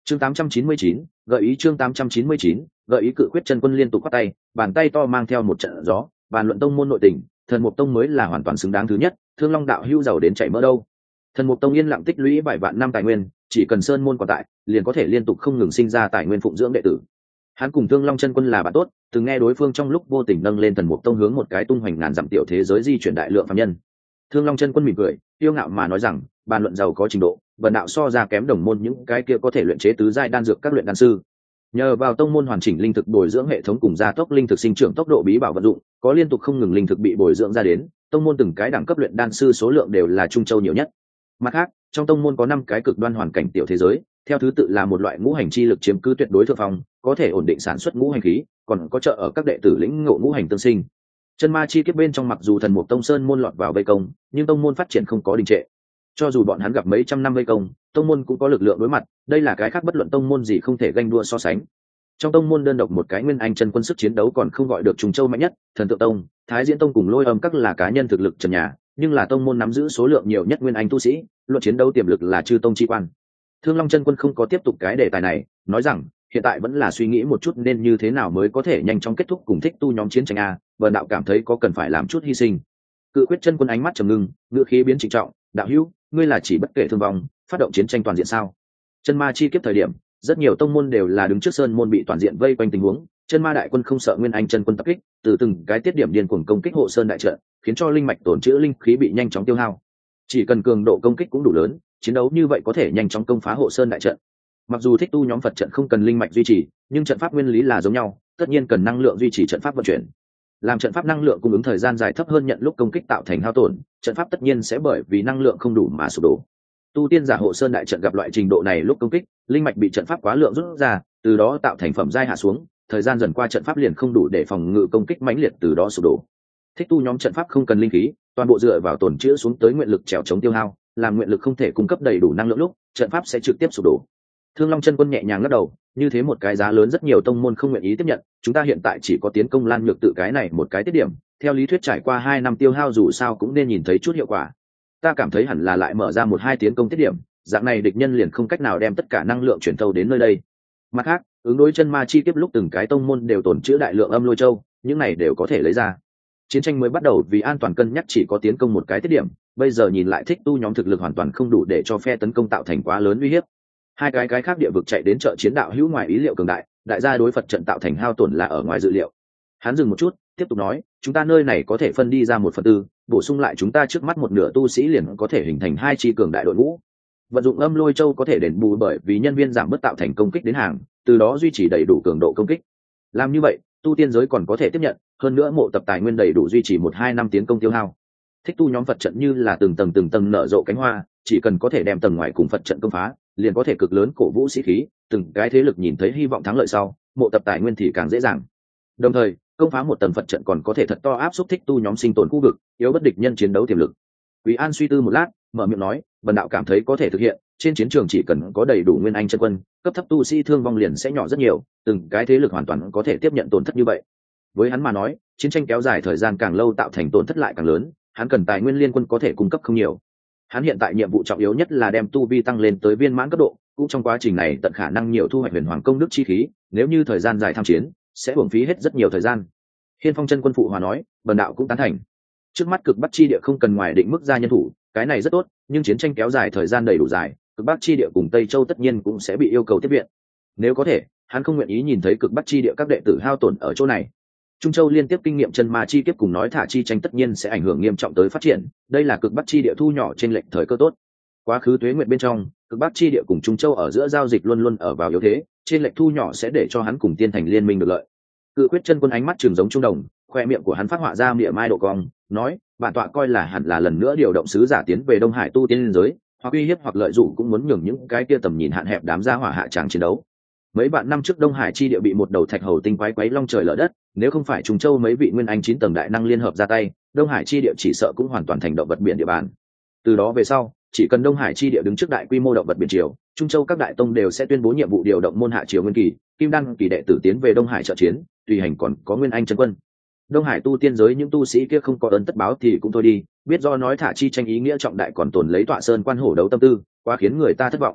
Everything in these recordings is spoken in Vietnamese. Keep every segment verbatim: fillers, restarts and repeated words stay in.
chương tám trăm chín mươi chín, gợi ý chương tám trăm chín mươi chín, gợi ý. Cự Khuyết Chân Quân liên tục quát tay, bàn tay to mang theo một trận gió, bàn luận tông môn nội tình, Thần Mục Tông mới là hoàn toàn xứng đáng thứ nhất, Thương Long đạo hữu giàu đến chảy mỡ đâu. Thần Mục Tông yên lặng tích lũy vài vạn năm tài nguyên, chỉ cần sơn môn còn tại, liền có thể liên tục không ngừng sinh ra tài nguyên phụng dưỡng đệ tử. Hắn cùng Thương Long Chân Quân là bạn tốt, từng nghe đối phương trong lúc vô tình nâng lên Thần Mục Tông hướng một cái tung hoành ngàn dặm tiểu thế giới di chuyển đại lượng phàm nhân. Thương Long Chân Quân mỉm cười, tiêu ngạo mà nói rằng, bàn luận giàu có trình độ, vần đạo so ra kém đồng môn những cái kia có thể luyện chế tứ giai đan dược các luyện đan sư. Nhờ vào tông môn hoàn chỉnh linh thực bồi dưỡng hệ thống cùng gia tốc linh thực sinh trưởng tốc độ bí bảo vận dụng, có liên tục không ngừng linh thực bị bồi dưỡng ra đến, tông môn từng cái đẳng cấp luyện đan sư số lượng đều là trung châu nhiều nhất. Mặt khác, trong tông môn có năm cái cực đoan hoàn cảnh tiểu thế giới, theo thứ tự là một loại ngũ hành chi lực chiếm cứ tuyệt đối thượng phong, có thể ổn định sản xuất ngũ hành khí, còn có trợ ở các đệ tử lĩnh ngộ ngũ hành tương sinh. Chân ma chi kiếp bên trong mặc dù Thần Mục Tông sơn môn lọt vào vây công, nhưng tông môn phát triển không có đình trệ. Cho dù bọn hắn gặp mấy trăm năm vây công, tông môn cũng có lực lượng đối mặt, đây là cái khác bất luận tông môn gì không thể ganh đua so sánh. Trong tông môn đơn độc một cái nguyên anh chân quân sức chiến đấu còn không gọi được trùng châu mạnh nhất, Thần Tượng Tông, Thái Diễn Tông cùng Lôi Âm các là cá nhân thực lực trần nhà, nhưng là tông môn nắm giữ số lượng nhiều nhất nguyên anh tu sĩ, luận chiến đấu tiềm lực là chư tông chi quan. Thương Long chân quân không có tiếp tục cái đề tài này, nói rằng hiện tại vẫn là suy nghĩ một chút nên như thế nào mới có thể nhanh chóng kết thúc cùng thích tu nhóm chiến tranh a, vợ đạo cảm thấy có cần phải làm chút hy sinh. Cự Khuyết chân quân ánh mắt trầm ngưng, ngữ khí biến trịnh trọng, đạo hữu, ngươi là chỉ bất kể thương vong, phát động chiến tranh toàn diện sao? Chân ma chi kiếp thời điểm, rất nhiều tông môn đều là đứng trước sơn môn bị toàn diện vây quanh tình huống, chân ma đại quân không sợ nguyên anh chân quân tập kích, từ từng cái tiết điểm điên cuồng công kích hộ sơn đại trận, khiến cho linh mạch tổn trữ linh khí bị nhanh chóng tiêu hao. Chỉ cần cường độ công kích cũng đủ lớn, chiến đấu như vậy có thể nhanh chóng công phá hộ sơn đại trận. Mặc dù thích tu nhóm Phật trận không cần linh mạch duy trì, nhưng trận pháp nguyên lý là giống nhau, tất nhiên cần năng lượng duy trì trận pháp vận chuyển. Làm trận pháp năng lượng cung ứng thời gian dài thấp hơn nhận lúc công kích tạo thành hao tổn, trận pháp tất nhiên sẽ bởi vì năng lượng không đủ mà sụp đổ. Tu tiên giả hộ sơn đại trận gặp loại trình độ này lúc công kích, linh mạch bị trận pháp quá lượng rút ra, từ đó tạo thành phẩm giai hạ xuống, thời gian dần qua trận pháp liền không đủ để phòng ngự công kích mãnh liệt từ đó sụp đổ. Thích tu nhóm trận pháp không cần linh khí, toàn bộ dựa vào tổn trữ xuống tới nguyện lực trèo chống tiêu hao, làm nguyện lực không thể cung cấp đầy đủ năng lượng lúc, trận pháp sẽ trực tiếp sụp đổ. Thương Long chân quân nhẹ nhàng lắc đầu, như thế một cái giá lớn rất nhiều tông môn không nguyện ý tiếp nhận, chúng ta hiện tại chỉ có tiến công Lan Nhược tự cái này một cái tiết điểm, theo lý thuyết trải qua hai năm tiêu hao dù sao cũng nên nhìn thấy chút hiệu quả. Ta cảm thấy hẳn là lại mở ra một hai tiến công tiết điểm, dạng này địch nhân liền không cách nào đem tất cả năng lượng chuyển thâu đến nơi đây. Mặt khác, ứng đối chân ma chi kiếp lúc từng cái tông môn đều tổn trữ đại lượng âm lôi châu, những này đều có thể lấy ra. Chiến tranh mới bắt đầu vì an toàn cân nhắc chỉ có tiến công một cái tiết điểm, bây giờ nhìn lại thích tu nhóm thực lực hoàn toàn không đủ để cho phe tấn công tạo thành quá lớn uy hiếp. Hai cái cái khác địa vực chạy đến chợ chiến đạo hữu ngoài ý liệu cường đại, đại gia đối Phật trận tạo thành hao tổn là ở ngoài dự liệu. Hắn dừng một chút, tiếp tục nói, chúng ta nơi này có thể phân đi ra một phần tư, bổ sung lại chúng ta trước mắt một nửa tu sĩ liền có thể hình thành hai chi cường đại đội ngũ. Vận dụng âm lôi châu có thể đền bù bởi vì nhân viên giảm bớt tạo thành công kích đến hàng, từ đó duy trì đầy đủ cường độ công kích. Làm như vậy, tu tiên giới còn có thể tiếp nhận, hơn nữa mộ tập tài nguyên đầy đủ duy trì một hai năm tiến công tiêu hao. Thích tu nhóm Phật trận như là từng tầng từng tầng nở rộ cánh hoa, chỉ cần có thể đem tầng ngoài cùng Phật trận công phá, liền có thể cực lớn cổ vũ sĩ khí, từng cái thế lực nhìn thấy hy vọng thắng lợi sau, mộ tập tài nguyên thì càng dễ dàng. Đồng thời, công phá một tầng Phật trận còn có thể thật to áp xúc thích tu nhóm sinh tồn khu vực, yếu bất địch nhân chiến đấu tiềm lực. Quý An suy tư một lát, mở miệng nói, bần đạo cảm thấy có thể thực hiện, trên chiến trường chỉ cần có đầy đủ nguyên anh chân quân, cấp thấp tu sĩ thương vong liền sẽ nhỏ rất nhiều, từng cái thế lực hoàn toàn có thể tiếp nhận tổn thất như vậy. Với hắn mà nói, chiến tranh kéo dài thời gian càng lâu tạo thành tổn thất lại càng lớn, hắn cần tài nguyên liên quân có thể cung cấp không nhiều. Hắn hiện tại nhiệm vụ trọng yếu nhất là đem tu vi tăng lên tới viên mãn cấp độ, cũng trong quá trình này tận khả năng nhiều thu hoạch huyền hoàng công đức chi khí, nếu như thời gian dài tham chiến, sẽ uổng phí hết rất nhiều thời gian. Hiên Phong chân quân phụ hòa nói, bần đạo cũng tán thành. Trước mắt cực bắc chi địa không cần ngoài định mức ra nhân thủ, cái này rất tốt, nhưng chiến tranh kéo dài thời gian đầy đủ dài, cực bắc chi địa cùng Tây Châu tất nhiên cũng sẽ bị yêu cầu tiếp viện. Nếu có thể, hắn không nguyện ý nhìn thấy cực bắc chi địa các đệ tử hao tổn ở chỗ này. Trung Châu liên tiếp kinh nghiệm chân ma chi kiếp cùng nói thả chi tranh tất nhiên sẽ ảnh hưởng nghiêm trọng tới phát triển, đây là cực bắc chi địa thu nhỏ trên lệnh thời cơ tốt. Quá khứ tuế nguyện bên trong, cực bắc chi địa cùng Trung Châu ở giữa giao dịch luôn luôn ở vào yếu thế, trên lệnh thu nhỏ sẽ để cho hắn cùng tiên thành liên minh được lợi. Cự Quyết chân quân ánh mắt trường giống trung đồng, khoe miệng của hắn phát họa ra mỉa mai độ cong, nói, bản tọa coi là hẳn là lần nữa điều động sứ giả tiến về Đông Hải tu tiên giới, hoặc uy hiếp hoặc lợi dụng cũng muốn nhường những cái kia tầm nhìn hạn hẹp đám gia hỏa hạ tràng chiến đấu. Mấy bạn năm trước Đông Hải chi địa bị một đầu thạch hầu tinh quái quấy long trời lở đất, nếu không phải Trung Châu mấy vị nguyên anh chín tầng đại năng liên hợp ra tay, Đông Hải chi địa chỉ sợ cũng hoàn toàn thành động vật biển địa bàn. Từ đó về sau, chỉ cần Đông Hải chi địa đứng trước đại quy mô động vật biển triều, Trung Châu các đại tông đều sẽ tuyên bố nhiệm vụ điều động môn hạ triều nguyên kỳ, kim đăng kỳ đệ tử tiến về Đông Hải trợ chiến, tùy hành còn có nguyên anh chân quân. Đông Hải tu tiên giới những tu sĩ kia không có ơn tất báo thì cũng thôi đi, biết do nói thả chi tranh ý nghĩa trọng đại còn tồn lấy tọa sơn quan hổ đấu tâm tư, quá khiến người ta thất vọng.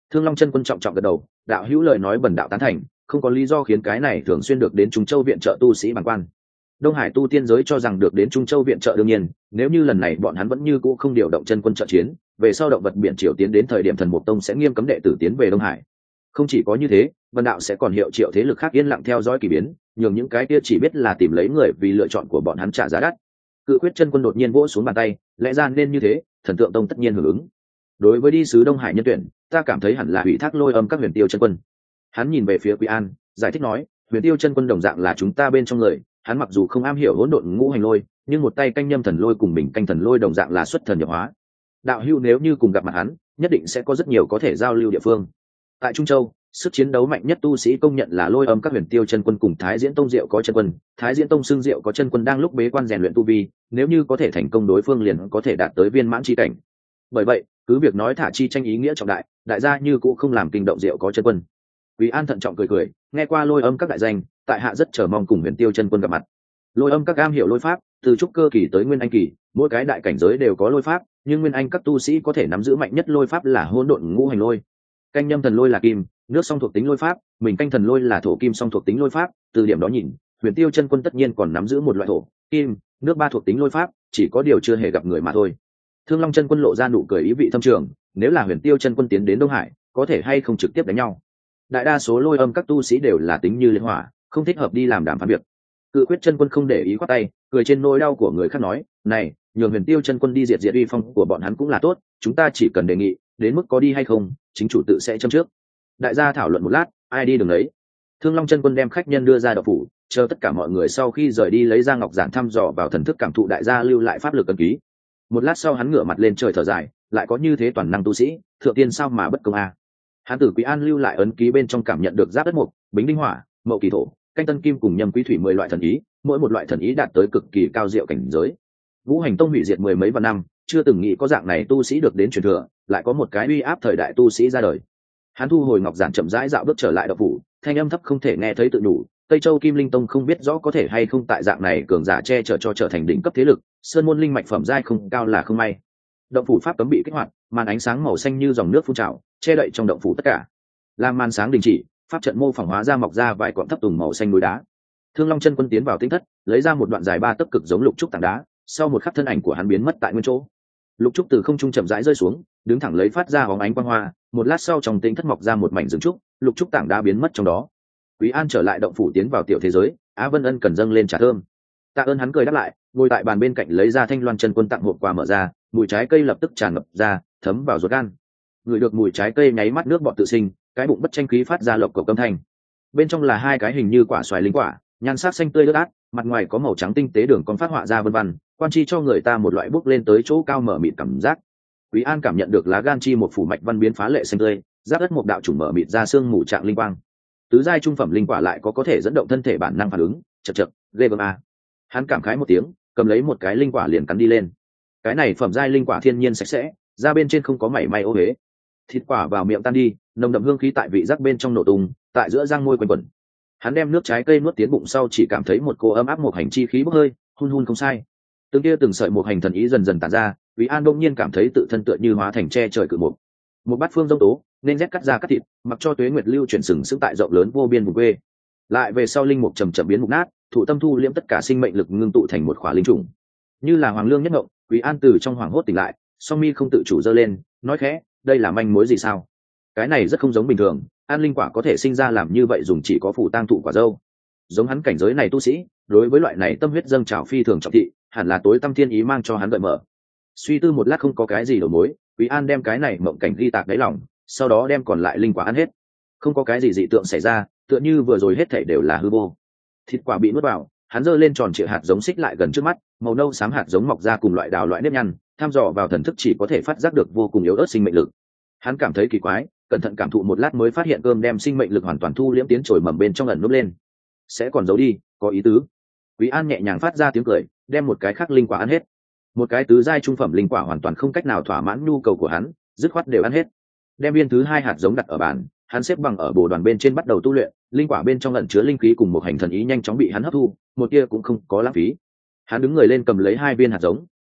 Thương Long chân quân trọng trọng gật đầu, đạo hữu lời nói bần đạo tán thành, không có lý do khiến cái này thường xuyên được đến Trung Châu viện trợ tu sĩ bằng quan. Đông Hải tu tiên giới cho rằng được đến Trung Châu viện trợ đương nhiên, nếu như lần này bọn hắn vẫn như cũ không điều động chân quân trợ chiến, về sau động vật biển triều tiến đến thời điểm Thần Mục Tông sẽ nghiêm cấm đệ tử tiến về Đông Hải. Không chỉ có như thế, vân đạo sẽ còn hiệu triệu thế lực khác yên lặng theo dõi kỳ biến, nhường những cái kia chỉ biết là tìm lấy người vì lựa chọn của bọn hắn trả giá đắt. Cự Quyết chân quân đột nhiên vỗ xuống bàn tay, lẽ ra nên như thế, Thần Tượng Tông tất nhiên hưởng ứng. Đối với đi sứ Đông Hải nhân tuyển, ta cảm thấy hẳn là ủy thác Lôi Âm các Huyền Tiêu chân quân. Hắn nhìn về phía Quý An, giải thích nói, Huyền Tiêu chân quân đồng dạng là chúng ta bên trong người, hắn mặc dù không am hiểu hỗn độn ngũ hành lôi, nhưng một tay canh nhâm thần lôi cùng mình canh thần lôi đồng dạng là xuất thần nhập hóa. Đạo hữu nếu như cùng gặp mặt hắn, nhất định sẽ có rất nhiều có thể giao lưu địa phương. Tại Trung Châu, sức chiến đấu mạnh nhất tu sĩ công nhận là Lôi Âm các Huyền Tiêu chân quân cùng Thái Diễn Tông Diệu có chân quân. Thái Diễn Tông xưng Diệu có chân quân đang lúc bế quan rèn luyện tu vi, nếu như có thể thành công đối phương liền có thể đạt tới viên mãn chi cảnh. Bởi vậy, cứ việc nói thả chi tranh ý nghĩa trọng đại, đại gia như cũng không làm kinh động Diệu có chân quân. Quý An thận trọng cười cười, nghe qua Lôi Âm các đại danh, tại hạ rất chờ mong cùng Huyền Tiêu chân quân gặp mặt. Lôi Âm các am hiểu lôi pháp, từ trúc cơ kỳ tới nguyên anh kỳ, mỗi cái đại cảnh giới đều có lôi pháp, nhưng nguyên anh các tu sĩ có thể nắm giữ mạnh nhất lôi pháp là hỗn độn ngũ hành lôi. Canh nhâm thần lôi là kim, nước song thuộc tính lôi pháp, mình canh thần lôi là thổ kim song thuộc tính lôi pháp, từ điểm đó nhìn, Huyền Tiêu chân quân tất nhiên còn nắm giữ một loại thổ, kim, nước ba thuộc tính lôi pháp, chỉ có điều chưa hề gặp người mà thôi. Thương Long chân quân lộ ra nụ cười ý vị thâm trường, nếu là Huyền Tiêu chân quân tiến đến Đông Hải, có thể hay không trực tiếp đánh nhau. Đại đa số Lôi Âm các tu sĩ đều là tính như liên hỏa, không thích hợp đi làm đàm phán việc. Cự Quyết chân quân không để ý khoát tay, cười trên nỗi đau của người khác nói, này, nhường Huyền Tiêu chân quân đi diệt diệt uy phong của bọn hắn cũng là tốt, chúng ta chỉ cần đề nghị, đến mức có đi hay không, chính chủ tự sẽ châm trước. Đại gia thảo luận một lát, ai đi đường đấy. Thương Long chân quân đem khách nhân đưa ra đậu phủ, chờ tất cả mọi người sau khi rời đi lấy ra ngọc giản thăm dò vào thần thức cảm thụ đại gia lưu lại pháp lực ấn ký. Một lát sau hắn ngửa mặt lên trời thở dài, lại có như thế toàn năng tu sĩ, thượng tiên sao mà bất công a. À. Hắn tử Quý An lưu lại ấn ký bên trong cảm nhận được giáp đất mục, bính đinh hỏa, mậu kỳ thổ, canh tân kim cùng nhâm quý thủy mười loại thần ý, mỗi một loại thần ý đạt tới cực kỳ cao diệu cảnh giới. Vũ Hành Tông hủy diệt mười mấy vạn năm, chưa từng nghĩ có dạng này tu sĩ được đến truyền thừa, lại có một cái uy áp thời đại tu sĩ ra đời. Hắn thu hồi ngọc giản chậm rãi dạo bước trở lại đạo phủ, thanh âm thấp không thể nghe thấy tự đủ. Tây Châu Kim Linh Tông không biết rõ có thể hay không tại dạng này cường giả che chở cho trở thành đỉnh cấp thế lực, sơn môn linh mạch phẩm giai không cao là không may. Động phủ pháp cấm bị kích hoạt, màn ánh sáng màu xanh như dòng nước phun trào, che đậy trong động phủ tất cả. Làm màn sáng đình chỉ, pháp trận mô phỏng hóa ra mọc ra vài cọng thấp tùng màu xanh núi đá. Thương Long chân quân tiến vào tinh thất, lấy ra một đoạn dài ba tấc cực giống lục trúc tảng đá, sau một khắc thân ảnh của hắn biến mất tại nguyên chỗ. Lục trúc từ không trung chậm rãi rơi xuống, đứng thẳng lấy phát ra bóng ánh quang hoa, một lát sau trong tinh thất mọc ra một mảnh rừng trúc, lục trúc tảng đá biến mất trong đó. Quý An trở lại động phủ tiến vào tiểu thế giới, Á Vân Ân cần dâng lên trà thơm. Tạ ơn hắn cười đáp lại, ngồi tại bàn bên cạnh lấy ra Thanh Loan chân quân tặng hộp quà mở ra, mùi trái cây lập tức tràn ngập ra, thấm vào ruột gan. Người được mùi trái cây nháy mắt nước bọt tự sinh, cái bụng bất tranh khí phát ra lộc cộc âm thanh. Bên trong là hai cái hình như quả xoài linh quả, nhan sắc xanh tươi ướt át, mặt ngoài có màu trắng tinh tế đường con phát họa ra vân vân, quan chi cho người ta một loại bước lên tới chỗ cao mở mịt cảm giác. Quý An cảm nhận được lá gan chi một phủ mạch văn biến phá lệ xanh tươi, giáp đất một đạo chủng mở mịt ra xương mù trạng linh quang. Tứ giai trung phẩm linh quả lại có có thể dẫn động thân thể bản năng phản ứng, chật chật, ghê gớm a. Hắn cảm khái một tiếng, cầm lấy một cái linh quả liền cắn đi lên. Cái này phẩm giai linh quả thiên nhiên sạch sẽ, ra bên trên không có mảy may ô uế. Thịt quả vào miệng tan đi, nồng đậm hương khí tại vị giác bên trong nổ tung, tại giữa răng môi quanh quẩn. Hắn đem nước trái cây nuốt tiến bụng sau chỉ cảm thấy một cô ấm áp một hành chi khí bốc hơi, hun hun không sai. Từng kia từng sợi một hành thần ý dần dần tản ra, Quý An đông nhiên cảm thấy tự thân tựa như hóa thành tre trời cự mục. Một bát phương dông tố, nên rét cắt ra cắt thịt, mặc cho tuế nguyệt lưu chuyển sừng sững tại rộng lớn vô biên vùng quê. Lại về sau linh mục trầm trầm biến mục nát, thủ tâm thu liễm tất cả sinh mệnh lực ngưng tụ thành một khỏa linh trùng. Như là hoàng lương nhất ngộng, Quý An từ trong hoàng hốt tỉnh lại, song mi không tự chủ giơ lên, nói khẽ, đây là manh mối gì sao? Cái này rất không giống bình thường, an linh quả có thể sinh ra làm như vậy dùng chỉ có phủ tang thụ quả dâu. Giống hắn cảnh giới này tu sĩ, đối với loại này tâm huyết dâng trào phi thường trọng thị, hẳn là tối tâm thiên ý mang cho hắn gợi mở. Suy tư một lát không có cái gì đầu mối, Quý An đem cái này mộng cảnh ghi tạc đáy lòng, sau đó đem còn lại linh quả ăn hết. Không có cái gì dị tượng xảy ra, tựa như vừa rồi hết thảy đều là hư vô. Thịt quả bị nuốt vào, hắn giơ lên tròn trịa hạt giống xích lại gần trước mắt, màu nâu xám hạt giống mọc ra cùng loại đào loại nếp nhăn, tham dò vào thần thức chỉ có thể phát giác được vô cùng yếu ớt sinh mệnh lực. Hắn cảm thấy kỳ quái, cẩn thận cảm thụ một lát mới phát hiện cơm đem sinh mệnh lực hoàn toàn thu liễm tiến trồi mầm bên trong ẩn núp lên. Sẽ còn giấu đi, có ý tứ. Quý An nhẹ nhàng phát ra tiếng cười, đem một cái khác linh quả ăn hết. Một cái tứ giai trung phẩm linh quả hoàn toàn không cách nào thỏa mãn nhu cầu của hắn, dứt khoát đều ăn hết. Đem viên thứ hai hạt giống đặt ở bàn, hắn xếp bằng ở bồ đoàn bên trên bắt đầu tu luyện, linh quả bên trong ẩn chứa linh khí cùng một hành thần ý nhanh chóng bị hắn hấp thu, một tia cũng không có lãng phí. Hắn đứng người lên cầm lấy hai viên hạt giống,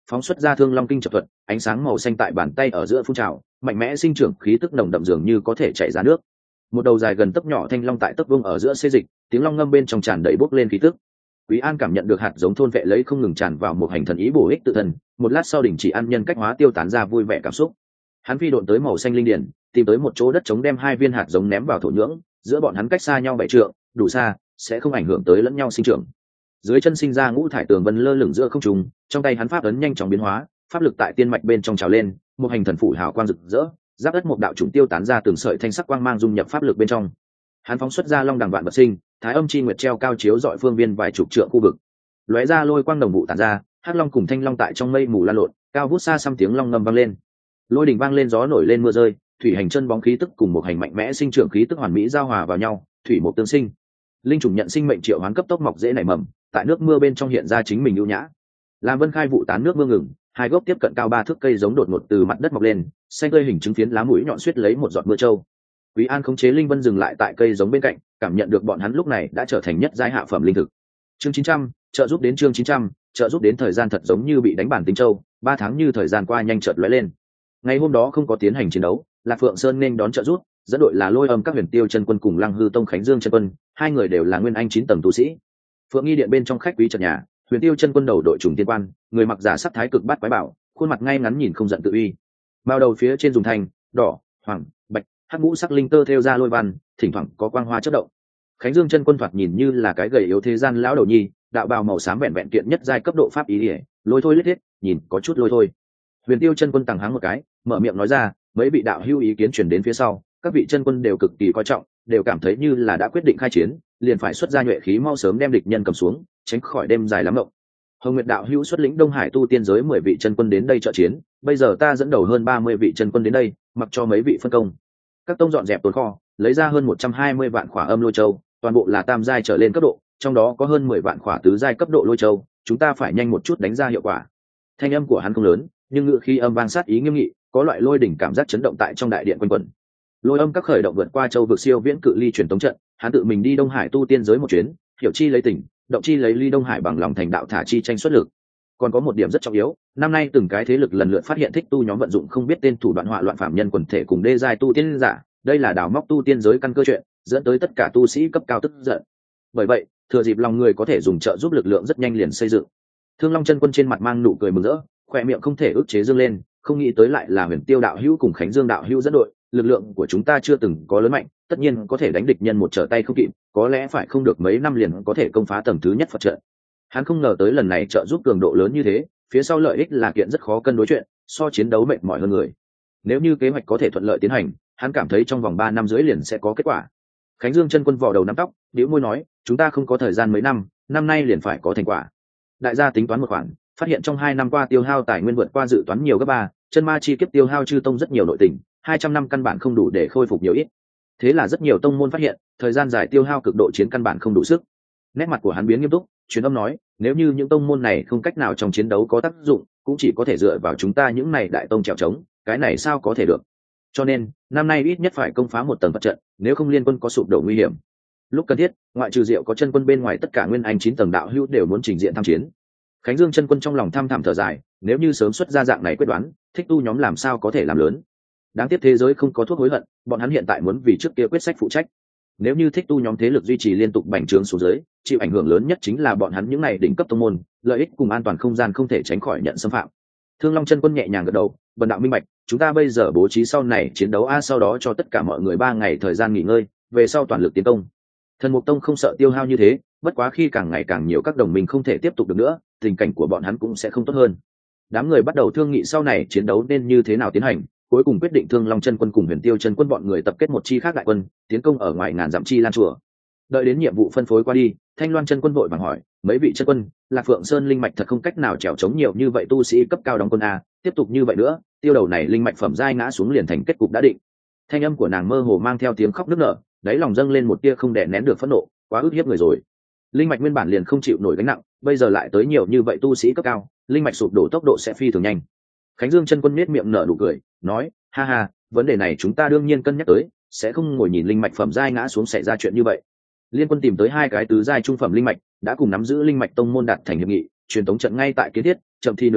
phóng xuất ra thương long kinh chập thuật, ánh sáng màu xanh tại bàn tay ở giữa phun trào, mạnh mẽ sinh trưởng khí tức nồng đậm dường như có thể chảy ra nước. Một đầu dài gần tấc nhỏ thanh long tại tấc vương ở giữa xê dịch, tiếng long ngâm bên trong tràn đầy bốc lên khí tức. Quý An cảm nhận được hạt giống thôn vệ lấy không ngừng tràn vào một hành thần ý bổ ích tự thân, một lát sau đình chỉ ăn nhân cách hóa tiêu tán ra vui vẻ cảm xúc. Hắn phi độn tới màu xanh linh điển, tìm tới một chỗ đất trống đem hai viên hạt giống ném vào thổ nhưỡng, giữa bọn hắn cách xa nhau bảy trượng, đủ xa, sẽ không ảnh hưởng tới lẫn nhau sinh trưởng. Dưới chân sinh ra ngũ thải tường vân lơ lửng giữa không trung, trong tay hắn pháp ấn nhanh chóng biến hóa, pháp lực tại tiên mạch bên trong trào lên, một hành thần phủ hào quang rực rỡ, giáp đất một đạo trùng tiêu tán ra từng sợi thanh sắc quang mang dung nhập pháp lực bên trong. Hắn phóng xuất ra long đằng vạn vật sinh, thái âm chi nguyệt treo cao chiếu dọi phương viên vài chục trượng khu vực. Lóe ra lôi quang đồng vụ tản ra, hắc long cùng thanh long tại trong mây mù lan lộn, cao vút xa xăm tiếng long ngâm vang lên. Lôi đỉnh vang lên, gió nổi lên mưa rơi, thủy hành chân bóng khí tức cùng một hành mạnh mẽ sinh trưởng khí tức hoàn mỹ giao hòa vào nhau, thủy một tương sinh. Linh trùng nhận sinh mệnh triệu hoán cấp tốc mọc dễ nảy mầm, tại nước mưa bên trong hiện ra chính mình ưu nhã. Làm vân khai vụ tán nước mưa ngừng, hai gốc tiếp cận cao ba thước cây giống đột ngột từ mặt đất mọc lên, xanh tươi hình chứng phiến lá mũi nhọn suýt lấy một giọt mưa trâu. Quý An khống chế linh vân dừng lại tại cây giống bên cạnh, cảm nhận được bọn hắn lúc này đã trở thành nhất giai hạ phẩm linh thực. Chương chín trăm, trợ giúp đến chương chín trăm, trợ giúp đến thời gian thật giống như bị đánh bản tính châu, ba tháng như thời gian qua nhanh chợt lóe lên. Ngày hôm đó không có tiến hành chiến đấu, Lạc Phượng Sơn nên đón trợ giúp, dẫn đội là Lôi Âm các huyền tiêu chân quân cùng Lăng Hư Tông Khánh Dương chân quân, hai người đều là nguyên anh chín tầng tu sĩ. Phượng Nghi điện bên trong khách quý trần nhà, huyền tiêu chân quân đầu đội trùng tiên quan, người mặc giả sắc thái cực bát quái bảo, khuôn mặt ngay ngắn nhìn không giận tự uy. Bao đầu phía trên dùng thanh, đỏ, hoàng, bạch, hắc ngũ sắc linh tơ thêu ra lôi văn, thỉnh thoảng có quang hoa chớp động. Khánh Dương chân quân thoạt nhìn như là cái gầy yếu thế gian lão đầu nhi, đạo bào màu xám vẹn vẹn kiện nhất giai cấp độ pháp ý liễu, lôi thôi lết hết, nhìn có chút lôi thôi. Huyền tiêu chân quân tàng háng một cái, mở miệng nói ra, mấy vị đạo hữu ý kiến truyền đến phía sau, các vị chân quân đều cực kỳ coi trọng, đều cảm thấy như là đã quyết định khai chiến, liền phải xuất ra nhuệ khí mau sớm đem địch nhân cầm xuống, tránh khỏi đêm dài lắm mộng. Hồng Nguyệt đạo hữu xuất lĩnh Đông Hải tu tiên giới mười vị chân quân đến đây trợ chiến, bây giờ ta dẫn đầu hơn ba mươi vị chân quân đến đây, mặc cho mấy vị phân công. Các tông dọn dẹp tồn kho, lấy ra hơn một trăm hai mươi vạn khỏa âm lôi châu, toàn bộ là tam giai trở lên cấp độ, trong đó có hơn mười vạn khỏa tứ giai cấp độ lôi châu, chúng ta phải nhanh một chút đánh ra hiệu quả. Thanh âm của hắn không lớn, nhưng ngữ khí âm vang sát ý nghiêm nghị, có loại lôi đỉnh cảm giác chấn động tại trong đại điện quanh quẩn. Lôi Âm các khởi động vượt qua châu vực siêu viễn cự ly truyền tống trận, hắn tự mình đi Đông Hải tu tiên giới một chuyến, hiểu chi lấy tỉnh, động chi lấy ly Đông Hải bằng lòng thành đạo thả chi tranh xuất lực. Còn có một điểm rất trọng yếu, năm nay từng cái thế lực lần lượt phát hiện thích tu nhóm vận dụng không biết tên thủ đoạn họa loạn phạm nhân quần thể cùng đê giai tu tiên giả, đây là đào móc tu tiên giới căn cơ chuyện, dẫn tới tất cả tu sĩ cấp cao tức giận. Bởi vậy, thừa dịp lòng người có thể dùng trợ giúp lực lượng rất nhanh liền xây dựng. Thương Long chân quân trên mặt mang nụ cười mừng rỡ, khỏe miệng không thể ức chế dương lên, không nghĩ tới lại là Huyền Tiêu đạo hữu cùng Khánh Dương đạo hữu dẫn đội, lực lượng của chúng ta chưa từng có lớn mạnh, tất nhiên có thể đánh địch nhân một trở tay không kịp, có lẽ phải không được mấy năm liền có thể công phá tầng thứ nhất Phật trận. Hắn không ngờ tới lần này trợ giúp cường độ lớn như thế, phía sau lợi ích là kiện rất khó cân đối chuyện, so chiến đấu mệt mỏi hơn người. Nếu như kế hoạch có thể thuận lợi tiến hành, hắn cảm thấy trong vòng ba năm dưới liền sẽ có kết quả. Khánh Dương chân quân vò đầu nắm tóc, bĩu môi nói, chúng ta không có thời gian mấy năm, năm nay liền phải có thành quả. Đại gia tính toán một khoản, phát hiện trong hai năm qua tiêu hao tài nguyên vượt qua dự toán nhiều gấp ba, chân ma chi kiếp tiêu hao chư tông rất nhiều nội tình, hai trăm năm căn bản không đủ để khôi phục nhiều ít. Thế là rất nhiều tông môn phát hiện, thời gian dài tiêu hao cực độ chiến căn bản không đủ sức. Nét mặt của hắn biến nghiêm túc, truyền âm nói, nếu như những tông môn này không cách nào trong chiến đấu có tác dụng, cũng chỉ có thể dựa vào chúng ta những này đại tông trèo trống, cái này sao có thể được. Cho nên, năm nay ít nhất phải công phá một tầng Phật trận, nếu không liên quân có sụp đổ nguy hiểm. Lúc cần thiết, ngoại trừ Diệu có chân quân bên ngoài tất cả nguyên anh chín tầng đạo hữu đều muốn trình diện tham chiến. Khánh Dương chân quân trong lòng thăm thẳm thở dài, nếu như sớm xuất ra dạng này quyết đoán, thích tu nhóm làm sao có thể làm lớn. Đáng tiếc thế giới không có thuốc hối hận, bọn hắn hiện tại muốn vì trước kia quyết sách phụ trách. Nếu như thích tu nhóm thế lực duy trì liên tục bành trướng xuống dưới, chịu ảnh hưởng lớn nhất chính là bọn hắn những này đỉnh cấp tông môn, lợi ích cùng an toàn không gian không thể tránh khỏi nhận xâm phạm. Thương Long chân quân nhẹ nhàng gật đầu, bần đạo minh bạch, chúng ta bây giờ bố trí sau này chiến đấu a sau đó cho tất cả mọi người ba ngày thời gian nghỉ ngơi, về sau toàn lực tiến công. Thần Mục Tông không sợ tiêu hao như thế, bất quá khi càng ngày càng nhiều các đồng minh không thể tiếp tục được nữa, tình cảnh của bọn hắn cũng sẽ không tốt hơn. Đám người bắt đầu thương nghị sau này chiến đấu nên như thế nào tiến hành, cuối cùng quyết định Thương Long chân quân cùng Huyền Tiêu chân quân bọn người tập kết một chi khác đại quân, tiến công ở ngoài ngàn dặm chi Lan chùa. Đợi đến nhiệm vụ phân phối qua đi, Thanh Loan chân quân vội vàng hỏi, mấy vị chân quân, Lạc Phượng Sơn linh mạch thật không cách nào trèo chống nhiều như vậy tu sĩ cấp cao đóng quân a, tiếp tục như vậy nữa, tiêu đầu này linh mạch phẩm giai ngã xuống liền thành kết cục đã định. Thanh âm của nàng mơ hồ mang theo tiếng khóc nức nở, đáy lòng dâng lên một tia không đè nén được phẫn nộ, quá ức hiếp người rồi. Linh mạch nguyên bản liền không chịu nổi gánh nặng, bây giờ lại tới nhiều như vậy tu sĩ cấp cao, linh mạch sụp đổ tốc độ sẽ phi thường nhanh. Khánh Dương chân quân nết miệng nở nụ cười, nói, ha ha, vấn đề này chúng ta đương nhiên cân nhắc tới, sẽ không ngồi nhìn linh mạch phẩm giai ngã xuống xảy ra chuyện như vậy. Liên quân tìm tới hai cái tứ giai trung phẩm linh mạch, đã cùng nắm giữ linh mạch tông môn đạt thành hiệp nghị, truyền tống trận ngay tại kiến thiết, chậm thi nửa tháng,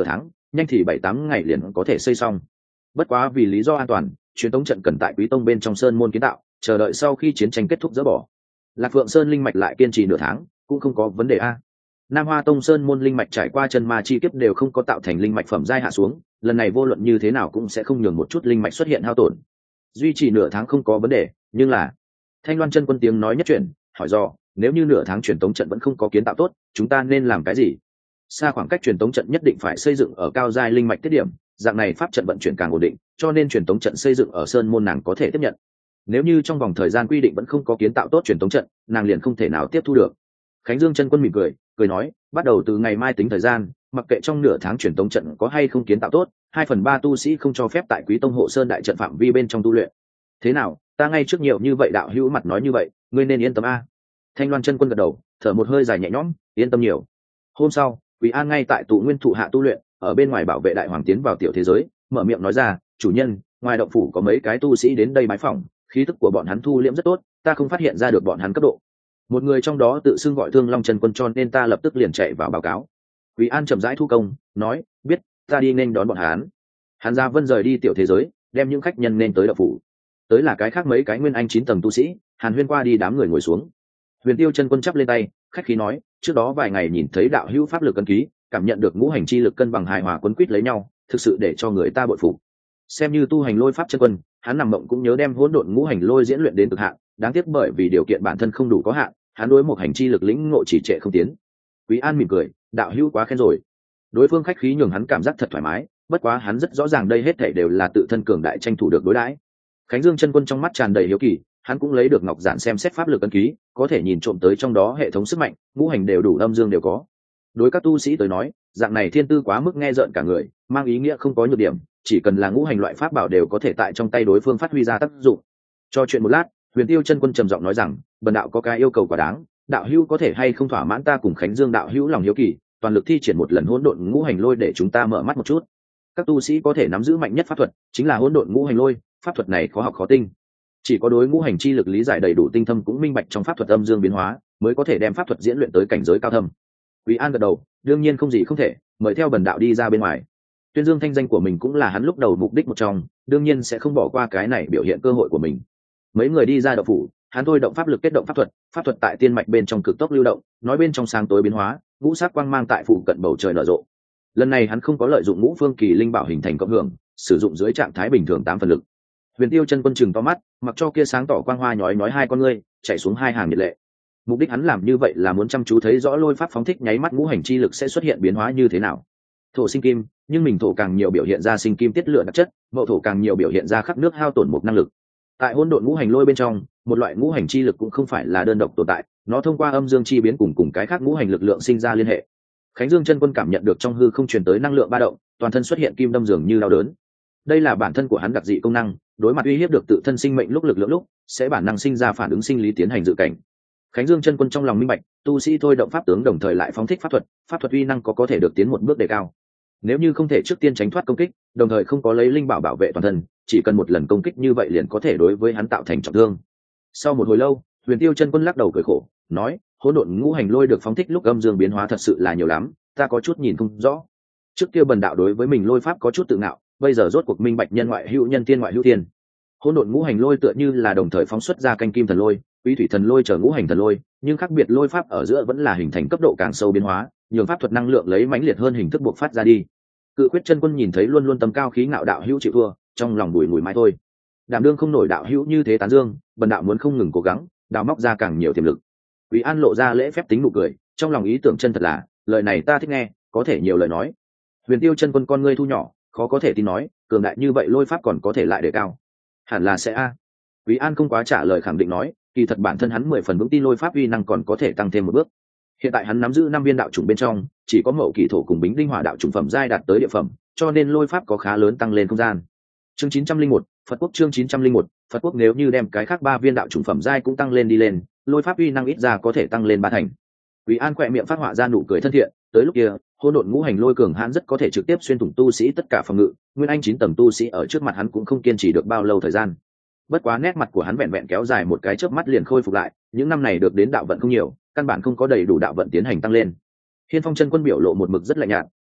nhanh thì bảy tám ngày liền có thể xây xong. Bất quá vì lý do an toàn, truyền tống trận cần tại Quý Tông bên trong sơn môn kiến tạo, chờ đợi sau khi chiến tranh kết thúc dỡ bỏ. Lạc Phượng Sơn linh mạch lại kiên trì nửa tháng, cũng không có vấn đề a. Nam Hoa Tông sơn môn linh mạch trải qua chân ma chi kiếp đều không có tạo thành linh mạch phẩm giai hạ xuống, lần này vô luận như thế nào cũng sẽ không nhường một chút linh mạch xuất hiện hao tổn. Duy trì nửa tháng không có vấn đề, nhưng là Thanh Loan chân quân tiếng nói nhất chuyển, hỏi do, nếu như nửa tháng truyền tống trận vẫn không có kiến tạo tốt, chúng ta nên làm cái gì? Xa khoảng cách truyền tống trận nhất định phải xây dựng ở cao giai linh mạch tiết điểm, dạng này pháp trận vận chuyển càng ổn định, cho nên truyền tống trận xây dựng ở sơn môn nàng có thể tiếp nhận. Nếu như trong vòng thời gian quy định vẫn không có kiến tạo tốt truyền tống trận, nàng liền không thể nào tiếp thu được. Khánh Dương chân quân mỉm cười, cười nói, bắt đầu từ ngày mai tính thời gian, mặc kệ trong nửa tháng truyền tống trận có hay không kiến tạo tốt, hai phần ba tu sĩ không cho phép tại Quý Tông hộ sơn đại trận phạm vi bên trong tu luyện. Thế nào, ta ngay trước nhiều như vậy đạo hữu mặt nói như vậy, ngươi nên yên tâm a. Thanh Loan chân quân gật đầu, thở một hơi dài nhẹ nhõm, yên tâm nhiều. Hôm sau, Quý An ngay tại tụ nguyên thụ hạ tu luyện, ở bên ngoài bảo vệ đại hoàng tiến vào tiểu thế giới, mở miệng nói ra, chủ nhân, ngoài động phủ có mấy cái tu sĩ đến đây bái phỏng, khí tức của bọn hắn thu liễm rất tốt, ta không phát hiện ra được bọn hắn cấp độ. Một người trong đó tự xưng gọi Thương Long chân quân, cho nên ta lập tức liền chạy vào báo cáo. Quý An chậm rãi thu công, nói, biết, ta đi nên đón bọn hắn. Hắn Gia Vân rời đi tiểu thế giới, đem những khách nhân nên tới động phủ. Tới là cái khác mấy cái nguyên anh chín tầng tu sĩ, Hàn Huyên qua đi đám người ngồi xuống. Huyền Tiêu chân quân chắp lên tay, khách khí nói, trước đó vài ngày nhìn thấy đạo hữu pháp lực cân ký, cảm nhận được ngũ hành chi lực cân bằng hài hòa quấn quýt lấy nhau, thực sự để cho người ta bội phục. Xem như tu hành lôi pháp chân quân, hắn nằm mộng cũng nhớ đem hỗn độn ngũ hành lôi diễn luyện đến cực hạn, đáng tiếc bởi vì điều kiện bản thân không đủ có hạn, hắn đối một hành chi lực lĩnh ngộ chỉ trệ không tiến. Quý An mỉm cười, đạo hữu quá khen rồi. Đối phương khách khí nhường hắn cảm giác thật thoải mái, bất quá hắn rất rõ ràng đây hết thảy đều là tự thân cường đại tranh thủ được đối đãi. Khánh Dương chân quân trong mắt tràn đầy hiếu kỳ, hắn cũng lấy được ngọc giản xem xét pháp lực ấn ký, có thể nhìn trộm tới trong đó hệ thống sức mạnh, ngũ hành đều đủ, âm dương đều có. Đối các tu sĩ tới nói, dạng này thiên tư quá mức nghe rợn cả người, mang ý nghĩa không có nhược điểm, chỉ cần là ngũ hành loại pháp bảo đều có thể tại trong tay đối phương phát huy ra tác dụng. Cho chuyện một lát, Huyền Tiêu chân quân trầm giọng nói rằng, bần đạo có cái yêu cầu quá đáng, đạo hữu có thể hay không thỏa mãn ta cùng Khánh Dương đạo hữu lòng hiếu kỳ, toàn lực thi triển một lần hỗn độn ngũ hành lôi để chúng ta mở mắt một chút. Các tu sĩ có thể nắm giữ mạnh nhất pháp thuật, chính là hỗn độn ngũ hành lôi, pháp thuật này khó học khó tinh. Chỉ có đối ngũ hành chi lực lý giải đầy đủ tinh thâm cũng minh bạch trong pháp thuật âm dương biến hóa, mới có thể đem pháp thuật diễn luyện tới cảnh giới cao thâm. Quý An gật đầu, đương nhiên không gì không thể, mời theo bần đạo đi ra bên ngoài. Tuyên dương thanh danh của mình cũng là hắn lúc đầu mục đích một trong, đương nhiên sẽ không bỏ qua cái này biểu hiện cơ hội của mình. Mấy người đi ra động phủ, hắn thôi động pháp lực kết động pháp thuật, pháp thuật tại tiên mạch bên trong cực tốc lưu động, nói bên trong sáng tối biến hóa, ngũ sắc quang mang tại phủ cận bầu trời nở rộ. Lần này hắn không có lợi dụng ngũ phương kỳ linh bảo hình thành cộng hưởng, sử dụng dưới trạng thái bình thường tám phần lực. Huyền Tiêu chân quân chừng to mắt, mặc cho kia sáng tỏ quang hoa nhói nhói hai con ngươi, chạy xuống hai hàng nhiệt lệ. Mục đích hắn làm như vậy là muốn chăm chú thấy rõ lôi pháp phóng thích nháy mắt ngũ hành chi lực sẽ xuất hiện biến hóa như thế nào. Thổ sinh kim, nhưng mình thổ càng nhiều biểu hiện ra sinh kim tiết lửa đặc chất, mậu thổ càng nhiều biểu hiện ra khắc nước hao tổn một năng lực. Tại hỗn độn ngũ hành lôi bên trong, một loại ngũ hành chi lực cũng không phải là đơn độc tồn tại, nó thông qua âm dương chi biến cùng cùng cái khác ngũ hành lực lượng sinh ra liên hệ. Khánh Dương chân quân cảm nhận được trong hư không truyền tới năng lượng ba động, toàn thân xuất hiện kim đâm dường như đau đớn. Đây là bản thân của hắn đặc dị công năng, đối mặt uy hiếp được tự thân sinh mệnh lúc lực lượng lúc, sẽ bản năng sinh ra phản ứng sinh lý tiến hành dự cảnh. Khánh Dương chân quân trong lòng minh bạch, tu sĩ thôi động pháp tướng đồng thời lại phóng thích pháp thuật, pháp thuật uy năng có có thể được tiến một bước đề cao. Nếu như không thể trước tiên tránh thoát công kích, đồng thời không có lấy linh bảo bảo vệ toàn thân, chỉ cần một lần công kích như vậy liền có thể đối với hắn tạo thành trọng thương. Sau một hồi lâu, Huyền Tiêu chân quân lắc đầu cười khổ, nói, hỗn độn ngũ hành lôi được phóng thích lúc âm dương biến hóa thật sự là nhiều lắm, ta có chút nhìn không rõ. Trước kia bần đạo đối với mình lôi pháp có chút tự ngạo, bây giờ rốt cuộc minh bạch nhân ngoại hữu nhân, tiên ngoại hữu tiên. Hỗn độn ngũ hành lôi tựa như là đồng thời phóng xuất ra canh kim thần lôi, quý thủy thần lôi chờ ngũ hành thần lôi, nhưng khác biệt lôi pháp ở giữa vẫn là hình thành cấp độ càng sâu biến hóa, nhường pháp thuật năng lượng lấy mãnh liệt hơn hình thức buộc phát ra đi. Cự Quyết chân quân nhìn thấy luôn luôn tầm cao khí ngạo đạo hữu chịu thua, trong lòng bùi ngùi mãi thôi. Đảm đương không nổi đạo hữu như thế tán dương, bần đạo muốn không ngừng cố gắng, đào móc ra càng nhiều tiềm lực. Quý An lộ ra lễ phép tính nụ cười, trong lòng ý tưởng chân thật là, lời này ta thích nghe, có thể nhiều lời nói. Huyền Tiêu chân quân con ngươi thu nhỏ, khó có thể tin nói, cường đại như vậy lôi pháp còn có thể lại đề cao. Hẳn là sẽ a. Quý An không quá trả lời khẳng định nói, kỳ thật bản thân hắn mười phần vững tin lôi pháp uy năng còn có thể tăng thêm một bước. Hiện tại hắn nắm giữ năm viên đạo chủng bên trong, chỉ có mậu kỳ thổ cùng bính đinh hỏa đạo chủng phẩm giai đạt tới địa phẩm, cho nên lôi pháp có khá lớn tăng lên không gian. Chương chín trăm linh một, Phật quốc chương chín trăm linh một, Phật quốc nếu như đem cái khác ba viên đạo chủng phẩm giai cũng tăng lên đi lên, lôi pháp uy năng ít ra có thể tăng lên ba thành. Quý An khỏe miệng phát họa ra nụ cười thân thiện, tới lúc kia, hỗn độn ngũ hành lôi cường hãn rất có thể trực tiếp xuyên thủng tu sĩ tất cả phòng ngự, nguyên anh chín tầng tu sĩ ở trước mặt hắn cũng không kiên trì được bao lâu thời gian. Bất quá nét mặt của hắn vẹn vẹn kéo dài một cái chớp mắt liền khôi phục lại, những năm này được đến đạo vận không nhiều, căn bản không có đầy đủ đạo vận tiến hành tăng lên. Hiên Phong chân quân biểu lộ một mực rất lạnh nhạt,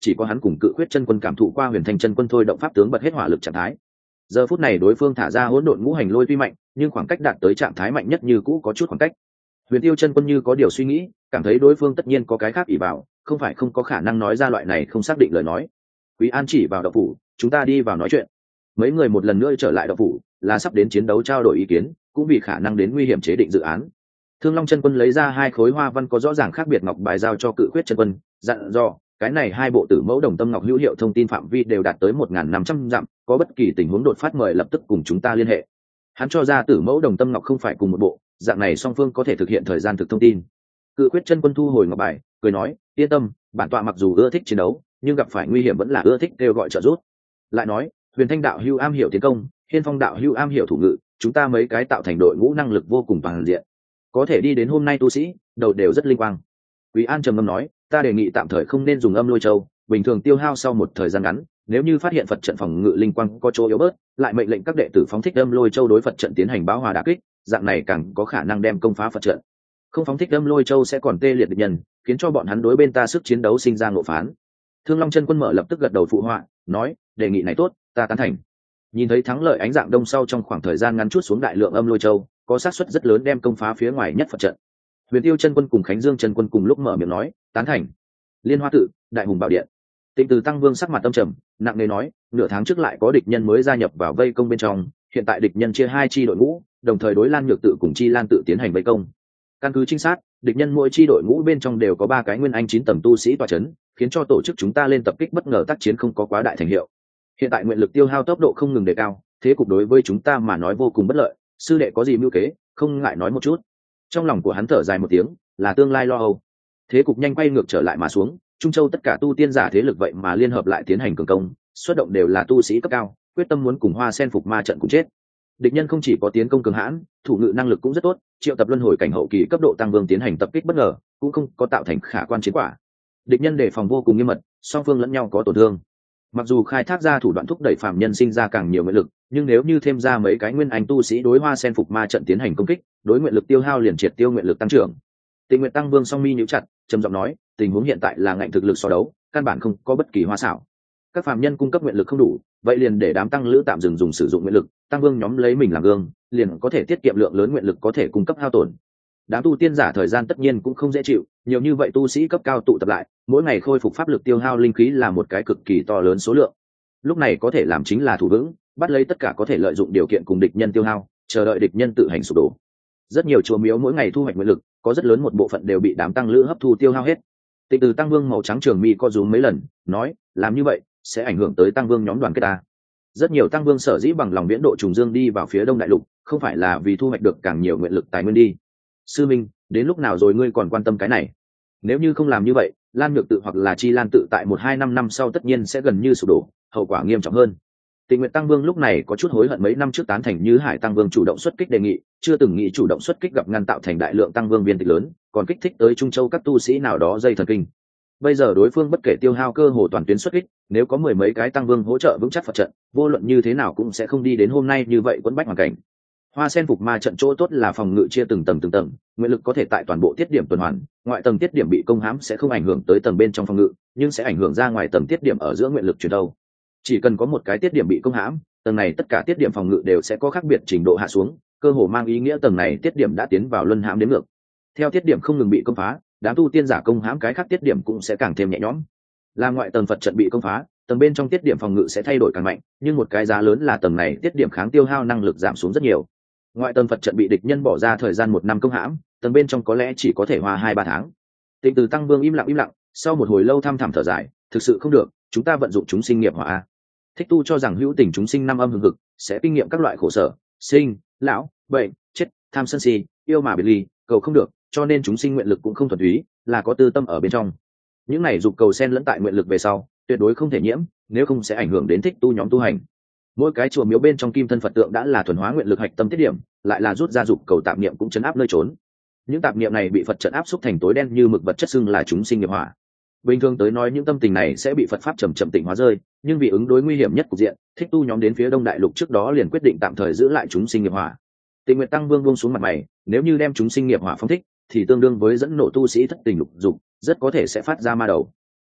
chỉ có hắn cùng cự khuyết chân quân cảm thụ qua huyền thanh chân quân thôi động pháp tướng bật hết hỏa lực trạng thái. Giờ phút này đối phương thả ra hỗn độn ngũ hành lôi tuy mạnh, nhưng khoảng cách đạt tới trạng thái mạnh nhất như cũ có chút khoảng cách. Huyền Tiêu chân quân như có điều suy nghĩ, cảm thấy đối phương tất nhiên có cái khác ỷ vào, không phải không có khả năng nói ra loại này không xác định lời nói. Quý An chỉ vào động phủ, chúng ta đi vào nói chuyện. Mấy người một lần nữa trở lại động phủ, là sắp đến chiến đấu trao đổi ý kiến, cũng vì khả năng đến nguy hiểm chế định dự án. Thương Long chân quân lấy ra hai khối hoa văn có rõ ràng khác biệt ngọc bài giao cho Cự Khuyết chân quân, dặn dò cái này hai bộ tử mẫu đồng tâm ngọc hữu hiệu thông tin phạm vi đều đạt tới một nghìn năm trăm dặm, có bất kỳ tình huống đột phát mời lập tức cùng chúng ta liên hệ. Hắn cho ra tử mẫu đồng tâm ngọc không phải cùng một bộ, dạng này song phương có thể thực hiện thời gian thực thông tin. Cự Khuyết chân quân thu hồi ngọc bài, cười nói, yên tâm, bản tọa mặc dù ưa thích chiến đấu, nhưng gặp phải nguy hiểm vẫn là ưa thích kêu gọi trợ giúp. Lại nói, Huyền Thanh đạo hữu am hiểu tiến công, Hiên Phong đạo hữu am hiểu thủ ngự, chúng ta mấy cái tạo thành đội ngũ năng lực vô cùng toàn diện, có thể đi đến hôm nay tu sĩ đầu đều rất linh quang. Quý An trầm ngâm nói, ta đề nghị tạm thời không nên dùng âm lôi châu, bình thường tiêu hao sau một thời gian ngắn, nếu như phát hiện Phật trận phòng ngự linh quang có chỗ yếu bớt, lại mệnh lệnh các đệ tử phóng thích âm lôi châu đối Phật trận tiến hành báo hòa đả kích, dạng này càng có khả năng đem công phá Phật trận. Không phóng thích âm lôi châu sẽ còn tê liệt địch nhân, khiến cho bọn hắn đối bên ta sức chiến đấu sinh ra ngộ phán. Thương Long chân quân mở lập tức gật đầu phụ họa, nói, đề nghị này tốt, ta tán thành. Nhìn thấy thắng lợi ánh dạng đông sau trong khoảng thời gian ngắn chút xuống đại lượng âm lôi châu, có xác suất rất lớn đem công phá phía ngoài nhất Phật trận. Huyền Tiêu chân quân cùng Khánh Dương chân quân cùng lúc mở miệng nói, tán thành. Liên Hoa tự, Đại Hùng Bảo Điện. Tịnh Từ Tăng Vương sắc mặt âm trầm, nặng nề nói, nửa tháng trước lại có địch nhân mới gia nhập vào vây công bên trong, hiện tại địch nhân chia hai chi đội ngũ, đồng thời đối Lan Nhược tự cùng Chi Lan tự tiến hành vây công. Căn cứ trinh sát, địch nhân mỗi chi đội ngũ bên trong đều có ba cái nguyên anh chín tầng tu sĩ tọa chấn, khiến cho tổ chức chúng ta lên tập kích bất ngờ tác chiến không có quá đại thành hiệu. Hiện tại nguyện lực tiêu hao tốc độ không ngừng đề cao, thế cục đối với chúng ta mà nói vô cùng bất lợi. Sư đệ có gì mưu kế, không ngại nói một chút. Trong lòng của hắn thở dài một tiếng, là tương lai lo âu. Thế cục nhanh quay ngược trở lại mà xuống, Trung Châu tất cả tu tiên giả thế lực vậy mà liên hợp lại tiến hành cường công, xuất động đều là tu sĩ cấp cao, quyết tâm muốn cùng Hoa Sen phục ma trận cùng chết. Địch nhân không chỉ có tiến công cường hãn, thủ ngự năng lực cũng rất tốt, triệu tập luân hồi cảnh hậu kỳ cấp độ tăng vương tiến hành tập kích bất ngờ, cũng không có tạo thành khả quan chiến quả. Địch nhân đề phòng vô cùng nghiêm mật, song phương lẫn nhau có tổn thương. Mặc dù khai thác ra thủ đoạn thúc đẩy phàm nhân sinh ra càng nhiều nguyện lực, nhưng nếu như thêm ra mấy cái nguyên anh tu sĩ đối Hoa Sen phục ma trận tiến hành công kích, đối nguyện lực tiêu hao liền triệt tiêu nguyện lực tăng trưởng. Tịnh Nguyệt Tăng Vương song mi nhíu chặt, trầm giọng nói, tình huống hiện tại là ngạnh thực lực so đấu, căn bản không có bất kỳ hoa xảo. Các phàm nhân cung cấp nguyện lực không đủ, vậy liền để đám tăng lữ tạm dừng dùng sử dụng nguyện lực, tăng vương nhóm lấy mình làm gương, liền có thể tiết kiệm lượng lớn nguyện lực có thể cung cấp hao tổn. Đám tu tiên giả thời gian tất nhiên cũng không dễ chịu, nhiều như vậy tu sĩ cấp cao tụ tập lại, mỗi ngày khôi phục pháp lực tiêu hao linh khí là một cái cực kỳ to lớn số lượng. Lúc này có thể làm chính là thủ vững, bắt lấy tất cả có thể lợi dụng điều kiện cùng địch nhân tiêu hao, chờ đợi địch nhân tự hành sụp đổ. Rất nhiều chùa miếu mỗi ngày thu hoạch nguyện lực, có rất lớn một bộ phận đều bị đám tăng lữ hấp thu tiêu hao hết. Tịnh Từ Tăng Vương màu trắng trường mi co rúm mấy lần, nói, làm như vậy sẽ ảnh hưởng tới tăng vương nhóm đoàn kết ta. Rất nhiều tăng vương sở dĩ bằng lòng viễn độ trùng dương đi vào phía đông đại lục, không phải là vì thu hoạch được càng nhiều nguyện lực tài nguyên đi. Sư Minh, đến lúc nào rồi ngươi còn quan tâm cái này? Nếu như không làm như vậy, Lan Nhược tự hoặc là Chi Lan tự tại một hai năm năm sau tất nhiên sẽ gần như sụp đổ, hậu quả nghiêm trọng hơn. Tịnh Nguyệt Tăng Vương lúc này có chút hối hận mấy năm trước tán thành Như Hải Tăng Vương chủ động xuất kích đề nghị, chưa từng nghĩ chủ động xuất kích gặp ngăn tạo thành đại lượng tăng vương viên tịch lớn, còn kích thích tới Trung Châu các tu sĩ nào đó dây thần kinh. Bây giờ đối phương bất kể tiêu hao cơ hồ toàn tuyến xuất kích, nếu có mười mấy cái tăng vương hỗ trợ vững chắc Phật trận, vô luận như thế nào cũng sẽ không đi đến hôm nay như vậy quẫn bách hoàn cảnh. Hoa Sen phục ma trận chỗ tốt là phòng ngự chia từng tầng từng tầng, nguyện lực có thể tại toàn bộ tiết điểm tuần hoàn, ngoại tầng tiết điểm bị công hãm sẽ không ảnh hưởng tới tầng bên trong phòng ngự, nhưng sẽ ảnh hưởng ra ngoài tầng tiết điểm ở giữa nguyện lực truyền đâu. Chỉ cần có một cái tiết điểm bị công hãm, tầng này tất cả tiết điểm phòng ngự đều sẽ có khác biệt trình độ hạ xuống, cơ hồ mang ý nghĩa tầng này tiết điểm đã tiến vào luân hãm đến ngược. Theo tiết điểm không ngừng bị công phá, đám tu tiên giả công hãm cái khác tiết điểm cũng sẽ càng thêm nhẹ nhõm. Là ngoại tầng Phật trận bị công phá, tầng bên trong tiết điểm phòng ngự sẽ thay đổi càng mạnh, nhưng một cái giá lớn là tầng này tiết điểm kháng tiêu hao năng lực giảm xuống rất nhiều. Ngoại tầng Phật trận bị địch nhân bỏ ra thời gian một năm công hãm, tầng bên trong có lẽ chỉ có thể hoa hai ba tháng. Tịnh Từ Tăng Vương im lặng im lặng, sau một hồi lâu thăm thẳm thở dài, thực sự không được, chúng ta vận dụng chúng sinh nghiệp hỏa. Thích Tu cho rằng hữu tình chúng sinh năm âm hưng hực, sẽ kinh nghiệm các loại khổ sở, sinh, lão, bệnh, chết, tham sân si, yêu mà biệt ly, cầu không được, cho nên chúng sinh nguyện lực cũng không thuần túy, là có tư tâm ở bên trong. Những này dục cầu xen lẫn tại nguyện lực về sau, tuyệt đối không thể nhiễm, nếu không sẽ ảnh hưởng đến thích tu nhóm tu hành. Mỗi cái chùa miếu bên trong kim thân Phật tượng đã là thuần hóa nguyện lực hạch tâm tiết điểm, lại là rút ra dục cầu tạp niệm cũng chấn áp nơi trốn. Những tạp niệm này bị Phật trận áp xúc thành tối đen như mực vật chất xưng là chúng sinh nghiệp hỏa. Bình thường tới nói những tâm tình này sẽ bị Phật pháp chậm chậm tịnh hóa rơi, nhưng vì ứng đối nguy hiểm nhất cục diện, thích tu nhóm đến phía đông đại lục trước đó liền quyết định tạm thời giữ lại chúng sinh nghiệp hỏa. Tịnh Nguyệt Tăng Vương buông xuống mặt mày, nếu như đem chúng sinh nghiệp hỏa phóng thích, thì tương đương với dẫn nổ tu sĩ thất tình lục dục, rất có thể sẽ phát ra ma đầu.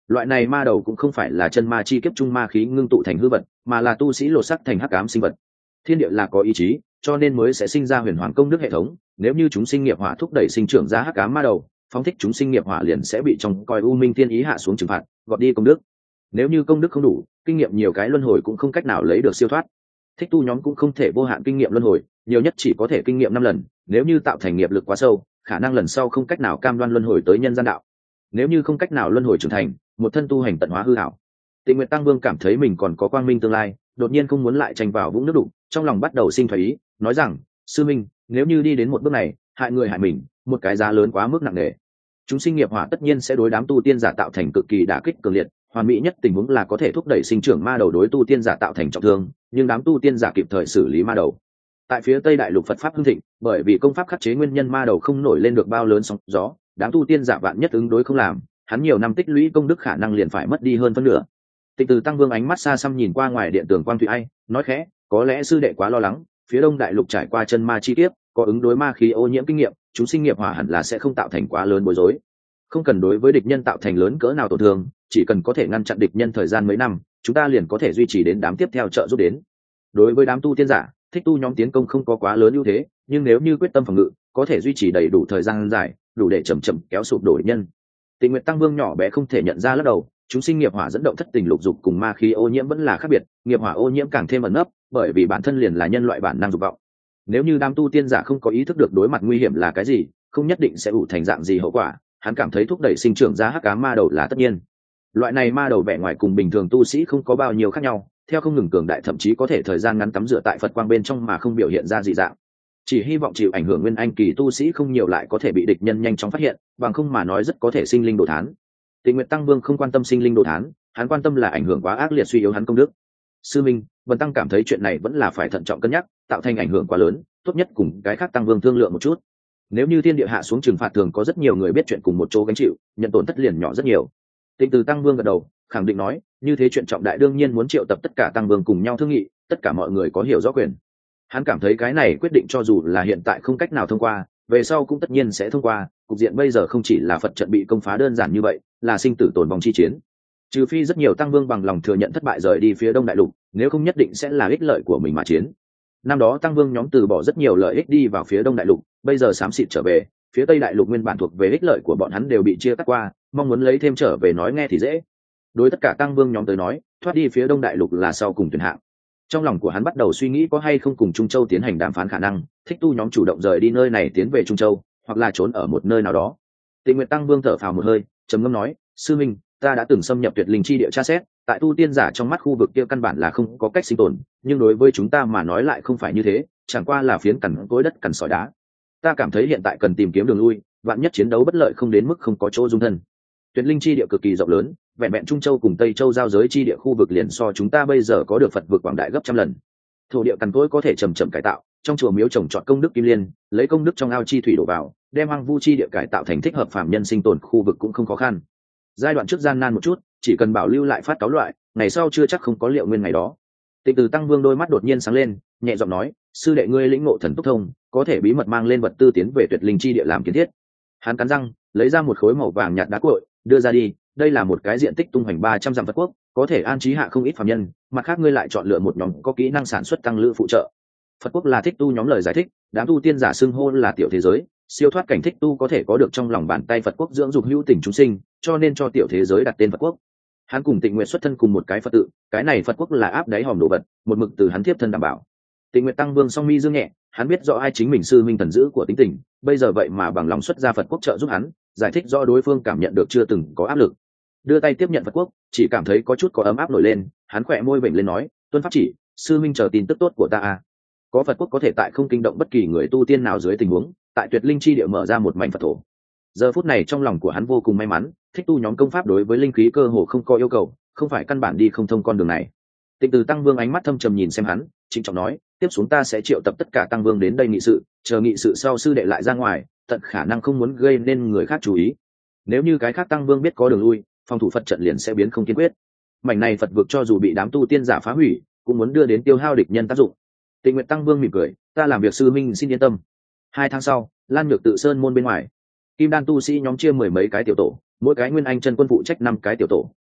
Loại này ma đầu cũng không phải là chân ma chi kiếp trung ma khí ngưng tụ thành hư vật, mà là tu sĩ lột sắc thành hắc ám sinh vật. Thiên địa là có ý chí, cho nên mới sẽ sinh ra huyền hoàng công đức hệ thống. Nếu như chúng sinh nghiệp hỏa thúc đẩy sinh trưởng ra hắc ám ma đầu, phóng thích chúng sinh nghiệp hỏa liền sẽ bị trong coi u minh thiên ý hạ xuống trừng phạt, gọt đi công đức. Nếu như công đức không đủ, kinh nghiệm nhiều cái luân hồi cũng không cách nào lấy được siêu thoát. Thích tu nhóm cũng không thể vô hạn kinh nghiệm luân hồi, nhiều nhất chỉ có thể kinh nghiệm năm lần. Nếu như tạo thành nghiệp lực quá sâu, khả năng lần sau không cách nào cam đoan luân hồi tới nhân gian đạo. Nếu như không cách nào luân hồi trưởng thành, một thân tu hành tận hóa hư hảo. Tịnh Nguyệt Tăng Vương cảm thấy mình còn có quang minh tương lai, đột nhiên không muốn lại tranh vào vũng nước đục, trong lòng bắt đầu sinh thoái ý, nói rằng: sư minh, nếu như đi đến một bước này, hại người hại mình, một cái giá lớn quá mức nặng nề. Chúng sinh nghiệp hỏa tất nhiên sẽ đối đám tu tiên giả tạo thành cực kỳ đả kích cường liệt, hoàn mỹ nhất tình huống là có thể thúc đẩy sinh trưởng ma đầu đối tu tiên giả tạo thành trọng thương, nhưng đám tu tiên giả kịp thời xử lý ma đầu. Tại phía Tây Đại Lục Phật pháp hưng thịnh, bởi vì công pháp khắc chế nguyên nhân ma đầu không nổi lên được bao lớn sóng gió, đám tu tiên giả vạn nhất ứng đối không làm, hắn nhiều năm tích lũy công đức khả năng liền phải mất đi hơn phân nửa. Tịch Từ Tăng Vương ánh mắt xa xăm nhìn qua ngoài điện tường quang thủy ai, nói khẽ: có lẽ sư đệ quá lo lắng, phía Đông Đại Lục trải qua chân ma chi kiếp, có ứng đối ma khí ô nhiễm kinh nghiệm, chúng sinh nghiệp hỏa hẳn là sẽ không tạo thành quá lớn bối rối. Không cần đối với địch nhân tạo thành lớn cỡ nào tổn thương, chỉ cần có thể ngăn chặn địch nhân thời gian mấy năm, chúng ta liền có thể duy trì đến đám tiếp theo trợ giúp đến. Đối với đám tu tiên giả, thích tu nhóm tiến công không có quá lớn ưu thế, nhưng nếu như quyết tâm phòng ngự, có thể duy trì đầy đủ thời gian dài, đủ để chậm chậm kéo sụp đổ địch nhân. Tịnh Nguyệt Tăng Vương nhỏ bé không thể nhận ra lắc đầu, chúng sinh nghiệp hỏa dẫn động thất tình lục dục cùng ma khí ô nhiễm vẫn là khác biệt, nghiệp hỏa ô nhiễm càng thêm ẩn nấp, bởi vì bản thân liền là nhân loại bản năng dục vọng. Nếu như đám tu tiên giả không có ý thức được đối mặt nguy hiểm là cái gì, không nhất định sẽ ủ thành dạng gì hậu quả, hắn cảm thấy thúc đẩy sinh trưởng ra hắc ám ma đầu là tất nhiên. Loại này ma đầu vẻ ngoài cùng bình thường tu sĩ không có bao nhiêu khác nhau, theo không ngừng cường đại thậm chí có thể thời gian ngắn tắm rửa tại Phật quang bên trong mà không biểu hiện ra dị dạng. Chỉ hy vọng chịu ảnh hưởng nguyên anh kỳ tu sĩ không nhiều lại có thể bị địch nhân nhanh chóng phát hiện, bằng không mà nói rất có thể sinh linh đồ thán. Tịnh Nguyệt Tăng Vương không quan tâm sinh linh đồ thán, hắn quan tâm là ảnh hưởng quá ác liệt suy yếu hắn công đức. Sư minh, Vân Tăng cảm thấy chuyện này vẫn là phải thận trọng cân nhắc, tạo thành ảnh hưởng quá lớn, tốt nhất cùng cái khác Tăng Vương thương lượng một chút. Nếu như thiên địa hạ xuống trừng phạt thường có rất nhiều người biết chuyện cùng một chỗ gánh chịu, nhận tổn thất liền nhỏ rất nhiều. Tịnh Từ Tăng Vương gật đầu, khẳng định nói, như thế chuyện trọng đại đương nhiên muốn triệu tập tất cả Tăng Vương cùng nhau thương nghị, tất cả mọi người có hiểu rõ quyền. Hắn cảm thấy cái này quyết định cho dù là hiện tại không cách nào thông qua, về sau cũng tất nhiên sẽ thông qua. Cục diện bây giờ không chỉ là Phật trận bị công phá đơn giản như vậy, là sinh tử tồn vong chi chiến. Trừ phi rất nhiều Tăng Vương bằng lòng thừa nhận thất bại rời đi phía Đông Đại Lục, nếu không nhất định sẽ là ích lợi của mình mà chiến. Năm đó Tăng Vương nhóm từ bỏ rất nhiều lợi ích đi vào phía Đông Đại Lục, bây giờ xám xịt trở về, phía Tây Đại Lục nguyên bản thuộc về ích lợi của bọn hắn đều bị chia cắt qua, mong muốn lấy thêm trở về nói nghe thì dễ. Đối tất cả Tăng Vương nhóm tới nói, thoát đi phía Đông Đại Lục là sau cùng tuyển hạng. Trong lòng của hắn bắt đầu suy nghĩ có hay không cùng Trung Châu tiến hành đàm phán khả năng, thích tu nhóm chủ động rời đi nơi này tiến về Trung Châu, hoặc là trốn ở một nơi nào đó. Tịnh Nguyệt Tăng Vương thở phào một hơi, trầm ngâm nói: sư minh, ta đã từng xâm nhập tuyệt linh chi địa tra xét, tại tu tiên giả trong mắt khu vực kia căn bản là không có cách sinh tồn, nhưng đối với chúng ta mà nói lại không phải như thế, chẳng qua là phiến cằn cối đất cằn sỏi đá. Ta cảm thấy hiện tại cần tìm kiếm đường lui, vạn nhất chiến đấu bất lợi không đến mức không có chỗ dung thân. Tuyệt linh chi địa cực kỳ rộng lớn, vẹn vẹn Trung Châu cùng Tây Châu giao giới chi địa khu vực liền so chúng ta bây giờ có được Phật vực quảng đại gấp trăm lần. Thổ địa cằn cối có thể chậm chậm cải tạo, trong chùa miếu trồng trọt công đức kim liên, lấy công đức trong ao chi thủy đổ vào, đem hoang vu chi địa cải tạo thành thích hợp phàm nhân sinh tồn khu vực cũng không khó khăn. Giai đoạn trước gian nan một chút, chỉ cần bảo lưu lại phát cáo loại, ngày sau chưa chắc không có liệu nguyên ngày đó. Tịnh Từ Tăng Vương đôi mắt đột nhiên sáng lên, nhẹ giọng nói: sư đệ ngươi lĩnh ngộ thần túc thông, có thể bí mật mang lên vật tư tiến về tuyệt linh chi địa làm kiến thiết. Hắn cắn răng, lấy ra một khối màu vàng nhạt đá cuội, đưa ra đi. Đây là một cái diện tích tung hoành ba trăm dặm Phật quốc, có thể an trí hạ không ít phàm nhân. Mặt khác ngươi lại chọn lựa một nhóm có kỹ năng sản xuất tăng lữ phụ trợ. Phật quốc là thích tu nhóm lời giải thích, đám tu tiên giả xưng hô là tiểu thế giới, siêu thoát cảnh thích tu có thể có được trong lòng bàn tay Phật quốc dưỡng dục hữu tình chúng sinh, cho nên cho tiểu thế giới đặt tên Phật quốc. Hắn cùng Tịnh Nguyệt xuất thân cùng một cái Phật tự, cái này Phật quốc là áp đáy hòm đồ vật, một mực từ hắn tiếp thân đảm bảo. Tịnh Nguyệt Tăng Vương song mi dương nhẹ, hắn biết rõ ai chính mình sư minh thần dữ của tính tình, bây giờ vậy mà bằng lòng xuất ra Phật quốc trợ giúp hắn, giải thích rõ đối phương cảm nhận được chưa từng có áp lực. Đưa tay tiếp nhận Phật quốc, chỉ cảm thấy có chút có ấm áp nổi lên, hắn khỏe môi vểnh lên nói: tuân pháp chỉ, sư minh chờ tin tức tốt của ta à. Có Phật quốc có thể tại không kinh động bất kỳ người tu tiên nào dưới tình huống, tại tuyệt linh chi địa mở ra một mảnh Phật thổ. Giờ phút này trong lòng của hắn vô cùng may mắn, thích tu nhóm công pháp đối với linh khí cơ hồ không có yêu cầu, không phải căn bản đi không thông con đường này. Tịnh Từ Tăng Vương ánh mắt thâm trầm nhìn xem hắn, trịnh trọng nói: tiếp xuống ta sẽ triệu tập tất cả Tăng Vương đến đây nghị sự, chờ nghị sự sau sư đệ lại ra ngoài, tận khả năng không muốn gây nên người khác chú ý. Nếu như cái khác Tăng Vương biết có đường lui, phòng thủ Phật trận liền sẽ biến không kiên quyết. Mảnh này Phật vực cho dù bị đám tu tiên giả phá hủy, cũng muốn đưa đến tiêu hao địch nhân tác dụng. Tịnh Nguyệt Tăng Vương mỉm cười: ta làm việc sư minh xin yên tâm. Hai tháng sau, Lan Nhược Tự Sơn môn bên ngoài, kim đan tu sĩ nhóm chia mười mấy cái tiểu tổ, mỗi cái nguyên anh chân quân phụ trách năm cái tiểu tổ,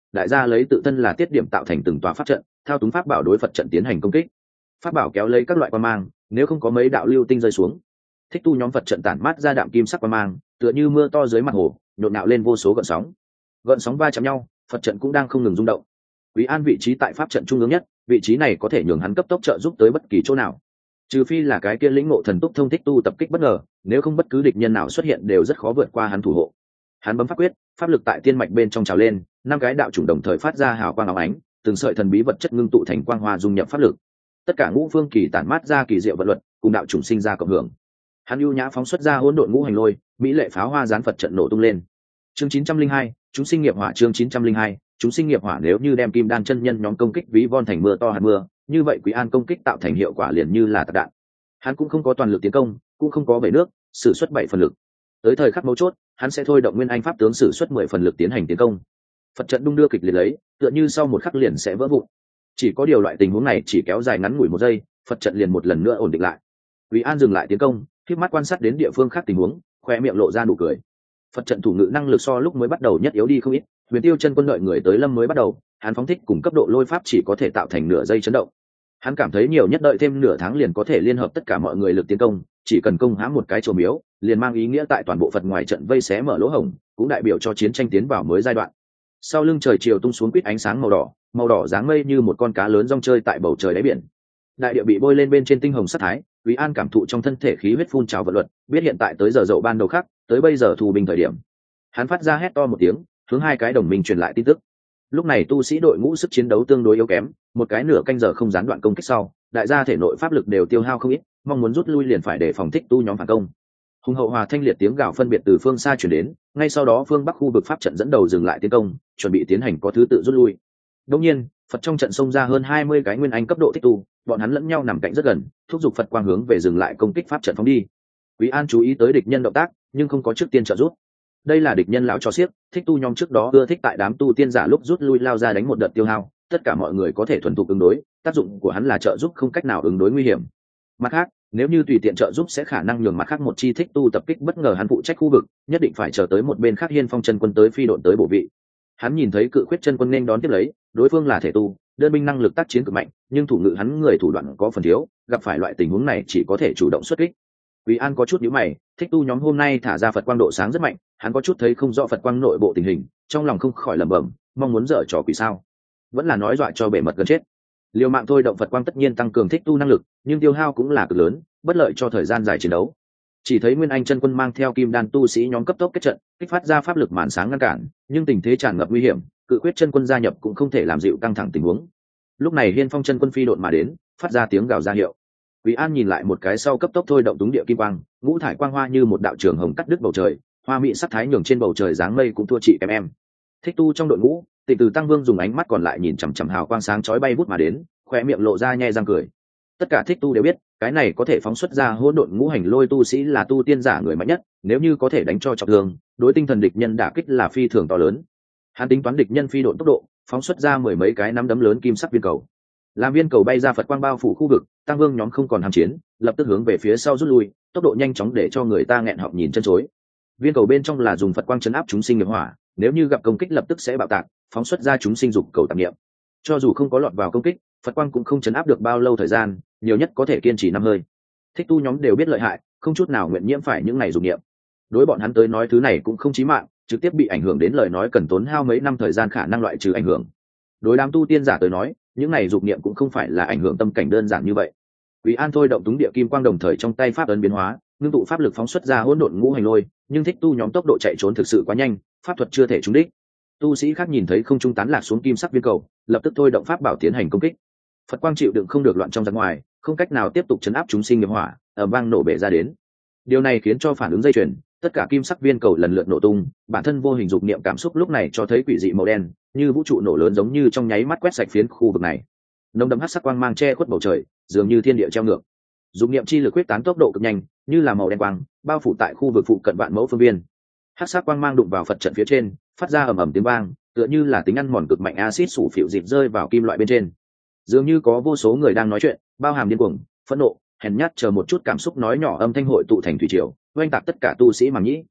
đại gia lấy tự thân là tiết điểm tạo thành từng tòa pháp trận, thao túng pháp bảo đối Phật trận tiến hành công kích. Pháp bảo kéo lấy các loại quan mang, nếu không có mấy đạo lưu tinh rơi xuống, thích tu nhóm Phật trận tản mát ra đạm kim sắc quan mang, tựa như mưa to dưới mặt hồ, nhộn nhạo lên vô số gợn sóng. Gợn sóng va chạm nhau, Phật trận cũng đang không ngừng rung động. Quý An vị trí tại pháp trận trung ương nhất, vị trí này có thể nhường hắn cấp tốc trợ giúp tới bất kỳ chỗ nào. Trừ phi là cái kia lĩnh ngộ thần túc thông thích tu tập kích bất ngờ, nếu không bất cứ địch nhân nào xuất hiện đều rất khó vượt qua hắn thủ hộ. Hắn bấm pháp quyết, pháp lực tại tiên mạch bên trong trào lên, năm cái đạo chủng đồng thời phát ra hào quang óng ánh, từng sợi thần bí vật chất ngưng tụ thành quang hoa dung nhập pháp lực. Tất cả ngũ phương kỳ tản mát ra kỳ diệu vận luật, cùng đạo chủng sinh ra cộng hưởng. Hắn ưu nhã phóng xuất ra hỗn độn ngũ hành lôi, mỹ lệ pháo hoa gián Phật trận nổ tung lên. Chương chín trăm linh hai, chúng sinh nghiệp hỏa. Chương chín trăm linh hai, chúng sinh nghiệp hỏa. Nếu như đem kim đan chân nhân nhóm công kích ví von thành mưa to hạt mưa, như vậy Quý An công kích tạo thành hiệu quả liền như là tạc đạn. Hắn cũng không có toàn lực tiến công, cũng không có vẩy nước, sử xuất bảy phần lực. Tới thời khắc mấu chốt, hắn sẽ thôi động nguyên anh pháp tướng sử xuất mười phần lực tiến hành tiến công. Phật trận đung đưa kịch liệt lấy, tựa như sau một khắc liền sẽ vỡ vụn. Chỉ có điều loại tình huống này chỉ kéo dài ngắn ngủi một giây, Phật trận liền một lần nữa ổn định lại. Quý An dừng lại tiến công, khép mắt quan sát đến địa phương khác tình huống, khoe miệng lộ ra nụ cười. Phật trận thủ ngự năng lực so lúc mới bắt đầu nhất yếu đi không ít, Huyền Tiêu chân quân đợi người tới lâm mới bắt đầu, hắn phóng thích cùng cấp độ lôi pháp chỉ có thể tạo thành nửa giây chấn động. Hắn cảm thấy nhiều nhất đợi thêm nửa tháng liền có thể liên hợp tất cả mọi người lực tiến công, chỉ cần công hãm một cái chùa miếu, liền mang ý nghĩa tại toàn bộ Phật ngoài trận vây xé mở lỗ hổng, cũng đại biểu cho chiến tranh tiến vào mới giai đoạn. Sau lưng trời chiều tung xuống quýt ánh sáng màu đỏ, màu đỏ dáng mây như một con cá lớn rong chơi tại bầu trời đáy biển. Đại địa bị bôi lên bên trên tinh hồng sắc thái, Quý An cảm thụ trong thân thể khí huyết phun trào vận luật, biết hiện tại tới giờ dậu ban đầu khác, tới bây giờ thu binh thời điểm. Hắn phát ra hét to một tiếng, hướng hai cái đồng minh truyền lại tin tức. Lúc này tu sĩ đội ngũ sức chiến đấu tương đối yếu kém, một cái nửa canh giờ không gián đoạn công kích sau, đại gia thể nội pháp lực đều tiêu hao không ít, mong muốn rút lui liền phải để phòng thích tu nhóm phản công. Hùng hậu hòa thanh liệt tiếng gào phân biệt từ phương xa truyền đến, ngay sau đó phương bắc khu vực pháp trận dẫn đầu dừng lại tiến công, chuẩn bị tiến hành có thứ tự rút lui. Đương nhiên, Phật trong trận xông ra hơn hai mươi cái nguyên anh cấp độ thích tu, bọn hắn lẫn nhau nằm cạnh rất gần, thúc giục Phật quang hướng về dừng lại công kích pháp trận phóng đi. Quý An chú ý tới địch nhân động tác, nhưng không có trước tiên trợ giúp. Đây là địch nhân lão cho xiếc, thích tu nhóm trước đó ưa thích tại đám tu tiên giả lúc rút lui lao ra đánh một đợt tiêu hao, tất cả mọi người có thể thuần thục ứng đối, tác dụng của hắn là trợ giúp không cách nào ứng đối nguy hiểm. Mặt khác, nếu như tùy tiện trợ giúp sẽ khả năng nhường mặt khác một chi thích tu tập kích bất ngờ hắn phụ trách khu vực, nhất định phải chờ tới một bên khác Hiên Phong chân quân tới phi độn tới bổ vị. Hắn nhìn thấy Cự Khuyết chân quân nên đón tiếp lấy, đối phương là thể tu, đơn binh năng lực tác chiến cực mạnh, nhưng thủ ngự hắn người thủ đoạn có phần thiếu, gặp phải loại tình huống này chỉ có thể chủ động xuất kích. Quý An có chút nhíu mày, thích tu nhóm hôm nay thả ra Phật quang độ sáng rất mạnh, hắn có chút thấy không rõ Phật quang nội bộ tình hình, trong lòng không khỏi lẩm bẩm, mong muốn dở trò quỷ sao? Vẫn là nói dọa cho bể mật gần chết. Liều mạng thôi động Phật quang tất nhiên tăng cường thích tu năng lực, nhưng tiêu hao cũng là cực lớn, bất lợi cho thời gian dài chiến đấu. Chỉ thấy Nguyên Anh chân quân mang theo kim đan tu sĩ nhóm cấp tốc kết trận, kích phát ra pháp lực màn sáng ngăn cản, nhưng tình thế tràn ngập nguy hiểm, Cự Khuyết chân quân gia nhập cũng không thể làm dịu căng thẳng tình huống. Lúc này Hiên Phong chân quân phi độn mà đến, phát ra tiếng gào ra hiệu. Quý An nhìn lại một cái sau cấp tốc thôi động túng địa kim quang, ngũ thải quang hoa như một đạo trường hồng cắt đứt bầu trời, hoa mỹ sắc thái nhường trên bầu trời dáng mây cũng thua chị em em. Thích tu trong đội ngũ, Tịnh Từ Tăng Vương dùng ánh mắt còn lại nhìn chằm chằm hào quang sáng chói bay vút mà đến, khóe miệng lộ ra nhe răng cười. Tất cả thích tu đều biết, cái này có thể phóng xuất ra hỗn độn ngũ hành lôi tu sĩ là tu tiên giả người mạnh nhất, nếu như có thể đánh cho trọng thương, đối tinh thần địch nhân đả kích là phi thường to lớn. Hắn tính toán địch nhân phi độn tốc độ, phóng xuất ra mười mấy cái nắm đấm lớn kim sắc viên cầu. Làm viên cầu bay ra Phật quang bao phủ khu vực, Tăng Vương nhóm không còn hàm chiến, lập tức hướng về phía sau rút lui, tốc độ nhanh chóng để cho người ta nghẹn họng nhìn chân chối. Viên cầu bên trong là dùng Phật quang chấn áp chúng sinh nghiệp hỏa, nếu như gặp công kích lập tức sẽ bạo tạc, phóng xuất ra chúng sinh dục cầu tạp niệm. Cho dù không có lọt vào công kích, Phật quang cũng không chấn áp được bao lâu thời gian, nhiều nhất có thể kiên trì năm hơi. Thích tu nhóm đều biết lợi hại, không chút nào nguyện nhiễm phải những này dục niệm. Đối bọn hắn tới nói thứ này cũng không chí mạng, trực tiếp bị ảnh hưởng đến lời nói cần tốn hao mấy năm thời gian khả năng loại trừ ảnh hưởng. Đối đám tu tiên giả tới nói, những này dục niệm cũng không phải là ảnh hưởng tâm cảnh đơn giản như vậy. Quý An thôi động túng địa kim quang đồng thời trong tay pháp ấn biến hóa, ngưng tụ pháp lực phóng xuất ra hỗn độn ngũ hành lôi, nhưng thích tu nhóm tốc độ chạy trốn thực sự quá nhanh, pháp thuật chưa thể trúng đích. Tu sĩ khác nhìn thấy không trung tán lạc xuống kim sắc viên cầu, lập tức thôi động pháp bảo tiến hành công kích. Phật quang chịu đựng không được loạn trong ra ngoài, không cách nào tiếp tục chấn áp chúng sinh nghiệp hỏa, ở vang nổ bể ra đến. Điều này khiến cho phản ứng dây chuyền, tất cả kim sắc viên cầu lần lượt nổ tung, bản thân vô hình dục niệm cảm xúc lúc này cho thấy quỷ dị màu đen, như vũ trụ nổ lớn giống như trong nháy mắt quét sạch phiến khu vực này. Nồng đậm hắc sắc quang mang che khuất bầu trời, dường như thiên địa treo ngược. Dục niệm chi lực quyết tán tốc độ cực nhanh, như là màu đen quang, bao phủ tại khu vực phụ cận vạn mẫu phương viên. Hắc sắc quang mang đụng vào Phật trận phía trên, phát ra ầm ầm tiếng vang, tựa như là tính ăn mòn cực mạnh axit sủ phịu dịp rơi vào kim loại bên trên. Dường như có vô số người đang nói chuyện, bao hàm điên cuồng, phẫn nộ, hèn nhát chờ một chút cảm xúc nói nhỏ âm thanh hội tụ thành thủy triều, oanh tạc tất cả tu sĩ màng nhĩ.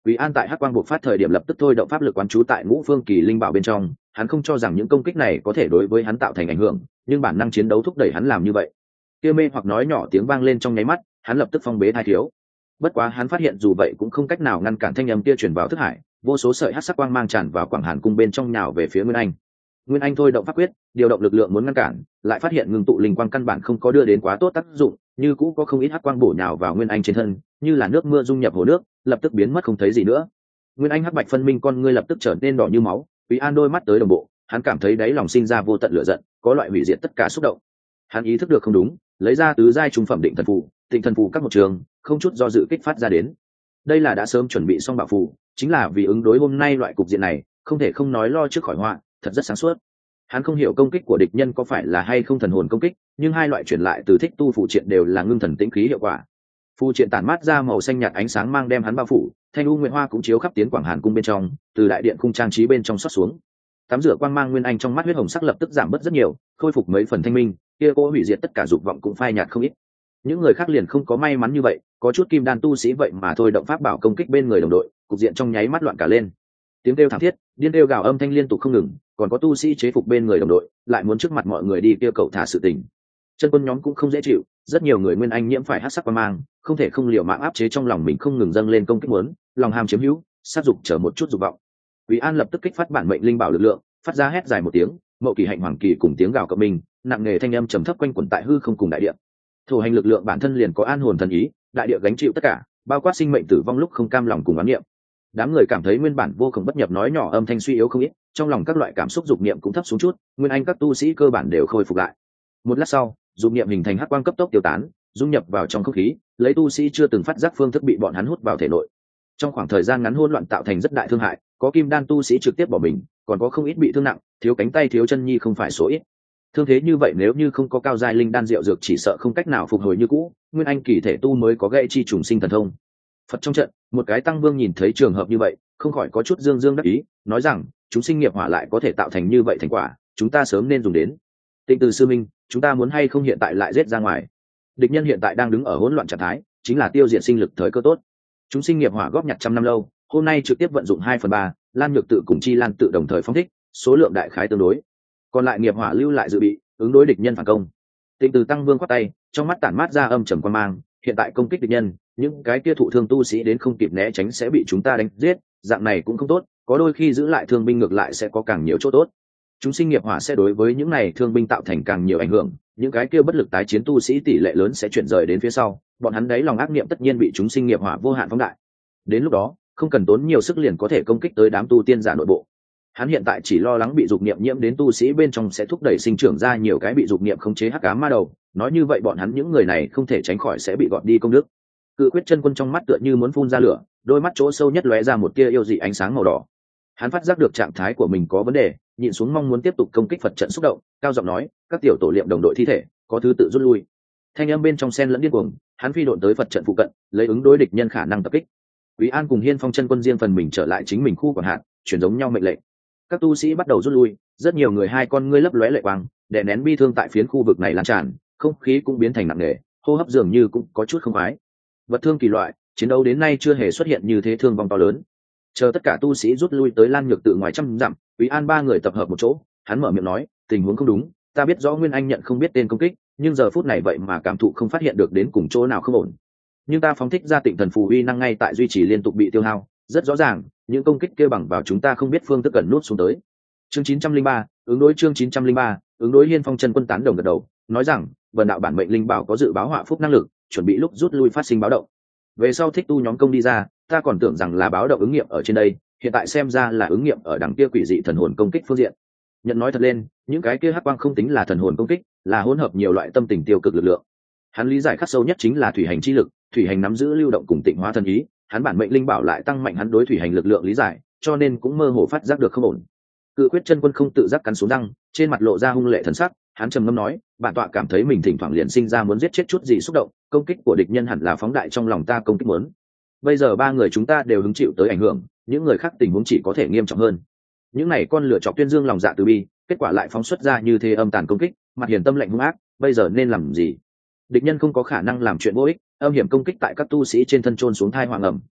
Quý An tại hắc quang bộc phát thời điểm lập tức thôi động pháp lực quán trú tại ngũ phương kỳ linh bảo bên trong, hắn không cho rằng những công kích này có thể đối với hắn tạo thành ảnh hưởng, nhưng bản năng chiến đấu thúc đẩy hắn làm như vậy. Kia mê hoặc nói nhỏ tiếng vang lên trong nháy mắt, hắn lập tức phong bế thai thiếu. Bất quá hắn phát hiện dù vậy cũng không cách nào ngăn cản thanh âm kia truyền vào thức hải, vô số sợi hắc sắc quang mang tràn vào quảng hàn cung bên trong nhào về phía Nguyên Anh. Nguyên Anh thôi động pháp quyết, điều động lực lượng muốn ngăn cản, lại phát hiện ngưng tụ linh quang căn bản không có đưa đến quá tốt tác dụng, như cũ có không ít hắc quang bổ nhào vào Nguyên Anh trên thân, như là nước mưa dung nhập hồ nước, lập tức biến mất không thấy gì nữa. Nguyên Anh hắc bạch phân minh con ngươi lập tức trở nên đỏ như máu, Quý An đôi mắt tới đồng bộ, hắn cảm thấy đáy lòng sinh ra vô tận lửa giận, có loại hủy diệt tất cả xúc động. Hắn ý thức được không đúng, lấy ra tứ giai trung phẩm định thần phù, định thần phù các một trường, không chút do dự kích phát ra đến. Đây là đã sớm chuẩn bị xong bảo phù, chính là vì ứng đối hôm nay loại cục diện này, không thể không nói lo trước khỏi họa, thật rất sáng suốt. Hắn không hiểu công kích của địch nhân có phải là hay không thần hồn công kích, nhưng hai loại chuyển lại từ thích tu phụ triện đều là ngưng thần tĩnh khí hiệu quả. Phù triện tản mát ra màu xanh nhạt ánh sáng mang đem hắn bao phủ, thanh u nguyệt hoa cũng chiếu khắp tiến quảng hàn cung bên trong, từ đại điện khung trang trí bên trong xót xuống. Tắm rửa quang mang Nguyên Anh trong mắt huyết hồng sắc lập tức giảm bớt rất nhiều, khôi phục mấy phần thanh minh, kia cô hủy diệt tất cả dục vọng cũng phai nhạt không ít. Những người khác liền không có may mắn như vậy, có chút kim đan tu sĩ vậy mà thôi động pháp bảo công kích bên người đồng đội, cục diện trong nháy mắt loạn cả lên. Tiếng kêu thảm thiết, điên kêu gào âm thanh liên tục không ngừng, còn có tu sĩ chế phục bên người đồng đội, lại muốn trước mặt mọi người đi kêu cầu thả sự tình. Chân quân nhóm cũng không dễ chịu, rất nhiều người Nguyên Anh nhiễm phải hắc sắc quang mang, không thể không liều mạng áp chế trong lòng mình không ngừng dâng lên công kích muốn, lòng ham chiếm hữu, sát dục chờ một chút dục vọng. Quý An lập tức kích phát bản mệnh linh bảo lực lượng, phát ra hét dài một tiếng, mậu kỳ hạnh hoàng kỳ cùng tiếng gào cộng mình, nặng nề thanh âm trầm thấp quanh quẩn tại hư không cùng đại địa. Thổ hành lực lượng bản thân liền có an hồn thần ý, đại địa gánh chịu tất cả, bao quát sinh mệnh tử vong lúc không cam lòng cùng oán niệm. Đám người cảm thấy nguyên bản vô cùng bất nhập nói nhỏ âm thanh suy yếu không ít, trong lòng các loại cảm xúc dục niệm cũng thấp xuống chút, Nguyên Anh các tu sĩ cơ bản đều khôi phục lại. Một lát sau, dục niệm hình thành hắc quang cấp tốc tiêu tán, dung nhập vào trong không khí, lấy tu sĩ chưa từng phát giác phương thức bị bọn hắn hút vào thể nội. Trong khoảng thời gian ngắn hỗn loạn tạo thành rất đại thương hại, có kim đan tu sĩ trực tiếp bỏ mình, còn có không ít bị thương nặng, thiếu cánh tay thiếu chân nhi không phải số ít. Thương thế như vậy nếu như không có cao giai linh đan diệu dược chỉ sợ không cách nào phục hồi như cũ, Nguyên Anh kỳ thể tu mới có gậy chi trùng sinh thần thông. Phật trong trận, một cái tăng vương nhìn thấy trường hợp như vậy, không khỏi có chút dương dương đắc ý, nói rằng, chúng sinh nghiệp hỏa lại có thể tạo thành như vậy thành quả, chúng ta sớm nên dùng đến. Tịnh Từ sư minh, chúng ta muốn hay không hiện tại lại giết ra ngoài? Địch nhân hiện tại đang đứng ở hỗn loạn trạng thái, chính là tiêu diệt sinh lực thời cơ tốt. Chúng sinh nghiệp hỏa góp nhặt trăm năm lâu, hôm nay trực tiếp vận dụng hai phần ba, Lan Nhược tự cùng Chi Lan tự đồng thời phóng thích, số lượng đại khái tương đối. Còn lại nghiệp hỏa lưu lại dự bị, ứng đối địch nhân phản công. Tịnh Từ tăng vương quát tay, trong mắt tản mát ra âm trầm quan mang, hiện tại công kích địch nhân, những cái kia thụ thương tu sĩ đến không kịp né tránh sẽ bị chúng ta đánh giết, dạng này cũng không tốt, có đôi khi giữ lại thương binh ngược lại sẽ có càng nhiều chỗ tốt. Chúng sinh nghiệp hỏa sẽ đối với những này thương binh tạo thành càng nhiều ảnh hưởng, những cái kia bất lực tái chiến tu sĩ tỷ lệ lớn sẽ chuyển rời đến phía sau, bọn hắn đấy lòng ác niệm tất nhiên bị chúng sinh nghiệp hỏa vô hạn phóng đại. Đến lúc đó, không cần tốn nhiều sức liền có thể công kích tới đám tu tiên giả nội bộ. Hắn hiện tại chỉ lo lắng bị dục niệm nhiễm đến tu sĩ bên trong sẽ thúc đẩy sinh trưởng ra nhiều cái bị dục niệm khống chế hắc ám ma đầu, nói như vậy bọn hắn những người này không thể tránh khỏi sẽ bị gọt đi công đức. Cự quyết chân quân trong mắt tựa như muốn phun ra lửa, đôi mắt chỗ sâu nhất lóe ra một tia yêu dị ánh sáng màu đỏ. Hắn phát giác được trạng thái của mình có vấn đề, nhịn xuống mong muốn tiếp tục công kích Phật trận xúc động, cao giọng nói, các tiểu tổ liệm đồng đội thi thể, có thứ tự rút lui. Thanh âm bên trong sen lẫn điên cuồng, hắn phi độn tới Phật trận phụ cận, lấy ứng đối địch nhân khả năng tập kích. Quý An cùng Hiên Phong chân quân riêng phần mình trở lại chính mình khu quản hạt, chuyển giống nhau mệnh lệnh. Các tu sĩ bắt đầu rút lui, rất nhiều người hai con ngươi lấp lóe lệ quang, đè nén bi thương tại phiến khu vực này lan tràn, không khí cũng biến thành nặng nề, hô hấp dường như cũng có chút không khoái. Vật thương kỳ loại, chiến đấu đến nay chưa hề xuất hiện như thế thương vong to lớn. Chờ tất cả tu sĩ rút lui tới Lan Nhược tự ngoài trăm dặm, Quý An ba người tập hợp một chỗ, hắn mở miệng nói, tình huống không đúng, ta biết rõ Nguyên Anh nhận không biết tên công kích, nhưng giờ phút này vậy mà cảm thụ không phát hiện được đến cùng chỗ nào không ổn. Nhưng ta phóng thích ra Tịnh Thần phù uy năng ngay tại duy trì liên tục bị tiêu hao, rất rõ ràng, những công kích kia bằng vào chúng ta không biết phương thức cần nuốt xuống tới. Chương chín trăm linh ba, ứng đối chương chín trăm linh ba, ứng đối Hiên Phong chân quân tán đồng gật đầu, nói rằng, vần đạo bản mệnh linh bảo có dự báo họa phúc năng lực, chuẩn bị lúc rút lui phát sinh báo động. Về sau thích tu nhóm công đi ra, ta còn tưởng rằng là báo động ứng nghiệm ở trên đây, hiện tại xem ra là ứng nghiệm ở đằng kia quỷ dị thần hồn công kích phương diện. Nhận nói thật lên, những cái kia hắc quang không tính là thần hồn công kích, là hỗn hợp nhiều loại tâm tình tiêu cực lực lượng. Hắn lý giải khắc sâu nhất chính là thủy hành chi lực, thủy hành nắm giữ lưu động cùng tịnh hóa thần ý, hắn bản mệnh linh bảo lại tăng mạnh hắn đối thủy hành lực lượng lý giải, cho nên cũng mơ hồ phát giác được không ổn. Cự quyết chân quân không tự giác cắn xuống răng, trên mặt lộ ra hung lệ thần sắc, hắn trầm ngâm nói, bản tọa cảm thấy mình thỉnh thoảng liền sinh ra muốn giết chết chút gì xúc động, công kích của địch nhân hẳn là phóng đại trong lòng ta công kích muốn. Bây giờ ba người chúng ta đều hứng chịu tới ảnh hưởng, những người khác tình huống chỉ có thể nghiêm trọng hơn. Những này con lửa chọc tuyên dương lòng dạ từ bi, kết quả lại phóng xuất ra như thế âm tàn công kích, mặt hiền tâm lạnh hung ác, bây giờ nên làm gì? Địch nhân không có khả năng làm chuyện vô ích, âm hiểm công kích tại các tu sĩ trên thân trôn xuống thai hoàng ẩm,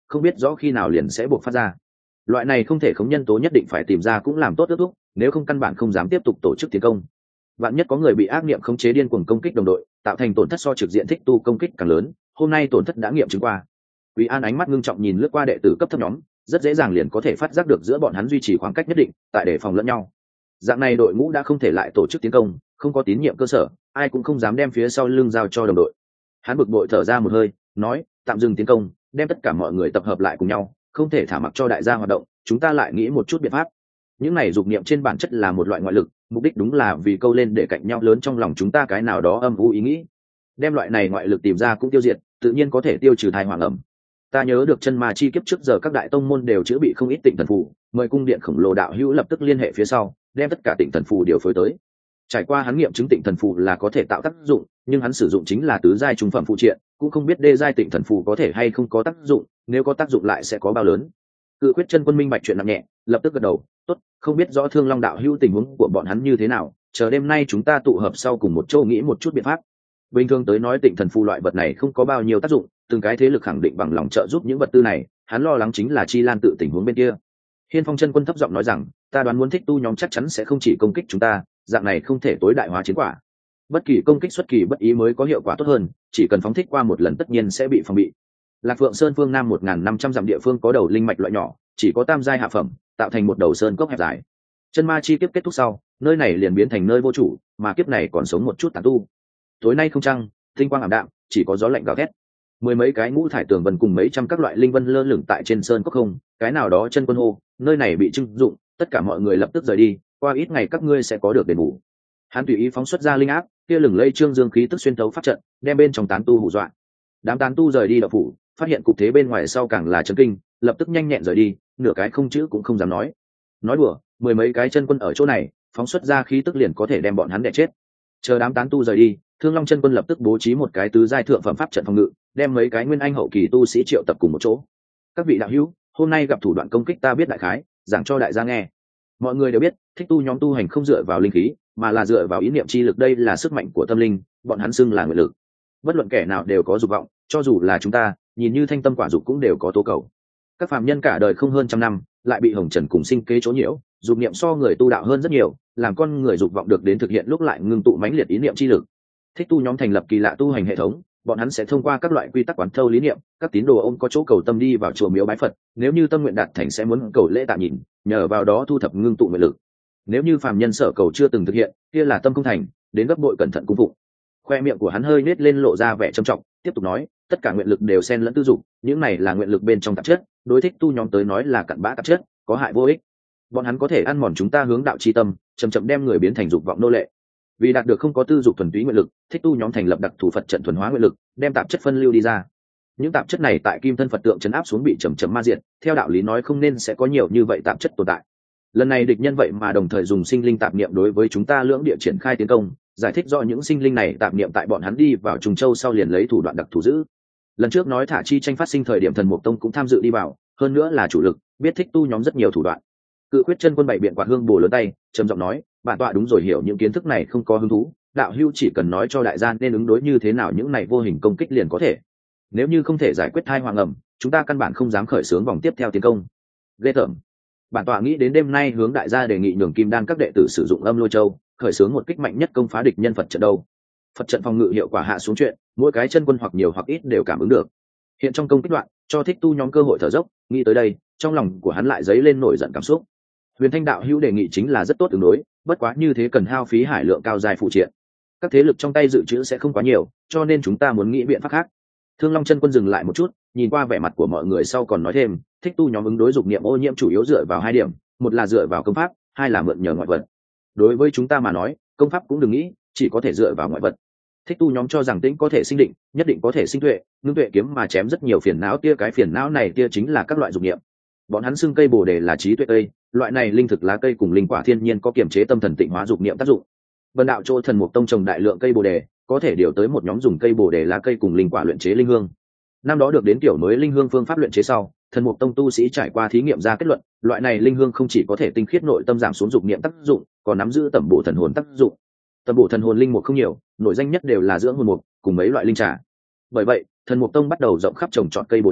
không biết rõ khi nào liền sẽ buộc phát ra. Loại này không thể khống nhân tố nhất định phải tìm ra cũng làm tốt ước thúc, nếu không căn bản không dám tiếp tục tổ chức tiến công. Vạn nhất có người bị ác niệm khống chế điên cuồng công kích đồng đội, tạo thành tổn thất so trực diện thích tu công kích càng lớn. Hôm nay tổn thất đã nghiệm chứng qua. Quý An ánh mắt ngưng trọng nhìn lướt qua đệ tử cấp thấp nhóm, rất dễ dàng liền có thể phát giác được giữa bọn hắn duy trì khoảng cách nhất định, tại để phòng lẫn nhau. Dạng này đội ngũ đã không thể lại tổ chức tiến công, không có tín nhiệm cơ sở, ai cũng không dám đem phía sau lưng giao cho đồng đội. Hắn bực bội thở ra một hơi, nói: tạm dừng tiến công, đem tất cả mọi người tập hợp lại cùng nhau, không thể thả mặc cho đại gia hoạt động, chúng ta lại nghĩ một chút biện pháp. Những này dục niệm trên bản chất là một loại ngoại lực, mục đích đúng là vì câu lên để cạnh nhau lớn trong lòng chúng ta cái nào đó âm u ý nghĩ. Đem loại này ngoại lực tìm ra cũng tiêu diệt, tự nhiên có thể tiêu trừ thai hoàng ẩm. Ta nhớ được chân ma chi kiếp trước giờ các đại tông môn đều chữa bị không ít tịnh thần phù, mời cung điện khổng lồ đạo hữu lập tức liên hệ phía sau, đem tất cả tịnh thần phù điều phối tới. Trải qua hắn nghiệm chứng tịnh thần phù là có thể tạo tác dụng, nhưng hắn sử dụng chính là tứ giai trung phẩm phụ triện, cũng không biết đê giai tịnh thần phù có thể hay không có tác dụng, nếu có tác dụng lại sẽ có bao lớn. Cự Quyết Chân Quân minh bạch chuyện nặng nhẹ, lập tức gật đầu, tốt, không biết rõ Thương Long đạo hữu tình huống của bọn hắn như thế nào, chờ đêm nay chúng ta tụ hợp sau cùng một chỗ nghĩ một chút biện pháp. Bình thường tới nói tịnh thần phù loại vật này không có bao nhiêu tác dụng, từng cái thế lực khẳng định bằng lòng trợ giúp những vật tư này, hắn lo lắng chính là Chi Lan tự tình huống bên kia. Hiên Phong Chân Quân thấp giọng nói rằng, ta đoán muốn thích tu nhóm chắc chắn sẽ không chỉ công kích chúng ta, dạng này không thể tối đại hóa chiến quả. Bất kỳ công kích xuất kỳ bất ý mới có hiệu quả tốt hơn, chỉ cần phóng thích qua một lần tất nhiên sẽ bị phòng bị. Lạc Phượng Sơn phương nam một nghìn năm trăm dặm địa phương có đầu linh mạch loại nhỏ, chỉ có tam giai hạ phẩm, tạo thành một đầu sơn cốc hẹp dài. Chân ma chi kiếp kết thúc sau, nơi này liền biến thành nơi vô chủ, mà kiếp này còn sống một chút tán tu. Tối nay không trăng, tinh quang ảm đạm, chỉ có gió lạnh gào thét. Mười mấy cái ngũ thải tường vân cùng mấy trăm các loại linh vân lơ lửng tại trên sơn cốc không, cái nào đó chân quân hô, nơi này bị trưng dụng, tất cả mọi người lập tức rời đi, qua ít ngày các ngươi sẽ có được đền bù. Hắn tùy ý phóng xuất ra linh áp, kia lửng lây trương dương khí tức xuyên thấu pháp trận, đem bên trong tán tu hù dọa. Đám tán tu rời đi đạo phủ, phát hiện cục thế bên ngoài sau càng là chấn kinh, lập tức nhanh nhẹn rời đi, nửa cái không chữ cũng không dám nói. Nói đùa, mười mấy cái chân quân ở chỗ này, phóng xuất ra khí tức liền có thể đem bọn hắn đè chết. Chờ đám tán tu rời đi, Thương Long chân quân lập tức bố trí một cái tứ giai thượng phẩm pháp trận phòng ngự, đem mấy cái nguyên anh hậu kỳ tu sĩ triệu tập cùng một chỗ. Các vị đạo hữu, hôm nay gặp thủ đoạn công kích ta biết đại khái, giảng cho đại gia nghe. Mọi người đều biết, thích tu nhóm tu hành không dựa vào linh khí, mà là dựa vào ý niệm chi lực, đây là sức mạnh của tâm linh, bọn hắn xưng là nguyện lực. Bất luận kẻ nào đều có dục vọng, cho dù là chúng ta, nhìn như thanh tâm quả dục cũng đều có tố cầu. Các phàm nhân cả đời không hơn trăm năm, lại bị hồng trần cùng sinh kế chỗ nhiễu, dục niệm so người tu đạo hơn rất nhiều, làm con người dục vọng được đến thực hiện lúc lại ngưng tụ mãnh liệt ý niệm chi lực. Thích tu nhóm thành lập kỳ lạ tu hành hệ thống, bọn hắn sẽ thông qua các loại quy tắc quán thâu lý niệm, các tín đồ ôm có chỗ cầu tâm đi vào chùa miếu bái Phật, nếu như tâm nguyện đạt thành sẽ muốn cầu lễ tạ nhìn, nhờ vào đó thu thập ngưng tụ nguyện lực. Nếu như phàm nhân sở cầu chưa từng thực hiện, kia là tâm không thành, đến gấp bội cẩn thận cung phụng. Khoe miệng của hắn hơi nết lên lộ ra vẻ trầm trọng, tiếp tục nói, tất cả nguyện lực đều xen lẫn tư dục, những này là nguyện lực bên trong tạp chất, đối thích tu nhóm tới nói là cặn bã tạp chất, có hại vô ích. Bọn hắn có thể ăn mòn chúng ta hướng đạo chi tâm, chậm chậm đem người biến thành dục vọng nô lệ. Vì đạt được không có tư dục thuần túy nguyện lực, thích tu nhóm thành lập đặc thủ Phật trận thuần hóa nguyện lực, đem tạp chất phân lưu đi ra. Những tạp chất này tại kim thân Phật tượng chấn áp xuống bị chậm chậm ma diệt, theo đạo lý nói không nên sẽ có nhiều như vậy tạp chất tồn tại. Lần này địch nhân vậy mà đồng thời dùng sinh linh tạp niệm đối với chúng ta lưỡng địa triển khai tiến công, giải thích do những sinh linh này tạp niệm tại bọn hắn đi vào Trùng Châu sau liền lấy thủ đoạn đặc thù giữ. Lần trước nói thả chi tranh phát sinh thời điểm Thần Mục Tông cũng tham dự đi vào, hơn nữa là chủ lực, biết thích tu nhóm rất nhiều thủ đoạn. Cự Quyết Chân Quân bảy biện quạt hương bổ lớn tay, trầm giọng nói, bản tọa đúng rồi, hiểu những kiến thức này không có hứng thú, đạo hưu chỉ cần nói cho đại gia nên ứng đối như thế nào những này vô hình công kích liền có thể. Nếu như không thể giải quyết thai hoàng ẩm, chúng ta căn bản không dám khởi xướng vòng tiếp theo tiến công. Ghê tởm. Bản tọa nghĩ đến đêm nay hướng đại gia đề nghị nhường Kim Đan các đệ tử sử dụng Âm Lôi Châu, khởi xướng một kích mạnh nhất công phá địch nhân Phật trận đâu. Phật trận phòng ngự hiệu quả hạ xuống chuyện, mỗi cái chân quân hoặc nhiều hoặc ít đều cảm ứng được. Hiện trong công kích đoạn, cho thích tu nhóm cơ hội thở dốc, nghĩ tới đây, trong lòng của hắn lại dấy lên nổi giận cảm xúc. Huyền Thanh đạo hữu đề nghị chính là rất tốt ứng đối, bất quá như thế cần hao phí hải lượng cao dài phụ triện. Các thế lực trong tay dự trữ sẽ không quá nhiều, cho nên chúng ta muốn nghĩ biện pháp khác. Thương Long chân quân dừng lại một chút, nhìn qua vẻ mặt của mọi người sau còn nói thêm, thích tu nhóm ứng đối dục niệm ô nhiễm chủ yếu dựa vào hai điểm, một là dựa vào công pháp, hai là mượn nhờ ngoại vật. Đối với chúng ta mà nói, công pháp cũng đừng nghĩ, chỉ có thể dựa vào ngoại vật. Thích tu nhóm cho rằng tĩnh có thể sinh định, nhất định có thể sinh tuệ, ngưng tuệ kiếm mà chém rất nhiều phiền não, tia cái phiền não này tia chính là các loại dục niệm. Bọn hắn xưng cây bồ đề là trí tuệ cây, loại này linh thực lá cây cùng linh quả thiên nhiên có kiểm chế tâm thần tịnh hóa dục niệm tác dụng. Vân đạo chỗ Thần Mục Tông trồng đại lượng cây bồ đề, có thể điều tới một nhóm dùng cây bồ đề lá cây cùng linh quả luyện chế linh hương. Năm đó được đến tiểu mới linh hương phương pháp luyện chế sau, Thần Mục Tông tu sĩ trải qua thí nghiệm ra kết luận, loại này linh hương không chỉ có thể tinh khiết nội tâm giảm xuống dục niệm tác dụng, còn nắm giữ tẩm bổ thần hồn tác dụng. Tẩm bổ thần hồn linh mục không nhiều, nội danh nhất đều là dưỡng hồn mục cùng mấy loại linh trà. Bởi vậy, Thần Mục Tông bắt đầu rộng khắp trồng trọt cây bồ đề,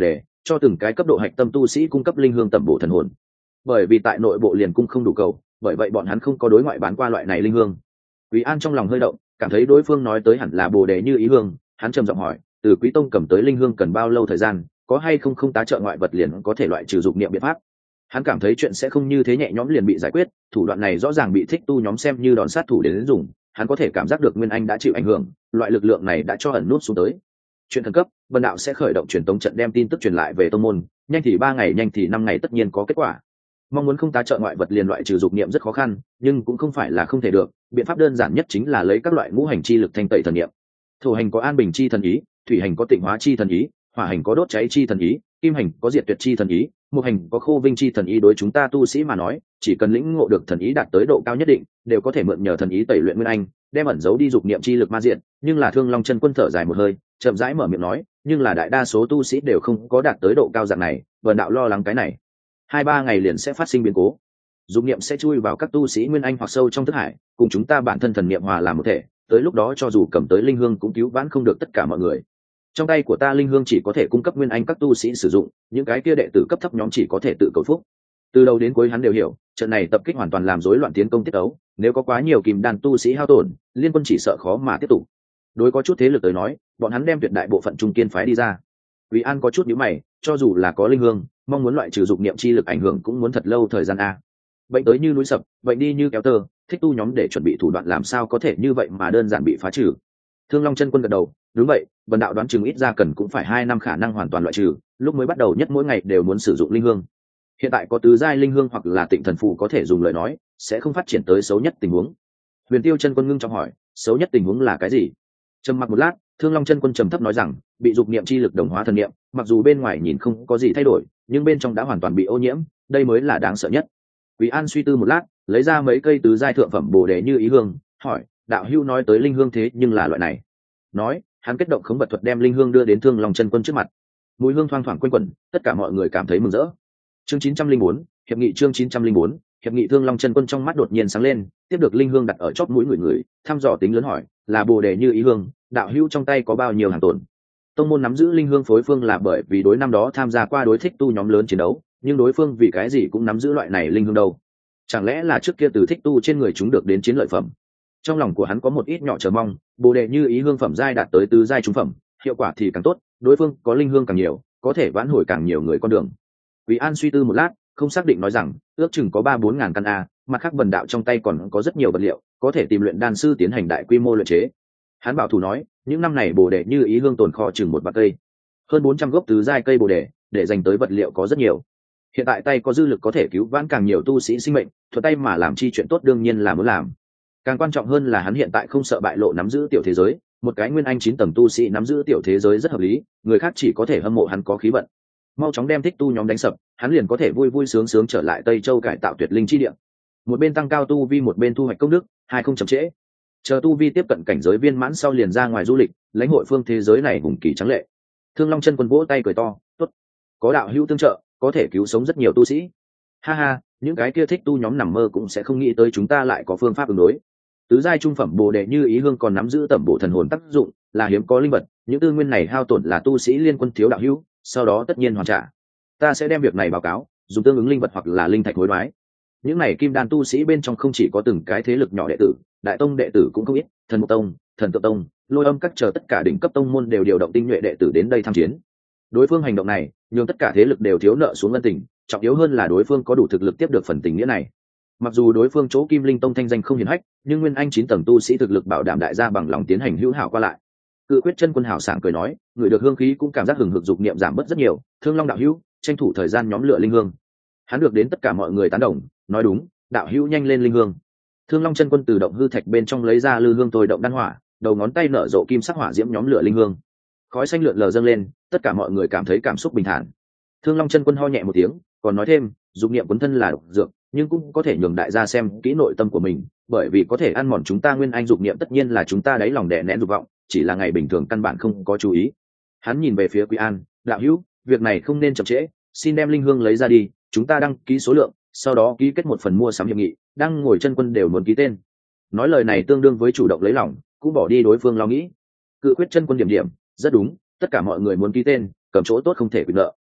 cho từng cái cấp độ hạch tâm tu sĩ cung cấp linh hương tẩm bổ thần hồn. Bởi vì tại nội bộ liền cung không đủ cầu, bởi vậy bọn hắn không có đối ngoại bán qua loại này linh hương. Quý An trong lòng hơi động, cảm thấy đối phương nói tới hẳn là bồ đề như ý hương, hắn trầm giọng hỏi, từ Quý Tông cầm tới linh hương cần bao lâu thời gian, có hay không không tá trợ ngoại vật liền có thể loại trừ dục niệm biện pháp. Hắn cảm thấy chuyện sẽ không như thế nhẹ nhõm liền bị giải quyết, thủ đoạn này rõ ràng bị thích tu nhóm xem như đòn sát thủ đến dùng, hắn có thể cảm giác được Nguyên Anh đã chịu ảnh hưởng, loại lực lượng này đã cho ẩn nút xuống tới. Chuyện khẩn cấp, Vân đạo sẽ khởi động truyền tống trận đem tin tức truyền lại về tông môn, nhanh thì ba ngày nhanh thì năm ngày tất nhiên có kết quả. Mong muốn không tá trợ ngoại vật liền loại trừ dục niệm rất khó khăn, nhưng cũng không phải là không thể được, biện pháp đơn giản nhất chính là lấy các loại ngũ hành chi lực thanh tẩy thần niệm. Thổ hành có an bình chi thần ý, thủy hành có tịnh hóa chi thần ý, hỏa hành có đốt cháy chi thần ý, kim hành có diệt tuyệt chi thần ý, mộc hành có khô vinh chi thần ý. Đối chúng ta tu sĩ mà nói, chỉ cần lĩnh ngộ được thần ý đạt tới độ cao nhất định, đều có thể mượn nhờ thần ý tẩy luyện nguyên anh, đem ẩn giấu đi dục niệm chi lực ma diện. Nhưng là Thương Long Chân Quân thở dài một hơi, chậm rãi mở miệng nói, nhưng là đại đa số tu sĩ đều không có đạt tới độ cao dạng này, Vân đạo lo lắng cái này hai ba ngày liền sẽ phát sinh biến cố, dục niệm sẽ chui vào các tu sĩ nguyên anh hoặc sâu trong thức hải, cùng chúng ta bản thân thần niệm hòa làm một thể, tới lúc đó cho dù cầm tới linh hương cũng cứu vãn không được tất cả mọi người. Trong tay của ta linh hương chỉ có thể cung cấp nguyên anh các tu sĩ sử dụng, những cái kia đệ tử cấp thấp nhóm chỉ có thể tự cầu phúc. Từ đầu đến cuối hắn đều hiểu, trận này tập kích hoàn toàn làm rối loạn tiến công tiết đấu, nếu có quá nhiều kìm đàn tu sĩ hao tổn, liên quân chỉ sợ khó mà tiếp tục. Đối có chút thế lực tới nói, bọn hắn đem tuyệt đại bộ phận trung kiên phái đi ra. Quý An có chút nhíu mày, cho dù là có linh hương, mong muốn loại trừ dục niệm chi lực ảnh hưởng cũng muốn thật lâu thời gian a. Bệnh tới như núi sập, bệnh đi như kéo tơ, thích tu nhóm để chuẩn bị thủ đoạn làm sao có thể như vậy mà đơn giản bị phá trừ. Thương Long Chân Quân gật đầu, đúng vậy, Vân đạo đoán chừng ít ra cần cũng phải hai năm khả năng hoàn toàn loại trừ, lúc mới bắt đầu nhất mỗi ngày đều muốn sử dụng linh hương. Hiện tại có tứ giai linh hương hoặc là tịnh thần phù có thể dùng lời nói, sẽ không phát triển tới xấu nhất tình huống. Huyền Tiêu Chân Quân ngưng trọng hỏi, xấu nhất tình huống là cái gì? Trầm mặc một lát, Thương Long Chân Quân trầm thấp nói rằng, bị dục niệm chi lực đồng hóa thần niệm, mặc dù bên ngoài nhìn không có gì thay đổi, nhưng bên trong đã hoàn toàn bị ô nhiễm, đây mới là đáng sợ nhất. Quý An suy tư một lát, lấy ra mấy cây tứ giai thượng phẩm bồ đề như ý hương, hỏi, đạo hữu nói tới linh hương thế nhưng là loại này. Nói, hắn kết động khống vật thuật đem linh hương đưa đến Thương Long Chân Quân trước mặt. Mùi hương thoang thoảng quanh quẩn, tất cả mọi người cảm thấy mừng rỡ. Chương chín trăm linh bốn, hiệp nghị chương chín trăm linh bốn, hiệp nghị. Thương Long Chân Quân trong mắt đột nhiên sáng lên, tiếp được linh hương đặt ở chóp mũi người người, thăm dò tính lớn hỏi, là bồ đề như ý hương, đạo hữu trong tay có bao nhiêu hàng tồn? Tông môn nắm giữ linh hương phối phương là bởi vì đối năm đó tham gia qua đối thích tu nhóm lớn chiến đấu, nhưng đối phương vì cái gì cũng nắm giữ loại này linh hương đâu? Chẳng lẽ là trước kia từ thích tu trên người chúng được đến chiến lợi phẩm? Trong lòng của hắn có một ít nhỏ chờ mong, bồ đề như ý hương phẩm giai đạt tới tứ giai trung phẩm, hiệu quả thì càng tốt, đối phương có linh hương càng nhiều, có thể vãn hồi càng nhiều người con đường. Quý An suy tư một lát, không xác định nói rằng, ước chừng có ba bốn ngàn căn a, mặt khác Vân đạo trong tay còn có rất nhiều vật liệu, có thể tìm luyện đan sư tiến hành đại quy mô luyện chế. Hắn bảo thủ nói, những năm này bồ đề như ý hương tồn kho chừng một bạc cây, hơn bốn trăm gốc tứ giai cây bồ đề, để dành tới vật liệu có rất nhiều. Hiện tại tay có dư lực có thể cứu vãn càng nhiều tu sĩ sinh mệnh, thuận tay mà làm chi chuyện tốt đương nhiên là muốn làm. Càng quan trọng hơn là hắn hiện tại không sợ bại lộ nắm giữ tiểu thế giới, một cái nguyên anh chín tầng tu sĩ nắm giữ tiểu thế giới rất hợp lý, người khác chỉ có thể hâm mộ hắn có khí vận. Mau chóng đem thích tu nhóm đánh sập, hắn liền có thể vui vui sướng sướng trở lại Tây Châu cải tạo tuyệt linh chi địa. Một bên tăng cao tu vi, một bên thu hoạch công đức, hai không chậm trễ. Chờ tu vi tiếp cận cảnh giới viên mãn sau liền ra ngoài du lịch, lãnh hội phương thế giới này hùng kỳ trắng lệ. Thương Long Chân Quân vỗ tay cười to, tốt, có đạo hữu tương trợ, có thể cứu sống rất nhiều tu sĩ. Ha ha, những cái kia thích tu nhóm nằm mơ cũng sẽ không nghĩ tới chúng ta lại có phương pháp ứng đối. Tứ giai trung phẩm bồ đề như ý hương còn nắm giữ tẩm bổ thần hồn tác dụng, là hiếm có linh vật, những tư nguyên này hao tổn là tu sĩ liên quân thiếu đạo hữu, sau đó tất nhiên hoàn trả. Ta sẽ đem việc này báo cáo, dùng tương ứng linh vật hoặc là linh thạch hối đoái. Những này kim đan tu sĩ bên trong không chỉ có từng cái thế lực nhỏ đệ tử, đại tông đệ tử cũng không ít, thần mục tông, thần tượng tông, lôi âm các chờ tất cả đỉnh cấp tông môn đều điều động tinh nhuệ đệ tử đến đây tham chiến. Đối phương hành động này nhường tất cả thế lực đều thiếu nợ xuống ân tình, trọng yếu hơn là đối phương có đủ thực lực tiếp được phần tình nghĩa này. Mặc dù đối phương chỗ Kim Linh Tông thanh danh không hiển hách, nhưng nguyên anh chín tầng tu sĩ thực lực bảo đảm đại gia bằng lòng tiến hành hữu hảo qua lại. Cự Quyết Chân Quân hảo sảng cười nói, người được hương khí cũng cảm giác hừng hực dục niệm giảm bớt rất nhiều, Thương Long đạo hữu, tranh thủ thời gian nhóm lửa linh hương. Hắn được đến tất cả mọi người tán đồng, nói đúng, đạo hữu nhanh lên linh hương. Thương Long Chân Quân từ động hư thạch bên trong lấy ra lư hương tôi động đan hỏa, đầu ngón tay nở rộ kim sắc hỏa diễm nhóm lửa linh hương. Khói xanh lượn lờ dâng lên, tất cả mọi người cảm thấy cảm xúc bình thản. Thương Long Chân Quân ho nhẹ một tiếng, còn nói thêm, dục niệm cuốn thân là độc dược, nhưng cũng có thể nhường đại gia xem kỹ nội tâm của mình, bởi vì có thể ăn mòn chúng ta nguyên anh dục niệm tất nhiên là chúng ta đáy lòng đè nén dục vọng, chỉ là ngày bình thường căn bản không có chú ý. Hắn nhìn về phía Quý An, đạo hữu, việc này không nên chậm trễ, xin đem linh hương lấy ra đi, chúng ta đăng ký số lượng, sau đó ký kết một phần mua sắm hiệp nghị, đang ngồi chân quân đều muốn ký tên. Nói lời này tương đương với chủ động lấy lòng, cũng bỏ đi đối phương lo nghĩ. Cự Quyết Chân Quân điểm điểm, rất đúng, tất cả mọi người muốn ký tên, cầm chỗ tốt không thể quyền nợ.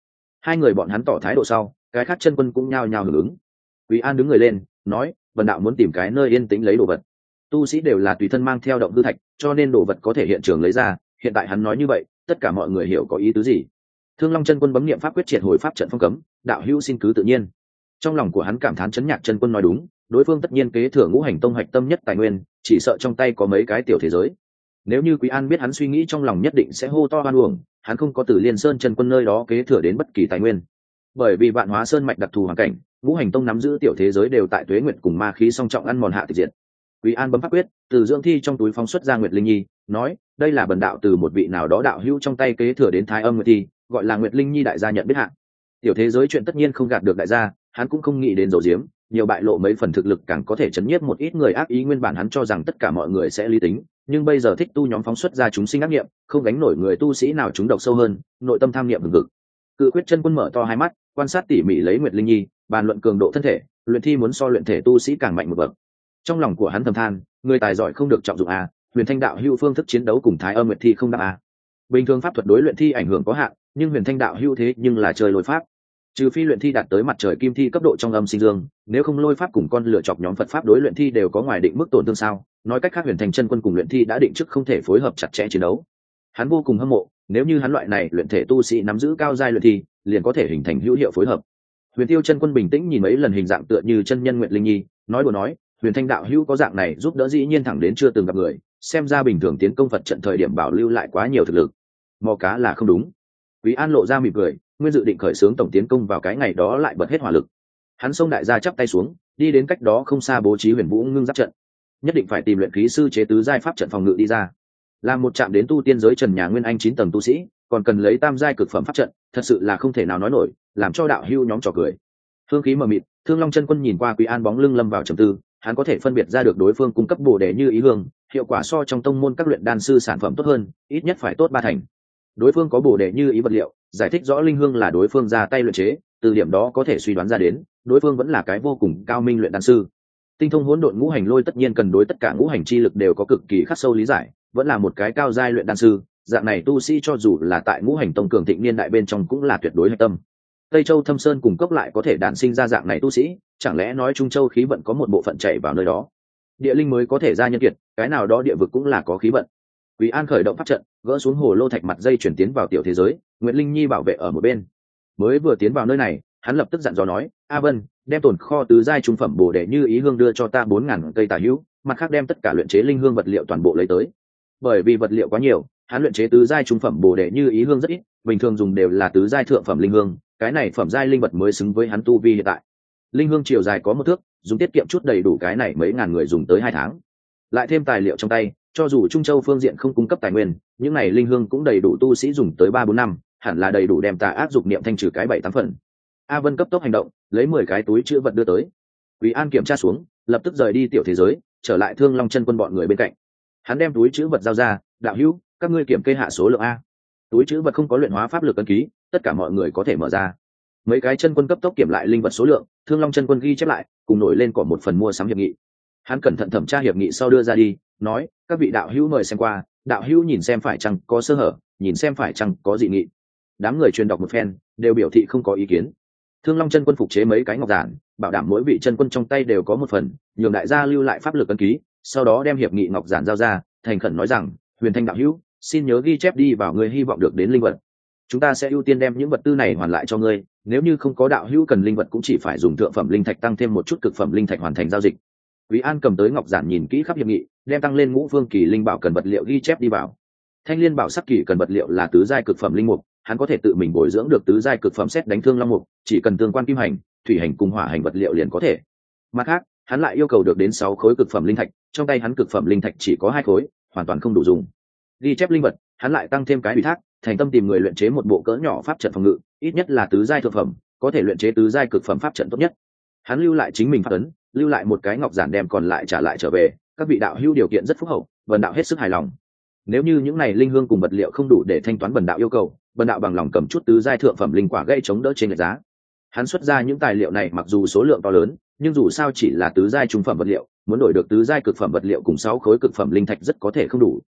Hai người bọn hắn tỏ thái độ sau, cái khác chân quân cũng nhao nhao hưởng ứng. Quý An đứng người lên nói, bần đạo muốn tìm cái nơi yên tĩnh lấy đồ vật. Tu sĩ đều là tùy thân mang theo động hư thạch, cho nên đồ vật có thể hiện trường lấy ra. Hiện tại hắn nói như vậy, tất cả mọi người hiểu có ý tứ gì. Thương Long chân quân bấm niệm pháp quyết triệt hồi pháp trận phong cấm, đạo hữu xin cứ tự nhiên. Trong lòng của hắn cảm thán chấn Nhạc chân quân nói đúng, đối phương tất nhiên kế thừa ngũ hành tông hạch tâm nhất tài nguyên, chỉ sợ trong tay có mấy cái tiểu thế giới. Nếu như Quý An biết hắn suy nghĩ trong lòng, nhất định sẽ hô to oan uổng, hắn không có từ Liên Sơn chân quân nơi đó kế thừa đến bất kỳ tài nguyên. Bởi vì Vạn Hóa Sơn mạch đặc thù hoàn cảnh, ngũ hành tông nắm giữ tiểu thế giới đều tại tuế nguyệt cùng ma khí song trọng ăn mòn hạ tịch diệt. Quý An bấm pháp quyết, từ dưỡng thi trong túi phóng xuất ra Nguyệt Linh Nhi, nói, đây là bần đạo từ một vị nào đó đạo hữu trong tay kế thừa đến Thái Âm Nguyệt Thi, gọi là Nguyệt Linh Nhi đại gia nhận biết hạ. Tiểu thế giới chuyện tất nhiên không gạt được đại gia, hắn cũng không nghĩ đến dầu diếm, nhiều bại lộ mấy phần thực lực càng có thể chấn nhiếp một ít người ác ý. Nguyên bản hắn cho rằng tất cả mọi người sẽ lý tính, nhưng bây giờ thích tu nhóm phóng xuất ra chúng sinh ác nghiệm, không gánh nổi người tu sĩ nào chúng độc sâu hơn, nội tâm tham niệm hừng hực. Cự Quyết chân quân mở to hai mắt, quan sát tỉ mỉ lấy Nguyệt Linh Nhi, bàn luận cường độ thân thể, luyện thi muốn so luyện thể tu sĩ càng mạnh một bậc. Trong lòng của hắn thầm than, người tài giỏi không được trọng dụng à, Huyền Thanh đạo hữu phương thức chiến đấu cùng Thái Âm Nguyệt Thi không đáp à. Bình thường pháp thuật đối luyện thi ảnh hưởng có hạn, nhưng Huyền Thanh đạo hữu thế nhưng là chơi lôi pháp. Trừ phi luyện thi đạt tới mặt trời kim thi cấp độ trong âm sinh dương, nếu không lôi pháp cùng con lựa chọc nhóm Phật pháp đối luyện thi đều có ngoài định mức tổn thương sao? Nói cách khác, Huyền Thanh chân quân cùng luyện thi đã định trước không thể phối hợp chặt chẽ chiến đấu. Hắn vô cùng hâm mộ, nếu như hắn loại này luyện thể tu sĩ nắm giữ cao giai luyện thi, liền có thể hình thành hữu hiệu phối hợp. Huyền Tiêu chân quân bình tĩnh nhìn mấy lần hình dạng tựa như chân nhân Nguyệt Linh Nhi, nói đùa nói, Huyền Thanh đạo hữu có dạng này giúp đỡ dĩ nhiên thẳng đến chưa từng gặp người, xem ra bình thường tiến công Phật trận thời điểm bảo lưu lại quá nhiều thực lực. Mò cá là không đúng. Quý An lộ ra mỉm cười, nguyên dự định khởi xướng tổng tiến công vào cái ngày đó lại bật hết hỏa lực. Hắn xông đại gia chắp tay xuống, đi đến cách đó không xa bố trí Huyền Vũ ngưng giáp trận, nhất định phải tìm luyện khí sư chế tứ giai pháp trận phòng ngự đi ra. Làm một chạm đến tu tiên giới trần nhà nguyên anh chín tầng tu sĩ, còn cần lấy tam giai cực phẩm pháp trận, thật sự là không thể nào nói nổi, làm cho đạo hưu nhóm trò cười. Hương khí mờ mịt, Thương Long chân quân nhìn qua Quý An bóng lưng lâm vào trầm tư, hắn có thể phân biệt ra được đối phương cung cấp bổ đề như ý hương, hiệu quả so trong tông môn các luyện đan sư sản phẩm tốt hơn, ít nhất phải tốt ba thành. Đối phương có bổ đề như ý vật liệu, giải thích rõ linh hương là đối phương ra tay luyện chế, từ điểm đó có thể suy đoán ra đến, đối phương vẫn là cái vô cùng cao minh luyện đan sư. Tinh thông hỗn độn ngũ hành lôi tất nhiên cần đối tất cả ngũ hành chi lực đều có cực kỳ khắc sâu lý giải, vẫn là một cái cao giai luyện đan sư, dạng này tu sĩ cho dù là tại ngũ hành tông cường thịnh niên đại bên trong cũng là tuyệt đối hạch tâm. Tây Châu Thâm Sơn cùng cốc lại có thể đản sinh ra dạng này tu sĩ, chẳng lẽ nói Trung Châu khí vận có một bộ phận chảy vào nơi đó, địa linh mới có thể ra nhân kiệt, cái nào đó địa vực cũng là có khí vận. Quý An khởi động pháp trận, gỡ xuống hồ lô thạch mặt dây chuyển tiến vào tiểu thế giới, Nguyệt Linh Nhi bảo vệ ở một bên. Mới vừa tiến vào nơi này, hắn lập tức dặn dò nói, A Vân, đem tồn kho tứ giai trung phẩm bổ để như ý hương đưa cho ta bốn ngàn cây tà hữu, mặt khác đem tất cả luyện chế linh hương vật liệu toàn bộ lấy tới. Bởi vì vật liệu quá nhiều, hắn luyện chế tứ giai trung phẩm bổ để như ý hương rất ít, bình thường dùng đều là tứ giai thượng phẩm linh hương, cái này phẩm giai linh vật mới xứng với hắn tu vi hiện tại. Linh hương chiều dài có một thước, dùng tiết kiệm chút đầy đủ cái này mấy ngàn người dùng tới hai tháng. Lại thêm tài liệu trong tay, cho dù Trung Châu phương diện không cung cấp tài nguyên, những này linh hương cũng đầy đủ tu sĩ dùng tới ba bốn năm, hẳn là đầy đủ đem tà ác dục niệm thanh trừ cái bảy tám phần. A Vân cấp tốc hành động, lấy mười cái túi chứa vật đưa tới. Quý An kiểm tra xuống, lập tức rời đi tiểu thế giới, trở lại Thương Long chân quân bọn người bên cạnh. Hắn đem túi chứa vật giao ra, đạo hữu, các ngươi kiểm kê hạ số lượng a. Túi chứa vật không có luyện hóa pháp lực ấn ký, tất cả mọi người có thể mở ra. Mấy cái chân quân cấp tốc kiểm lại linh vật số lượng, Thương Long chân quân ghi chép lại, cùng nổi lên có một phần mua sắm hiệp nghị. Hắn cẩn thận thẩm tra hiệp nghị sau đưa ra đi, nói, các vị đạo hữu mời xem qua, đạo hữu nhìn xem phải chăng có sơ hở, nhìn xem phải chăng có dị nghị. Đám người truyền đọc một phen, đều biểu thị không có ý kiến. Thương Long chân quân phục chế mấy cái ngọc giản, bảo đảm mỗi vị chân quân trong tay đều có một phần, nhường đại gia lưu lại pháp lực ấn ký, sau đó đem hiệp nghị ngọc giản giao ra, thành khẩn nói rằng, Huyền Thanh đạo hữu, xin nhớ ghi chép đi vào người hy vọng được đến linh vật. Chúng ta sẽ ưu tiên đem những vật tư này hoàn lại cho ngươi, nếu như không có đạo hữu cần linh vật cũng chỉ phải dùng thượng phẩm linh thạch tăng thêm một chút cực phẩm linh thạch hoàn thành giao dịch. Quý An cầm tới ngọc giản nhìn kỹ khắp hiệp nghị, đem tăng lên ngũ phương kỳ linh bảo cần vật liệu ghi chép đi vào. Thanh liên bảo sắc kỳ cần vật liệu là tứ giai cực phẩm linh mục, hắn có thể tự mình bồi dưỡng được tứ giai cực phẩm xét đánh thương long mục, chỉ cần tương quan kim hành, thủy hành cùng hỏa hành vật liệu liền có thể. Mặt khác, hắn lại yêu cầu được đến sáu khối cực phẩm linh thạch, trong tay hắn cực phẩm linh thạch chỉ có hai khối, hoàn toàn không đủ dùng. Ghi chép linh vật, hắn lại tăng thêm cái ủy thác, thành tâm tìm người luyện chế một bộ cỡ nhỏ pháp trận phòng ngự, ít nhất là tứ giai thượng phẩm, có thể luyện chế tứ giai cực phẩm pháp trận tốt nhất. Hắn lưu lại chính mình pháp ấn, lưu lại một cái ngọc giản đem còn lại trả lại trở về. Các vị đạo hữu điều kiện rất phúc hậu, Vân đạo hết sức hài lòng. Nếu như những này linh hương cùng vật liệu không đủ để thanh toán Vân đạo yêu cầu, Vân đạo bằng lòng cầm chút tứ giai thượng phẩm linh quả gây chống đỡ trên lệch giá. Hắn xuất ra những tài liệu này mặc dù số lượng to lớn, nhưng dù sao chỉ là tứ giai trung phẩm vật liệu, muốn đổi được tứ giai cực phẩm vật liệu cùng sáu khối cực phẩm linh thạch rất có thể không đủ.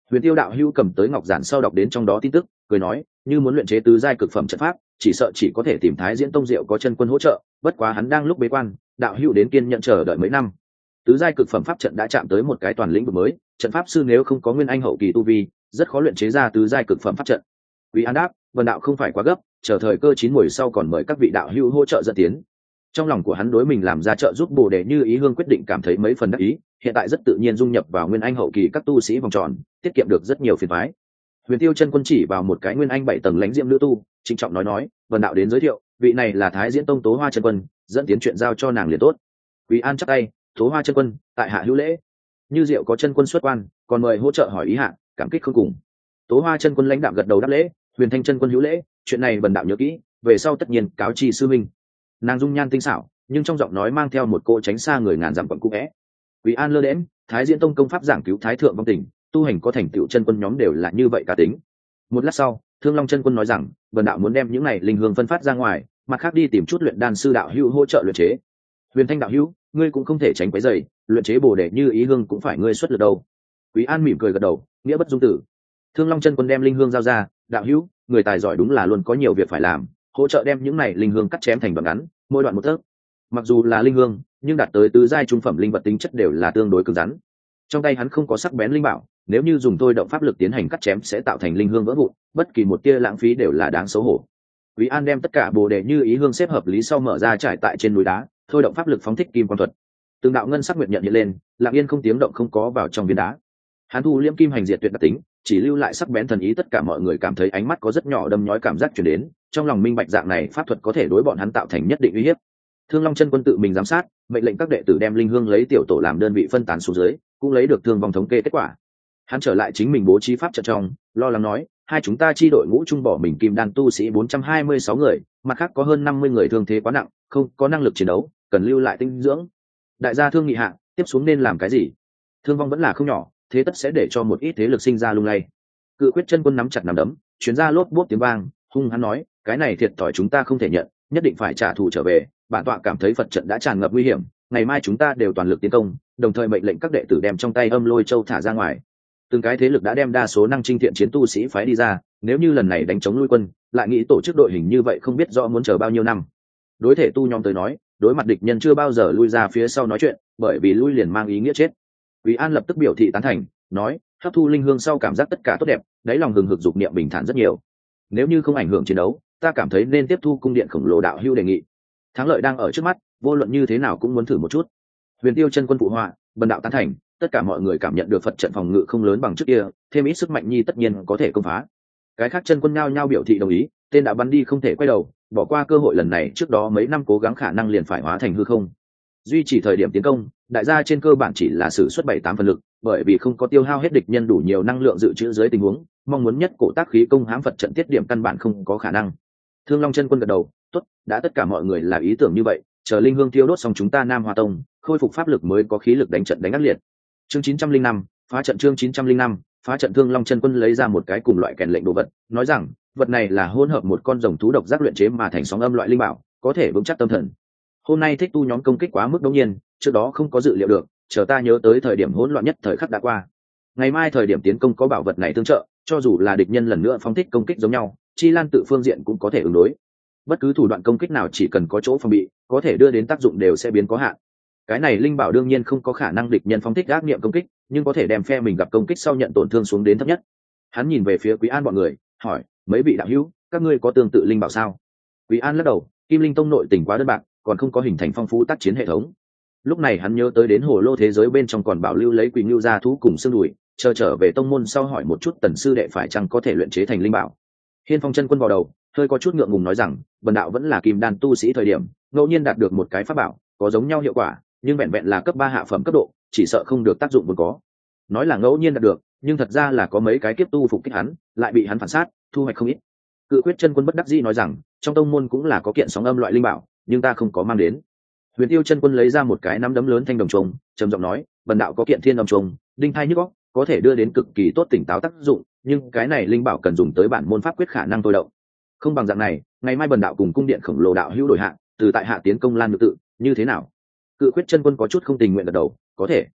Huyền Tiêu đạo hữu cầm tới ngọc giản sau đọc đến trong đó tin tức, cười nói, như muốn luyện chế tứ giai cực phẩm trận pháp, chỉ sợ chỉ có thể tìm Thái Diễn Tông Diệu có chân quân hỗ trợ, bất quá hắn đang lúc bế quan, đạo hữu đến kiên nhận chờ đợi mấy năm. Tứ giai cực phẩm pháp trận đã chạm tới một cái toàn lĩnh vực mới, trận pháp sư nếu không có nguyên anh hậu kỳ tu vi, rất khó luyện chế ra tứ giai cực phẩm pháp trận. Quý An đáp, vân đạo không phải quá gấp, chờ thời cơ chín muồi sau còn mời các vị đạo hữu hỗ trợ dẫn tiến. Trong lòng của hắn đối mình làm ra trợ giúp Bồ Đề Như Ý Hương quyết định cảm thấy mấy phần đắc ý, hiện tại rất tự nhiên dung nhập vào nguyên anh hậu kỳ các tu sĩ vòng tròn, tiết kiệm được rất nhiều phiền toái. Huyền Tiêu chân quân chỉ vào một cái nguyên anh bảy tầng lãnh diệm nữ tu, trịnh trọng nói nói, vân đạo đến giới thiệu, vị này là Thái Diễn Tông Tố Hoa chân quân, dẫn tiến chuyện giao cho nàng liền tốt. Quý An chắp tay, Tố Hoa chân quân, tại hạ hữu lễ. Như Diệu có chân quân xuất quan, còn mời hỗ trợ hỏi ý hạ, cảm kích không cùng. Tố Hoa chân quân lãnh đạm gật đầu đáp lễ, Huyền Thanh chân quân hữu lễ, chuyện này bần đạo nhớ kỹ, về sau tất nhiên cáo tri sư minh. Nàng dung nhan tinh xảo, nhưng trong giọng nói mang theo một cô tránh xa người ngàn dặm quận cũ vẽ. Quý An lơ đễm, Thái Diễn Tông công pháp giảng cứu thái thượng vong tình, tu hành có thành tựu chân quân nhóm đều là như vậy cá tính. Một lát sau, Thương Long chân quân nói rằng, bần đạo muốn đem những này linh hương phân phát ra ngoài, mặt khác đi tìm chút luyện đan sư đạo hữu hỗ trợ luyện chế. Huyền Thanh đạo hữu, ngươi cũng không thể tránh quấy rầy, luyện chế Bồ Đề Như Ý Hương cũng phải ngươi xuất lực đâu. Quý An mỉm cười gật đầu, nghĩa bất dung tử. Thương Long chân quân đem linh hương giao ra, đạo hữu, người tài giỏi đúng là luôn có nhiều việc phải làm, hỗ trợ đem những này linh hương cắt chém thành đoạn ngắn, mỗi đoạn một tấc. Mặc dù là linh hương, nhưng đạt tới tứ giai trung phẩm linh vật tính chất đều là tương đối cứng rắn. Trong tay hắn không có sắc bén linh bảo, nếu như dùng thôi động pháp lực tiến hành cắt chém sẽ tạo thành linh hương vỡ vụn, bất kỳ một tia lãng phí đều là đáng xấu hổ. Quý An đem tất cả Bồ Đề Như Ý Hương xếp hợp lý sau mở ra trải tại trên núi đá, thôi động pháp lực phóng thích kim quan thuật. Từng đạo ngân sắc nguyệt nhận hiện lên, lặng yên không tiếng động không có vào trong viên đá. Hắn thu liễm kim hành diệt tuyệt đặc tính, chỉ lưu lại sắc bén thần ý, tất cả mọi người cảm thấy ánh mắt có rất nhỏ đâm nhói cảm giác truyền đến, trong lòng minh bạch dạng này pháp thuật có thể đối bọn hắn tạo thành nhất định uy hiếp. Thương Long chân quân tự mình giám sát, mệnh lệnh các đệ tử đem linh hương lấy tiểu tổ làm đơn vị phân tán xuống dưới, cũng lấy được thương vong thống kê kết quả. Hắn trở lại chính mình bố trí pháp trận trong, lo lắng nói, hai chúng ta chi đội ngũ trung bỏ mình kim đan tu sĩ bốn trăm hai mươi sáu người, mặt khác có hơn năm mươi người thương thế quá nặng, không có năng lực chiến đấu, cần lưu lại tinh dưỡng. Đại gia thương nghị hạ, tiếp xuống nên làm cái gì? Thương vong vẫn là không nhỏ, thế tất sẽ để cho một ít thế lực sinh ra lung lay. Cự Quyết chân quân nắm chặt nắm đấm, chuyến ra lốp bốp tiếng vang, hung hắn nói, cái này thiệt thòi chúng ta không thể nhận, nhất định phải trả thù trở về. Bản tọa cảm thấy Phật trận đã tràn ngập nguy hiểm, ngày mai chúng ta đều toàn lực tiến công, đồng thời mệnh lệnh các đệ tử đem trong tay Âm Lôi Châu thả ra ngoài. Từng cái thế lực đã đem đa số năng trinh thiện chiến tu sĩ phái đi ra, nếu như lần này đánh chống lui quân, lại nghĩ tổ chức đội hình như vậy không biết rõ muốn chờ bao nhiêu năm. Đối thể tu nhóm tới nói, đối mặt địch nhân chưa bao giờ lui ra phía sau nói chuyện, bởi vì lui liền mang ý nghĩa chết. Quý An lập tức biểu thị tán thành, nói, hấp thu linh hương sau cảm giác tất cả tốt đẹp, đáy lòng hừng hực dục niệm bình thản rất nhiều. Nếu như không ảnh hưởng chiến đấu, ta cảm thấy nên tiếp thu cung điện khổng lồ đạo hưu đề nghị. Thắng lợi đang ở trước mắt, vô luận như thế nào cũng muốn thử một chút. Huyền Tiêu chân quân phụ họa, bần đạo tán thành, tất cả mọi người cảm nhận được Phật trận phòng ngự không lớn bằng trước kia, thêm ít sức mạnh nhi tất nhiên có thể công phá. Cái khác chân quân nhao nhao biểu thị đồng ý, tên đã bắn đi không thể quay đầu, bỏ qua cơ hội lần này, trước đó mấy năm cố gắng khả năng liền phải hóa thành hư không. Duy trì thời điểm tiến công, đại gia trên cơ bản chỉ là sử xuất bảy tám phần lực, bởi vì không có tiêu hao hết địch nhân đủ nhiều năng lượng dự trữ dưới tình huống, mong muốn nhất cổ tác khí công hãm Phật trận tiết điểm căn bản không có khả năng. Thương Long chân quân gật đầu, tốt, đã tất cả mọi người là ý tưởng như vậy, chờ linh hương thiêu đốt xong chúng ta Nam Hoa Tông khôi phục pháp lực mới có khí lực đánh trận đánh ác liệt. Chương chín trăm linh năm, phá trận. Chương chín trăm linh năm, phá trận. Thương Long chân quân lấy ra một cái cùng loại kèn lệnh đồ vật, nói rằng, vật này là hỗn hợp một con rồng thú độc giác luyện chế mà thành sóng âm loại linh bảo, có thể vững chắc tâm thần. Hôm nay thích tu nhóm công kích quá mức đột nhiên, trước đó không có dự liệu được, chờ ta nhớ tới thời điểm hỗn loạn nhất thời khắc đã qua. Ngày mai thời điểm tiến công có bảo vật này tương trợ, cho dù là địch nhân lần nữa phóng thích công kích giống nhau, Chi Lan tự phương diện cũng có thể ứng đối. Bất cứ thủ đoạn công kích nào chỉ cần có chỗ phòng bị, có thể đưa đến tác dụng đều sẽ biến có hạn. Cái này linh bảo đương nhiên không có khả năng địch nhân phóng thích ác niệm công kích, nhưng có thể đem phe mình gặp công kích sau nhận tổn thương xuống đến thấp nhất. Hắn nhìn về phía Quý An bọn người, hỏi, mấy vị đạo hữu, các ngươi có tương tự linh bảo sao? Quý An lắc đầu, Kim Linh Tông nội tình quá đơn bạc, còn không có hình thành phong phú tác chiến hệ thống. Lúc này hắn nhớ tới đến hồ lô thế giới bên trong còn bảo lưu lấy Quỳ Ngưu gia thú cùng xương đùi, chờ trở về tông môn sau hỏi một chút Tần sư đệ phải chăng có thể luyện chế thành linh bảo. Hiên Phong chân quân vào đầu, hơi có chút ngượng ngùng nói rằng, bần đạo vẫn là kim đan tu sĩ thời điểm, ngẫu nhiên đạt được một cái pháp bảo, có giống nhau hiệu quả, nhưng vẹn vẹn là cấp ba hạ phẩm cấp độ, chỉ sợ không được tác dụng vốn có. Nói là ngẫu nhiên đạt được, nhưng thật ra là có mấy cái kiếp tu phục kích hắn, lại bị hắn phản sát, thu hoạch không ít. Cự Quyết chân quân bất đắc dĩ nói rằng, trong tông môn cũng là có kiện sóng âm loại linh bảo, nhưng ta không có mang đến. Huyền Tiêu chân quân lấy ra một cái nắm đấm lớn thanh đồng trùng, trầm giọng nói, bần đạo có kiện thiên đồng trùng, đinh thai nhức óc, có thể đưa đến cực kỳ tốt tỉnh táo tác dụng, nhưng cái này linh bảo cần dùng tới bản môn pháp quyết khả năng tôi động. Không bằng dạng này, ngày mai bần đạo cùng cung điện khổng lồ đạo hữu đổi hạ, từ tại hạ tiến công Lan Nhược tự, như thế nào? Cự Quyết chân quân có chút không tình nguyện gật đầu, có thể.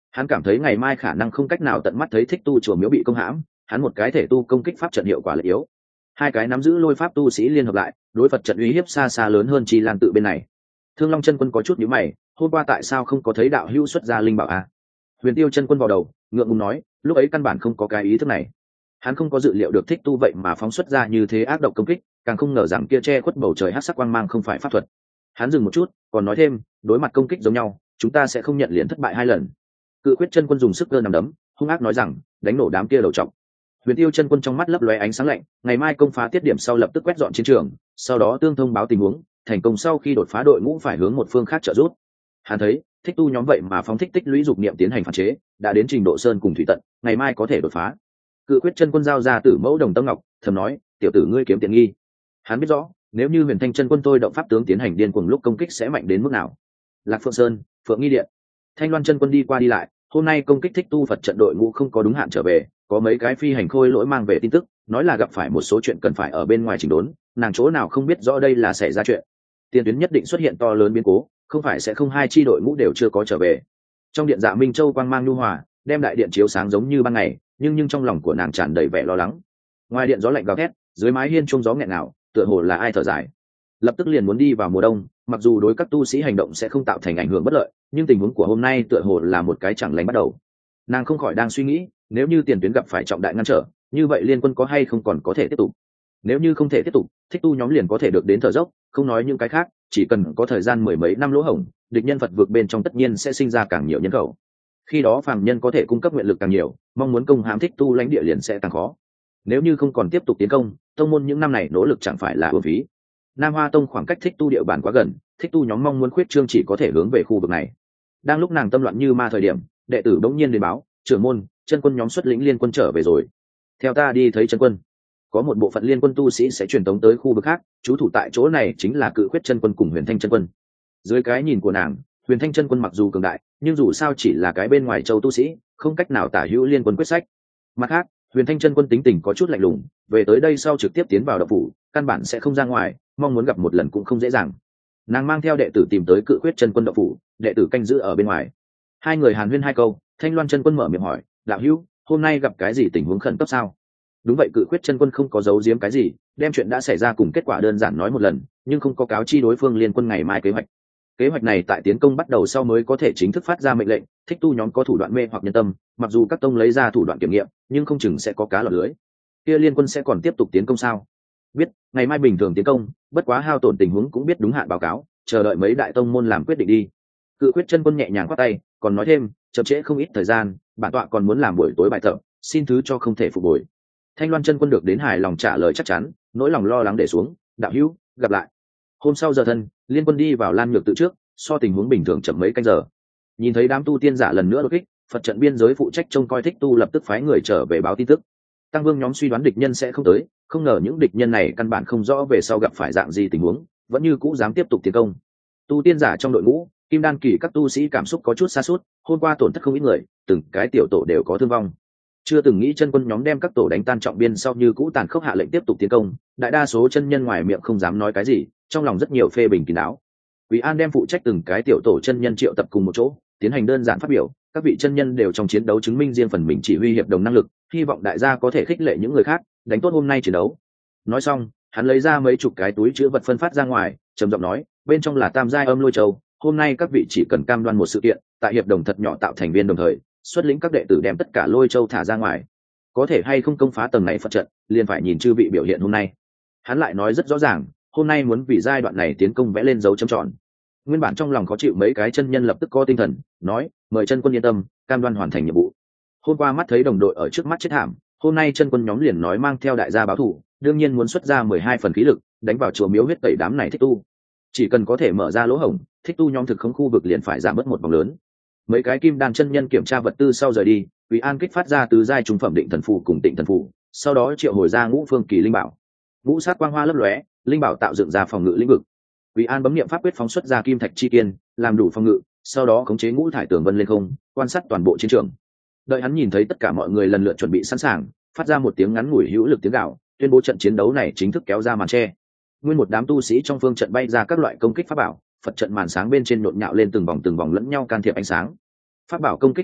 Hắn cảm thấy ngày mai khả năng không cách nào tận mắt thấy thích tu chùa miếu bị công hãm, hắn một cái thể tu công kích pháp trận hiệu quả lại yếu, hai cái nắm giữ lôi pháp tu sĩ liên hợp lại đối phật trận uy hiếp xa xa lớn hơn chi lan tự bên này. Thương Long chân quân có chút nhíu mày, hôm qua tại sao không có thấy đạo hữu xuất ra linh bảo à? Huyền Tiêu chân quân vào đầu ngượng ngùng nói, lúc ấy căn bản không có cái ý thức này. Hắn không có dự liệu được thích tu vậy mà phóng xuất ra như thế ác độc công kích, càng không ngờ rằng kia che khuất bầu trời hắc sắc quang mang không phải pháp thuật. Hắn dừng một chút còn nói thêm, đối mặt công kích giống nhau chúng ta sẽ không nhận liền thất bại hai lần. Cự Quyết chân quân dùng sức cơ nằm đấm hung ác nói rằng, đánh nổ đám kia đầu trọc. Huyền Tiêu chân quân trong mắt lấp lóe ánh sáng lạnh, ngày mai công phá tiết điểm sau lập tức quét dọn chiến trường, sau đó tương thông báo tình huống, thành công sau khi đột phá đội ngũ phải hướng một phương khác trợ giúp. Hắn thấy thích tu nhóm vậy mà phóng thích tích lũy dục niệm tiến hành phản chế, đã đến trình độ sơn cùng thủy tận, ngày mai có thể đột phá. Cự Quyết chân quân giao ra tử mẫu đồng tâm ngọc, thầm nói, tiểu tử ngươi kiếm tiện nghi. Hắn biết rõ, nếu như Huyền Thanh chân quân tôi động pháp tướng tiến hành điên cuồng lúc công kích sẽ mạnh đến mức nào. Lạc Phượng Sơn, Phượng Nghi Điện, Thanh Loan chân quân đi qua đi lại, hôm nay công kích thích tu Phật trận đội ngũ không có đúng hạn trở về, có mấy cái phi hành khôi lỗi mang về tin tức, nói là gặp phải một số chuyện cần phải ở bên ngoài chỉnh đốn, nàng chỗ nào không biết rõ đây là xảy ra chuyện. Tiền tuyến nhất định xuất hiện to lớn biến cố, không phải sẽ không hai chi đội ngũ đều chưa có trở về. Trong điện Dạ Minh Châu quang mang nhu hòa, đem đại điện chiếu sáng giống như ban ngày, nhưng nhưng trong lòng của nàng tràn đầy vẻ lo lắng. Ngoài điện gió lạnh gào thét, dưới mái hiên chuông gió nghẹn ngào, tựa hồ là ai thở dài. Lập tức liền muốn đi vào mùa đông, mặc dù đối các tu sĩ hành động sẽ không tạo thành ảnh hưởng bất lợi, nhưng tình huống của hôm nay tựa hồ là một cái chẳng lành bắt đầu. Nàng không khỏi đang suy nghĩ, nếu như tiền tuyến gặp phải trọng đại ngăn trở, như vậy liên quân có hay không còn có thể tiếp tục. Nếu như không thể tiếp tục, thích tu nhóm liền có thể được đến thở dốc, không nói những cái khác, chỉ cần có thời gian mười mấy năm lỗ hổng, địch nhân Phật vượt bên trong tất nhiên sẽ sinh ra càng nhiều nhân khẩu. Khi đó phàm nhân có thể cung cấp nguyện lực càng nhiều, mong muốn công hãm thích tu lãnh địa liền sẽ càng khó. Nếu như không còn tiếp tục tiến công, tông môn những năm này nỗ lực chẳng phải là uổng phí. Nam Hoa Tông khoảng cách thích tu địa bàn quá gần, thích tu nhóm mong muốn khuyết trương chỉ có thể hướng về khu vực này. Đang lúc nàng tâm loạn như ma thời điểm, đệ tử bỗng nhiên đến báo, trưởng môn, chân quân nhóm xuất lĩnh liên quân trở về rồi. Theo ta đi thấy chân quân. Có một bộ phận liên quân tu sĩ sẽ truyền tống tới khu vực khác, trú thủ tại chỗ này chính là Cự Quyết chân quân cùng Huyền Thanh chân quân. Dưới cái nhìn của nàng, Huyền Thanh chân quân mặc dù cường đại, nhưng dù sao chỉ là cái bên ngoài châu tu sĩ, không cách nào tả hữu liên quân quyết sách. Mặt khác, Huyền Thanh chân quân tính tình có chút lạnh lùng, về tới đây sau trực tiếp tiến vào động phủ, căn bản sẽ không ra ngoài, mong muốn gặp một lần cũng không dễ dàng. Nàng mang theo đệ tử tìm tới Cự Quyết chân quân động phủ, đệ tử canh giữ ở bên ngoài. Hai người hàn huyên hai câu, Thanh Loan chân quân mở miệng hỏi, đạo hữu, hôm nay gặp cái gì tình huống khẩn cấp sao? Đúng vậy, Cự Quyết chân quân không có giấu giếm cái gì, đem chuyện đã xảy ra cùng kết quả đơn giản nói một lần, nhưng không có cáo chi đối phương liên quân ngày mai kế hoạch. Kế hoạch này tại tiến công bắt đầu sau mới có thể chính thức phát ra mệnh lệnh, thích tu nhóm có thủ đoạn mê hoặc nhân tâm, mặc dù các tông lấy ra thủ đoạn kiểm nghiệm, nhưng không chừng sẽ có cá lọt lưới. Kia liên quân sẽ còn tiếp tục tiến công sao? Biết, ngày mai bình thường tiến công, bất quá hao tổn tình huống cũng biết đúng hạn báo cáo, chờ đợi mấy đại tông môn làm quyết định đi. Cự Quyết chân quân nhẹ nhàng khoát tay, còn nói thêm, chậm trễ không ít thời gian, bản tọa còn muốn làm buổi tối bài tập, xin thứ cho không thể phục hồi. Thanh Loan chân quân được đến hài lòng trả lời chắc chắn, nỗi lòng lo lắng để xuống, đạo hữu, gặp lại. Hôm sau giờ thân, liên quân đi vào Lan Nhược tự trước, so tình huống bình thường chậm mấy canh giờ. Nhìn thấy đám tu tiên giả lần nữa đột kích, Phật trận biên giới phụ trách trông coi thích tu lập tức phái người trở về báo tin tức. Tăng Vương nhóm suy đoán địch nhân sẽ không tới, không ngờ những địch nhân này căn bản không rõ về sau gặp phải dạng gì tình huống, vẫn như cũ dám tiếp tục tiến công. Tu tiên giả trong đội ngũ, Kim Đan kỳ các tu sĩ cảm xúc có chút sa sút, hôm qua tổn thất không ít người, từng cái tiểu tổ đều có thương vong. Chưa từng nghĩ chân quân nhóm đem các tổ đánh tan trọng biên sau như cũ tàn khốc hạ lệnh tiếp tục tiến công, đại đa số chân nhân ngoài miệng không dám nói cái gì, trong lòng rất nhiều phê bình kín đáo. Quý An đem phụ trách từng cái tiểu tổ chân nhân triệu tập cùng một chỗ, tiến hành đơn giản phát biểu, các vị chân nhân đều trong chiến đấu chứng minh riêng phần mình chỉ huy hiệp đồng năng lực, hy vọng đại gia có thể khích lệ những người khác, đánh tốt hôm nay chiến đấu. Nói xong, hắn lấy ra mấy chục cái túi chứa vật phân phát ra ngoài, trầm giọng nói, bên trong là tam giai âm lôi châu, hôm nay các vị chỉ cần cam đoan một sự kiện, tại hiệp đồng thật nhỏ tạo thành viên đồng thời, xuất lĩnh các đệ tử đem tất cả lôi châu thả ra ngoài. Có thể hay không công phá tầng này Phật trận, liền phải nhìn chư vị biểu hiện hôm nay. Hắn lại nói rất rõ ràng, hôm nay muốn vì giai đoạn này tiến công vẽ lên dấu chấm tròn. Nguyên bản trong lòng khó chịu mấy cái chân nhân lập tức có tinh thần, nói, mời chân quân yên tâm, cam đoan hoàn thành nhiệm vụ. Hôm qua mắt thấy đồng đội ở trước mắt chết thảm, hôm nay chân quân nhóm liền nói mang theo đại gia báo thù, đương nhiên muốn xuất ra mười hai phần khí lực, đánh vào chùa miếu huyết tẩy đám này thích tu. Chỉ cần có thể mở ra lỗ hổng, thích tu nhóm thực không khu vực liền phải giảm bớt một vòng lớn. Mấy cái kim đan chân nhân kiểm tra vật tư sau rời đi, Quý An kích phát ra tứ giai trung phẩm định thần phù cùng tịnh thần phù, sau đó triệu hồi ra ngũ phương kỳ linh bảo. Ngũ sát quang hoa lấp lóe, linh bảo tạo dựng ra phòng ngự lĩnh vực. Quý An bấm niệm pháp quyết phóng xuất ra kim thạch chi kiên, làm đủ phòng ngự, sau đó khống chế ngũ thải tường vân lên không, quan sát toàn bộ chiến trường. Đợi hắn nhìn thấy tất cả mọi người lần lượt chuẩn bị sẵn sàng, phát ra một tiếng ngắn ngủi hữu lực tiếng gào, tuyên bố trận chiến đấu này chính thức kéo ra màn che. Nguyên một đám tu sĩ trong phương trận bay ra các loại công kích pháp bảo, Phật trận màn sáng bên trên nhộn nhạo lên từng vòng từng vòng lẫn nhau can thiệp ánh sáng. Pháp bảo công kích khoảng cách,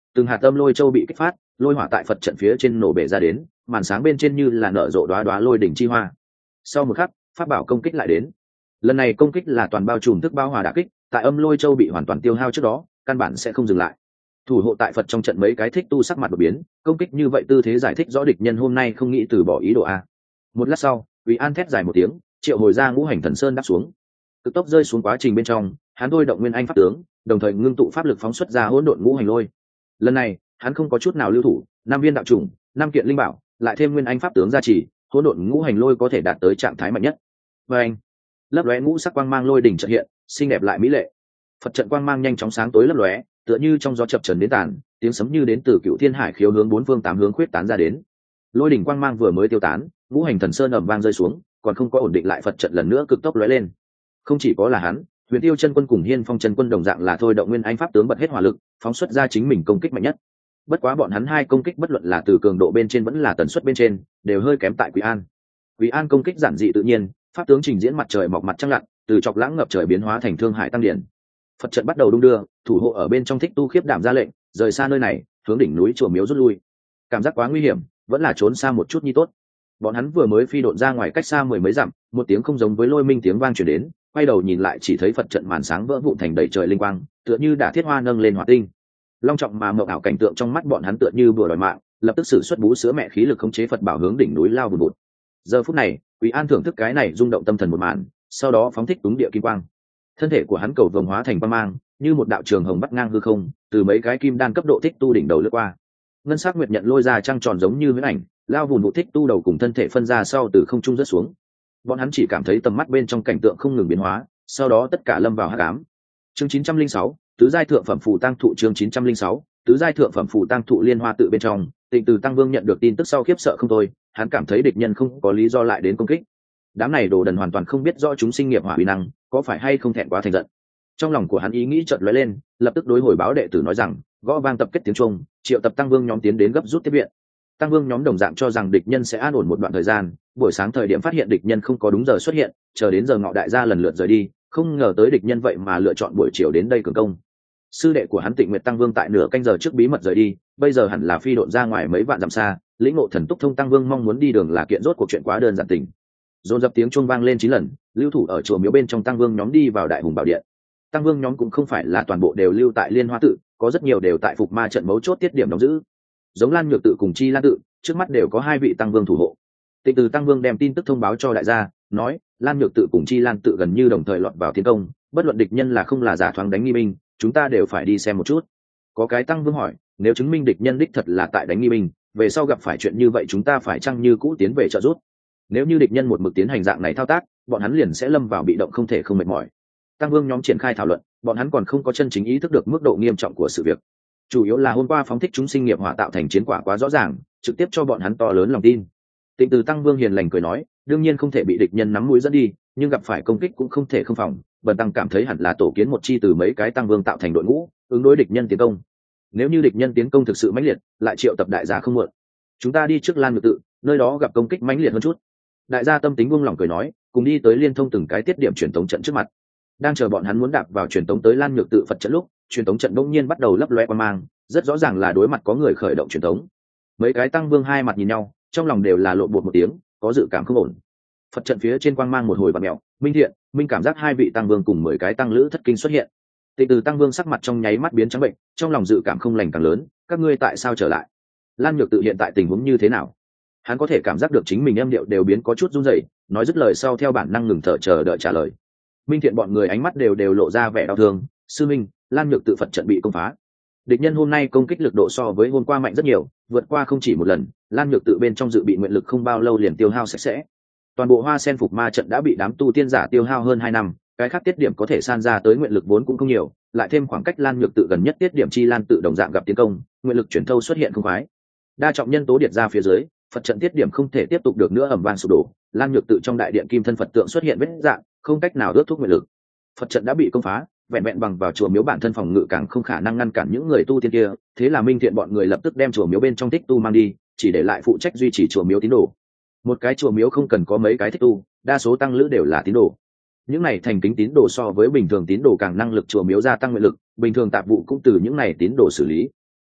từng hạt âm lôi châu bị kích phát, lôi hỏa tại Phật trận phía trên nổ bể ra đến, màn sáng bên trên như là nở rộ đóa đóa lôi đỉnh chi hoa. Sau một khắc, pháp bảo công kích lại đến. Lần này công kích là toàn bao trùm thức bao hòa đả kích, tại âm lôi châu bị hoàn toàn tiêu hao trước đó, căn bản sẽ không dừng lại. Thủ hộ tại Phật trong trận mấy cái thích tu sắc mặt đột biến, công kích như vậy tư thế giải thích rõ địch nhân hôm nay không nghĩ từ bỏ ý đồ a. Một lát sau, Quý An thét dài một tiếng, triệu hồi ra ngũ hành thần sơn đáp xuống. Cực tốc rơi xuống quá trình bên trong, hắn thôi động nguyên anh pháp tướng, đồng thời ngưng tụ pháp lực phóng xuất ra hỗn độn ngũ hành lôi. Lần này, hắn không có chút nào lưu thủ, năm viên đạo trùng, năm kiện linh bảo, lại thêm nguyên anh pháp tướng gia trì, hỗn độn ngũ hành lôi có thể đạt tới trạng thái mạnh nhất. Và anh, lấp lóe ngũ sắc quang mang lôi đỉnh chợt hiện, xinh đẹp lại mỹ lệ. Phật trận quang mang nhanh chóng sáng tối lấp lóe, tựa như trong gió chập chờn đến tàn, tiếng sấm như đến từ cựu thiên hải khiếu hướng bốn phương tám hướng khuyết tán ra đến. Lôi đỉnh quang mang vừa mới tiêu tán, ngũ hành thần sơn ầm vang rơi xuống, còn không có ổn định lại Phật trận lần nữa cực tốc lóe lên. Không chỉ có là hắn, Huyền Tiêu chân quân cùng Hiên Phong chân quân đồng dạng là thôi động nguyên anh pháp tướng bật hết hỏa lực, phóng xuất ra chính mình công kích mạnh nhất. Bất quá bọn hắn hai công kích bất luận là từ cường độ bên trên vẫn là tần suất bên trên, đều hơi kém tại Quý An. Quý An công kích giản dị tự nhiên, pháp tướng trình diễn mặt trời mọc mặt trăng lặn, từ chọc lãng ngập trời biến hóa thành thương hải tăng điển. Phật trận bắt đầu đung đưa, thủ hộ ở bên trong thích tu khiếp đảm ra lệnh, rời xa nơi này, hướng đỉnh núi chùa miếu rút lui. Cảm giác quá nguy hiểm, vẫn là trốn xa một chút nhi tốt. Bọn hắn vừa mới phi độn ra ngoài cách xa mười mấy dặm, một tiếng không giống với lôi minh tiếng vang truyền đến, quay đầu nhìn lại chỉ thấy Phật trận màn sáng vỡ vụn thành đầy trời linh quang, tựa như đã thiết hoa nâng lên hỏa tinh. Long trọng mà mộng ảo cảnh tượng trong mắt bọn hắn tựa như bùa đòi mạng, lập tức sử xuất bú sữa mẹ khí lực khống chế Phật bảo hướng đỉnh núi lao vùn vụt. Giờ phút này, Quý An thưởng thức cái này rung động tâm thần một màn, sau đó phóng thích túng địa kim quang. Thân thể của hắn cầu vồng hóa thành quang mang, như một đạo trường hồng bắt ngang hư không, từ mấy cái kim đan cấp độ thích tu đỉnh đầu lướt qua. Ngân sắc nguyệt nhận lôi ra trăng tròn giống như huyễn ảnh, lao vùn vụt thích tu đầu cùng thân thể phân ra sau từ không trung rớt xuống. Bọn hắn chỉ cảm thấy tầm mắt bên trong cảnh tượng không ngừng biến hóa, sau đó tất cả lâm vào hắc ám. Chương chín trăm linh sáu, tứ giai thượng phẩm phù tăng thụ. Chương chín trăm linh sáu, tứ giai thượng phẩm phù tăng thụ. Liên hoa tự bên trong, Tịnh Từ Tăng Vương nhận được tin tức sau khiếp sợ không thôi, hắn cảm thấy địch nhân không có lý do lại đến công kích. Đám này đồ đần hoàn toàn không biết rõ chúng sinh nghiệp hỏa uy năng, có phải hay không thẹn quá thành giận. Trong lòng của hắn ý nghĩ chợt lóe lên, lập tức đối hồi báo đệ tử nói rằng, gõ vang tập kết tiếng chuông, triệu tập Tăng Vương nhóm tiến đến gấp rút tiếp viện. Tăng Vương nhóm đồng dạng cho rằng địch nhân sẽ an ổn một đoạn thời gian, buổi sáng thời điểm phát hiện địch nhân không có đúng giờ xuất hiện, chờ đến giờ ngọ đại gia lần lượt rời đi, không ngờ tới địch nhân vậy mà lựa chọn buổi chiều đến đây cường công. Sư đệ của hắn Tịnh Nguyệt Tăng Vương tại nửa canh giờ trước bí mật rời đi, bây giờ hẳn là phi độn ra ngoài mấy vạn dặm xa, lĩnh ngộ thần túc thông Tăng Vương mong muốn đi đường là kiện rốt cuộc chuyện quá đơn giản tình. Dồn dập tiếng chuông vang lên chín lần, lưu thủ ở chùa miếu bên trong Tăng Vương nhóm đi vào Đại Hùng Bảo Điện. Tăng Vương nhóm cũng không phải là toàn bộ đều lưu tại Liên Hoa tự, có rất nhiều đều tại Phục Ma trận mấu chốt tiết điểm đóng giữ. Giống Lan Nhược tự cùng Chi Lan tự, trước mắt đều có hai vị Tăng Vương thủ hộ. Tịnh Từ Tăng Vương đem tin tức thông báo cho đại gia, nói Lan Nhược tự cùng Chi Lan tự gần như đồng thời lọt vào tiến công, bất luận địch nhân là không là giả thoáng đánh nghi binh, chúng ta đều phải đi xem một chút. Có cái Tăng Vương hỏi, nếu chứng minh địch nhân đích thật là tại đánh nghi binh, về sau gặp phải chuyện như vậy chúng ta phải chăng như cũ tiến về trợ giúp? Nếu như địch nhân một mực tiến hành dạng này thao tác, bọn hắn liền sẽ lâm vào bị động không thể không mệt mỏi. Tăng Vương nhóm triển khai thảo luận, bọn hắn còn không có chân chính ý thức được mức độ nghiêm trọng của sự việc. Chủ yếu là hôm qua phóng thích chúng sinh nghiệp hỏa tạo thành chiến quả quá rõ ràng, trực tiếp cho bọn hắn to lớn lòng tin. Tịnh Từ Tăng Vương hiền lành cười nói, đương nhiên không thể bị địch nhân nắm mũi dẫn đi, nhưng gặp phải công kích cũng không thể không phòng. Bần tăng cảm thấy hẳn là tổ kiến một chi từ mấy cái Tăng Vương tạo thành đội ngũ, ứng đối địch nhân tiến công. Nếu như địch nhân tiến công thực sự mãnh liệt, lại triệu tập đại gia không muộn. Chúng ta đi trước Lan Nhược tự, nơi đó gặp công kích mãnh liệt hơn chút. Đại gia tâm tính buông lỏng cười nói, cùng đi tới liên thông từng cái tiết điểm truyền tống trận trước mặt. Đang chờ bọn hắn muốn đạp vào truyền tống tới Lan Nhược tự Phật trận lúc, truyền tống trận đột nhiên bắt đầu lấp loé quang mang, rất rõ ràng là đối mặt có người khởi động truyền tống. Mấy cái Tăng Vương hai mặt nhìn nhau, trong lòng đều là lộn bột một tiếng, có dự cảm không ổn. Phật trận phía trên quang mang một hồi bạt mèo, Minh Thiện, Minh cảm giác hai vị Tăng Vương cùng mười cái tăng lữ thất kinh xuất hiện. Tịnh Từ Tăng Vương sắc mặt trong nháy mắt biến trắng bệnh, trong lòng dự cảm không lành càng lớn, các ngươi tại sao trở lại? Lan Nhược tự hiện tại tình huống như thế nào? Hắn có thể cảm giác được chính mình âm điệu đều biến có chút run rẩy, nói dứt lời sau theo bản năng ngừng thở chờ đợi trả lời. Minh Thiện bọn người ánh mắt đều đều lộ ra vẻ đau thương, sư minh, Lan Nhược tự Phật trận bị công phá. Địch nhân hôm nay công kích lực độ so với hôm qua mạnh rất nhiều, vượt qua không chỉ một lần, Lan Nhược tự bên trong dự bị nguyện lực không bao lâu liền tiêu hao sạch sẽ. Toàn bộ Hoa Sen Phục Ma trận đã bị đám tu tiên giả tiêu hao hơn hai năm, cái khác tiết điểm có thể san ra tới nguyện lực vốn cũng không nhiều, lại thêm khoảng cách Lan Nhược tự gần nhất tiết điểm Chi Lan tự đồng dạng gặp tiến công, nguyện lực chuyển thâu xuất hiện không khoái. Đa trọng nhân tố điệt ra phía dưới, Phật trận tiết điểm không thể tiếp tục được nữa ầm vang sụp đổ, Lan Nhược tự trong đại điện kim thân Phật tượng xuất hiện vết dạng, không cách nào ước thúc nguyện lực. Phật trận đã bị công phá, vẹn vẹn bằng vào chùa miếu bản thân phòng ngự càng không khả năng ngăn cản những người tu tiên kia, thế là Minh Thiện bọn người lập tức đem chùa miếu bên trong thích tu mang đi, chỉ để lại phụ trách duy trì chùa miếu tín đồ. Một cái chùa miếu không cần có mấy cái thích tu, đa số tăng lữ đều là tín đồ. Những này thành kính tín đồ so với bình thường tín đồ càng năng lực chùa miếu gia tăng nguyện lực, bình thường tạp vụ cũng từ những này tín đồ xử lý.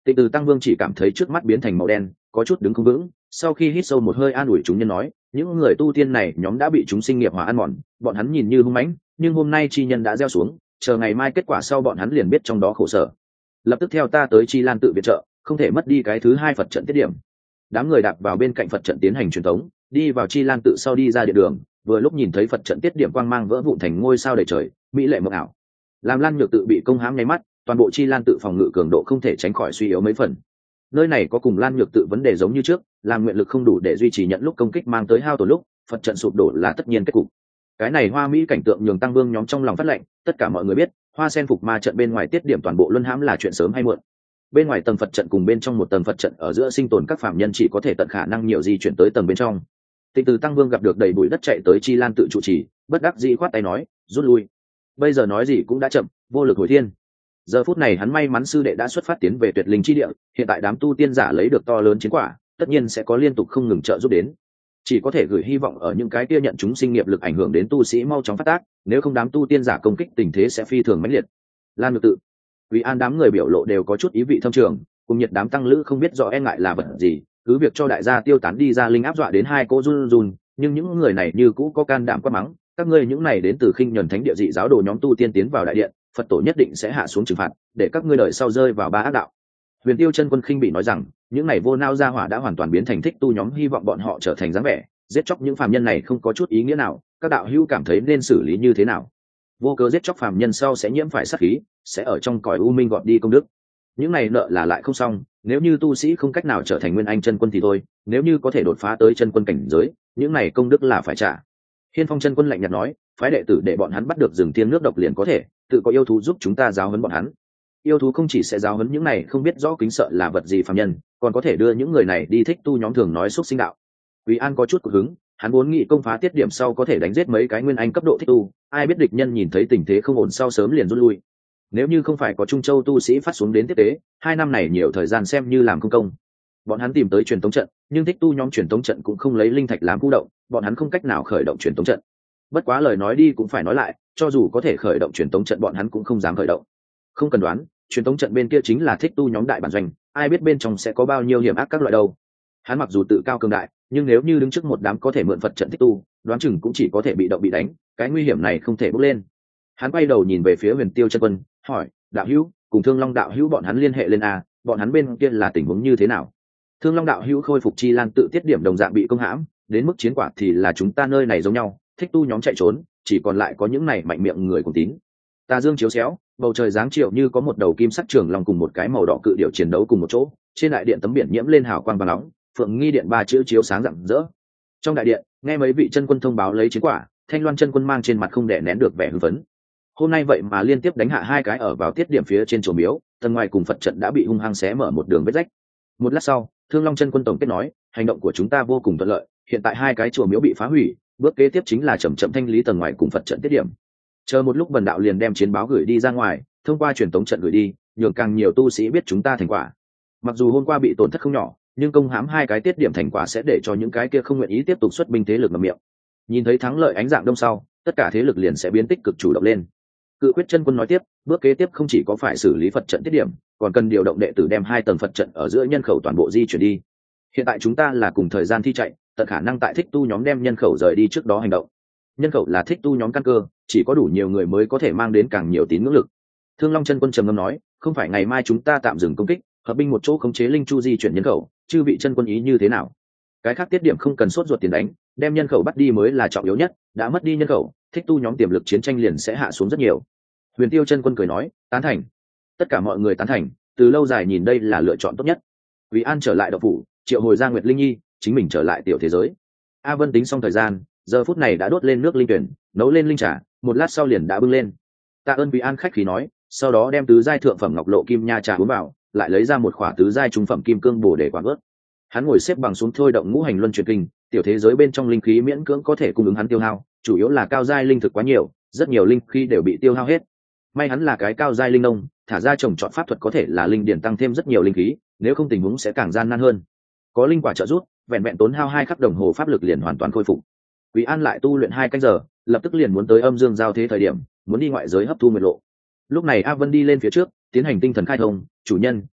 Tịnh Từ Tăng Vương chỉ cảm thấy trước mắt biến thành màu đen, có chút đứng không vững, sau khi hít sâu một hơi an ủi chúng nhân nói, những người tu tiên này nhóm đã bị chúng sinh nghiệp hỏa ăn mòn, bọn hắn nhìn như hung mãnh, nhưng hôm nay chi nhân đã gieo xuống, chờ ngày mai kết quả sau bọn hắn liền biết trong đó khổ sở. Lập tức theo ta tới Chi Lan tự viện trợ, không thể mất đi cái thứ hai Phật trận tiết điểm. Đám người đạp vào bên cạnh Phật trận tiến hành truyền thống, đi vào Chi Lan tự sau đi ra địa đường, vừa lúc nhìn thấy Phật trận tiết điểm quang mang vỡ vụn thành ngôi sao đầy trời, mỹ lệ mộng ảo. Làm Lan Nhược tự bị công hãm nháy mắt, toàn bộ Chi Lan tự phòng ngự cường độ không thể tránh khỏi suy yếu mấy phần. Nơi này có cùng Lan Nhược tự vấn đề giống như trước, làm nguyện lực không đủ để duy trì nhận lúc công kích mang tới hao tổn lúc, Phật trận sụp đổ là tất nhiên kết cục. Cái này hoa mỹ cảnh tượng nhường Tăng Vương nhóm trong lòng phát lệnh, tất cả mọi người biết, Hoa Sen phục ma trận bên ngoài tiết điểm toàn bộ luân hãm là chuyện sớm hay muộn. Bên ngoài tầng Phật trận cùng bên trong một tầng Phật trận ở giữa sinh tồn các phạm nhân chỉ có thể tận khả năng nhiều di chuyển tới tầng bên trong. Tịnh Từ Tăng Vương gặp được đầy bụi đất chạy tới Chi Lan tự trụ trì, bất đắc dĩ khoát tay nói, rút lui. Bây giờ nói gì cũng đã chậm, vô lực hồi thiên. Giờ phút này hắn may mắn sư đệ đã xuất phát tiến về tuyệt linh chi địa, hiện tại đám tu tiên giả lấy được to lớn chiến quả, tất nhiên sẽ có liên tục không ngừng trợ giúp đến. Chỉ có thể gửi hy vọng ở những cái kia nhận chúng sinh nghiệp lực ảnh hưởng đến tu sĩ mau chóng phát tác, nếu không đám tu tiên giả công kích tình thế sẽ phi thường mãnh liệt. Lan Nhược tự, Quý An đám người biểu lộ đều có chút ý vị thâm trường, cùng nhiệt đám tăng lữ không biết rõ e ngại là vật gì, cứ việc cho đại gia tiêu tán đi ra linh áp dọa đến hai cô run run, nhưng những người này như cũ có can đảm quát mắng, các ngươi những này đến từ Khinh Nhẫn Thánh địa dị giáo đồ nhóm tu tiên tiến vào đại điện, Phật tổ nhất định sẽ hạ xuống trừng phạt, để các ngươi đời sau rơi vào ba ác đạo. Huyền Tiêu Chân Quân khinh bị nói rằng, những này vô nao gia hỏa đã hoàn toàn biến thành thích tu nhóm, hy vọng bọn họ trở thành dáng vẻ, giết chóc những phàm nhân này không có chút ý nghĩa nào, các đạo hữu cảm thấy nên xử lý như thế nào? Vô cớ giết chóc phàm nhân sau sẽ nhiễm phải sát khí, sẽ ở trong cõi u minh gọt đi công đức. Những này nợ là lại không xong, nếu như tu sĩ không cách nào trở thành nguyên anh chân quân thì thôi, nếu như có thể đột phá tới chân quân cảnh giới, những này công đức là phải trả. Hiên Phong chân quân lạnh nhạt nói, phái đệ tử để bọn hắn bắt được rừng thiêng nước độc liền có thể, tự có yêu thú giúp chúng ta giáo huấn bọn hắn. Yêu thú không chỉ sẽ giáo huấn những này không biết rõ kính sợ là vật gì phàm nhân, còn có thể đưa những người này đi thích tu nhóm thường nói xúc sinh đạo. Quý An có chút cực hứng, hắn muốn nghị công phá tiết điểm sau có thể đánh giết mấy cái nguyên anh cấp độ thích tu, ai biết địch nhân nhìn thấy tình thế không ổn sau sớm liền rút lui. Nếu như không phải có Trung Châu tu sĩ phát xuống đến tiếp tế, hai năm này nhiều thời gian xem như làm không công. Bọn hắn tìm tới truyền tống trận, nhưng thích tu nhóm truyền tống trận cũng không lấy linh thạch làm khu động, bọn hắn không cách nào khởi động truyền tống trận. Bất quá lời nói đi cũng phải nói lại, cho dù có thể khởi động truyền tống trận bọn hắn cũng không dám khởi động. Không cần đoán, truyền tống trận bên kia chính là thích tu nhóm đại bản doanh, ai biết bên trong sẽ có bao nhiêu hiểm ác các loại đâu. Hắn mặc dù tự cao cường đại, nhưng nếu như đứng trước một đám có thể mượn Phật trận thích tu, đoán chừng cũng chỉ có thể bị động bị đánh, cái nguy hiểm này không thể bốc lên. Hắn quay đầu nhìn về phía Huyền Tiêu Chân Quân, hỏi, đạo hữu, cùng Thương Long đạo hữu bọn hắn liên hệ lên a, bọn hắn bên kia là tình huống như thế nào? Thương Long đạo hữu khôi phục Chi Lan tự tiết điểm đồng dạng bị công hãm, đến mức chiến quả thì là chúng ta nơi này giống nhau, thích tu nhóm chạy trốn, chỉ còn lại có những này mạnh miệng người cùng tín. Tà dương chiếu xéo, bầu trời dáng chiều như có một đầu kim sắc trường long cùng một cái màu đỏ cự điểu chiến đấu cùng một chỗ, trên đại điện tấm biển nhiễm lên hào quang vàng nóng, phượng nghi điện ba chữ chiếu sáng rạng rỡ. Trong đại điện, nghe mấy vị chân quân thông báo lấy chiến quả, Thanh Loan chân quân mang trên mặt không đè nén được vẻ hưng phấn. Hôm nay vậy mà liên tiếp đánh hạ hai cái ở vào tiết điểm phía trên chùa miếu, tầng ngoài cùng Phật trận đã bị hung hăng xé mở một đường vết rách. Một lát sau, Thương Long chân quân tổng kết nói, hành động của chúng ta vô cùng thuận lợi, hiện tại hai cái chùa miếu bị phá hủy, bước kế tiếp chính là chậm chậm thanh lý tầng ngoài cùng Phật trận tiết điểm. Chờ một lúc Bần đạo liền đem chiến báo gửi đi ra ngoài, thông qua truyền tống trận gửi đi, nhường càng nhiều tu sĩ biết chúng ta thành quả. Mặc dù hôm qua bị tổn thất không nhỏ, nhưng công hãm hai cái tiết điểm thành quả sẽ để cho những cái kia không nguyện ý tiếp tục xuất binh thế lực ngậm miệng. Nhìn thấy thắng lợi ánh dạng đông sau, tất cả thế lực liền sẽ biến tích cực chủ động lên. Cự Quyết chân quân nói tiếp, bước kế tiếp không chỉ có phải xử lý Phật trận tiết điểm, còn cần điều động đệ tử đem hai tầng Phật trận ở giữa nhân khẩu toàn bộ di chuyển đi. Hiện tại chúng ta là cùng thời gian thi chạy, tận khả năng tại thích tu nhóm đem nhân khẩu rời đi trước đó hành động. Nhân khẩu là thích tu nhóm căn cơ, chỉ có đủ nhiều người mới có thể mang đến càng nhiều tín ngưỡng lực. Thương Long chân quân trầm ngâm nói, không phải ngày mai chúng ta tạm dừng công kích, hợp binh một chỗ khống chế linh chu di chuyển nhân khẩu, chư vị chân quân ý như thế nào? Cái khác tiết điểm không cần sốt ruột tiền đánh, đem nhân khẩu bắt đi mới là trọng yếu nhất, đã mất đi nhân khẩu, thích tu nhóm tiềm lực chiến tranh liền sẽ hạ xuống rất nhiều. Huyền Tiêu chân quân cười nói, tán thành. Tất cả mọi người tán thành, từ lâu dài nhìn đây là lựa chọn tốt nhất. Quý An trở lại đậu phủ, triệu hồi ra Nguyệt Linh Nhi, chính mình trở lại tiểu thế giới. A Vân tính xong thời gian, giờ phút này đã đốt lên nước linh tuyển, nấu lên linh trà, một lát sau liền đã bưng lên. Tạ ơn Quý An khách khí nói, sau đó đem tứ giai thượng phẩm ngọc lộ kim nha trà uống vào, lại lấy ra một khỏa tứ giai trung phẩm kim cương bổ để quản ướt. Hắn ngồi xếp bằng xuống thôi động ngũ hành luân chuyển kinh, tiểu thế giới bên trong linh khí miễn cưỡng có thể cung ứng hắn tiêu hao, chủ yếu là cao giai linh thực quá nhiều, rất nhiều linh khí đều bị tiêu hao hết. May hắn là cái cao giai linh nông, thả ra trồng trọt pháp thuật có thể là linh điển tăng thêm rất nhiều linh khí, nếu không tình huống sẽ càng gian nan hơn. Có linh quả trợ giúp, vẹn vẹn tốn hao hai khắc đồng hồ pháp lực liền hoàn toàn khôi phục. Quý An lại tu luyện hai canh giờ, lập tức liền muốn tới âm dương giao thế thời điểm, muốn đi ngoại giới hấp thu nguyệt lộ. Lúc này A Vân đi lên phía trước, tiến hành tinh thần khai thông, chủ nhân,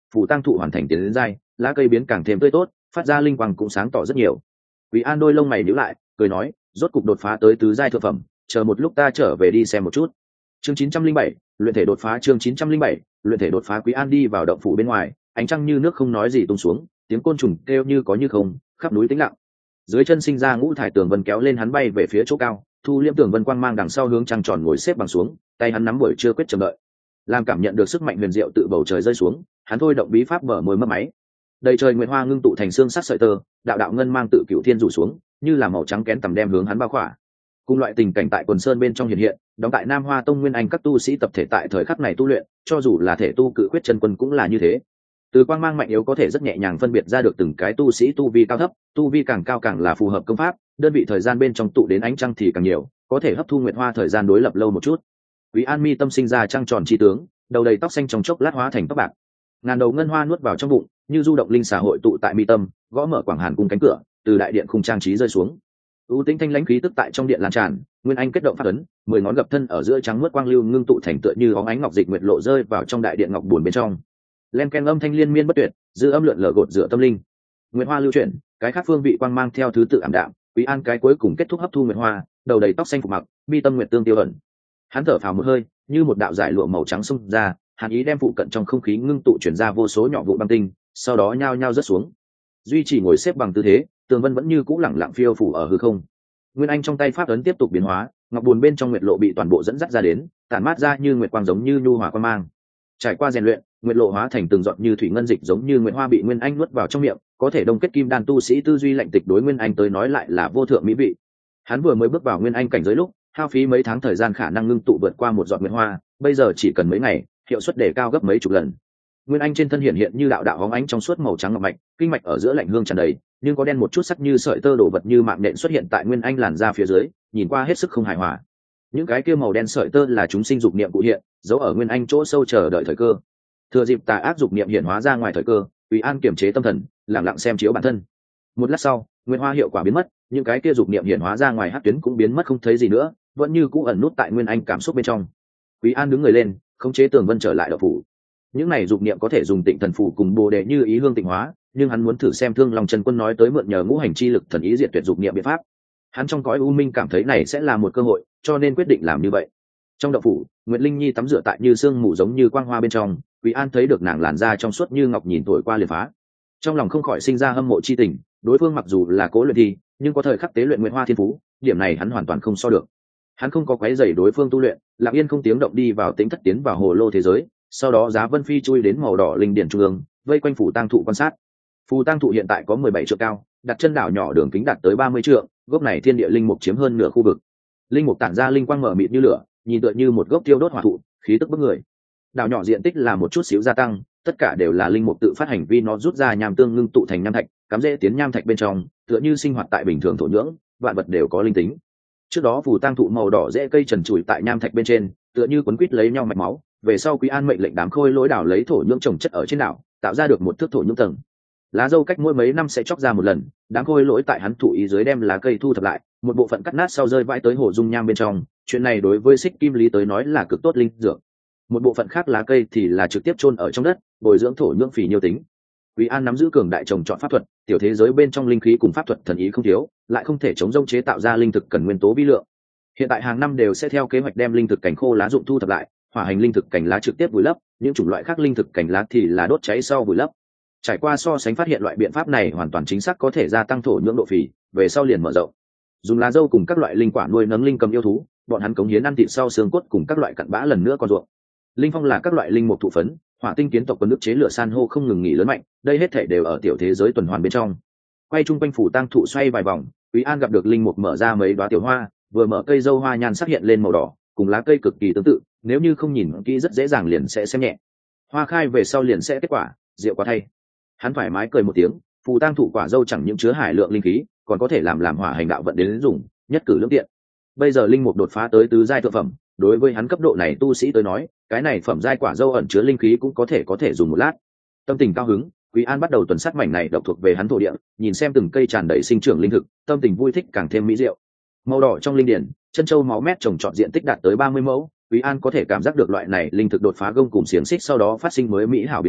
phù tang thụ hoàn thành tiến đến dai, lá cây biến càng thêm tươi tốt, phát ra linh quang cũng sáng tỏ rất nhiều. Quý An đôi lông mày nhíu lại, cười nói, rốt cục đột phá tới tứ giai thượng phẩm, chờ một lúc ta trở về đi xem một chút. Chương chín trăm linh bảy, luyện thể đột phá. Chương chín trăm linh bảy, luyện thể đột phá. Quý An đi vào động phủ bên ngoài, ánh trăng như nước không nói gì tung xuống, tiếng côn trùng kêu như có như không, khắp núi tĩnh lặng. Dưới chân sinh ra ngũ thải tường vân kéo lên hắn bay về phía chỗ cao, thu liễm tường vân quang mang đằng sau hướng trăng tròn ngồi xếp bằng xuống, tay hắn nắm buổi chưa quyết chờ đợi. Làm cảm nhận được sức mạnh huyền diệu tự bầu trời rơi xuống, hắn thôi động bí pháp mở môi mấp máy. Đầy trời nguyệt hoa ngưng tụ thành xương sắc sợi tơ, đạo đạo ngân mang tự cửu thiên rủ xuống, như là màu trắng kén tầm đem hướng hắn bao khỏa. Cùng loại tình cảnh tại quần sơn bên trong hiện hiện, đóng tại Nam Hoa Tông Nguyên Anh các tu sĩ tập thể tại thời khắc này tu luyện, cho dù là thể tu cự quyết chân quân cũng là như thế. Từ quang mang mạnh yếu có thể rất nhẹ nhàng phân biệt ra được từng cái tu sĩ tu vi cao thấp, tu vi càng cao càng là phù hợp công pháp, đơn vị thời gian bên trong tụ đến ánh trăng thì càng nhiều, có thể hấp thu nguyệt hoa thời gian đối lập lâu một chút. Quý An mi tâm sinh ra trăng tròn chi tướng, đầu đầy tóc xanh trong chốc lát hóa thành tóc bạc. Ngàn đầu ngân hoa nuốt vào trong bụng, như du động linh xà hội tụ tại mi tâm, gõ mở quảng hàn cung cánh cửa, từ đại điện khung trang trí rơi xuống. U tĩnh thanh lãnh khí tức tại trong điện lan tràn, Nguyên Anh kết động phát ấn, mười ngón gập thân ở giữa trắng mướt quang lưu ngưng tụ thành tựa như óng ánh ngọc dịch nguyệt lộ rơi vào trong đại điện ngọc buồn bên trong. Len ken âm thanh liên miên bất tuyệt, dư âm lượn lờ gột rửa tâm linh. Nguyệt hoa lưu chuyển, cái khác phương vị quang mang theo thứ tự ảm đạm, Quý An cái cuối cùng kết thúc hấp thu nguyệt hoa, đầu đầy tóc xanh phục mặc, mi tâm nguyệt tương tiêu ẩn. Hắn thở phào một hơi, như một đạo giải lụa màu trắng xung ra, hàn ý đem phụ cận trong không khí ngưng tụ chuyển ra vô số nhỏ vụ băng tinh, sau đó nhao nhao rớt xuống. Duy trì ngồi xếp bằng tư thế, tường vân vẫn như cũ lẳng lặng phiêu phủ ở hư không. Nguyên Anh trong tay pháp ấn tiếp tục biến hóa, ngọc buồn bên trong nguyệt lộ bị toàn bộ dẫn dắt ra đến, tản mát ra như nguyệt quang giống như nhu hòa quang mang. Trải qua rèn luyện, nguyệt lộ hóa thành từng giọt như thủy ngân dịch giống như nguyệt hoa bị Nguyên Anh nuốt vào trong miệng, có thể đông kết kim đan tu sĩ tư duy lạnh tịch đối Nguyên Anh tới nói lại là vô thượng mỹ vị. Hắn vừa mới bước vào Nguyên Anh cảnh giới lúc, hao phí mấy tháng thời gian khả năng ngưng tụ vượt qua một giọt nguyệt hoa, bây giờ chỉ cần mấy ngày, hiệu suất đề cao gấp mấy chục lần. Nguyên Anh trên thân hiện hiện như đạo đạo hóng ánh trong suốt màu trắng ngọc mạch, kinh mạch ở giữa lạnh hương tràn đầy, nhưng có đen một chút sắc như sợi tơ đổ vật như mạng nện xuất hiện tại Nguyên Anh làn da phía dưới, nhìn qua hết sức không hài hòa. Những cái kia màu đen sợi tơ là chúng sinh dục niệm cụ hiện, giấu ở Nguyên Anh chỗ sâu chờ đợi thời cơ. Thừa dịp tà ác dục niệm hiện hóa ra ngoài thời cơ, Quý An kiềm chế tâm thần, lặng lặng xem chiếu bản thân. Một lát sau, nguyên hoa hiệu quả biến mất, những cái kia dục niệm hiện hóa ra ngoài hắc tuyến cũng biến mất không thấy gì nữa, vẫn như cũ ẩn nút tại Nguyên Anh cảm xúc bên trong. Quý An đứng người lên, khống chế tường vân trở lại đạo phủ. Những này dục niệm có thể dùng Tịnh Thần Phủ cùng Bồ Đề như ý hương tịnh hóa, nhưng hắn muốn thử xem Thương Long Chân Quân nói tới mượn nhờ ngũ hành chi lực thần ý diệt tuyệt dục niệm biện pháp. Hắn trong cõi u minh cảm thấy này sẽ là một cơ hội, cho nên quyết định làm như vậy. Trong đạo phủ, Nguyệt Linh Nhi tắm rửa tại như sương mù giống như quang hoa bên trong, Quý An thấy được nàng làn da trong suốt như ngọc nhìn thổi qua liền phá. Trong lòng không khỏi sinh ra hâm mộ chi tình, đối phương mặc dù là cố luyện thi, nhưng có thời khắc tế luyện Nguyệt Hoa thiên phú, điểm này hắn hoàn toàn không so được. Hắn không có quấy rầy đối phương tu luyện, lặng yên không tiếng động đi vào tĩnh thất tiến vào hồ lô thế giới, sau đó Giá Vân Phi chui đến màu đỏ linh điển trung ương, vây quanh phủ tang thụ quan sát. Phù tang thụ hiện tại có mười bảy trượng cao, đặt chân đảo nhỏ đường kính đạt tới ba mươi trượng, gốc này thiên địa linh mục chiếm hơn nửa khu vực. Linh mục tản ra linh quang mở mịt như lửa, nhìn tựa như một gốc tiêu đốt hỏa thụ, khí tức bức người. Đảo nhỏ diện tích là một chút xíu gia tăng, tất cả đều là linh mục tự phát hành vi nó rút ra nham tương ngưng tụ thành nham thạch, cắm rễ tiến nham thạch bên trong, tựa như sinh hoạt tại bình thường thổ nhưỡng, vạn vật đều có linh tính. Trước đó phù tang thụ màu đỏ rễ cây trần trụi tại nham thạch bên trên, tựa như quấn quít lấy nhau mạch máu. Về sau Quý An mệnh lệnh đám khôi lỗi đảo lấy thổ nhưỡng trồng chất ở trên đảo, tạo ra được một thước thổ nhưỡng tầng. Lá dâu cách mỗi mấy năm sẽ chóc ra một lần, đám khôi lỗi tại hắn thụ ý dưới đem lá cây thu thập lại, một bộ phận cắt nát sau rơi vãi tới hồ dung nham bên trong. Chuyện này đối với Xích Kim Lý tới nói là cực tốt linh dược. Một bộ phận khác lá cây thì là trực tiếp chôn ở trong đất, bồi dưỡng thổ nhưỡng phì nhiêu tính. Quý An nắm giữ cường đại trồng trọt pháp thuật, tiểu thế giới bên trong linh khí cùng pháp thuật thần ý không thiếu, lại không thể chống rông chế tạo ra linh thực cần nguyên tố vi lượng. Hiện tại hàng năm đều sẽ theo kế hoạch đem linh thực cảnh khô lá dụng thu thập lại, hỏa hành linh thực cảnh lá trực tiếp vùi lấp, những chủng loại khác linh thực cảnh lá thì là đốt cháy sau vùi lấp. Trải qua so sánh phát hiện loại biện pháp này hoàn toàn chính xác có thể gia tăng thổ nhưỡng độ phì, về sau liền mở rộng. Dùng lá dâu cùng các loại linh quả nuôi nấng linh cầm yêu thú, bọn hắn cống hiến ăn thịt sau xương cốt cùng các loại cặn bã lần nữa còn ruộng. Linh phong là các loại linh mục thụ phấn, hỏa tinh kiến tộc quân nước chế lửa san hô không ngừng nghỉ lớn mạnh, đây hết thể đều ở tiểu thế giới tuần hoàn bên trong. Quay chung quanh phủ tang thụ xoay vài vòng, Quý An gặp được linh mục mở ra mấy đóa tiểu hoa, vừa mở cây dâu hoa nhan sắc hiện lên màu đỏ, cùng lá cây cực kỳ tương tự, nếu như không nhìn kỹ rất dễ dàng liền sẽ xem nhẹ. Hoa khai về sau liền sẽ kết quả, rượu quá thay. Hắn thoải mái cười một tiếng, phù tang thụ quả dâu chẳng những chứa hải lượng linh khí, còn có thể làm làm hỏa hành đạo vận đến dùng, nhất cử lưỡng tiện. Bây giờ linh mục đột phá tới tứ giai thượng phẩm, đối với hắn cấp độ này tu sĩ tới nói, cái này phẩm giai quả dâu ẩn chứa linh khí cũng có thể có thể dùng một lát. Tâm tình cao hứng, Quý An bắt đầu tuần sát mảnh này độc thuộc về hắn thổ địa, nhìn xem từng cây tràn đầy sinh trưởng linh thực, tâm tình vui thích càng thêm mỹ diệu. Màu đỏ trong linh điển, chân châu máu mét trồng trọt diện tích đạt tới ba mươi mẫu, Quý An có thể cảm giác được loại này linh thực đột phá gông cùng xiềng xích sau đó phát sinh mới mỹ hảo biến hóa,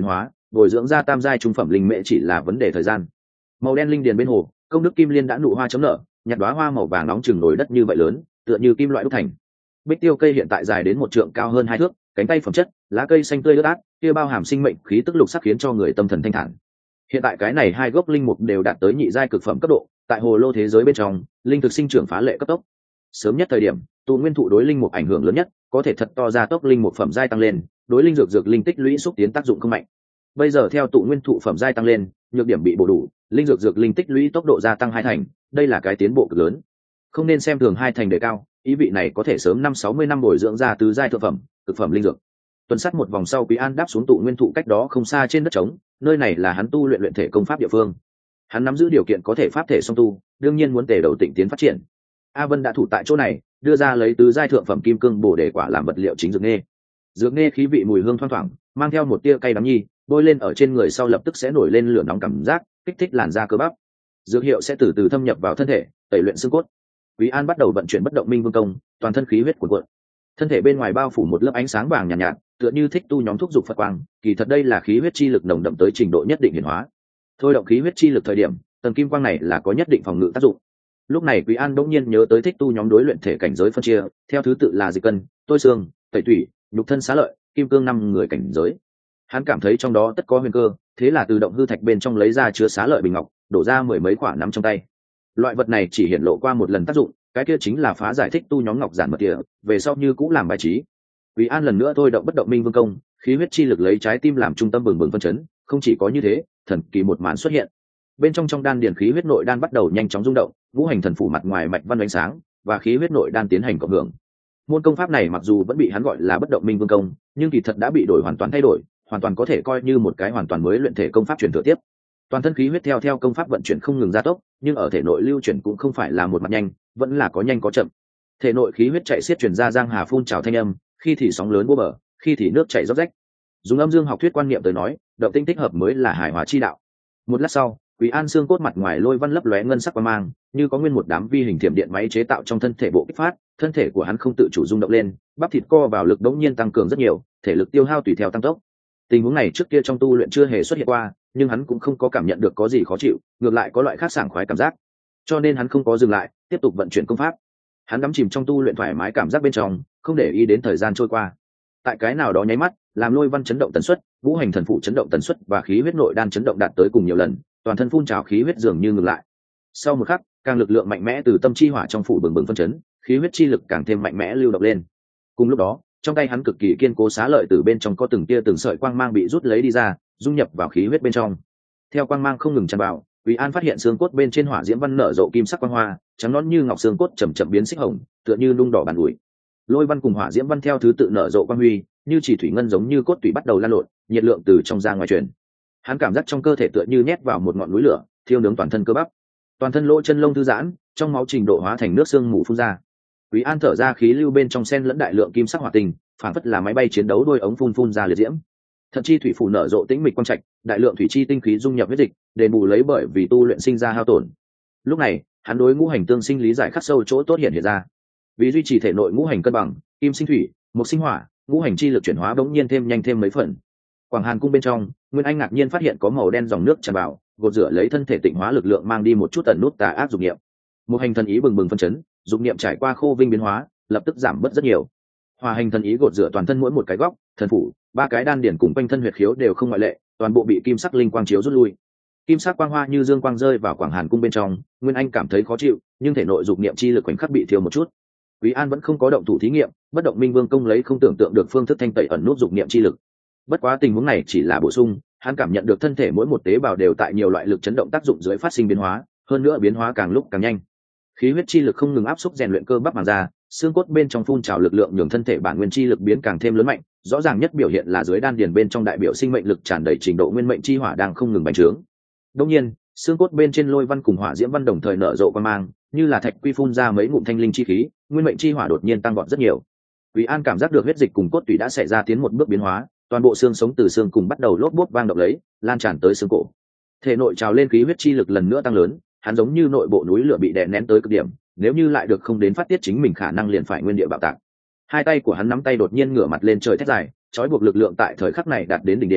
bồi dưỡng ra tam giai trung phẩm linh mễ chỉ là vấn đề thời gian. Màu đen linh điền bên hồ, công đức kim liên đã nụ hoa chấm nở, nhặt đóa hoa màu vàng nóng chừng nồi đất như vậy lớn, tựa như kim loại đúc thành. Bích tiêu cây hiện tại dài đến một trượng cao hơn hai thước, cánh tay phẩm chất, lá cây xanh tươi ướt át, kia bao hàm sinh mệnh khí tức lục sắc khiến cho người tâm thần thanh thản. Hiện tại cái này hai gốc linh mục đều đạt tới nhị giai cực phẩm cấp độ, tại hồ lô thế giới bên trong, linh thực sinh trưởng phá lệ cấp tốc. Sớm nhất thời điểm, tụ nguyên thụ đối linh mục ảnh hưởng lớn nhất, có thể thật to ra tốc linh mục phẩm giai tăng lên, đối linh dược dược linh tích lũy xúc tiến tác dụng không mạnh. Bây giờ theo tụ nguyên thụ phẩm giai tăng lên, nhược điểm bị bổ đủ, linh dược dược linh tích lũy tốc độ gia tăng hai thành, đây là cái tiến bộ cực lớn. Không nên xem thường hai thành đề cao, ý vị này có thể sớm năm sáu mươi năm bồi dưỡng ra tứ giai thượng phẩm, cực phẩm linh dược. Tuần sát một vòng sau, Quý An đáp xuống tụ nguyên thụ cách đó không xa trên đất trống, nơi này là hắn tu luyện luyện thể công pháp địa phương. Hắn nắm giữ điều kiện có thể pháp thể song tu, đương nhiên muốn tề đầu tịnh tiến phát triển. A Vân đã thủ tại chỗ này, đưa ra lấy tứ giai thượng phẩm kim cương bổ để quả làm vật liệu chính dược nghe. Dược nghe khí vị mùi hương thoang thoảng, mang theo một tia cay đắng nhi, bôi lên ở trên người sau lập tức sẽ nổi lên lửa nóng cảm giác, kích thích làn da cơ bắp. Dược hiệu sẽ từ từ thâm nhập vào thân thể, tẩy luyện xương cốt. Quý An bắt đầu vận chuyển bất động minh vương công, toàn thân khí huyết cuồn cuộn. Thân thể bên ngoài bao phủ một lớp ánh sáng vàng nhàn nhạt, nhạt, tựa như thích tu nhóm thúc dục Phật quang, kỳ thật đây là khí huyết chi lực nồng đậm tới trình độ nhất định hiển hóa. Thôi động khí huyết chi lực thời điểm, tầng kim quang này là có nhất định phòng ngự tác dụng. Lúc này Quý An đống nhiên nhớ tới thích tu nhóm đối luyện thể cảnh giới phân chia, theo thứ tự là dịch cân, tôi xương, tẩy thủy, nhục thân xá lợi, kim cương năm người cảnh giới. Hắn cảm thấy trong đó tất có huyền cơ, thế là từ động hư thạch bên trong lấy ra chứa xá lợi bình ngọc, đổ ra mười mấy quả nắm trong tay. Loại vật này chỉ hiện lộ qua một lần tác dụng, cái kia chính là phá giải thích tu nhóm ngọc giản mật địa, về sau như cũng làm bài trí. Quý An lần nữa thôi động bất động minh vương công, khí huyết chi lực lấy trái tim làm trung tâm bừng bừng phân chấn, không chỉ có như thế, thần kỳ một màn xuất hiện. Bên trong trong đan điển khí huyết nội đan bắt đầu nhanh chóng rung động, ngũ hành thần phủ mặt ngoài mạch văn ánh sáng và khí huyết nội đan tiến hành cộng hưởng. Môn công pháp này mặc dù vẫn bị hắn gọi là bất động minh vương công, nhưng kỳ thật đã bị đổi hoàn toàn thay đổi, hoàn toàn có thể coi như một cái hoàn toàn mới luyện thể công pháp truyền thừa tiếp. Toàn thân khí huyết theo theo công pháp vận chuyển không ngừng gia tốc, nhưng ở thể nội lưu chuyển cũng không phải là một mặt nhanh, vẫn là có nhanh có chậm. Thể nội khí huyết chạy xiết truyền ra giang hà phun trào thanh âm, khi thì sóng lớn búa bờ, khi thì nước chảy róc rách. Dùng âm dương học thuyết quan niệm tới nói, động tinh tích hợp mới là hài hòa chi đạo. Một lát sau, Quý An xương cốt mặt ngoài lôi văn lấp lóe ngân sắc quang mang, như có nguyên một đám vi hình thiểm điện máy chế tạo trong thân thể bộ kích phát, thân thể của hắn không tự chủ rung động lên, bắp thịt co vào lực đống nhiên tăng cường rất nhiều, thể lực tiêu hao tùy theo tăng tốc. Tình huống này trước kia trong tu luyện chưa hề xuất hiện qua, nhưng hắn cũng không có cảm nhận được có gì khó chịu, ngược lại có loại khác sảng khoái cảm giác. Cho nên hắn không có dừng lại, tiếp tục vận chuyển công pháp. Hắn đắm chìm trong tu luyện thoải mái cảm giác bên trong, không để ý đến thời gian trôi qua. Tại cái nào đó nháy mắt, làm lôi văn chấn động tần suất, ngũ hành thần phụ chấn động tần suất và khí huyết nội đan chấn động đạt tới cùng nhiều lần, toàn thân phun trào khí huyết dường như ngừng lại. Sau một khắc, càng lực lượng mạnh mẽ từ tâm chi hỏa trong phủ bừng bừng phân chấn, khí huyết chi lực càng thêm mạnh mẽ lưu động lên. Cùng lúc đó, trong tay hắn cực kỳ kiên cố xá lợi từ bên trong có từng tia từng sợi quang mang bị rút lấy đi ra, dung nhập vào khí huyết bên trong. Theo quang mang không ngừng tràn vào, Quý An phát hiện xương cốt bên trên hỏa diễm văn nở rộ kim sắc quang hoa, trắng nõn như ngọc xương cốt chậm chậm biến xích hồng, tựa như nung đỏ bàn ủi. Lôi văn cùng hỏa diễm văn theo thứ tự nở rộ quang huy, như chỉ thủy ngân giống như cốt tủy bắt đầu lan lộn, nhiệt lượng từ trong ra ngoài truyền. Hắn cảm giác trong cơ thể tựa như nhét vào một ngọn núi lửa, thiêu nướng toàn thân cơ bắp. Toàn thân lỗ chân lông thư giãn, trong máu trình độ hóa thành nước xương mù phun ra. Quý An thở ra khí lưu bên trong sen lẫn đại lượng kim sắc hỏa tinh, phản phất là máy bay chiến đấu đôi ống phun phun ra liệt diễm. Thậm chi thủy phủ nở rộ tĩnh mịch quang trạch, đại lượng thủy chi tinh khí dung nhập huyết dịch, đền bù lấy bởi vì tu luyện sinh ra hao tổn. Lúc này, hắn đối ngũ hành tương sinh lý giải khắc sâu chỗ tốt hiện hiện ra. Vì duy trì thể nội ngũ hành cân bằng, kim sinh thủy, mộc sinh hỏa, ngũ hành chi lực chuyển hóa bỗng nhiên thêm nhanh thêm mấy phần. Quảng Hàn cung bên trong, Nguyên Anh ngạc nhiên phát hiện có màu đen dòng nước tràn vào, gột rửa lấy thân thể tịnh hóa lực lượng mang đi một chút tần nút tà ác dục niệm. Một hành thần ý bừng bừng phân chấn, dục niệm trải qua khô vinh biến hóa, lập tức giảm bớt rất nhiều. Hòa hành thần ý gột rửa toàn thân mỗi một cái góc, thần phủ, ba cái đan điển cùng quanh thân huyệt khiếu đều không ngoại lệ, toàn bộ bị kim sắc linh quang chiếu rút lui. Kim sắc quang hoa như dương quang rơi vào Quảng Hàn cung bên trong, Nguyên Anh cảm thấy khó chịu, nhưng thể nội dục niệm chi lực khoảnh khắc bị thiêu một chút. Quý An vẫn không có động thủ thí nghiệm, bất động minh vương công lấy không tưởng tượng được phương thức thanh tẩy ẩn nút dục niệm chi lực. Bất quá tình huống này chỉ là bổ sung, hắn cảm nhận được thân thể mỗi một tế bào đều tại nhiều loại lực chấn động tác dụng dưới phát sinh biến hóa, hơn nữa biến hóa càng lúc càng nhanh. Khí huyết chi lực không ngừng áp xúc rèn luyện cơ bắp màng da, xương cốt bên trong phun trào lực lượng nhường thân thể bản nguyên chi lực biến càng thêm lớn mạnh, rõ ràng nhất biểu hiện là dưới đan điền bên trong đại biểu sinh mệnh lực tràn đầy trình độ nguyên mệnh chi hỏa đang không ngừng bành trướng. Đương nhiên, xương cốt bên trên lôi văn cùng hỏa diễm văn đồng thời nở rộ quang mang, như là thạch quy phun ra mấy ngụm thanh linh chi khí, nguyên mệnh chi hỏa đột nhiên tăng vọt rất nhiều. Quý An cảm giác được huyết dịch cùng cốt tủy đã xảy ra tiến một bước biến hóa, toàn bộ xương sống từ xương cùng bắt đầu lốp bốp vang động lấy, lan tràn tới xương cổ. Thể nội trào lên khí huyết chi lực lần nữa tăng lớn, hắn giống như nội bộ núi lửa bị đè nén tới cực điểm, nếu như lại được không đến phát tiết chính mình khả năng liền phải nguyên địa bạo tạc. Hai tay của hắn nắm tay đột nhiên ngửa mặt lên trời thét dài, trói buộc lực lượng tại thời khắc này đạt đến đỉnh điểm,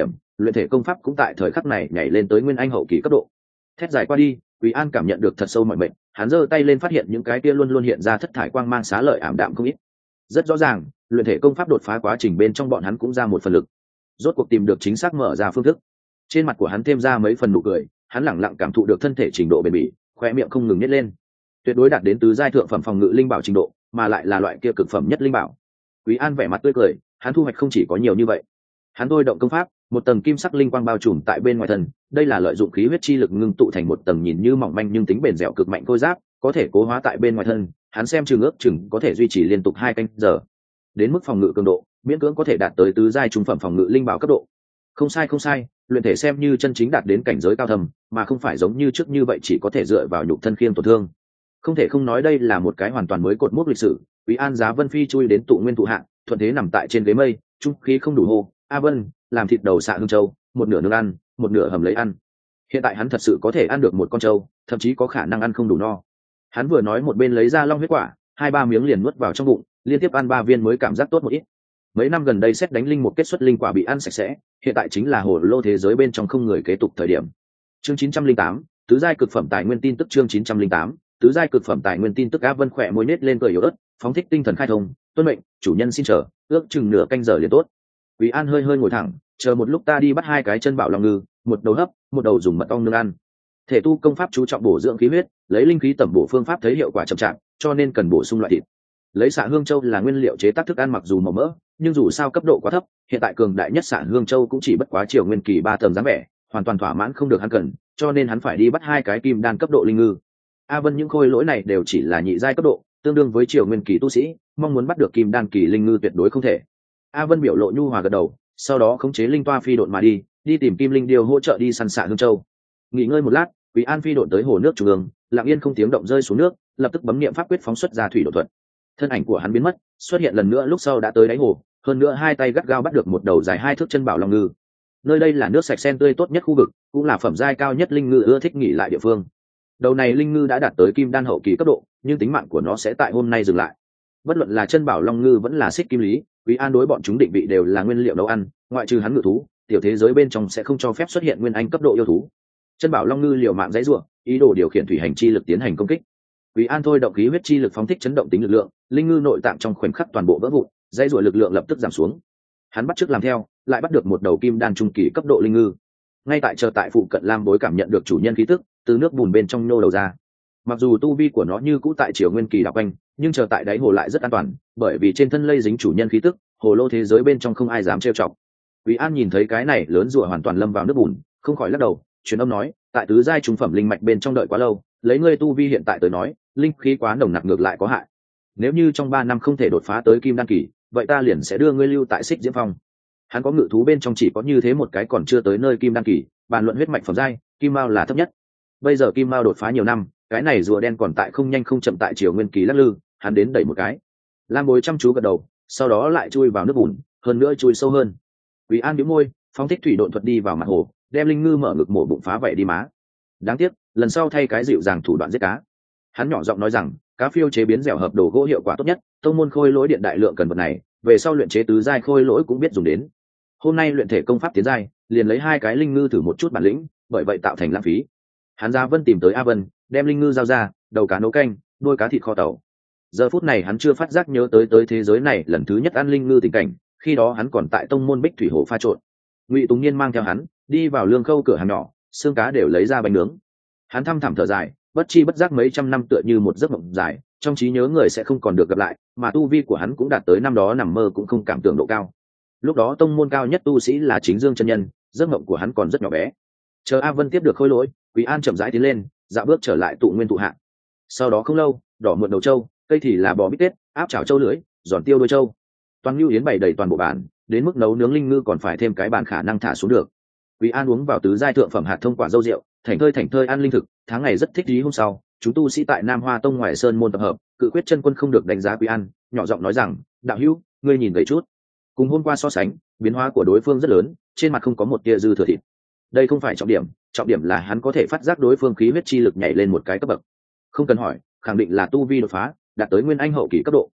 luyện thể công pháp cũng tại thời khắc này nhảy lên tới nguyên anh hậu kỳ cấp độ. Thét dài qua đi, Quý An cảm nhận được thật sâu mọi mệnh, hắn giơ tay lên phát hiện những cái kia luôn luôn hiện ra thất thải quang mang xá lợi ảm đạm không ít. Rất rõ ràng, luyện thể công pháp đột phá quá trình bên trong bọn hắn cũng ra một phần lực. Rốt cuộc tìm được chính xác mở ra phương thức. Trên mặt của hắn thêm ra mấy phần nụ cười, hắn lẳng lặng cảm thụ được thân thể trình độ bền bỉ, khóe miệng không ngừng nhếch lên. Tuyệt đối đạt đến tứ giai thượng phẩm phòng ngự linh bảo trình độ, mà lại là loại kia cực phẩm nhất linh bảo. Quý An vẻ mặt tươi cười, hắn thu hoạch không chỉ có nhiều như vậy. Hắn thôi động công pháp, một tầng kim sắc linh quang bao trùm tại bên ngoài thân, đây là lợi dụng khí huyết chi lực ngưng tụ thành một tầng nhìn như mỏng manh nhưng tính bền dẻo cực mạnh khôi giáp, có thể cố hóa tại bên ngoài thân, hắn xem chừng ước chừng có thể duy trì liên tục hai canh giờ. Đến mức phòng ngự cường độ, miễn cưỡng có thể đạt tới tứ giai trung phẩm phòng ngự linh bảo cấp độ. Không sai không sai, luyện thể xem như chân chính đạt đến cảnh giới cao thâm, mà không phải giống như trước như vậy chỉ có thể dựa vào nhục thân khiêng tổn thương. Không thể không nói đây là một cái hoàn toàn mới cột mốc lịch sử. Quý An giá Vân Phi chui đến tụ nguyên tụ hạ, thuận thế nằm tại trên ghế mây, trung khí không đủ hô, "A Vân, làm thịt đầu xạ hương châu, một nửa nướng ăn, một nửa hầm lấy ăn." Hiện tại hắn thật sự có thể ăn được một con trâu, thậm chí có khả năng ăn không đủ no. Hắn vừa nói một bên lấy ra long huyết quả, hai ba miếng liền nuốt vào trong bụng, liên tiếp ăn ba viên mới cảm giác tốt một ít. Mấy năm gần đây xét đánh linh một kết xuất linh quả bị ăn sạch sẽ, hiện tại chính là hồ lô thế giới bên trong không người kế tục thời điểm. Chương chín trăm linh tám, tứ giai cực phẩm tài nguyên tin tức chương chín trăm linh tám, tứ giai cực phẩm tài nguyên tin tức. A Vân khỏe môi nết lên cười yếu ớt, phóng thích tinh thần khai thông, "Tuân mệnh, chủ nhân xin chờ, ước chừng nửa canh giờ liền tốt." Quý An hơi hơi ngồi thẳng, chờ một lúc ta đi bắt hai cái chân bảo long ngư, một đầu hấp, một đầu dùng mật ong nướng ăn. Thể tu công pháp chú trọng bổ dưỡng khí huyết, lấy linh khí tẩm bổ phương pháp thấy hiệu quả chậm chạp, cho nên cần bổ sung loại thịt. Lấy xạ hương châu là nguyên liệu chế tác thức ăn mặc dù màu mỡ, nhưng dù sao cấp độ quá thấp, hiện tại cường đại nhất xạ hương châu cũng chỉ bất quá triều nguyên kỳ ba tầng dáng vẻ, hoàn toàn thỏa mãn không được hắn cần, cho nên hắn phải đi bắt hai cái kim đan cấp độ linh ngư. A Vân những khôi lỗi này đều chỉ là nhị giai cấp độ, tương đương với triều nguyên kỳ tu sĩ, mong muốn bắt được kim đan kỳ linh ngư tuyệt đối không thể. A Vân biểu lộ nhu hòa gật đầu, sau đó khống chế linh toa phi độn mà đi, đi tìm kim linh điêu hỗ trợ đi săn xạ hương châu. Nghỉ ngơi một lát, Quý An phi độn tới hồ nước trung ương, lặng yên không tiếng động rơi xuống nước, lập tức bấm niệm pháp quyết phóng xuất ra thủy độ thuật. Thân ảnh của hắn biến mất, xuất hiện lần nữa lúc sau đã tới đáy hồ, hơn nữa hai tay gắt gao bắt được một đầu dài hai thước chân bảo long ngư. Nơi đây là nước sạch sen tươi tốt nhất khu vực, cũng là phẩm giai cao nhất linh ngư ưa thích nghỉ lại địa phương. Đầu này linh ngư đã đạt tới kim đan hậu kỳ cấp độ, nhưng tính mạng của nó sẽ tại hôm nay dừng lại. Bất luận là chân bảo long ngư vẫn là xích kim lý, Quý An đối bọn chúng định vị đều là nguyên liệu nấu ăn, ngoại trừ hắn ngự thú, tiểu thế giới bên trong sẽ không cho phép xuất hiện nguyên anh cấp độ yêu thú. Chân bảo long ngư liều mạng dãy rủa, ý đồ điều khiển thủy hành chi lực tiến hành công kích. Quý An thôi động khí huyết chi lực phóng thích chấn động tính lực lượng, linh ngư nội tạng trong khoảnh khắc toàn bộ vỡ vụn, dãy rủa lực lượng lập tức giảm xuống. Hắn bắt chước làm theo, lại bắt được một đầu kim đan trung kỳ cấp độ linh ngư. Ngay tại chờ tại phụ cận Lam Bối cảm nhận được chủ nhân khí tức, từ nước bùn bên trong nô đầu ra. Mặc dù tu vi của nó như cũ tại triều nguyên kỳ đảo quanh, nhưng chờ tại đáy hồ lại rất an toàn, bởi vì trên thân lây dính chủ nhân khí tức, hồ lô thế giới bên trong không ai dám trêu chọc. Quý An nhìn thấy cái này lớn rùa hoàn toàn lâm vào nước bùn, không khỏi lắc đầu, truyền âm nói, tại tứ giai trung phẩm linh mạch bên trong đợi quá lâu, lấy ngươi tu vi hiện tại tới nói, linh khí quá nồng nặc ngược lại có hại. Nếu như trong ba năm không thể đột phá tới kim đan kỳ, vậy ta liền sẽ đưa ngươi lưu tại Xích Diễm Phong. Hắn có ngự thú bên trong chỉ có như thế một cái còn chưa tới nơi kim đan kỳ, bàn luận huyết mạch phẩm giai, kim mao là thấp nhất. Bây giờ kim mao đột phá nhiều năm, cái này rùa đen còn tại không nhanh không chậm tại triều nguyên kỳ lắc lư, hắn đến đẩy một cái. Lam Bối chăm chú gật đầu, sau đó lại chui vào nước bùn, hơn nữa chui sâu hơn. Quý An nhíu môi, phóng thích thủy độn thuật đi vào mặt hồ, đem linh ngư mở ngực mổ bụng phá vậy đi má. Đáng tiếc, lần sau thay cái dịu dàng thủ đoạn giết cá. Hắn nhỏ giọng nói rằng, cá phiêu chế biến dẻo hợp đồ gỗ hiệu quả tốt nhất, tông môn khôi lỗi điện đại lượng cần vật này, về sau luyện chế tứ giai khôi lỗi cũng biết dùng đến. Hôm nay luyện thể công pháp tiến giai, liền lấy hai cái linh ngư thử một chút bản lĩnh, bởi vậy tạo thành lãng phí. Hắn ra Vân tìm tới A Vân, đem linh ngư giao ra, đầu cá nấu canh, nuôi cá thịt kho tàu. Giờ phút này hắn chưa phát giác nhớ tới tới thế giới này lần thứ nhất ăn linh ngư tình cảnh, khi đó hắn còn tại tông môn Bích Thủy Hồ pha trộn. Ngụy Tùng Niên mang theo hắn đi vào lương khâu cửa hàng nhỏ, xương cá đều lấy ra bánh nướng. Hắn thăm thẳm thở dài, bất chi bất giác mấy trăm năm tựa như một giấc mộng dài, trong trí nhớ người sẽ không còn được gặp lại, mà tu vi của hắn cũng đạt tới năm đó nằm mơ cũng không cảm tưởng độ cao. Lúc đó tông môn cao nhất tu sĩ là Chính Dương chân nhân, giấc mộng của hắn còn rất nhỏ bé. Chờ A Vân tiếp được khôi lỗi, Quý An chậm rãi tiến lên, dạo bước trở lại tụ nguyên tụ hạ. Sau đó không lâu, đỏ mượn đầu trâu, cây thì là bò bít tết, áp chảo trâu lưới, giòn tiêu đôi trâu. Toàn Nưu Yến bày đầy toàn bộ bàn, đến mức nấu nướng linh ngư còn phải thêm cái bàn khả năng thả xuống được. Quý An uống vào tứ giai thượng phẩm hạt thông quả dâu rượu, thảnh thơi thảnh thơi ăn linh thực, tháng ngày rất thích ý. Hôm sau, chúng tu sĩ tại Nam Hoa Tông ngoài sơn môn tập hợp, Cự Quyết chân quân không được đánh giá Quý An, nhỏ giọng nói rằng, đạo hữu, ngươi nhìn gầy chút. Cùng hôm qua so sánh, biến hóa của đối phương rất lớn, trên mặt không có một tia dư thừa thịt. Đây không phải trọng điểm, trọng điểm là hắn có thể phát giác đối phương khí huyết chi lực nhảy lên một cái cấp bậc. Không cần hỏi, khẳng định là tu vi đột phá, đạt tới nguyên anh hậu kỳ cấp độ.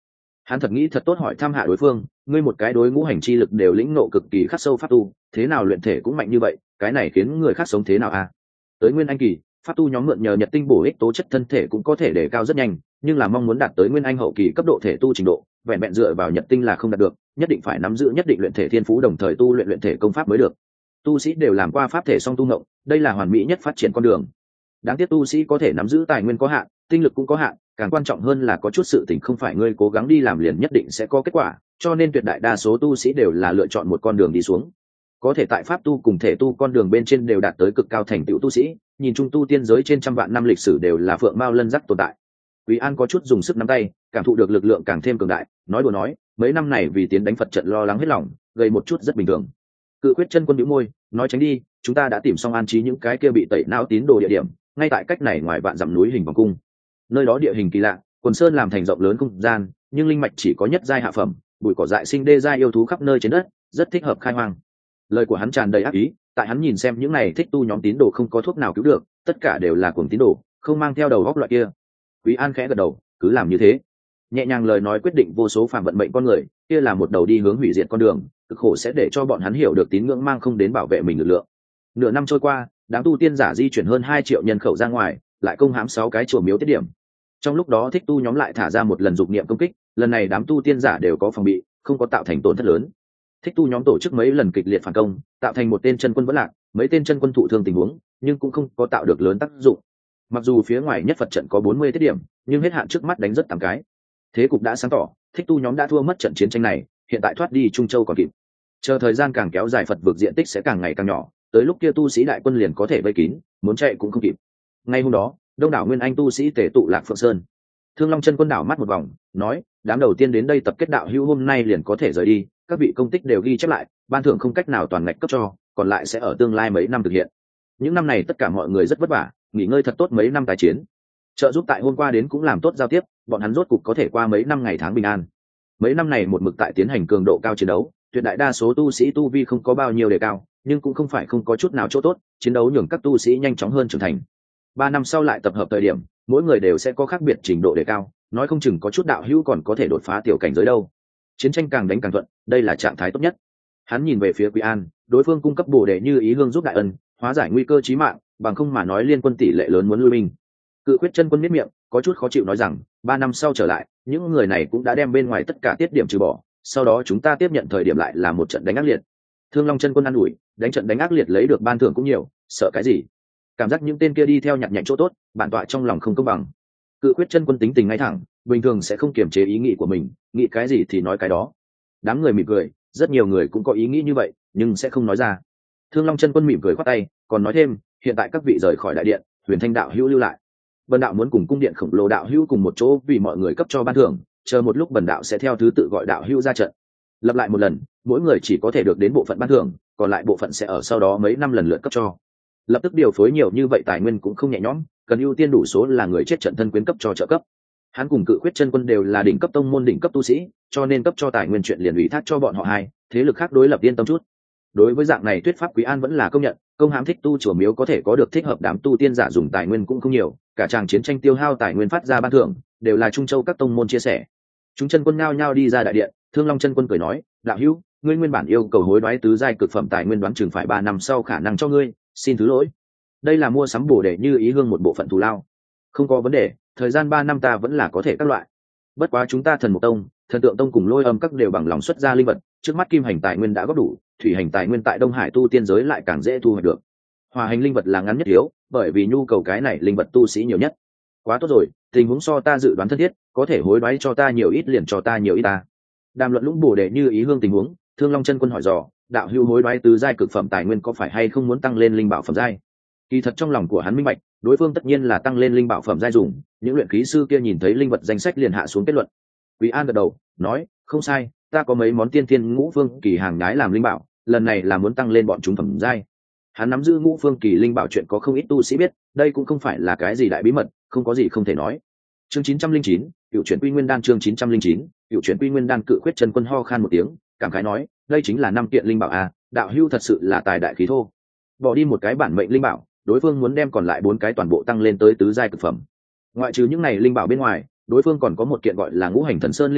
Hắn thật nghĩ thật tốt hỏi thăm hạ đối phương, ngươi một cái đối ngũ hành chi lực đều lĩnh nộ cực kỳ khắc sâu pháp tu, thế nào luyện thể cũng mạnh như vậy, cái này khiến người khác sống thế nào à? Tới nguyên anh kỳ, pháp tu nhóm mượn nhờ nhật tinh bổ ích tố chất thân thể cũng có thể đề cao rất nhanh, nhưng là mong muốn đạt tới nguyên anh hậu kỳ cấp độ thể tu trình độ, vẹn vẹn dựa vào nhật tinh là không đạt được, nhất định phải nắm giữ nhất định luyện thể thiên phú đồng thời tu luyện luyện thể công pháp mới được. Tu sĩ đều làm qua pháp thể song tu ngộng, đây là hoàn mỹ nhất phát triển con đường. Đáng tiếc tu sĩ có thể nắm giữ tài nguyên có hạn, tinh lực cũng có hạn, càng quan trọng hơn là có chút sự tình không phải ngươi cố gắng đi làm liền nhất định sẽ có kết quả, cho nên tuyệt đại đa số tu sĩ đều là lựa chọn một con đường đi xuống. Có thể tại pháp tu cùng thể tu con đường bên trên đều đạt tới cực cao thành tựu tu sĩ, nhìn chung tu tiên giới trên trăm vạn năm lịch sử đều là phượng mao lân giác tồn tại. Quý An có chút dùng sức nắm tay, cảm thụ được lực lượng càng thêm cường đại, nói đùa nói, mấy năm này vì tiến đánh Phật trận lo lắng hết lòng, gây một chút rất bình thường. Cự Quyết chân quân bĩu môi, nói tránh đi, chúng ta đã tìm xong an trí những cái kia bị tẩy não tín đồ địa điểm, ngay tại cách này ngoài vạn dặm núi hình vòng cung. Nơi đó địa hình kỳ lạ, quần sơn làm thành rộng lớn không gian, nhưng linh mạch chỉ có nhất giai hạ phẩm, bụi cỏ dại sinh đê giai yêu thú khắp nơi trên đất, rất thích hợp khai hoang. Lời của hắn tràn đầy ác ý, tại hắn nhìn xem những này thích tu nhóm tín đồ không có thuốc nào cứu được, tất cả đều là cuồng tín đồ, không mang theo đầu góc loại kia. Quý An khẽ gật đầu, cứ làm như thế. Nhẹ nhàng lời nói quyết định vô số phàm vận mệnh con người, kia là một đầu đi hướng hủy diệt con đường, cực khổ sẽ để cho bọn hắn hiểu được tín ngưỡng mang không đến bảo vệ mình lực lượng. Nửa năm trôi qua, đám tu tiên giả di chuyển hơn hai triệu nhân khẩu ra ngoài, lại công hãm sáu cái chùa miếu tiết điểm. Trong lúc đó thích tu nhóm lại thả ra một lần dục niệm công kích, lần này đám tu tiên giả đều có phòng bị, không có tạo thành tổn thất lớn. Thích tu nhóm tổ chức mấy lần kịch liệt phản công, tạo thành một tên chân quân vẫn lạc, mấy tên chân quân thụ thương tình huống, nhưng cũng không có tạo được lớn tác dụng. Mặc dù phía ngoài nhất Phật trận có bốn mươi tiết điểm, nhưng hết hạn trước mắt đánh rất tám cái. Thế cục đã sáng tỏ, thích tu nhóm đã thua mất trận chiến tranh này, hiện tại thoát đi Trung Châu còn kịp. Chờ thời gian càng kéo dài Phật vực diện tích sẽ càng ngày càng nhỏ, tới lúc kia tu sĩ đại quân liền có thể vây kín, muốn chạy cũng không kịp. Ngay hôm đó, đông đảo nguyên anh tu sĩ tề tụ Lạc Phượng Sơn. Thương Long chân quân đảo mắt một vòng, nói, đám đầu tiên đến đây tập kết đạo hữu hôm nay liền có thể rời đi, các vị công tích đều ghi chép lại, ban thưởng không cách nào toàn ngạch cấp cho, còn lại sẽ ở tương lai mấy năm thực hiện. Những năm này tất cả mọi người rất vất vả, nghỉ ngơi thật tốt mấy năm tái chiến. Trợ giúp tại hôm qua đến cũng làm tốt giao tiếp, bọn hắn rốt cục có thể qua mấy năm ngày tháng bình an. Mấy năm này một mực tại tiến hành cường độ cao chiến đấu, tuyệt đại đa số tu sĩ tu vi không có bao nhiêu đề cao, nhưng cũng không phải không có chút nào chỗ tốt, chiến đấu nhường các tu sĩ nhanh chóng hơn trưởng thành. Ba năm sau lại tập hợp thời điểm, mỗi người đều sẽ có khác biệt trình độ đề cao, nói không chừng có chút đạo hữu còn có thể đột phá tiểu cảnh giới đâu. Chiến tranh càng đánh càng thuận, đây là trạng thái tốt nhất. Hắn nhìn về phía Quý An, đối phương cung cấp bổ đề như ý hương giúp đại ân, hóa giải nguy cơ chí mạng, bằng không mà nói liên quân tỷ lệ lớn muốn lui binh. Cự Quyết chân quân miết miệng, có chút khó chịu nói rằng, ba năm sau trở lại, những người này cũng đã đem bên ngoài tất cả tiết điểm trừ bỏ, sau đó chúng ta tiếp nhận thời điểm lại là một trận đánh ác liệt. Thương Long chân quân ăn ủi, đánh trận đánh ác liệt lấy được ban thưởng cũng nhiều, sợ cái gì? Cảm giác những tên kia đi theo nhặt nhạnh chỗ tốt, bản tọa trong lòng không công bằng. Cự Quyết chân quân tính tình ngay thẳng, bình thường sẽ không kiềm chế ý nghĩ của mình, nghĩ cái gì thì nói cái đó. Đám người mỉm cười, rất nhiều người cũng có ý nghĩ như vậy, nhưng sẽ không nói ra. Thương Long chân quân mỉm cười khoát tay, còn nói thêm, hiện tại các vị rời khỏi đại điện, Huyền Thanh đạo hữu lưu lại. Bần đạo muốn cùng cung điện khổng lồ đạo hữu cùng một chỗ vì mọi người cấp cho ban thưởng, chờ một lúc bần đạo sẽ theo thứ tự gọi đạo hữu ra trận. Lặp lại một lần, mỗi người chỉ có thể được đến bộ phận ban thưởng, còn lại bộ phận sẽ ở sau đó mấy năm lần lượt cấp cho. Lập tức điều phối nhiều như vậy tài nguyên cũng không nhẹ nhõm, cần ưu tiên đủ số là người chết trận thân quyến cấp cho trợ cấp. Hắn cùng Cự Quyết chân quân đều là đỉnh cấp tông môn đỉnh cấp tu sĩ, cho nên cấp cho tài nguyên chuyện liền ủy thác cho bọn họ hai, thế lực khác đối lập yên tâm chút. Đối với dạng này thuyết pháp Quý An vẫn là công nhận, công hãm thích tu chùa miếu có thể có được thích hợp đám tu tiên giả dùng tài nguyên cũng không nhiều, cả tràng chiến tranh tiêu hao tài nguyên phát ra ban thưởng đều là Trung Châu các tông môn chia sẻ. Chúng chân quân nhao nhao đi ra đại điện, Thương Long chân quân cười nói, đạo hữu, ngươi nguyên bản yêu cầu hối đoái tứ giai cực phẩm tài nguyên đoán chừng phải ba năm sau khả năng cho ngươi, xin thứ lỗi. Đây là mua sắm bổ để như ý hương một bộ phận thù lao. Không có vấn đề, thời gian ba năm ta vẫn là có thể các loại. Bất quá chúng ta Thần Mục Tông, Thần Tượng Tông cùng Lôi Âm các đều bằng lòng xuất ra linh vật, trước mắt kim hành tài nguyên đã góp đủ, thủy hành tài nguyên tại Đông Hải tu tiên giới lại càng dễ thu hoạch được. Hỏa hành linh vật là ngắn nhất yếu, bởi vì nhu cầu cái này linh vật tu sĩ nhiều nhất. Quá tốt rồi, tình huống so ta dự đoán thân thiết, có thể hối đoái cho ta nhiều ít liền cho ta nhiều ít ta. Đàm luận lũng bổ để như ý hương tình huống, Thương Long chân quân hỏi dò, đạo hữu hối đoái tứ giai cực phẩm tài nguyên có phải hay không muốn tăng lên linh bảo phẩm giai? Kỳ thật trong lòng của hắn minh bạch, đối phương tất nhiên là tăng lên linh bảo phẩm giai dùng, những luyện khí sư kia nhìn thấy linh vật danh sách liền hạ xuống kết luận. Quý An gật đầu, nói, không sai, ta có mấy món tiên thiên ngũ phương kỳ hàng nhái làm linh bảo, lần này là muốn tăng lên bọn chúng phẩm giai. Hắn nắm giữ ngũ phương kỳ linh bảo chuyện có không ít tu sĩ biết, đây cũng không phải là cái gì đại bí mật, không có gì không thể nói. Chương chín trăm linh chín, Cựu chuyển Quy Nguyên đan chương chín trăm linh chín, Cựu chuyển Quy Nguyên đan Cự Quyết chân quân ho khan một tiếng, cảm khái nói, đây chính là năm kiện linh bảo a, đạo hữu thật sự là tài đại khí thô. Bỏ đi một cái bản mệnh linh bảo, đối phương muốn đem còn lại bốn cái toàn bộ tăng lên tới tứ giai cực phẩm. Ngoại trừ những này linh bảo bên ngoài, đối phương còn có một kiện gọi là Ngũ Hành Thần Sơn linh bảo,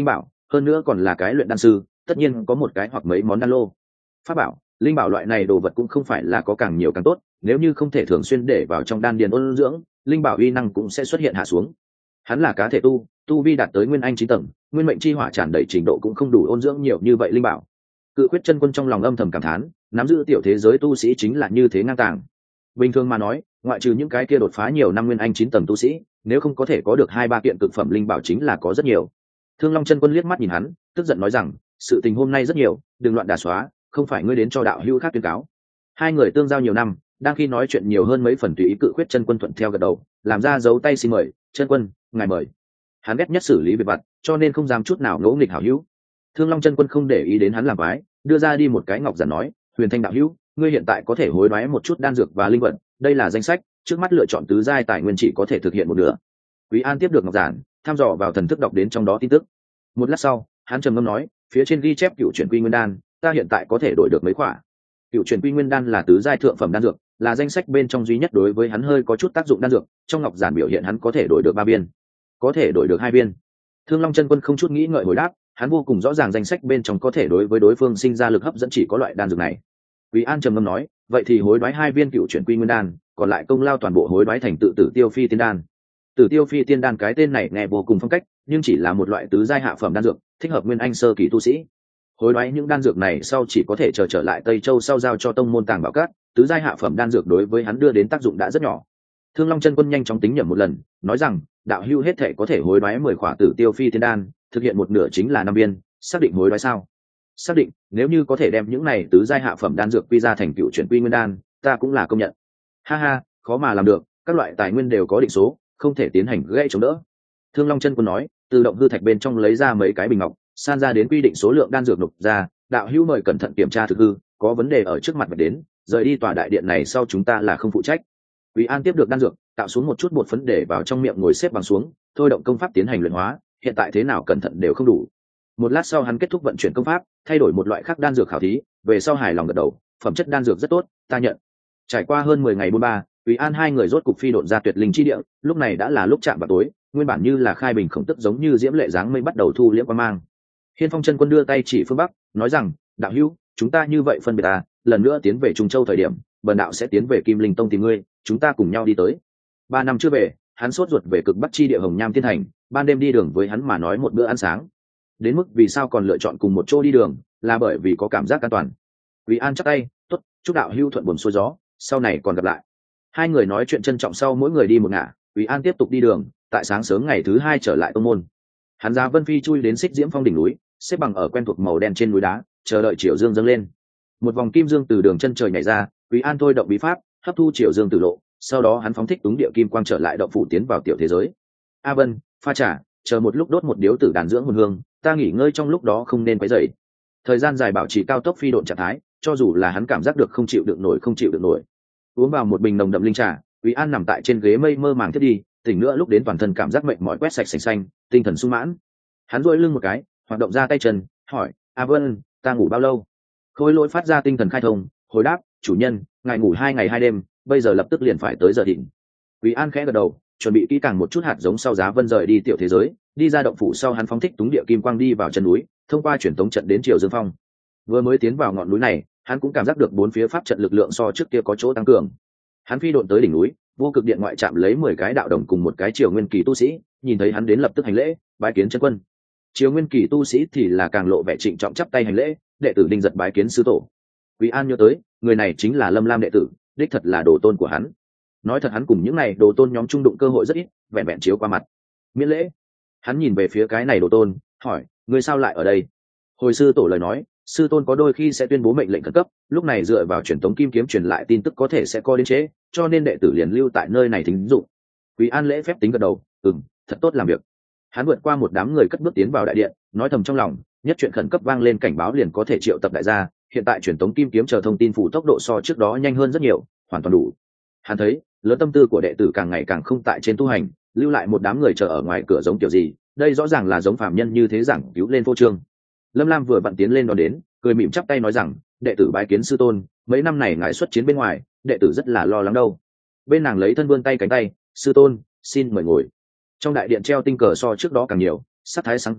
hơn nữa còn là cái luyện đan sư, tất nhiên có một cái hoặc mấy món đan lô. Pháp bảo, linh bảo loại này đồ vật cũng không phải là có càng nhiều càng tốt, nếu như không thể thường xuyên để vào trong đan điền ôn dưỡng, linh bảo uy năng cũng sẽ xuất hiện hạ xuống. Hắn là cá thể tu, tu vi đạt tới nguyên anh chín tầng, nguyên mệnh chi hỏa tràn đầy trình độ cũng không đủ ôn dưỡng nhiều như vậy linh bảo. Cự Khuyết Chân Quân trong lòng âm thầm cảm thán, nắm giữ tiểu thế giới tu sĩ chính là như thế ngang tàng. Bình thường mà nói, ngoại trừ những cái kia đột phá nhiều năm nguyên anh chín tầng tu sĩ, nếu không có thể có được hai ba kiện cực phẩm linh bảo chính là có rất nhiều. Thương Long Chân Quân liếc mắt nhìn hắn, tức giận nói rằng, sự tình hôm nay rất nhiều, đừng loạn đả xóa, không phải ngươi đến cho đạo hữu khác tuyên cáo. Hai người tương giao nhiều năm, đang khi nói chuyện nhiều hơn mấy phần tùy ý. Cự Khuyết Chân Quân thuận theo gật đầu, làm ra dấu tay xin mời, chân quân, ngài mời. Hắn ghét nhất xử lý việc vặt, cho nên không dám chút nào ngỗ nghịch hảo hữu. Thương Long Chân Quân không để ý đến hắn làm quái, đưa ra đi một cái ngọc giản nói, Huyền Thanh đạo hữu, ngươi hiện tại có thể hối đoái một chút đan dược và linh vật, đây là danh sách, trước mắt lựa chọn tứ giai tài nguyên chỉ có thể thực hiện một nửa. Quý An tiếp được ngọc giản, thăm dò vào thần thức đọc đến trong đó tin tức. Một lát sau, hắn trầm ngâm nói, phía trên ghi chép cựu chuyển quy nguyên đan, ta hiện tại có thể đổi được mấy khỏa. Cựu chuyển quy nguyên đan là tứ giai thượng phẩm đan dược, là danh sách bên trong duy nhất đối với hắn hơi có chút tác dụng đan dược, trong ngọc giản biểu hiện hắn có thể đổi được ba viên, có thể đổi được hai viên. Thương Long Chân Quân không chút nghĩ ngợi hồi đáp, hắn vô cùng rõ ràng danh sách bên trong có thể đối với đối phương sinh ra lực hấp dẫn chỉ có loại đan dược này. Quý An trầm ngâm nói, vậy thì hối đoái hai viên cựu chuyển quy nguyên đan, còn lại công lao toàn bộ hối đoái thành tự tử tiêu phi tiên đan. Tử tiêu phi tiên đan cái tên này nghe vô cùng phong cách, nhưng chỉ là một loại tứ giai hạ phẩm đan dược, thích hợp nguyên anh sơ kỳ tu sĩ. Hối đoái những đan dược này sau chỉ có thể chờ trở lại Tây Châu sau giao cho tông môn tàng bảo cát, tứ giai hạ phẩm đan dược đối với hắn đưa đến tác dụng đã rất nhỏ. Thương Long Chân Quân nhanh chóng tính nhẩm một lần, nói rằng, đạo hữu hết thể có thể hối đoái mười khỏa tử tiêu phi tiên đan, thực hiện một nửa chính là năm viên, xác định hối đoái sao? Xác định, nếu như có thể đem những này tứ giai hạ phẩm đan dược quy ra thành cựu chuyển quy nguyên đan, ta cũng là công nhận. Ha ha, khó mà làm được, các loại tài nguyên đều có định số, không thể tiến hành gây chống đỡ. Thương Long Chân Quân nói, tự động hư thạch bên trong lấy ra mấy cái bình ngọc, san ra đến quy định số lượng đan dược nộp ra, đạo hữu mời cẩn thận kiểm tra thực hư, có vấn đề ở trước mặt phải đến, rời đi tòa đại điện này sau chúng ta là không phụ trách. Quý An tiếp được đan dược, tạo xuống một chút bột phấn để vào trong miệng ngồi xếp bằng xuống, thôi động công pháp tiến hành luyện hóa, hiện tại thế nào cẩn thận đều không đủ. Một lát sau hắn kết thúc vận chuyển công pháp, thay đổi một loại khác đan dược khảo thí, về sau hài lòng gật đầu, phẩm chất đan dược rất tốt, ta nhận. Trải qua hơn mười ngày buôn ba, Quý An hai người rốt cục phi độn ra tuyệt linh chi địa, lúc này đã là lúc chạm vào tối, nguyên bản như là khai bình khổng tức giống như diễm lệ dáng mây bắt đầu thu liễm qua mang. Hiên Phong Chân Quân đưa tay chỉ phương bắc, nói rằng, đạo hữu, chúng ta như vậy phân biệt ta, lần nữa tiến về Trung Châu thời điểm, bần đạo sẽ tiến về Kim Linh Tông tìm ngươi, chúng ta cùng nhau đi tới. Ba năm chưa về, hắn sốt ruột về cực bắc chi địa Hồng Nham Thiên Thành, ban đêm đi đường với hắn mà nói một bữa ăn sáng. Đến mức vì sao còn lựa chọn cùng một chỗ đi đường, là bởi vì có cảm giác an toàn. Quý An chắp tay, tốt, chúc đạo hữu thuận buồm xuôi gió, sau này còn gặp lại. Hai người nói chuyện trân trọng sau mỗi người đi một ngả, Quý An tiếp tục đi đường, tại sáng sớm ngày thứ hai trở lại tông môn. Hắn ra Vân Phi chui đến Xích Diễm Phong đỉnh núi, xếp bằng ở quen thuộc màu đen trên núi đá, chờ đợi chiều dương dâng lên. Một vòng kim dương từ đường chân trời nhảy ra, Quý An thôi động bí pháp, hấp thu chiều dương tử lộ, sau đó hắn phóng thích túng địa kim quang trở lại động phủ tiến vào tiểu thế giới. A Vân, pha trà, chờ một lúc đốt một điếu tử đàn dưỡng hồn hương, ta nghỉ ngơi trong lúc đó không nên quấy rầy. Thời gian dài bảo trì cao tốc phi độn trạng thái, cho dù là hắn cảm giác được không chịu được nổi không chịu được nổi. Uống vào một bình nồng đậm linh trà, Quý An nằm tại trên ghế mây mơ màng thiết đi, tỉnh nữa lúc đến toàn thân cảm giác mệt mỏi quét sạch sành xanh, tinh thần sung mãn. Hắn duỗi lưng một cái, hoạt động ra tay chân, hỏi, A Vân, ta ngủ bao lâu? Khôi Lỗi phát ra tinh thần khai thông, hồi đáp, chủ nhân, ngài ngủ hai ngày hai đêm, bây giờ lập tức liền phải tới giờ thịnh. Quý An khẽ gật đầu, chuẩn bị kỹ càng một chút hạt giống sau giá Vân rời đi tiểu thế giới, đi ra động phủ sau hắn phóng thích túng địa kim quang đi vào chân núi, thông qua truyền tống trận đến Triều Dương Phong. Vừa mới tiến vào ngọn núi này, hắn cũng cảm giác được bốn phía pháp trận lực lượng so trước kia có chỗ tăng cường. Hắn phi độn tới đỉnh núi, vô cực điện ngoại chạm lấy mười cái đạo đồng cùng một cái Triều Nguyên kỳ tu sĩ, nhìn thấy hắn đến lập tức hành lễ, bái kiến chân quân. Triều Nguyên kỳ tu sĩ thì là càng lộ vẻ trịnh trọng chắp tay hành lễ, đệ tử Đinh Giật bái kiến sư tổ. Quý An nhớ tới, người này chính là Lâm Lam đệ tử, đích thật là đồ tôn của hắn. Nói thật hắn cùng những này đồ tôn nhóm trung đụng cơ hội rất ít, vẹn vẹn chiếu qua mặt. Miễn lễ. Hắn nhìn về phía cái này đồ tôn, hỏi, ngươi sao lại ở đây? Hồi sư tổ lời nói, sư tôn có đôi khi sẽ tuyên bố mệnh lệnh khẩn cấp, lúc này dựa vào truyền tống kim kiếm truyền lại tin tức có thể sẽ co đến trễ, cho nên đệ tử liền lưu tại nơi này thính dụng. Quý An lễ phép tính gật đầu, ừm, thật tốt làm việc. Hắn vượt qua một đám người cất bước tiến vào đại điện, nói thầm trong lòng, nhất chuyện khẩn cấp vang lên cảnh báo liền có thể triệu tập đại gia, hiện tại truyền tống kim kiếm chờ thông tin phủ tốc độ so trước đó nhanh hơn rất nhiều, hoàn toàn đủ. Hắn thấy, lớn tâm tư của đệ tử càng ngày càng không tại trên tu hành, lưu lại một đám người chờ ở ngoài cửa giống kiểu gì, đây rõ ràng là giống phàm nhân như thế giảng cứu lên vô trương. Lâm Lam vừa vặn tiến lên đón đến, cười mỉm chắp tay nói rằng, đệ tử bái kiến sư tôn, mấy năm này ngài xuất chiến bên ngoài, đệ tử rất là lo lắng đâu. Bên nàng lấy thân vươn tay cánh tay, sư tôn, xin mời ngồi. Trong đại điện treo tinh cờ so trước đó càng nhiều, sắc thái sáng rõ,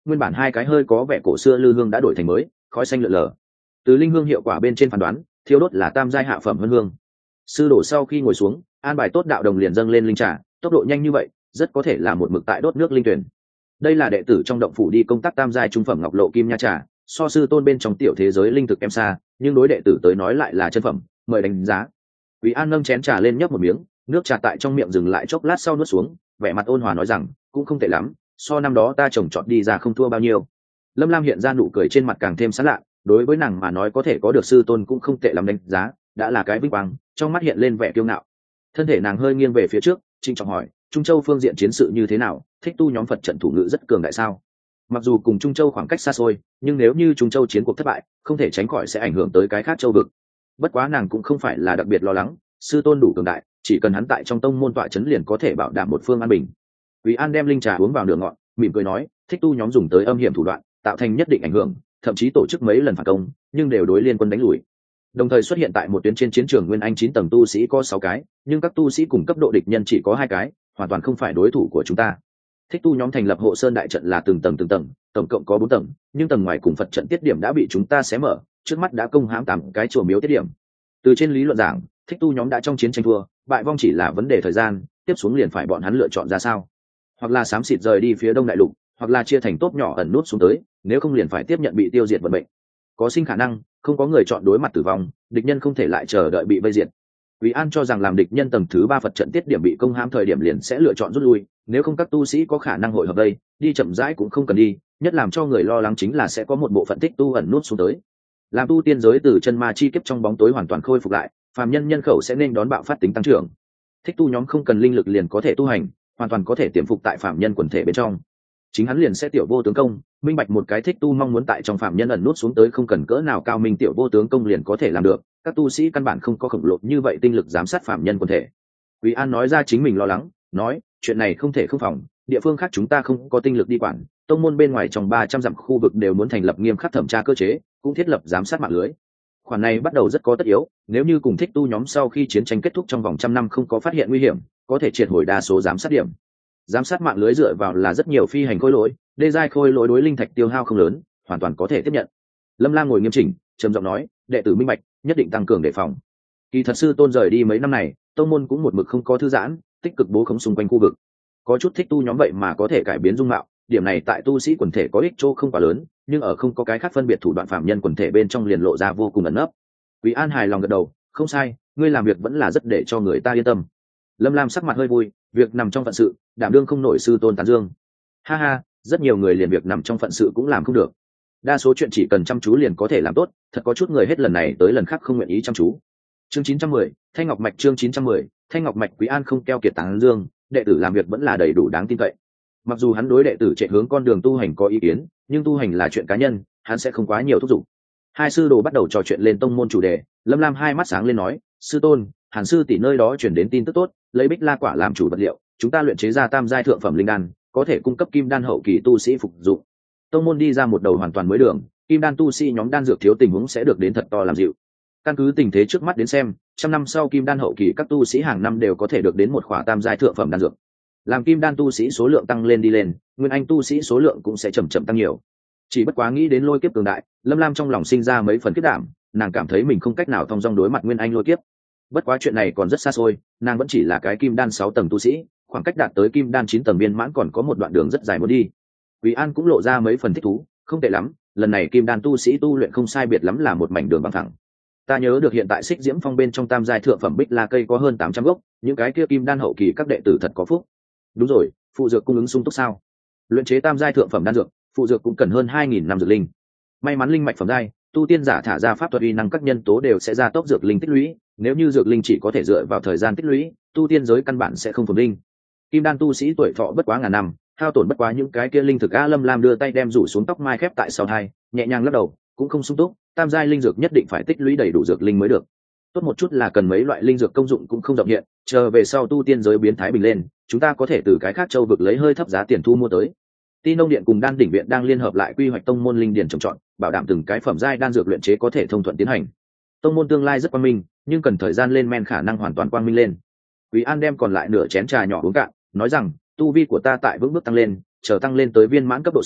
nguyên bản hai cái hơi có vẻ cổ xưa lư hương đã đổi thành mới, khói xanh lượn lờ. Từ linh hương hiệu quả bên trên phán đoán, thiêu đốt là tam giai hạ phẩm hơn hương. Sư đổ sau khi ngồi xuống, an bài tốt đạo đồng liền dâng lên linh trà, tốc độ nhanh như vậy, rất có thể là một mực tại đốt nước linh tuyển. Đây là đệ tử trong động phủ đi công tác tam giai trung phẩm ngọc lộ kim nha trà, so sư tôn bên trong tiểu thế giới linh thực em xa, nhưng đối đệ tử tới nói lại là chân phẩm, mời đánh giá. Quý An nâng chén trà lên nhấp một miếng, nước trà tại trong miệng dừng lại chốc lát sau nuốt xuống, vẻ mặt ôn hòa nói rằng, cũng không tệ lắm, so năm đó ta trồng trọt đi ra không thua bao nhiêu. Lâm Lam hiện ra nụ cười trên mặt càng thêm sán lạ, đối với nàng mà nói có thể có được sư tôn cũng không tệ lắm đánh giá, đã là cái vinh quang, trong mắt hiện lên vẻ kiêu ngạo. Thân thể nàng hơi nghiêng về phía trước, trinh trọng hỏi, Trung Châu phương diện chiến sự như thế nào, thích tu nhóm Phật trận thủ ngữ rất cường đại sao? Mặc dù cùng Trung Châu khoảng cách xa xôi, nhưng nếu như Trung Châu chiến cuộc thất bại, không thể tránh khỏi sẽ ảnh hưởng tới cái khác châu vực. Bất quá nàng cũng không phải là đặc biệt lo lắng, sư tôn đủ cường đại, chỉ cần hắn tại trong tông môn tọa chấn liền có thể bảo đảm một phương an bình. Quý An đem linh trà uống vào nửa ngọn, mỉm cười nói, thích tu nhóm dùng tới âm hiểm thủ đoạn, tạo thành nhất định ảnh hưởng, thậm chí tổ chức mấy lần phản công, nhưng đều đối liên quân đánh lùi. Đồng thời xuất hiện tại một tuyến trên chiến trường Nguyên Anh chín tầng tu sĩ có sáu cái, nhưng các tu sĩ cùng cấp độ địch nhân chỉ có hai cái, hoàn toàn không phải đối thủ của chúng ta. Thích tu nhóm thành lập hộ sơn đại trận là từng tầng từng tầng, tổng cộng có bốn tầng, nhưng tầng ngoài cùng Phật trận tiết điểm đã bị chúng ta xé mở, trước mắt đã công hãm tám cái chùa miếu tiết điểm. Từ trên lý luận giảng, thích tu nhóm đã trong chiến tranh thua, bại vong chỉ là vấn đề thời gian, tiếp xuống liền phải bọn hắn lựa chọn ra sao, hoặc là xám xịt rời đi phía đông đại lục, hoặc là chia thành tốp nhỏ ẩn nút xuống tới, nếu không liền phải tiếp nhận bị tiêu diệt vận mệnh. Có sinh khả năng, không có người chọn đối mặt tử vong, địch nhân không thể lại chờ đợi bị vây diệt. Quý An cho rằng làm địch nhân tầng thứ ba Phật trận tiết điểm bị công hãm thời điểm liền sẽ lựa chọn rút lui, nếu không các tu sĩ có khả năng hội hợp đây, đi chậm rãi cũng không cần đi, nhất làm cho người lo lắng chính là sẽ có một bộ phận tích tu ẩn nút xuống tới. Làm tu tiên giới từ chân ma chi kiếp trong bóng tối hoàn toàn khôi phục lại, phàm nhân nhân khẩu sẽ nên đón bạo phát tính tăng trưởng. Thích tu nhóm không cần linh lực liền có thể tu hành, hoàn toàn có thể tiềm phục tại phàm nhân quần thể bên trong. Chính hắn liền sẽ tiểu vô tướng công, minh bạch một cái thích tu mong muốn tại trong phàm nhân ẩn nút xuống tới không cần cỡ nào cao minh tiểu vô tướng công liền có thể làm được, các tu sĩ căn bản không có khổng lồ như vậy tinh lực giám sát phàm nhân quần thể. Quý An nói ra chính mình lo lắng, nói, chuyện này không thể không phòng, địa phương khác chúng ta không có tinh lực đi quản, tông môn bên ngoài trong ba trăm dặm khu vực đều muốn thành lập nghiêm khắc thẩm tra cơ chế, cũng thiết lập giám sát mạng lưới. Khoản này bắt đầu rất có tất yếu, nếu như cùng thích tu nhóm sau khi chiến tranh kết thúc trong vòng trăm năm không có phát hiện nguy hiểm, có thể triệt hồi đa số giám sát điểm. Giám sát mạng lưới dựa vào là rất nhiều phi hành khôi lỗi, đê giai khôi lỗi đối linh thạch tiêu hao không lớn, hoàn toàn có thể tiếp nhận. Lâm Lang ngồi nghiêm chỉnh, trầm giọng nói, đệ tử minh bạch, nhất định tăng cường đề phòng. Kỳ thật sư tôn rời đi mấy năm này, tông môn cũng một mực không có thư giãn, tích cực bố khống xung quanh khu vực. Có chút thích tu nhóm vậy mà có thể cải biến dung mạo, điểm này tại tu sĩ quần thể có ích chỗ không quá lớn, nhưng ở không có cái khác phân biệt thủ đoạn phạm nhân quần thể bên trong liền lộ ra vô cùng ẩn nấp. Quý An hài lòng gật đầu, không sai, ngươi làm việc vẫn là rất để cho người ta yên tâm. Lâm Lam sắc mặt hơi vui, việc nằm trong phận sự, đảm đương không nổi sư tôn tán dương. Ha ha, rất nhiều người liền việc nằm trong phận sự cũng làm không được. Đa số chuyện chỉ cần chăm chú liền có thể làm tốt, thật có chút người hết lần này tới lần khác không nguyện ý chăm chú. Chương chín trăm mười, Thanh Ngọc Mạch chương chín trăm mười, Thanh Ngọc Mạch Quý An không keo kiệt tán dương, đệ tử làm việc vẫn là đầy đủ đáng tin cậy. Mặc dù hắn đối đệ tử chạy hướng con đường tu hành có ý kiến, nhưng tu hành là chuyện cá nhân, hắn sẽ không quá nhiều thúc giục. Hai sư đồ bắt đầu trò chuyện lên tông môn chủ đề, Lâm Lam hai mắt sáng lên nói, sư tôn, Hàn sư tỷ nơi đó chuyển đến tin tức tốt, lấy bích la quả làm chủ vật liệu, chúng ta luyện chế ra tam giai thượng phẩm linh đan, có thể cung cấp kim đan hậu kỳ tu sĩ phục dụng. Tông môn đi ra một đầu hoàn toàn mới đường, kim đan tu sĩ nhóm đan dược thiếu tình huống sẽ được đến thật to làm dịu. Căn cứ tình thế trước mắt đến xem, trăm năm sau kim đan hậu kỳ các tu sĩ hàng năm đều có thể được đến một khỏa tam giai thượng phẩm đan dược. Làm kim đan tu sĩ số lượng tăng lên đi lên, nguyên anh tu sĩ số lượng cũng sẽ chậm chậm tăng nhiều. Chỉ bất quá nghĩ đến lôi kiếp cường đại, Lâm Lam trong lòng sinh ra mấy phần kiếp đảm, nàng cảm thấy mình không cách nào thong dong đối mặt nguyên anh lôi kiếp. Bất quá chuyện này còn rất xa xôi, nàng vẫn chỉ là cái kim đan sáu tầng tu sĩ, khoảng cách đạt tới kim đan chín tầng viên mãn còn có một đoạn đường rất dài muốn đi. Quý An cũng lộ ra mấy phần thích thú, không tệ lắm, lần này kim đan tu sĩ tu luyện không sai biệt lắm là một mảnh đường bằng thẳng. Ta nhớ được hiện tại Xích Diễm Phong bên trong tam giai thượng phẩm bích la cây có hơn tám trăm gốc, những cái kia kim đan hậu kỳ các đệ tử thật có phúc. Đúng rồi, phụ dược cung ứng sung túc sao? Luyện chế tam giai thượng phẩm đan dược, phụ dược cũng cần hơn hai nghìn năm dược linh. May mắn linh mạch phẩm giai, tu tiên giả thả ra pháp thuật uy năng các nhân tố đều sẽ ra tốc dược linh tích lũy, nếu như dược linh chỉ có thể dựa vào thời gian tích lũy, tu tiên giới căn bản sẽ không phồn linh. Kim đan tu sĩ tuổi thọ bất quá ngàn năm, hao tổn bất quá những cái kia linh thực. A Lâm Lam đưa tay đem rủ xuống tóc mai khép tại sau hai, nhẹ nhàng lắc đầu, cũng không sung túc, tam giai linh dược nhất định phải tích lũy đầy đủ dược linh mới được. Tốt một chút là cần mấy loại linh dược công dụng cũng không rộng hiện, chờ về sau tu tiên giới biến thái bình lên, chúng ta có thể từ cái khác châu vực lấy hơi thấp giá tiền thu mua tới. Ti Nông Điện cùng Đan Đỉnh Viện đang liên hợp lại quy hoạch tông môn linh điển trồng trọt, bảo đảm từng cái phẩm giai đan dược luyện chế có thể thông thuận tiến hành. Tông môn tương lai rất quang minh, nhưng cần thời gian lên men khả năng hoàn toàn quang minh lên. Quý An đem còn lại nửa chén trà nhỏ uống cạn, nói rằng, tu vi của ta tại vững bước tăng lên, chờ tăng lên tới viên mãn cấp độ sau,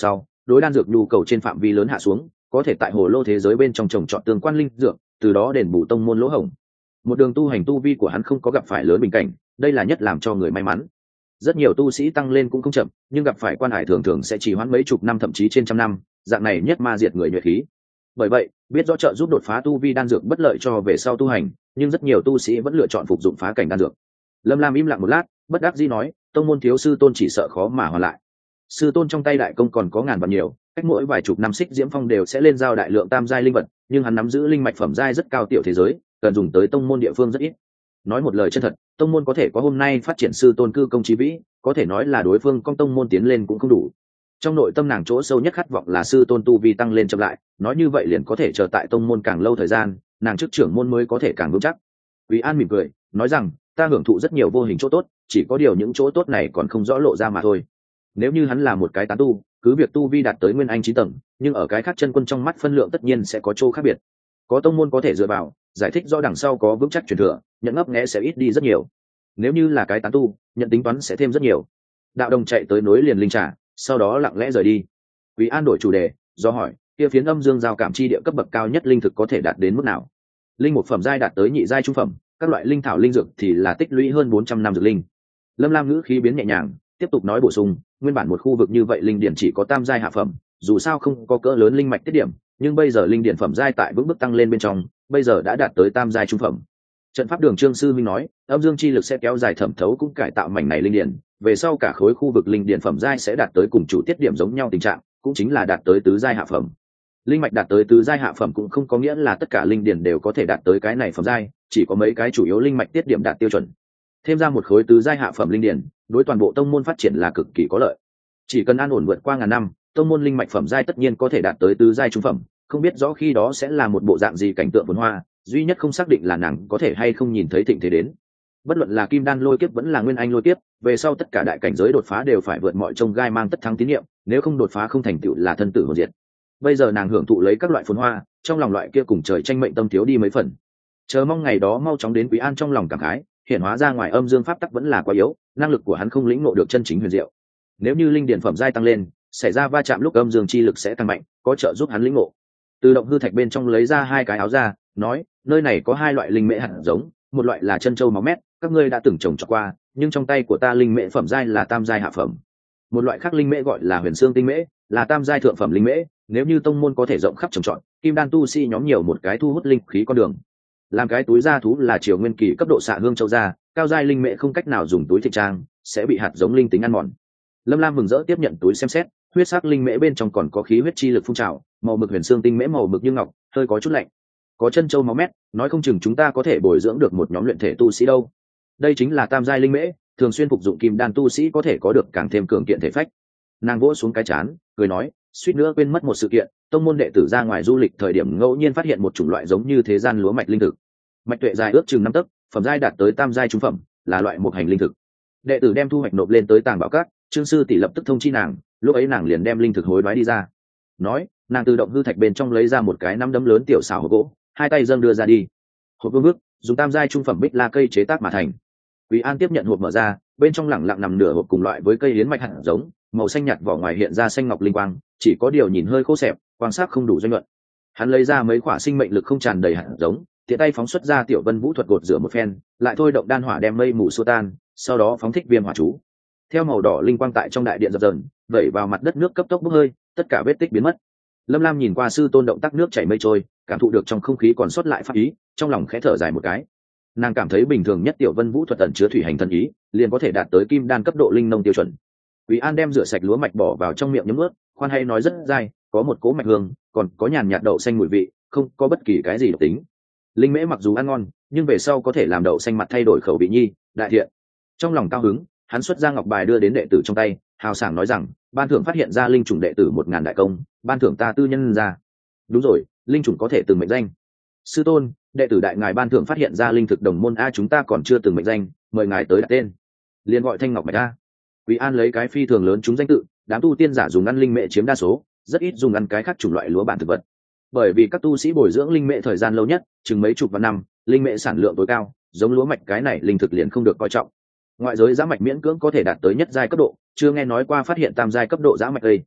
đối đan dược nhu cầu trên phạm vi lớn hạ xuống, có thể tại hồ lô thế giới bên trong trồng trọt tương quan linh dược, từ đó đền bù tông môn lỗ hổng. Một đường tu hành tu vi của hắn không có gặp phải lớn bình cảnh, đây là nhất làm cho người may mắn. Rất nhiều tu sĩ tăng lên cũng không chậm, nhưng gặp phải quan hải thường thường sẽ chỉ hoãn mấy chục năm thậm chí trên trăm năm, dạng này nhất ma diệt người nhuệ khí. Bởi vậy, biết rõ trợ giúp đột phá tu vi đan dược bất lợi cho về sau tu hành, nhưng rất nhiều tu sĩ vẫn lựa chọn phục dụng phá cảnh đan dược. Lâm Lam im lặng một lát, bất đắc dĩ nói, tông môn thiếu sư tôn chỉ sợ khó mà hoàn lại. Sư tôn trong tay đại công còn có ngàn vạn nhiều, cách mỗi vài chục năm Xích Diễm Phong đều sẽ lên giao đại lượng tam giai linh vật, nhưng hắn nắm giữ linh mạch phẩm giai rất cao tiểu thế giới, cần dùng tới tông môn địa phương rất ít. Nói một lời chân thật, tông môn có thể có hôm nay phát triển sư tôn cư công chí vĩ, có thể nói là đối phương con tông môn tiến lên cũng không đủ. Trong nội tâm nàng chỗ sâu nhất khát vọng là sư tôn tu vi tăng lên chậm lại, nói như vậy liền có thể chờ tại tông môn càng lâu thời gian, nàng chức trưởng môn mới có thể càng vững chắc. Quý An mỉm cười, nói rằng, ta hưởng thụ rất nhiều vô hình chỗ tốt, chỉ có điều những chỗ tốt này còn không rõ lộ ra mà thôi. Nếu như hắn là một cái tán tu, cứ việc tu vi đạt tới nguyên anh chín tầng, nhưng ở cái khác chân quân trong mắt phân lượng tất nhiên sẽ có chỗ khác biệt. Có tông môn có thể dựa vào, giải thích do đằng sau có vững chắc truyền thừa, nhận ngấp nghé sẽ ít đi rất nhiều. Nếu như là cái tán tu, nhận tính toán sẽ thêm rất nhiều. Đạo đồng chạy tới nối liền linh trà, sau đó lặng lẽ rời đi. Quý An đổi chủ đề, do hỏi, kia phiến âm dương giao cảm chi địa cấp bậc cao nhất linh thực có thể đạt đến mức nào? Linh một phẩm giai đạt tới nhị giai trung phẩm, các loại linh thảo linh dược thì là tích lũy hơn bốn trăm năm dược linh. Lâm Lam ngữ khí biến nhẹ nhàng, tiếp tục nói bổ sung, nguyên bản một khu vực như vậy linh điển chỉ có tam giai hạ phẩm, dù sao không có cỡ lớn linh mạch tiết điểm, nhưng bây giờ linh điển phẩm giai tại vững bước tăng lên bên trong, bây giờ đã đạt tới tam giai trung phẩm. Trận pháp đường Trương sư minh nói, âm dương chi lực sẽ kéo dài thẩm thấu cũng cải tạo mảnh này linh điển, về sau cả khối khu vực linh điển phẩm giai sẽ đạt tới cùng chủ tiết điểm giống nhau tình trạng, cũng chính là đạt tới tứ giai hạ phẩm. Linh mạch đạt tới tứ giai hạ phẩm cũng không có nghĩa là tất cả linh điển đều có thể đạt tới cái này phẩm giai, chỉ có mấy cái chủ yếu linh mạch tiết điểm đạt tiêu chuẩn. Thêm ra một khối tứ giai hạ phẩm linh điển, đối toàn bộ tông môn phát triển là cực kỳ có lợi. Chỉ cần an ổn vượt qua ngàn năm, tông môn linh mạch phẩm giai tất nhiên có thể đạt tới tứ giai trung phẩm, không biết rõ khi đó sẽ là một bộ dạng gì cảnh tượng phồn hoa, duy nhất không xác định là nàng có thể hay không nhìn thấy thịnh thế đến. Bất luận là kim đan lôi kiếp vẫn là nguyên anh lôi kiếp, về sau tất cả đại cảnh giới đột phá đều phải vượt mọi trông gai mang tất thắng tín nhiệm, nếu không đột phá không thành tựu là thân tử hồn diệt. Bây giờ nàng hưởng thụ lấy các loại phồn hoa, trong lòng loại kia cùng trời tranh mệnh tâm thiếu đi mấy phần. Chờ mong ngày đó mau chóng đến. Quý An trong lòng cảm khái, hiện hóa ra ngoài âm dương pháp tắc vẫn là quá yếu, năng lực của hắn không lĩnh ngộ được chân chính huyền diệu. Nếu như linh điển phẩm giai tăng lên, xảy ra va chạm lúc âm dương chi lực sẽ tăng mạnh, có trợ giúp hắn lĩnh ngộ. Từ động hư thạch bên trong lấy ra hai cái áo ra, nói, nơi này có hai loại linh mễ hạt giống, một loại là chân châu máu mét, các ngươi đã từng trồng cho qua, nhưng trong tay của ta linh mễ phẩm giai là tam giai hạ phẩm. Một loại khác linh mễ gọi là huyền xương tinh mễ, là tam giai thượng phẩm linh mễ, nếu như tông môn có thể rộng khắp trồng trọt, kim đan tu sĩ nhóm nhiều một cái thu hút linh khí con đường. Làm cái túi gia thú là triều nguyên kỳ cấp độ xạ hương châu gia, cao giai linh mễ không cách nào dùng túi thịt trang, sẽ bị hạt giống linh tính ăn mòn. Lâm Lam mừng rỡ tiếp nhận túi xem xét, huyết sắc linh mễ bên trong còn có khí huyết chi lực phun trào, màu mực huyền xương tinh mễ màu mực như ngọc, hơi có chút lạnh. Có chân châu máu mét, nói không chừng chúng ta có thể bồi dưỡng được một nhóm luyện thể tu sĩ đâu. Đây chính là tam giai linh mễ, thường xuyên phục dụng kim đan tu sĩ có thể có được càng thêm cường kiện thể phách. Nàng vỗ xuống cái chán, cười nói, suýt nữa quên mất một sự kiện, tông môn đệ tử ra ngoài du lịch thời điểm ngẫu nhiên phát hiện một chủng loại giống như thế gian lúa mạch linh thực. Mạch tuệ dài ước chừng năm tấc, phẩm giai đạt tới tam giai trung phẩm, là loại một hành linh thực. Đệ tử đem thu hoạch nộp lên tới tàng bảo các, Trương sư tỷ lập tức thông chi nàng, lúc ấy nàng liền đem linh thực hối đoái đi ra. Nói, nàng tự động hư thạch bên trong lấy ra một cái nắm đấm lớn tiểu xảo hộp gỗ, hai tay dâng đưa ra đi. Hộp vương bước, dùng tam giai trung phẩm bích la cây chế tác mà thành. Quý An tiếp nhận hộp mở ra, bên trong lẳng lặng nằm nửa hộp cùng loại với cây yến mạch hạt giống, màu xanh nhạt vỏ ngoài hiện ra xanh ngọc linh quang, chỉ có điều nhìn hơi khô xẹp, quan sát không đủ doanh luận. Hắn lấy ra mấy quả sinh mệnh lực không tràn đầy hạt giống, tiện tay phóng xuất ra tiểu vân vũ thuật gột rửa một phen, lại thôi động đan hỏa đem mây mù xua tan, sau đó phóng thích viêm hỏa chú. Theo màu đỏ linh quang tại trong đại điện dập dờn, vẩy vào mặt đất nước cấp tốc bốc hơi, tất cả vết tích biến mất. Lâm Lam nhìn qua sư tôn động tác nước chảy mây trôi, cảm thụ được trong không khí còn sót lại pháp ý, trong lòng khẽ thở dài một cái. Nàng cảm thấy bình thường nhất tiểu vân vũ thuật ẩn chứa thủy hành thần ý, liền có thể đạt tới kim đan cấp độ linh nông tiêu chuẩn. Quý An đem rửa sạch lúa mạch bỏ vào trong miệng nhấm ướt, khoan hay nói rất dai, có một cỗ mạch hương, còn có nhàn nhạt đậu xanh mùi vị, không có bất kỳ cái gì độc tính. Linh mễ mặc dù ăn ngon, nhưng về sau có thể làm đậu xanh mặt thay đổi khẩu vị nhi, đại thiện. Trong lòng cao hứng, hắn xuất ra ngọc bài đưa đến đệ tử trong tay, hào sảng nói rằng, ban thưởng phát hiện ra linh chủng đệ tử một ngàn đại công, ban thưởng ta tư nhân ra. Đúng rồi, linh chủng có thể từng mệnh danh. Sư tôn, đệ tử đại ngài ban thưởng phát hiện ra linh thực đồng môn a, chúng ta còn chưa từng mệnh danh, mời ngài tới đặt tên. Liền gọi thanh ngọc mạch a. Quý An lấy cái phi thường lớn chúng danh tự, đám tu tiên giả dùng ăn linh mễ chiếm đa số, rất ít dùng ăn cái khác chủng loại lúa bản thực vật. Bởi vì các tu sĩ bồi dưỡng linh mễ thời gian lâu nhất, chừng mấy chục vạn năm, linh mễ sản lượng tối cao, giống lúa mạch cái này linh thực liền không được coi trọng. Ngoại giới giã mạch miễn cưỡng có thể đạt tới nhất giai cấp độ, chưa nghe nói qua phát hiện tam giai cấp độ giã mạch đây.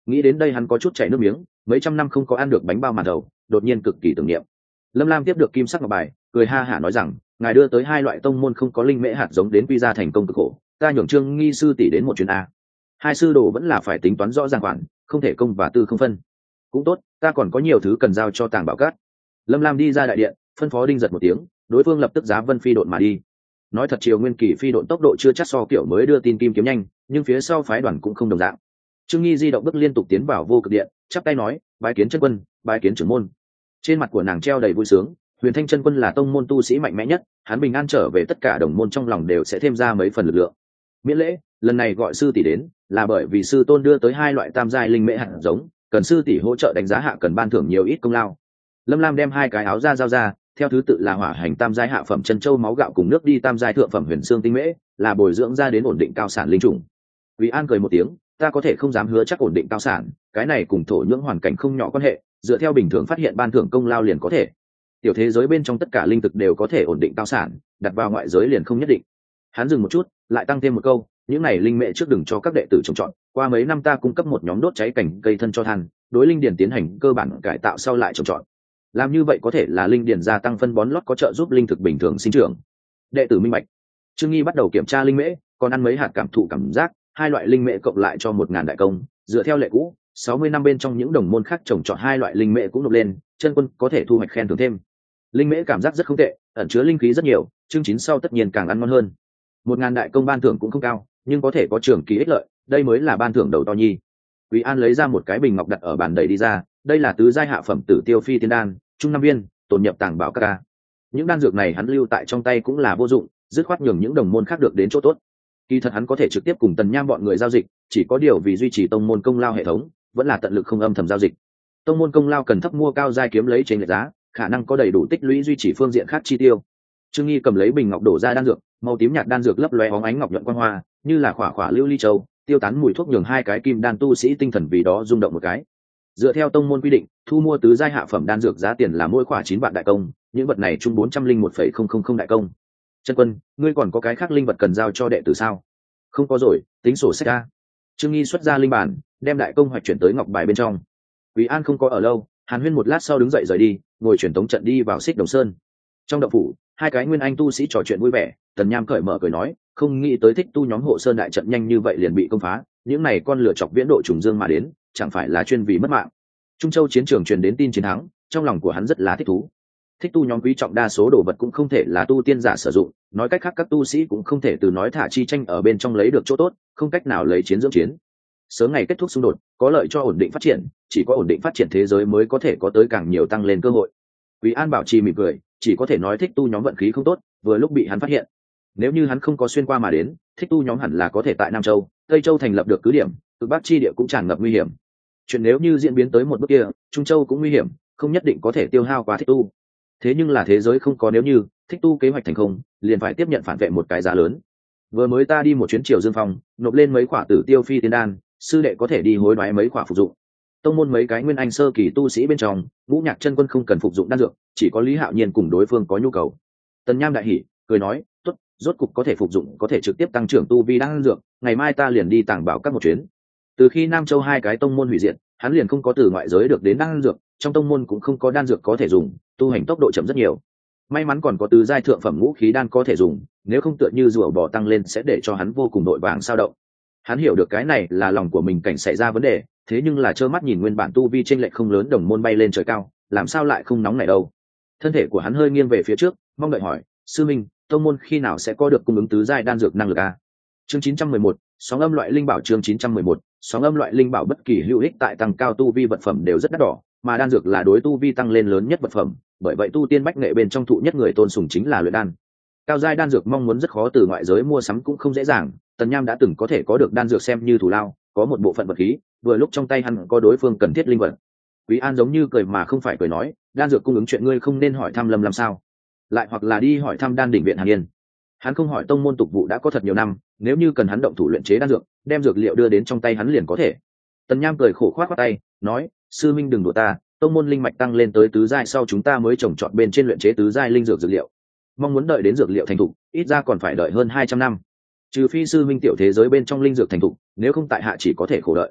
Nghĩ đến đây hắn có chút chảy nước miếng, mấy trăm năm không có ăn được bánh bao màn thầu, đột nhiên cực kỳ tưởng niệm. Lâm Lam tiếp được kim sắc ngọc bài, cười ha hả nói rằng, ngài đưa tới hai loại tông môn không có linh mễ hạt giống đến quy ra thành công cực khổ, ta nhường Trương Nghi sư tỷ đến một chuyến a. Hai sư đồ vẫn là phải tính toán rõ ràng khoản, không thể công và tư không phân. Cũng tốt, ta còn có nhiều thứ cần giao cho Tàng Bảo Cát. Lâm Lam đi ra đại điện, phân phó đinh giật một tiếng, đối phương lập tức giá vân phi độn mà đi. Nói thật Triều Nguyên Kỳ phi độn tốc độ chưa chắc so kiểu mới đưa tin kim kiếm nhanh, nhưng phía sau phái đoàn cũng không đồng dạng. Trương Nghi di động bước liên tục tiến vào vô cực điện, chắp tay nói, bái kiến chân quân, bái kiến trưởng môn. Trên mặt của nàng treo đầy vui sướng, Huyền Thanh chân quân là tông môn tu sĩ mạnh mẽ nhất, hắn bình an trở về tất cả đồng môn trong lòng đều sẽ thêm ra mấy phần lực lượng. Miễn lễ, lần này gọi sư tỷ đến, là bởi vì sư tôn đưa tới hai loại tam giai linh mễ hạt giống, cần sư tỷ hỗ trợ đánh giá hạ cần ban thưởng nhiều ít công lao. Lâm Lam đem hai cái áo ra giao ra, theo thứ tự là hỏa hành tam giai hạ phẩm chân châu máu gạo cùng nước đi tam giai thượng phẩm huyền xương tinh mễ, là bồi dưỡng ra đến ổn định cao sản linh trùng. Vì An cười một tiếng, ta có thể không dám hứa chắc ổn định cao sản, cái này cùng thổ nhưỡng hoàn cảnh không nhỏ quan hệ, dựa theo bình thường phát hiện ban thưởng công lao liền có thể. Tiểu thế giới bên trong tất cả linh thực đều có thể ổn định cao sản, đặt vào ngoại giới liền không nhất định. Hắn dừng một chút, lại tăng thêm một câu, những này linh mễ trước đừng cho các đệ tử trồng trọt, qua mấy năm ta cung cấp một nhóm đốt cháy cảnh cây thân cho than, đối linh điển tiến hành cơ bản cải tạo sau lại trồng trọt. Làm như vậy có thể là linh điển gia tăng phân bón lót có trợ giúp linh thực bình thường sinh trưởng. Đệ tử minh bạch. Trương Nghi bắt đầu kiểm tra linh mễ, còn ăn mấy hạt cảm thụ cảm giác, hai loại linh mễ cộng lại cho một ngàn đại công, dựa theo lệ cũ, sáu mươi năm bên trong những đồng môn khác trồng trọt hai loại linh mễ cũng nộp lên, chân quân có thể thu hoạch khen thưởng thêm. Linh mễ cảm giác rất không tệ, ẩn chứa linh khí rất nhiều, chương chín sau tất nhiên càng ăn ngon hơn. Một ngàn đại công ban thưởng cũng không cao, nhưng có thể có trường kỳ ích lợi, đây mới là ban thưởng đầu to nhi. Quý An lấy ra một cái bình ngọc đặt ở bàn đầy đi ra, đây là tứ giai hạ phẩm tử tiêu phi tiên đan, trung năm viên, tồn nhập Tàng Bảo Các. Những đan dược này hắn lưu tại trong tay cũng là vô dụng, dứt khoát nhường những đồng môn khác được đến chỗ tốt. Kỳ thật hắn có thể trực tiếp cùng Tần Nham bọn người giao dịch, chỉ có điều vì duy trì tông môn công lao hệ thống, vẫn là tận lực không âm thầm giao dịch. Tông môn công lao cần thấp mua cao giai kiếm lấy trên lệch giá, khả năng có đầy đủ tích lũy duy trì phương diện khác chi tiêu. Trương Nghi cầm lấy bình ngọc đổ ra đan dược, màu tím nhạt đan dược lấp lóe bóng ánh ngọc nhuận quang hoa, như là khỏa khỏa lưu ly châu, tiêu tán mùi thuốc nhường hai cái kim đan tu sĩ tinh thần vì đó rung động một cái. Dựa theo tông môn quy định, thu mua tứ giai hạ phẩm đan dược giá tiền là mỗi khỏa chín vạn đại công, những vật này chung bốn trăm linh một phẩy không không không đại công. Chân quân, ngươi còn có cái khác linh vật cần giao cho đệ tử sao? Không có rồi, tính sổ sách ra. Trương Nghi xuất ra linh bản, đem đại công hoạch chuyển tới ngọc bài bên trong. Quý An không có ở lâu, Hàn Huyên một lát sau đứng dậy rời đi, ngồi truyền tống trận đi vào Xích Đồng Sơn. Trong động phủ, hai cái nguyên anh tu sĩ trò chuyện vui vẻ, Tần Nham cởi mở cười nói, không nghĩ tới Thích Tu nhóm hộ sơn đại trận nhanh như vậy liền bị công phá, những này con lửa chọc viễn độ trùng dương mà đến, chẳng phải là chuyên vì mất mạng. Trung Châu chiến trường truyền đến tin chiến thắng, trong lòng của hắn rất là thích thú. Thích Tu nhóm quý trọng đa số đồ vật cũng không thể là tu tiên giả sử dụng, nói cách khác các tu sĩ cũng không thể từ nói thả chi tranh ở bên trong lấy được chỗ tốt, không cách nào lấy chiến dưỡng chiến. Sớm ngày kết thúc xung đột, có lợi cho ổn định phát triển, chỉ có ổn định phát triển thế giới mới có thể có tới càng nhiều tăng lên cơ hội. Quý An bảo trì mỉm cười, chỉ có thể nói Thích Tu nhóm vận khí không tốt, vừa lúc bị hắn phát hiện. Nếu như hắn không có xuyên qua mà đến, Thích Tu nhóm hẳn là có thể tại Nam Châu, Tây Châu thành lập được cứ điểm, cực Bắc chi địa cũng tràn ngập nguy hiểm. Chuyện nếu như diễn biến tới một bước kia, Trung Châu cũng nguy hiểm, không nhất định có thể tiêu hao qua Thích Tu. Thế nhưng là thế giới không có nếu như, Thích Tu kế hoạch thành công, liền phải tiếp nhận phản vệ một cái giá lớn. Vừa mới ta đi một chuyến Triều Dương Phong, nộp lên mấy khỏa tử tiêu phi tiên đan, sư đệ có thể đi hối đoái mấy khỏa phục dụng. Tông môn mấy cái nguyên anh sơ kỳ tu sĩ bên trong, Ngũ Nhạc chân quân không cần phục dụng đan dược, chỉ có Lý Hạo Nhiên cùng đối phương có nhu cầu. Tần Nham đại hỉ, cười nói, tốt, rốt cục có thể phục dụng, có thể trực tiếp tăng trưởng tu vi đan dược, ngày mai ta liền đi Tàng Bảo Các một chuyến. Từ khi Nam Châu hai cái tông môn hủy diệt, hắn liền không có từ ngoại giới được đến đan dược, trong tông môn cũng không có đan dược có thể dùng, tu hành tốc độ chậm rất nhiều. May mắn còn có tứ giai thượng phẩm ngũ khí đan có thể dùng, nếu không tựa như rùa bò tăng lên sẽ để cho hắn vô cùng đội vàng sao động. Hắn hiểu được cái này là lòng của mình cảnh xảy ra vấn đề, thế nhưng là trơ mắt nhìn nguyên bản tu vi chênh lệch không lớn đồng môn bay lên trời cao, làm sao lại không nóng này đâu. Thân thể của hắn hơi nghiêng về phía trước, mong đợi hỏi, sư minh, tông môn khi nào sẽ có được cung ứng tứ giai đan dược năng lực a? Chương chín trăm mười một, sóng âm loại linh bảo. Chương chín trăm mười một, sóng âm loại linh bảo bất kỳ hữu ích tại tăng cao tu vi vật phẩm đều rất đắt đỏ, mà đan dược là đối tu vi tăng lên lớn nhất vật phẩm, bởi vậy tu tiên bách nghệ bên trong thụ nhất người tôn sùng chính là luyện đan. Cao giai đan dược mong muốn rất khó từ ngoại giới mua sắm cũng không dễ dàng, Tần Nham đã từng có thể có được đan dược xem như thù lao, có một bộ phận vật khí, vừa lúc trong tay hắn có đối phương cần thiết linh vật. Quý An giống như cười mà không phải cười nói, đan dược cung ứng chuyện ngươi không nên hỏi thăm Lâm làm sao? Lại hoặc là đi hỏi thăm Đan đỉnh viện Hàn Yên. Hắn không hỏi tông môn tục vụ đã có thật nhiều năm, nếu như cần hắn động thủ luyện chế đan dược, đem dược liệu đưa đến trong tay hắn liền có thể. Tần Nham cười khổ khoát khoát tay, nói, sư minh đừng đùa ta, tông môn linh mạch tăng lên tới tứ giai sau chúng ta mới trồng trọt bên trên luyện chế tứ giai linh dược dược liệu. Mong muốn đợi đến dược liệu thành thục, ít ra còn phải đợi hơn hai trăm năm. Trừ phi sư minh tiểu thế giới bên trong linh dược thành thục, nếu không tại hạ chỉ có thể khổ đợi.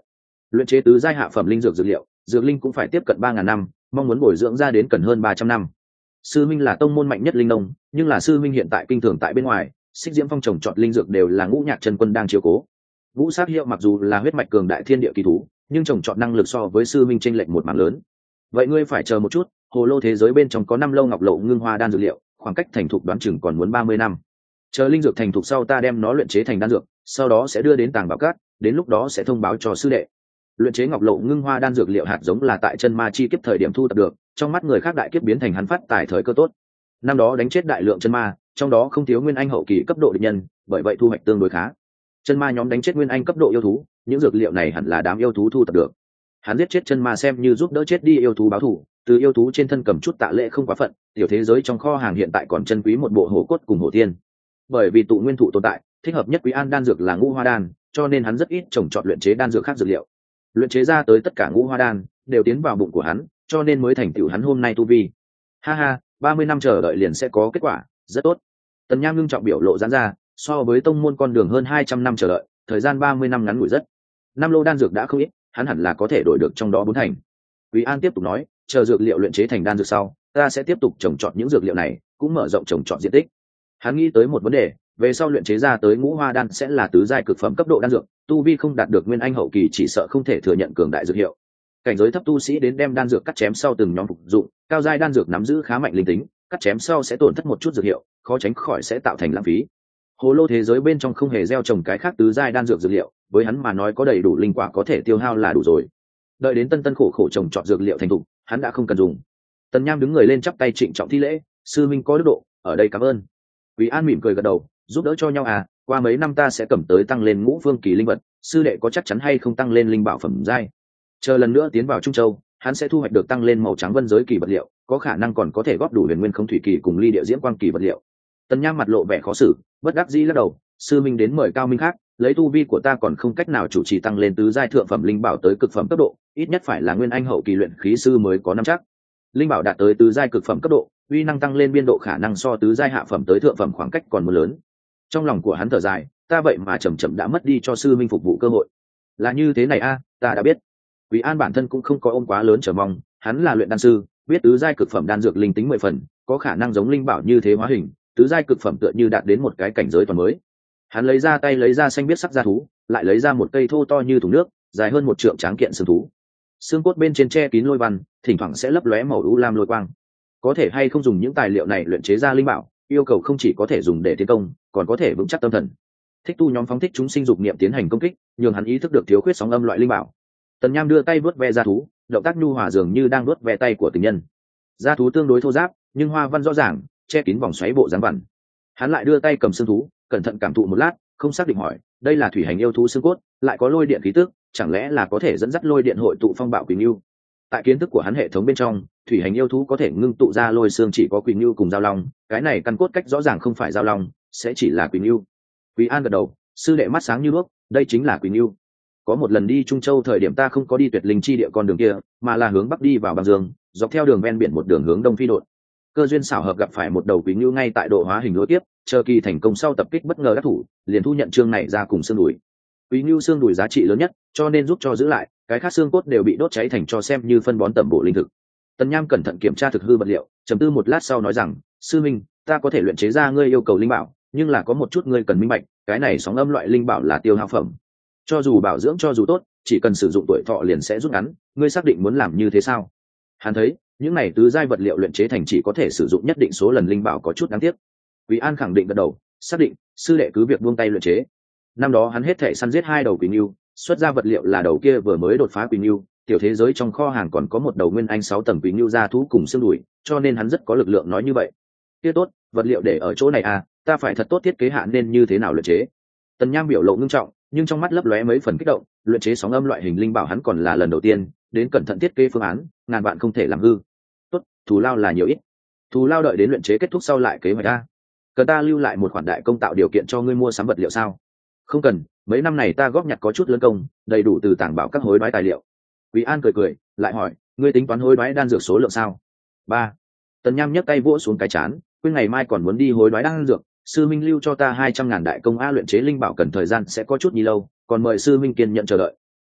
luyện chế tứ giai hạ phẩm linh dược dược liệu, dược linh cũng phải tiếp cận ba ngàn năm, mong muốn bồi dưỡng ra đến cần hơn ba trăm năm. Sư minh là tông môn mạnh nhất linh nông, nhưng là sư minh hiện tại kinh thường tại bên ngoài, Xích Diễm Phong trồng trọt linh dược đều là Ngũ Nhạc chân quân đang chiếu cố. Ngũ Sát Hiệu mặc dù là huyết mạch cường đại thiên địa kỳ thú, nhưng trồng trọt năng lực so với sư minh chênh lệch một mảng lớn. Vậy ngươi phải chờ một chút, hồ lô thế giới bên trong có năm lâu ngọc lộ ngưng hoa đan dược liệu, khoảng cách thành thục đoán chừng còn muốn ba mươi năm. Chờ linh dược thành thục sau ta đem nó luyện chế thành đan dược, sau đó sẽ đưa đến Tàng Bảo Các, đến lúc đó sẽ thông báo cho sư đệ. Luyện chế ngọc lộ ngưng hoa đan dược liệu hạt giống là tại chân ma chi kiếp thời điểm thu thập được, trong mắt người khác đại kiếp biến thành hắn phát tài thời cơ tốt. Năm đó đánh chết đại lượng chân ma, trong đó không thiếu nguyên anh hậu kỳ cấp độ địch nhân, bởi vậy thu hoạch tương đối khá. Chân ma nhóm đánh chết nguyên anh cấp độ yêu thú, những dược liệu này hẳn là đám yêu thú thu thập được. Hắn giết chết chân ma xem như giúp đỡ chết đi yêu thú báo thù, từ yêu thú trên thân cầm chút tạ lễ không quá phận. Tiểu thế giới trong kho hàng hiện tại còn chân quý một bộ hổ cốt cùng hổ tiên. Bởi vì tụ nguyên thụ tồn tại, thích hợp nhất quý an đan dược là ngũ hoa đan, cho nên hắn rất ít trồng trọt luyện chế đan dược khác dược liệu. Luyện chế ra tới tất cả ngũ hoa đan đều tiến vào bụng của hắn, cho nên mới thành tựu hắn hôm nay tu vi. Ha ha, ba mươi năm chờ đợi liền sẽ có kết quả, rất tốt. Tần Nham ngưng trọng biểu lộ giãn ra, so với tông môn con đường hơn hai trăm năm chờ đợi, thời gian ba mươi năm ngắn ngủi rất. Năm lô đan dược đã không ít, hắn hẳn là có thể đổi được trong đó bốn thành. Quý An tiếp tục nói, chờ dược liệu luyện chế thành đan dược sau, ta sẽ tiếp tục trồng trọt những dược liệu này, cũng mở rộng trồng trọt diện tích. Hắn nghĩ tới một vấn đề, về sau luyện chế ra tới ngũ hoa đan sẽ là tứ giai cực phẩm cấp độ đan dược, tu vi không đạt được nguyên anh hậu kỳ chỉ sợ không thể thừa nhận cường đại dược hiệu. Cảnh giới thấp tu sĩ đến đem đan dược cắt chém sau từng nhóm phục dụng, cao giai đan dược nắm giữ khá mạnh linh tính, cắt chém sau sẽ tổn thất một chút dược hiệu, khó tránh khỏi sẽ tạo thành lãng phí. Hồ lô thế giới bên trong không hề gieo trồng cái khác tứ giai đan dược dược liệu, với hắn mà nói có đầy đủ linh quả có thể tiêu hao là đủ rồi. Đợi đến tân tân khổ khổ trồng trọt dược liệu thành thục, hắn đã không cần dùng. Tần Nham đứng người lên chắp tay trịnh trọng thi lễ, sư minh có đức độ, ở đây cảm ơn. Quý An mỉm cười gật đầu, giúp đỡ cho nhau à, qua mấy năm ta sẽ cầm tới tăng lên ngũ phương kỳ linh vật, sư đệ có chắc chắn hay không tăng lên linh bảo phẩm giai. Chờ lần nữa tiến vào Trung Châu, hắn sẽ thu hoạch được tăng lên màu trắng vân giới kỳ vật liệu, có khả năng còn có thể góp đủ huyền nguyên không thủy kỳ cùng ly địa diễm quang kỳ vật liệu. Tần Nham mặt lộ vẻ khó xử, bất đắc dĩ lắc đầu, sư minh đến mời cao minh khác, lấy tu vi của ta còn không cách nào chủ trì tăng lên tứ giai thượng phẩm linh bảo tới cực phẩm cấp độ, ít nhất phải là nguyên anh hậu kỳ luyện khí sư mới có năm chắc. Linh bảo đạt tới tứ giai cực phẩm cấp độ, uy năng tăng lên biên độ khả năng so tứ giai hạ phẩm tới thượng phẩm khoảng cách còn một lớn. Trong lòng của hắn thở dài, ta vậy mà chậm chậm đã mất đi cho sư minh phục vụ cơ hội. Là như thế này a, à, ta đã biết. Quý An bản thân cũng không có ôm quá lớn chờ mong, hắn là luyện đan sư, biết tứ giai cực phẩm đan dược linh tính mười phần, có khả năng giống linh bảo như thế hóa hình, tứ giai cực phẩm tựa như đạt đến một cái cảnh giới toàn mới. Hắn lấy ra tay lấy ra xanh biết sắc da thú, lại lấy ra một cây thô to như thùng nước, dài hơn một trượng tráng kiện xương thú. Xương cốt bên trên che kín lôi văn, thỉnh thoảng sẽ lấp lóe màu u lam lôi quang. Có thể hay không dùng những tài liệu này luyện chế ra linh bảo, yêu cầu không chỉ có thể dùng để tiến công, còn có thể vững chắc tâm thần. Thích tu nhóm phóng thích chúng sinh dục niệm tiến hành công kích, nhường hắn ý thức được thiếu khuyết sóng âm loại linh bảo. Tần Nham đưa tay vuốt ve da thú, động tác nhu hòa dường như đang vuốt ve tay của tình nhân. Da thú tương đối thô ráp, nhưng hoa văn rõ ràng, che kín vòng xoáy bộ dáng vằn. Hắn lại đưa tay cầm xương thú, cẩn thận cảm thụ một lát, không xác định hỏi, đây là thủy hành yêu thú xương cốt, lại có lôi điện khí tức, chẳng lẽ là có thể dẫn dắt lôi điện hội tụ phong bạo quỳnh lưu? Tại kiến thức của hắn hệ thống bên trong, thủy hành yêu thú có thể ngưng tụ ra lôi xương chỉ có quỳnh lưu cùng giao long, cái này căn cốt cách rõ ràng không phải giao long, sẽ chỉ là quỳnh lưu. Quý An gật đầu, sư đệ mắt sáng như đuốc, đây chính là quỳnh lưu. Có một lần đi Trung Châu thời điểm ta không có đi tuyệt linh chi địa con đường kia, mà là hướng bắc đi vào băng dương, dọc theo đường ven biển một đường hướng đông phi đột. Cơ duyên xảo hợp gặp phải một đầu quỳnh lưu ngay tại độ hóa hình lối tiếp, chờ kỳ thành công sau tập kích bất ngờ đắc thủ, liền thu nhận chương này ra cùng xương đùi. Quỳnh lưu xương đùi giá trị lớn nhất, cho nên giúp cho giữ lại, cái khác xương cốt đều bị đốt cháy thành cho xem như phân bón tẩm bổ linh thực. Tần Nham cẩn thận kiểm tra thực hư vật liệu, trầm tư một lát sau nói rằng, sư minh, ta có thể luyện chế ra ngươi yêu cầu linh bảo, nhưng là có một chút ngươi cần minh bạch, cái này sóng âm loại linh bảo là tiêu hao phẩm. Cho dù bảo dưỡng cho dù tốt, chỉ cần sử dụng tuổi thọ liền sẽ rút ngắn, ngươi xác định muốn làm như thế sao? Hắn thấy, những này tứ giai vật liệu luyện chế thành chỉ có thể sử dụng nhất định số lần linh bảo có chút đáng tiếc. Quý An khẳng định gật đầu, xác định, sư đệ cứ việc buông tay luyện chế. Năm đó hắn hết thể săn giết hai đầu quỳnh lưu, xuất ra vật liệu là đầu kia vừa mới đột phá quỳnh lưu, tiểu thế giới trong kho hàng còn có một đầu nguyên anh sáu tầng quỳnh lưu gia thú cùng xương đùi, cho nên hắn rất có lực lượng nói như vậy. Kia tốt, vật liệu để ở chỗ này à, ta phải thật tốt thiết kế hạ nên như thế nào luyện chế. Tần Nham biểu lộ ngưng trọng, nhưng trong mắt lấp lóe mấy phần kích động, luyện chế sóng âm loại hình linh bảo hắn còn là lần đầu tiên, đến cẩn thận thiết kế phương án, ngàn vạn không thể làm hư. Tốt, thù lao là nhiều ít. Thù lao đợi đến luyện chế kết thúc sau lại kế hoạch a. Cần ta lưu lại một khoản đại công tạo điều kiện cho ngươi mua sắm vật liệu sao? Không cần, mấy năm này ta góp nhặt có chút lớn công, đầy đủ từ tàng bảo các hối đoái tài liệu. Quý An cười cười, lại hỏi, ngươi tính toán hối đoái đan dược số lượng sao? Ba. Tần Nham nhấc tay vỗ xuống cái chán, quên ngày mai còn muốn đi hối đoái đan dược, sư minh lưu cho ta hai trăm ngàn đại công a, luyện chế linh bảo cần thời gian sẽ có chút nhi lâu, còn mời sư minh kiên nhận chờ đợi.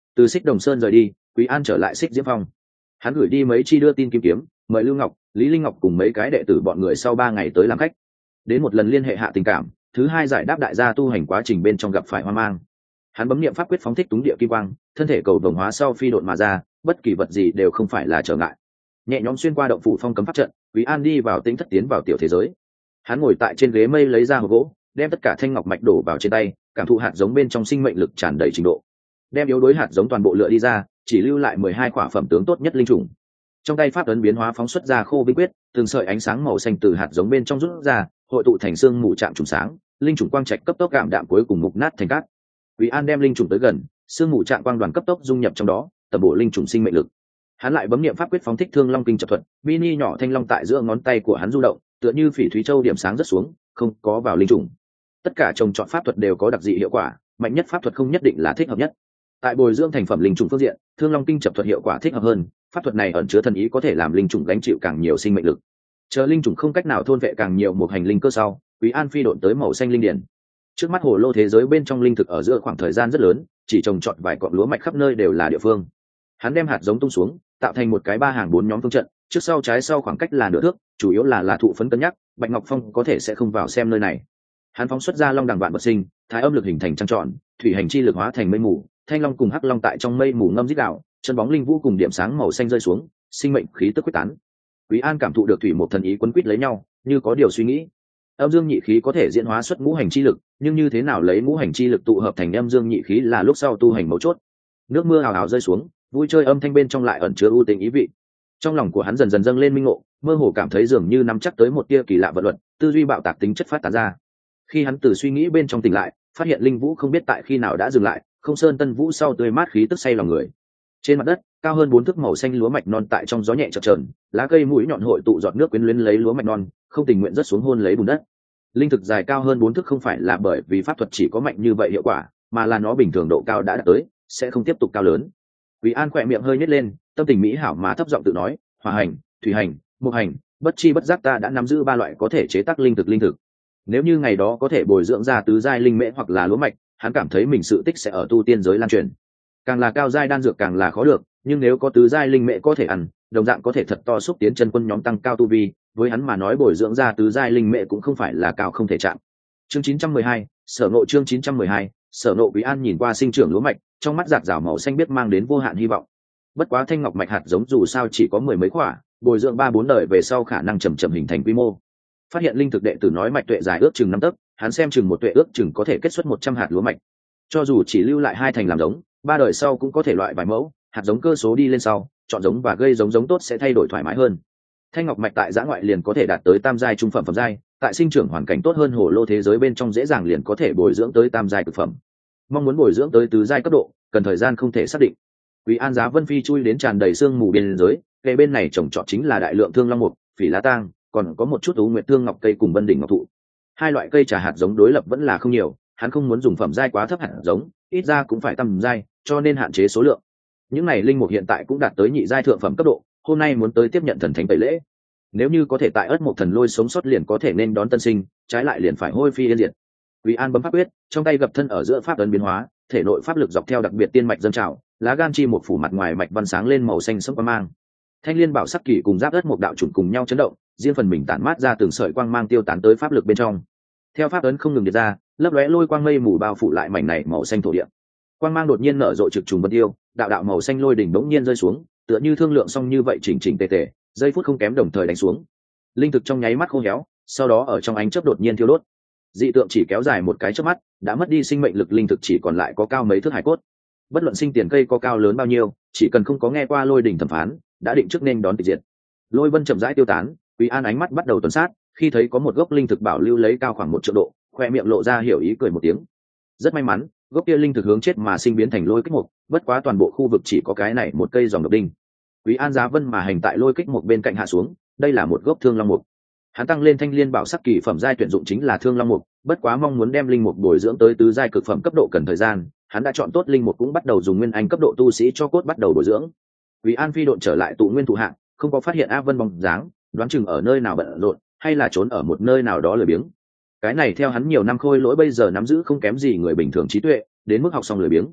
Từ Xích Đồng Sơn rời đi, Quý An trở lại Xích Diễm Phong. Hắn gửi đi mấy chi đưa tin kim kiếm, mời Lưu Ngọc, Lý Linh Ngọc cùng mấy cái đệ tử bọn người sau ba ngày tới làm khách. Đến một lần liên hệ hạ tình cảm, thứ hai giải đáp đại gia tu hành quá trình bên trong gặp phải hoang mang. Hắn bấm niệm pháp quyết phóng thích túng địa kim quang, thân thể cầu vồng hóa sau phi độn mà ra, bất kỳ vật gì đều không phải là trở ngại. Nhẹ nhõm xuyên qua động phủ phong cấm pháp trận, Quý An đi vào tĩnh thất tiến vào tiểu thế giới. Hắn ngồi tại trên ghế mây lấy ra hộp gỗ, đem tất cả thanh ngọc mạch đổ vào trên tay, cảm thụ hạt giống bên trong sinh mệnh lực tràn đầy trình độ. Đem yếu đối hạt giống toàn bộ lựa đi ra, chỉ lưu lại mười hai quả phẩm tướng tốt nhất linh trùng. Trong tay pháp ấn biến hóa phóng xuất ra khô vinh quyết, từng sợi ánh sáng màu xanh từ hạt giống bên trong rút ra, hội tụ thành xương mù chạm trùng sáng, linh trùng quang trạch cấp tốc cảm đạm cuối cùng mục nát thành cát. Quý An đem linh trùng tới gần, xương mù chạm quang đoàn cấp tốc dung nhập trong đó, tập bổ linh trùng sinh mệnh lực. Hắn lại bấm niệm pháp quyết phóng thích Thương Long Kinh chập thuật, mini nhỏ thanh long tại giữa ngón tay của hắn du động, tựa như phỉ thúy châu điểm sáng rất xuống, không có vào linh trùng. Tất cả trồng trọt pháp thuật đều có đặc dị hiệu quả, mạnh nhất pháp thuật không nhất định là thích hợp nhất. Tại bồi dưỡng thành phẩm linh trùng phương diện, Thương Long Kinh chập thuật hiệu quả thích hợp hơn, pháp thuật này ẩn chứa thần ý có thể làm linh trùng gánh chịu càng nhiều sinh mệnh lực. Chờ linh trùng không cách nào thôn vệ càng nhiều một hành linh cơ sau, Quý An phi độn tới màu xanh linh điển. Trước mắt hồ lô thế giới bên trong linh thực ở giữa khoảng thời gian rất lớn, chỉ trồng trọt vài cọng lúa mạch khắp nơi đều là địa phương. Hắn đem hạt giống tung xuống, tạo thành một cái ba hàng bốn nhóm phương trận, trước sau trái sau khoảng cách là nửa thước, chủ yếu là là thụ phấn cân nhắc, Bạch Ngọc Phong có thể sẽ không vào xem nơi này. Hắn phóng xuất ra long đằng vạn vật sinh, thái âm lực hình thành trăng tròn, thủy hành chi lực hóa thành mây mù, thanh long cùng hắc long tại trong mây mù ngâm rít đạo, chân bóng linh vũ cùng điểm sáng màu xanh rơi xuống, sinh mệnh khí tức quyết tán. Quý An cảm thụ được thủy một thần ý quấn quýt lấy nhau, như có điều suy nghĩ. Âm dương nhị khí có thể diễn hóa xuất ngũ hành chi lực, nhưng như thế nào lấy ngũ hành chi lực tụ hợp thành âm dương nhị khí là lúc sau tu hành mấu chốt. Nước mưa hào hào rơi xuống, vui chơi âm thanh bên trong lại ẩn chứa ưu tình ý vị. Trong lòng của hắn dần dần dâng lên minh ngộ, mơ hồ cảm thấy dường như nắm chắc tới một tia kỳ lạ vận luật, tư duy bạo tạc tính chất phát tán ra. Khi hắn từ suy nghĩ bên trong tỉnh lại, phát hiện linh vũ không biết tại khi nào đã dừng lại, không sơn tân vũ sau tươi mát khí tức say lòng người. Trên mặt đất, cao hơn bốn thước màu xanh lúa mạch non tại trong gió nhẹ chập chờn, lá cây mũi nhọn hội tụ giọt nước quyến luyến lấy lúa mạch non, không tình nguyện rớt xuống hôn lấy bùn đất. Linh thực dài cao hơn bốn thước không phải là bởi vì pháp thuật chỉ có mạnh như vậy hiệu quả, mà là nó bình thường độ cao đã đạt tới, sẽ không tiếp tục cao lớn. Quý An khỏe miệng hơi nhếch lên, tâm tình mỹ hảo mà thấp giọng tự nói, hỏa hành, thủy hành, mộc hành, bất chi bất giác ta đã nắm giữ ba loại có thể chế tác linh thực linh thực. Nếu như ngày đó có thể bồi dưỡng ra tứ giai linh mễ hoặc là lúa mạch, hắn cảm thấy mình sự tích sẽ ở tu tiên giới lan truyền. Càng là cao giai đan dược càng là khó được, nhưng nếu có tứ giai linh mễ có thể ăn, đồng dạng có thể thật to xúc tiến chân quân nhóm tăng cao tu vi, với hắn mà nói bồi dưỡng ra tứ giai linh mễ cũng không phải là cao không thể chạm. Chương chín trăm mười hai, Sở Ngộ chương chín trăm mười hai, Sở Ngộ. Quý An nhìn qua sinh trưởng lúa mạch, trong mắt rạc rào màu xanh biết mang đến vô hạn hy vọng. Bất quá thanh ngọc mạch hạt giống dù sao chỉ có mười mấy quả, bồi dưỡng ba bốn đời về sau khả năng chậm chậm hình thành quy mô. Phát hiện linh thực đệ tử nói mạch tuệ dài ước chừng năm tấc, hắn xem chừng một tuệ ước chừng có thể kết xuất một trăm hạt lúa mạch. Cho dù chỉ lưu lại hai thành làm giống, ba đời sau cũng có thể loại vài mẫu, hạt giống cơ số đi lên sau, chọn giống và gây giống giống tốt sẽ thay đổi thoải mái hơn. Thanh ngọc mạch tại giã ngoại liền có thể đạt tới tam giai trung phẩm phẩm giai, tại sinh trưởng hoàn cảnh tốt hơn hồ lô thế giới bên trong dễ dàng liền có thể bồi dưỡng tới tam giai cực phẩm. Mong muốn bồi dưỡng tới tứ giai cấp độ, cần thời gian không thể xác định. Quý An Giá Vân Phi chui đến tràn đầy sương mù biên giới, cây bên này trồng trọt chính là đại lượng thương long mục, phỉ lá tang, còn có một chút ú nguyệt thương ngọc cây cùng vân đỉnh ngọc thụ. Hai loại cây trà hạt giống đối lập vẫn là không nhiều, hắn không muốn dùng phẩm giai quá thấp hạt giống, ít ra cũng phải tầm giai, cho nên hạn chế số lượng. Những này linh mục hiện tại cũng đạt tới nhị giai thượng phẩm cấp độ, hôm nay muốn tới tiếp nhận thần thánh tẩy lễ. Nếu như có thể tại ất một thần lôi sống sót liền có thể nên đón tân sinh, trái lại liền phải hôi phi yên diệt. Quý An bấm pháp quyết, trong tay gập thân ở giữa pháp ấn biến hóa, thể nội pháp lực dọc theo đặc biệt tiên mạch dâng trào, lá gan chi một phủ mặt ngoài mạch văn sáng lên màu xanh sẫm quang mang. Thanh liên bảo sắc kỳ cùng giáp ất một đạo chủng cùng nhau chấn động, riêng phần mình tản mát ra từng sợi quang mang tiêu tán tới pháp lực bên trong. Theo pháp ấn không ngừng điệp ra, lấp lóe lôi quang mây mù bao phủ lại mảnh này màu xanh thổ địa. Quang mang đột nhiên nở rộ trực trùng vân tiêu, đạo đạo màu xanh lôi đỉnh bỗng nhiên rơi xuống, tựa như thương lượng xong như vậy chỉnh chỉnh tề tề, giây phút không kém đồng thời đánh xuống. Linh thực trong nháy mắt khô héo, sau đó ở trong ánh chớp đột nhiên thiêu đốt. Dị tượng chỉ kéo dài một cái chớp mắt, đã mất đi sinh mệnh lực, linh thực chỉ còn lại có cao mấy thước hải cốt. Bất luận sinh tiền cây có cao lớn bao nhiêu, chỉ cần không có nghe qua lôi đỉnh thẩm phán, đã định trước nên đón tịch diệt. Lôi vân chậm rãi tiêu tán, Quý An ánh mắt bắt đầu tuần sát, khi thấy có một gốc linh thực bảo lưu lấy cao khoảng một triệu độ, khoe miệng lộ ra hiểu ý cười một tiếng. Rất may mắn, gốc kia linh thực hướng chết mà sinh biến thành lôi kích mục, bất quá toàn bộ khu vực chỉ có cái này một cây dòng độc đinh. Quý An Giá Vân mà hành tại lôi kích mục bên cạnh hạ xuống, đây là một gốc thương long mục. Hắn tăng lên thanh liên bảo sắc kỳ phẩm giai tuyển dụng chính là thương long mục, bất quá mong muốn đem linh mục bồi dưỡng tới tứ giai cực phẩm cấp độ cần thời gian, hắn đã chọn tốt linh mục cũng bắt đầu dùng nguyên anh cấp độ tu sĩ cho cốt bắt đầu bồi dưỡng. Quý An phi độn trở lại tụ nguyên thủ hạng, không có phát hiện A Vân bóng dáng, đoán chừng ở nơi nào bận rộn, hay là trốn ở một nơi nào đó lười biếng. Cái này theo hắn nhiều năm khôi lỗi bây giờ nắm giữ không kém gì người bình thường trí tuệ, đến mức học xong lười biếng.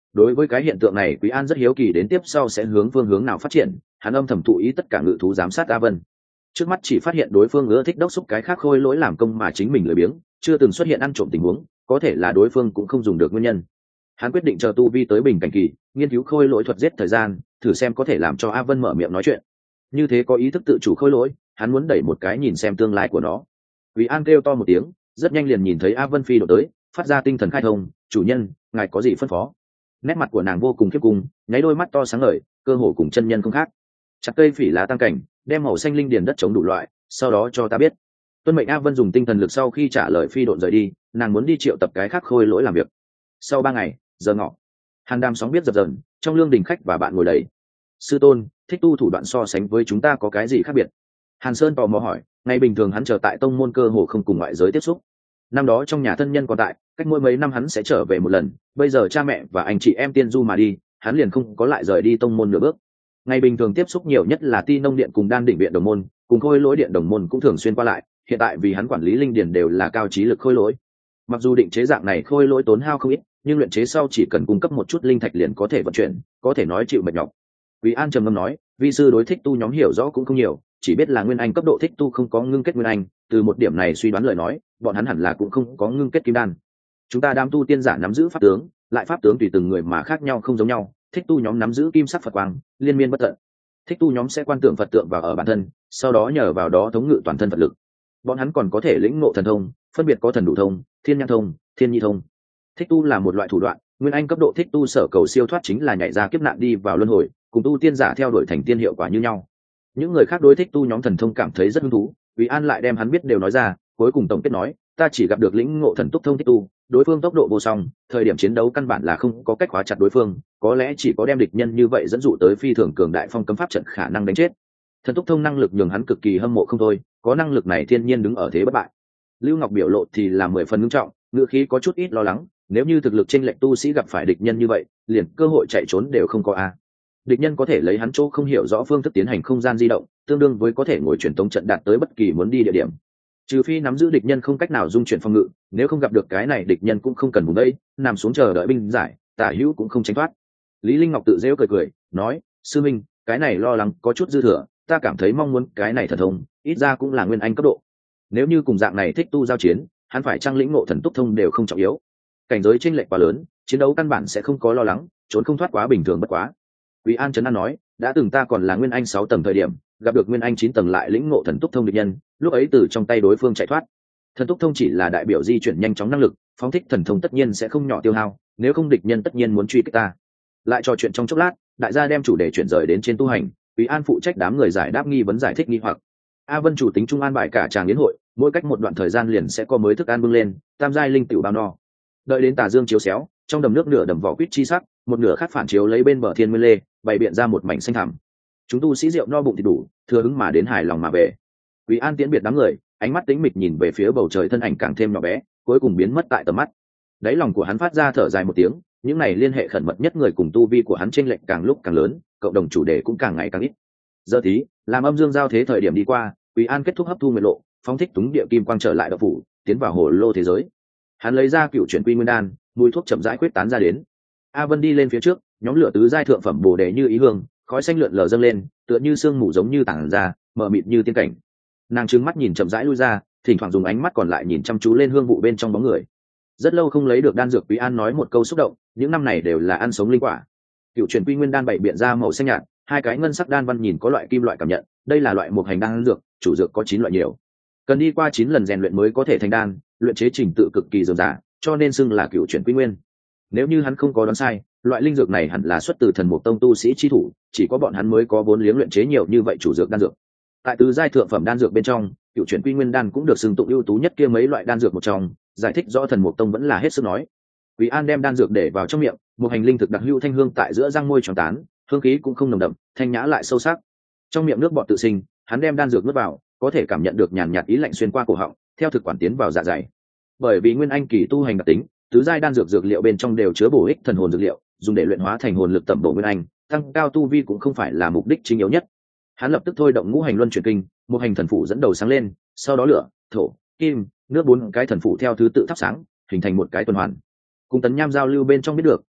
Đối với cái hiện tượng này, Quý An rất hiếu kỳ đến tiếp sau sẽ hướng phương hướng nào phát triển. Hắn âm thầm thụ ý tất cả ngự thú giám sát A Vân. Trước mắt chỉ phát hiện đối phương ưa thích đốc xúc cái khác khôi lỗi làm công mà chính mình lười biếng, chưa từng xuất hiện ăn trộm tình huống, có thể là đối phương cũng không dùng được nguyên nhân. Hắn quyết định chờ tu vi tới bình cảnh kỳ, nghiên cứu khôi lỗi thuật giết thời gian, thử xem có thể làm cho A Vân mở miệng nói chuyện. Như thế có ý thức tự chủ khôi lỗi, hắn muốn đẩy một cái nhìn xem tương lai của nó. Quý An kêu to một tiếng, rất nhanh liền nhìn thấy A Vân phi đổ tới, phát ra tinh thần khai thông. Chủ nhân, ngài có gì phân phó? Nét mặt của nàng vô cùng khiếp cung, nháy đôi mắt to sáng ngời, cơ hồ cùng chân nhân không khác. Chặt cây phỉ lá tăng cảnh, đem màu xanh linh điền đất chống đủ loại, sau đó cho ta biết. Tuân mệnh. A Vân dùng tinh thần lực sau khi trả lời phi độn rời đi, nàng muốn đi triệu tập cái khác khôi lỗi làm việc. Sau ba ngày, giờ ngọ, Hàn Đàm sóng biết dập dần, trong lương đình khách và bạn ngồi đầy. Sư tôn, Thích Tu thủ đoạn so sánh với chúng ta có cái gì khác biệt? Hàn Sơn tò mò hỏi. Ngày bình thường hắn chờ tại tông môn cơ hồ không cùng ngoại giới tiếp xúc. Năm đó trong nhà thân nhân còn tại, cách mỗi mấy năm hắn sẽ trở về một lần. Bây giờ cha mẹ và anh chị em tiên du mà đi, hắn liền không có lại rời đi tông môn nửa bước. Ngày bình thường tiếp xúc nhiều nhất là Ti Nông Điện cùng Đan Đỉnh Viện đồng môn, cùng khôi lỗi điện đồng môn cũng thường xuyên qua lại. Hiện tại vì hắn quản lý linh điền đều là cao trí lực khôi lỗi. Mặc dù định chế dạng này khôi lỗi tốn hao không ít, nhưng luyện chế sau chỉ cần cung cấp một chút linh thạch liền có thể vận chuyển, có thể nói chịu mệt nhọc. Quý An trầm ngâm nói, vi sư đối Thích Tu nhóm hiểu rõ cũng không nhiều, chỉ biết là nguyên anh cấp độ Thích Tu không có ngưng kết nguyên anh, từ một điểm này suy đoán lời nói, bọn hắn hẳn là cũng không có ngưng kết kim đan. Chúng ta đám tu tiên giả nắm giữ pháp tướng, lại pháp tướng tùy từng người mà khác nhau không giống nhau, Thích Tu nhóm nắm giữ kim sắc Phật quang, liên miên bất tận. Thích Tu nhóm sẽ quan tưởng Phật tượng vào ở bản thân, sau đó nhờ vào đó thống ngự toàn thân Phật lực. Bọn hắn còn có thể lĩnh ngộ thần thông, phân biệt có thần đủ thông, thiên nhãn thông, thiên nhi thông. Thích Tu là một loại thủ đoạn, nguyên anh cấp độ Thích Tu sở cầu siêu thoát chính là nhảy ra kiếp nạn đi vào luân hồi, cùng tu tiên giả theo đuổi thành tiên hiệu quả như nhau. Những người khác đối Thích Tu nhóm thần thông cảm thấy rất hứng thú, Quý An lại đem hắn biết đều nói ra, cuối cùng tổng kết nói, ta chỉ gặp được lĩnh ngộ thần túc thông Thích Tu, đối phương tốc độ vô song, thời điểm chiến đấu căn bản là không có cách khóa chặt đối phương, có lẽ chỉ có đem địch nhân như vậy dẫn dụ tới phi thường cường đại phong cấm pháp trận khả năng đánh chết. Thần túc thông năng lực nhường hắn cực kỳ hâm mộ không thôi, có năng lực này thiên nhiên đứng ở thế bất bại. Lưu Ngọc biểu lộ thì là mười phần nghiêm trọng, ngữ khí có chút ít lo lắng, nếu như thực lực chênh lệch tu sĩ gặp phải địch nhân như vậy, liền cơ hội chạy trốn đều không có a. Địch nhân có thể lấy hắn chỗ không hiểu rõ phương thức tiến hành không gian di động, tương đương với có thể ngồi truyền tống trận đạt tới bất kỳ muốn đi địa điểm. Trừ phi nắm giữ địch nhân không cách nào dung chuyển phòng ngự, nếu không gặp được cái này địch nhân cũng không cần vùng đây, nằm xuống chờ đợi binh giải, tả hữu cũng không tránh thoát. Lý Linh Ngọc tự giễu cười cười, nói, sư minh, cái này lo lắng có chút dư thừa, ta cảm thấy mong muốn cái này thần thông, ít ra cũng là nguyên anh cấp độ. Nếu như cùng dạng này Thích Tu giao chiến, hắn phải trang lĩnh ngộ thần túc thông đều không trọng yếu. Cảnh giới chênh lệch quá lớn, chiến đấu căn bản sẽ không có lo lắng, trốn không thoát quá bình thường bất quá. Quý An trấn an nói, đã từng ta còn là nguyên anh sáu tầng thời điểm, gặp được nguyên anh chín tầng lại lĩnh ngộ thần túc thông địch nhân, lúc ấy từ trong tay đối phương chạy thoát. Thần túc thông chỉ là đại biểu di chuyển nhanh chóng năng lực, phóng thích thần thông tất nhiên sẽ không nhỏ tiêu hao, nếu không địch nhân tất nhiên muốn truy kích ta. Lại trò chuyện trong chốc lát, đại gia đem chủ đề chuyển rời đến trên tu hành, Quý An phụ trách đám người giải đáp nghi vấn giải thích nghi hoặc. A Vân chủ tính trung an bài cả tràng yến hội, mỗi cách một đoạn thời gian liền sẽ có mới thức ăn bưng lên, tam giai linh tiểu bao no. Đợi đến tà dương chiếu xéo, trong đầm nước nửa đầm vỏ quýt chi sắc, một nửa khác phản chiếu lấy bên bờ thiên nguyên lê, bày biện ra một mảnh xanh thẳm. Chúng tu sĩ rượu no bụng thì đủ, thừa hứng mà đến hài lòng mà về. Quý An tiễn biệt đám người, ánh mắt tĩnh mịch nhìn về phía bầu trời, thân ảnh càng thêm nhỏ bé, cuối cùng biến mất tại tầm mắt. Đáy lòng của hắn phát ra thở dài một tiếng, những này liên hệ khẩn mật nhất người cùng tu vi của hắn chênh lệch càng lúc càng lớn, cộng đồng chủ đề cũng càng ngày càng ít. Giờ tí, làm âm dương giao thế thời điểm đi qua, Quý An kết thúc hấp thu nguyệt lộ, phóng thích túng địa kim quang trở lại đạo phủ, tiến vào hồ lô thế giới. Hắn lấy ra cựu chuyển quy nguyên đan, mùi thuốc chậm rãi quyết tán ra đến. A Vân đi lên phía trước, nhóm lửa tứ giai thượng phẩm bồ đề như ý hương, khói xanh lượn lờ dâng lên, tựa như sương mù giống như tảng ra, mờ mịt như tiên cảnh. Nàng trừng mắt nhìn chậm rãi lui ra, thỉnh thoảng dùng ánh mắt còn lại nhìn chăm chú lên hương vụ bên trong bóng người. Rất lâu không lấy được đan dược, Quý An nói một câu xúc động, những năm này đều là ăn sống linh quả. Cựu chuyển quy nguyên đan bảy biện ra màu xanh nhạt, hai cái ngân sắc đan văn nhìn có loại kim loại cảm nhận, đây là loại một hành đan dược, chủ dược có chín loại nhiều, cần đi qua chín lần rèn luyện mới có thể thành đan, luyện chế trình tự cực kỳ dườm dà, cho nên xưng là cựu chuyển quy nguyên. Nếu như hắn không có đoán sai, loại linh dược này hẳn là xuất từ thần mục tông tu sĩ chi thủ, chỉ có bọn hắn mới có vốn liếng luyện chế nhiều như vậy chủ dược đan dược. Tại tứ giai thượng phẩm đan dược bên trong, cựu chuyển quy nguyên đan cũng được xưng tụng ưu tú nhất kia mấy loại đan dược một trong, giải thích rõ thần mục tông vẫn là hết sức nói. Quý An đem đan dược để vào trong miệng, một hành linh thực đặc hữu thanh hương tại giữa răng môi tròn tán, hương khí cũng không nồng đậm, thanh nhã lại sâu sắc. Trong miệng nước bọt tự sinh, hắn đem đan dược nuốt vào, có thể cảm nhận được nhàn nhạt ý lạnh xuyên qua cổ họng, theo thực quản tiến vào dạ dày. Bởi vì nguyên anh kỳ tu hành đặc tính, tứ giai đan dược dược liệu bên trong đều chứa bổ ích thần hồn dược liệu, dùng để luyện hóa thành hồn lực tẩm bổ nguyên anh, tăng cao tu vi cũng không phải là mục đích chính yếu nhất. Hắn lập tức thôi động ngũ hành luân chuyển kinh, một hành thần phủ dẫn đầu sáng lên, sau đó lửa, thổ, kim, nước bốn cái thần phủ theo thứ tự thắp sáng, hình thành một cái tuần hoàn. Cùng Tấn Nham giao lưu bên trong biết được,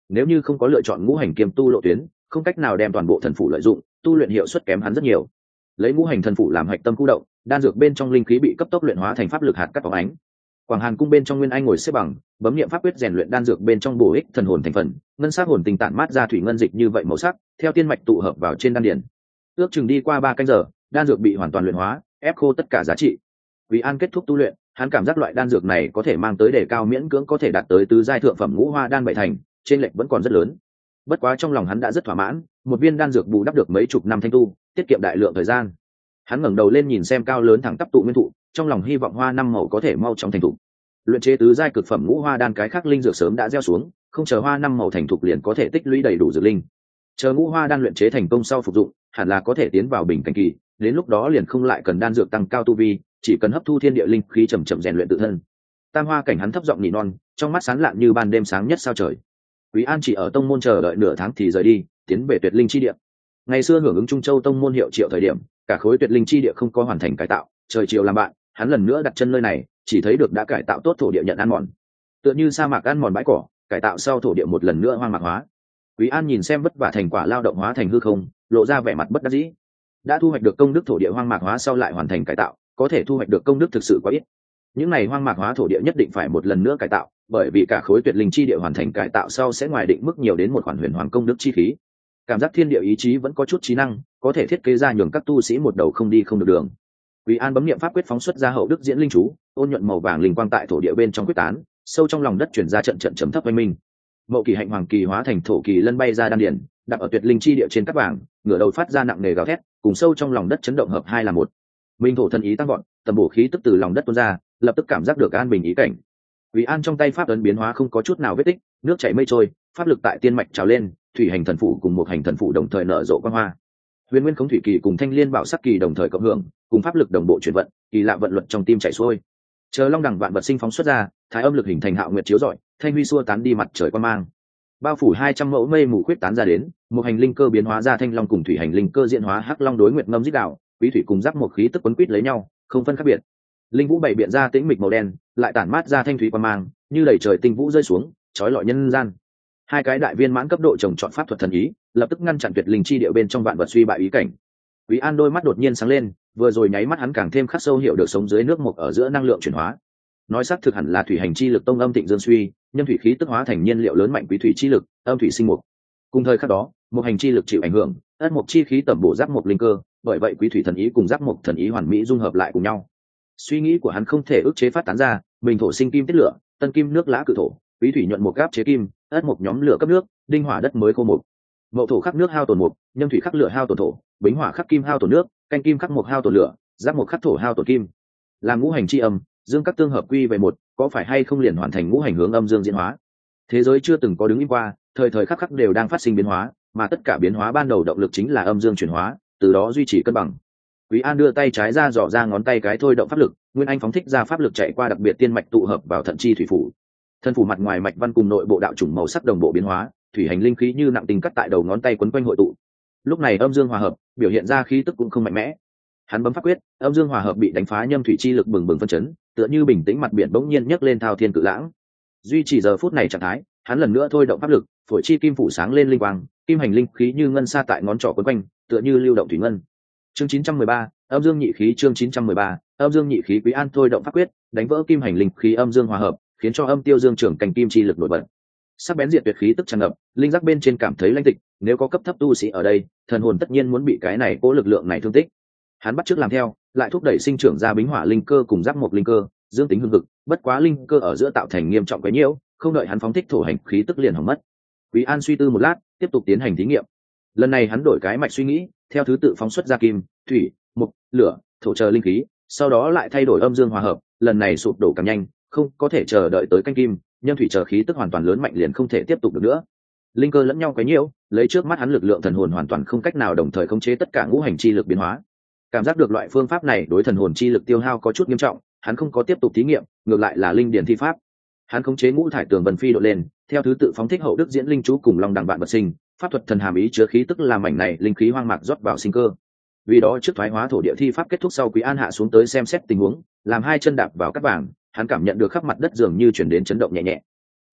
nếu như không có lựa chọn ngũ hành kiêm tu lộ tuyến, không cách nào đem toàn bộ thần phủ lợi dụng, tu luyện hiệu suất kém hắn rất nhiều. Lấy ngũ hành thần phủ làm hạch tâm khu động, đan dược bên trong linh khí bị cấp tốc luyện hóa thành pháp lực hạt cắt bóng ánh. Quảng Hàn cung bên trong Nguyên Anh ngồi xếp bằng, bấm niệm pháp quyết rèn luyện đan dược bên trong bổ ích thần hồn thành phần, ngân sắc hồn tình tản mát ra thủy ngân dịch như vậy màu sắc, theo tiên mạch tụ hợp vào trên đan điển. Ước chừng đi qua ba canh giờ, đan dược bị hoàn toàn luyện hóa, ép khô tất cả giá trị. Vì An kết thúc tu luyện, hắn cảm giác loại đan dược này có thể mang tới đề cao miễn cưỡng có thể đạt tới tứ giai thượng phẩm ngũ hoa đan bảy thành, trên lệch vẫn còn rất lớn. Bất quá trong lòng hắn đã rất thỏa mãn, một viên đan dược bù đắp được mấy chục năm thanh tu, tiết kiệm đại lượng thời gian. Hắn ngẩng đầu lên nhìn xem cao lớn thẳng tắp tụ nguyên thụ, trong lòng hy vọng hoa năm màu có thể mau chóng thành thục. Luyện chế tứ giai cực phẩm ngũ hoa đan cái khác linh dược sớm đã gieo xuống, không chờ hoa năm màu thành thục liền có thể tích lũy đầy đủ dược linh. Chờ ngũ hoa đan luyện chế thành công sau phục dụng, hẳn là có thể tiến vào bình cảnh kỳ, đến lúc đó liền không lại cần đan dược tăng cao tu vi, chỉ cần hấp thu thiên địa linh khí chậm chậm rèn luyện tự thân. Tam hoa cảnh hắn thấp giọng nỉ non, trong mắt sáng lạn như ban đêm sáng nhất sao trời. Quý An chỉ ở tông môn chờ đợi nửa tháng thì rời đi, tiến về Tuyệt Linh chi địa. Ngày xưa hưởng ứng Trung Châu tông môn hiệu triệu thời điểm, cả khối Tuyệt Linh chi địa không có hoàn thành cải tạo, trời chiều làm bạn, hắn lần nữa đặt chân nơi này, chỉ thấy được đã cải tạo tốt thổ địa nhận ăn mòn. Tựa như sa mạc ăn mòn bãi cỏ, cải tạo sau thổ địa một lần nữa hoang mạc hóa. Quý An nhìn xem vất vả thành quả lao động hóa thành hư không, lộ ra vẻ mặt bất đắc dĩ. Đã thu hoạch được công đức thổ địa hoang mạc hóa sau lại hoàn thành cải tạo, có thể thu hoạch được công đức thực sự quá ít. Những này hoang mạc hóa thổ địa nhất định phải một lần nữa cải tạo, bởi vì cả khối Tuyệt Linh chi địa hoàn thành cải tạo sau sẽ ngoài định mức nhiều đến một khoản huyền hoàng công đức chi khí. Cảm giác thiên địa ý chí vẫn có chút trí năng, có thể thiết kế ra nhường các tu sĩ một đầu không đi không được đường. Quý An bấm niệm pháp quyết phóng xuất ra hậu đức diễn linh chú, ôn nhuận màu vàng linh quang tại thổ địa bên trong quyết tán, sâu trong lòng đất chuyển ra trận trận chấm thấp oanh minh. Mậu kỳ hạnh hoàng kỳ hóa thành thổ kỳ lân bay ra đan điển, đặt ở Tuyệt Linh chi địa trên các bảng, ngửa đầu phát ra nặng nề gào thét, cùng sâu trong lòng đất chấn động hợp hai là một. Minh thổ thần ý tăng vọt, tầm bổ khí tức từ lòng đất tuôn ra, lập tức cảm giác được an bình ý cảnh. Quý An trong tay pháp ấn biến hóa không có chút nào vết tích, nước chảy mây trôi, pháp lực tại tiên mạch trào lên, thủy hành thần phủ cùng một hành thần phủ đồng thời nở rộ quang hoa. Huyền Nguyên Khống Thủy Kỳ cùng Thanh Liên Bảo Sắc Kỳ đồng thời cộng hưởng, cùng pháp lực đồng bộ chuyển vận, kỳ lạ vận luật trong tim chảy xuôi. Chờ long đẳng vạn vật sinh phóng xuất ra, thái âm lực hình thành hạo nguyệt chiếu rọi, thanh huy xua tán đi mặt trời quang mang. Bao phủ hai trăm mẫu mây mù khuyết tán ra đến, một hành linh cơ biến hóa ra thanh long cùng thủy hành linh cơ diễn hóa hắc long đối nguyệt ngâm dít đạo, quý thủy cùng giáp một khí tức quấn quýt lấy nhau, không phân khác biệt. Linh vũ bảy biện ra tĩnh mịch màu đen, lại tản mát ra thanh thủy quang mang, như đầy trời tinh vũ rơi xuống, chói lọi nhân gian. Hai cái đại viên mãn cấp độ trồng trọt pháp thuật thần ý, lập tức ngăn chặn Tuyệt Linh chi địa bên trong vạn vật suy bại ý cảnh. Quý An đôi mắt đột nhiên sáng lên, vừa rồi nháy mắt hắn càng thêm khắc sâu hiểu được sống dưới nước mộc ở giữa năng lượng chuyển hóa. Nói xác thực hẳn là thủy hành chi lực tông âm thịnh dương suy, nhân thủy khí tức hóa thành nhiên liệu lớn mạnh quý thủy chi lực, âm thủy sinh mục. Cùng thời khắc đó, một hành chi lực chịu ảnh hưởng, ất mộc chi khí tẩm bổ giáp mộc linh cơ, bởi vậy quý thủy thần ý cùng giáp mộc thần ý hoàn mỹ dung hợp lại cùng nhau. Suy nghĩ của hắn không thể ức chế phát tán ra, bình thổ sinh kim tiết lửa, tân kim nước lã cự thổ, quý thủy nhuận mộc gáp chế kim, ất mộc nhóm lửa cấp nước, đinh hỏa đất mới khô mộc. Mậu thổ khắc nước hao tổn mộc, nhâm thủy khắc lửa hao tổn thổ, bính hỏa khắc kim hao tổn nước, canh kim khắc mộc hao tổn lửa, giáp mộc khắc thổ hao tổn kim. Làm ngũ hành chi âm, dương các tương hợp quy về một, có phải hay không liền hoàn thành ngũ hành hướng âm dương diễn hóa? Thế giới chưa từng có đứng im qua, thời thời khắc khắc đều đang phát sinh biến hóa, mà tất cả biến hóa ban đầu động lực chính là âm dương chuyển hóa, từ đó duy trì cân bằng. Quý An đưa tay trái ra dò ra ngón tay cái thôi động pháp lực, Nguyên Anh phóng thích ra pháp lực chạy qua đặc biệt tiên mạch tụ hợp vào thận chi thủy phủ. Thân phủ mặt ngoài mạch văn cùng nội bộ đạo chủng màu sắc đồng bộ biến hóa, thủy hành linh khí như nặng tình cắt tại đầu ngón tay quấn quanh hội tụ. Lúc này âm dương hòa hợp, biểu hiện ra khí tức cũng không mạnh mẽ. Hắn bấm pháp quyết, âm dương hòa hợp bị đánh phá nhâm thủy chi lực bừng bừng phân chấn, tựa như bình tĩnh mặt biển bỗng nhiên nhấc lên thao thiên cự lãng. Duy trì giờ phút này trạng thái, hắn lần nữa thôi động pháp lực, phổi chi kim phủ sáng lên linh quang, kim hành linh khí như ngân sa tại ngón trỏ quấn quanh, tựa như lưu động thủy ngân. Chương chín trăm mười ba, âm dương nhị khí chương chín trăm mười ba, âm dương nhị khí Quý An thôi động pháp quyết, đánh vỡ kim hành linh khí âm dương hòa hợp, khiến cho âm tiêu dương trưởng cảnh kim chi lực nổi bật. Sắc bén diệt tuyệt khí tức tràn ngập, linh giác bên trên cảm thấy lãnh tịch, nếu có cấp thấp tu sĩ ở đây, thần hồn tất nhiên muốn bị cái này cố lực lượng này thương tích. Hắn bắt chước làm theo, lại thúc đẩy sinh trưởng ra bính hỏa linh cơ cùng giáp mộc linh cơ, dương tính hương cực, bất quá linh cơ ở giữa tạo thành nghiêm trọng quấy nhiễu, không đợi hắn phóng thích thổ hành khí tức liền hỏng mất. Quý An suy tư một lát, tiếp tục tiến hành thí nghiệm. Lần này hắn đổi cái mạch suy nghĩ, theo thứ tự phóng xuất ra kim, thủy, mộc, lửa, thổ chờ linh khí, sau đó lại thay đổi âm dương hòa hợp, lần này sụp đổ càng nhanh, không có thể chờ đợi tới canh kim, nhân thủy chờ khí tức hoàn toàn lớn mạnh liền không thể tiếp tục được nữa. Linh cơ lẫn nhau quấy nhiễu, lấy trước mắt hắn lực lượng thần hồn hoàn toàn không cách nào đồng thời khống chế tất cả ngũ hành chi lực biến hóa. Cảm giác được loại phương pháp này đối thần hồn chi lực tiêu hao có chút nghiêm trọng, hắn không có tiếp tục thí nghiệm, ngược lại là linh điển thi pháp. Hắn khống chế ngũ thải tường vân phi độ lên, theo thứ tự phóng thích hậu đức diễn linh chú cùng long đằng vạn vật sinh, pháp thuật thần hàm ý chứa khí tức làm mảnh này linh khí hoang mạc rót vào sinh cơ. Vì đó trước thoái hóa thổ địa thi pháp kết thúc sau, Quý An hạ xuống tới xem xét tình huống, làm hai chân đạp vào cát vàng, hắn cảm nhận được khắp mặt đất dường như chuyển đến chấn động nhẹ nhẹ.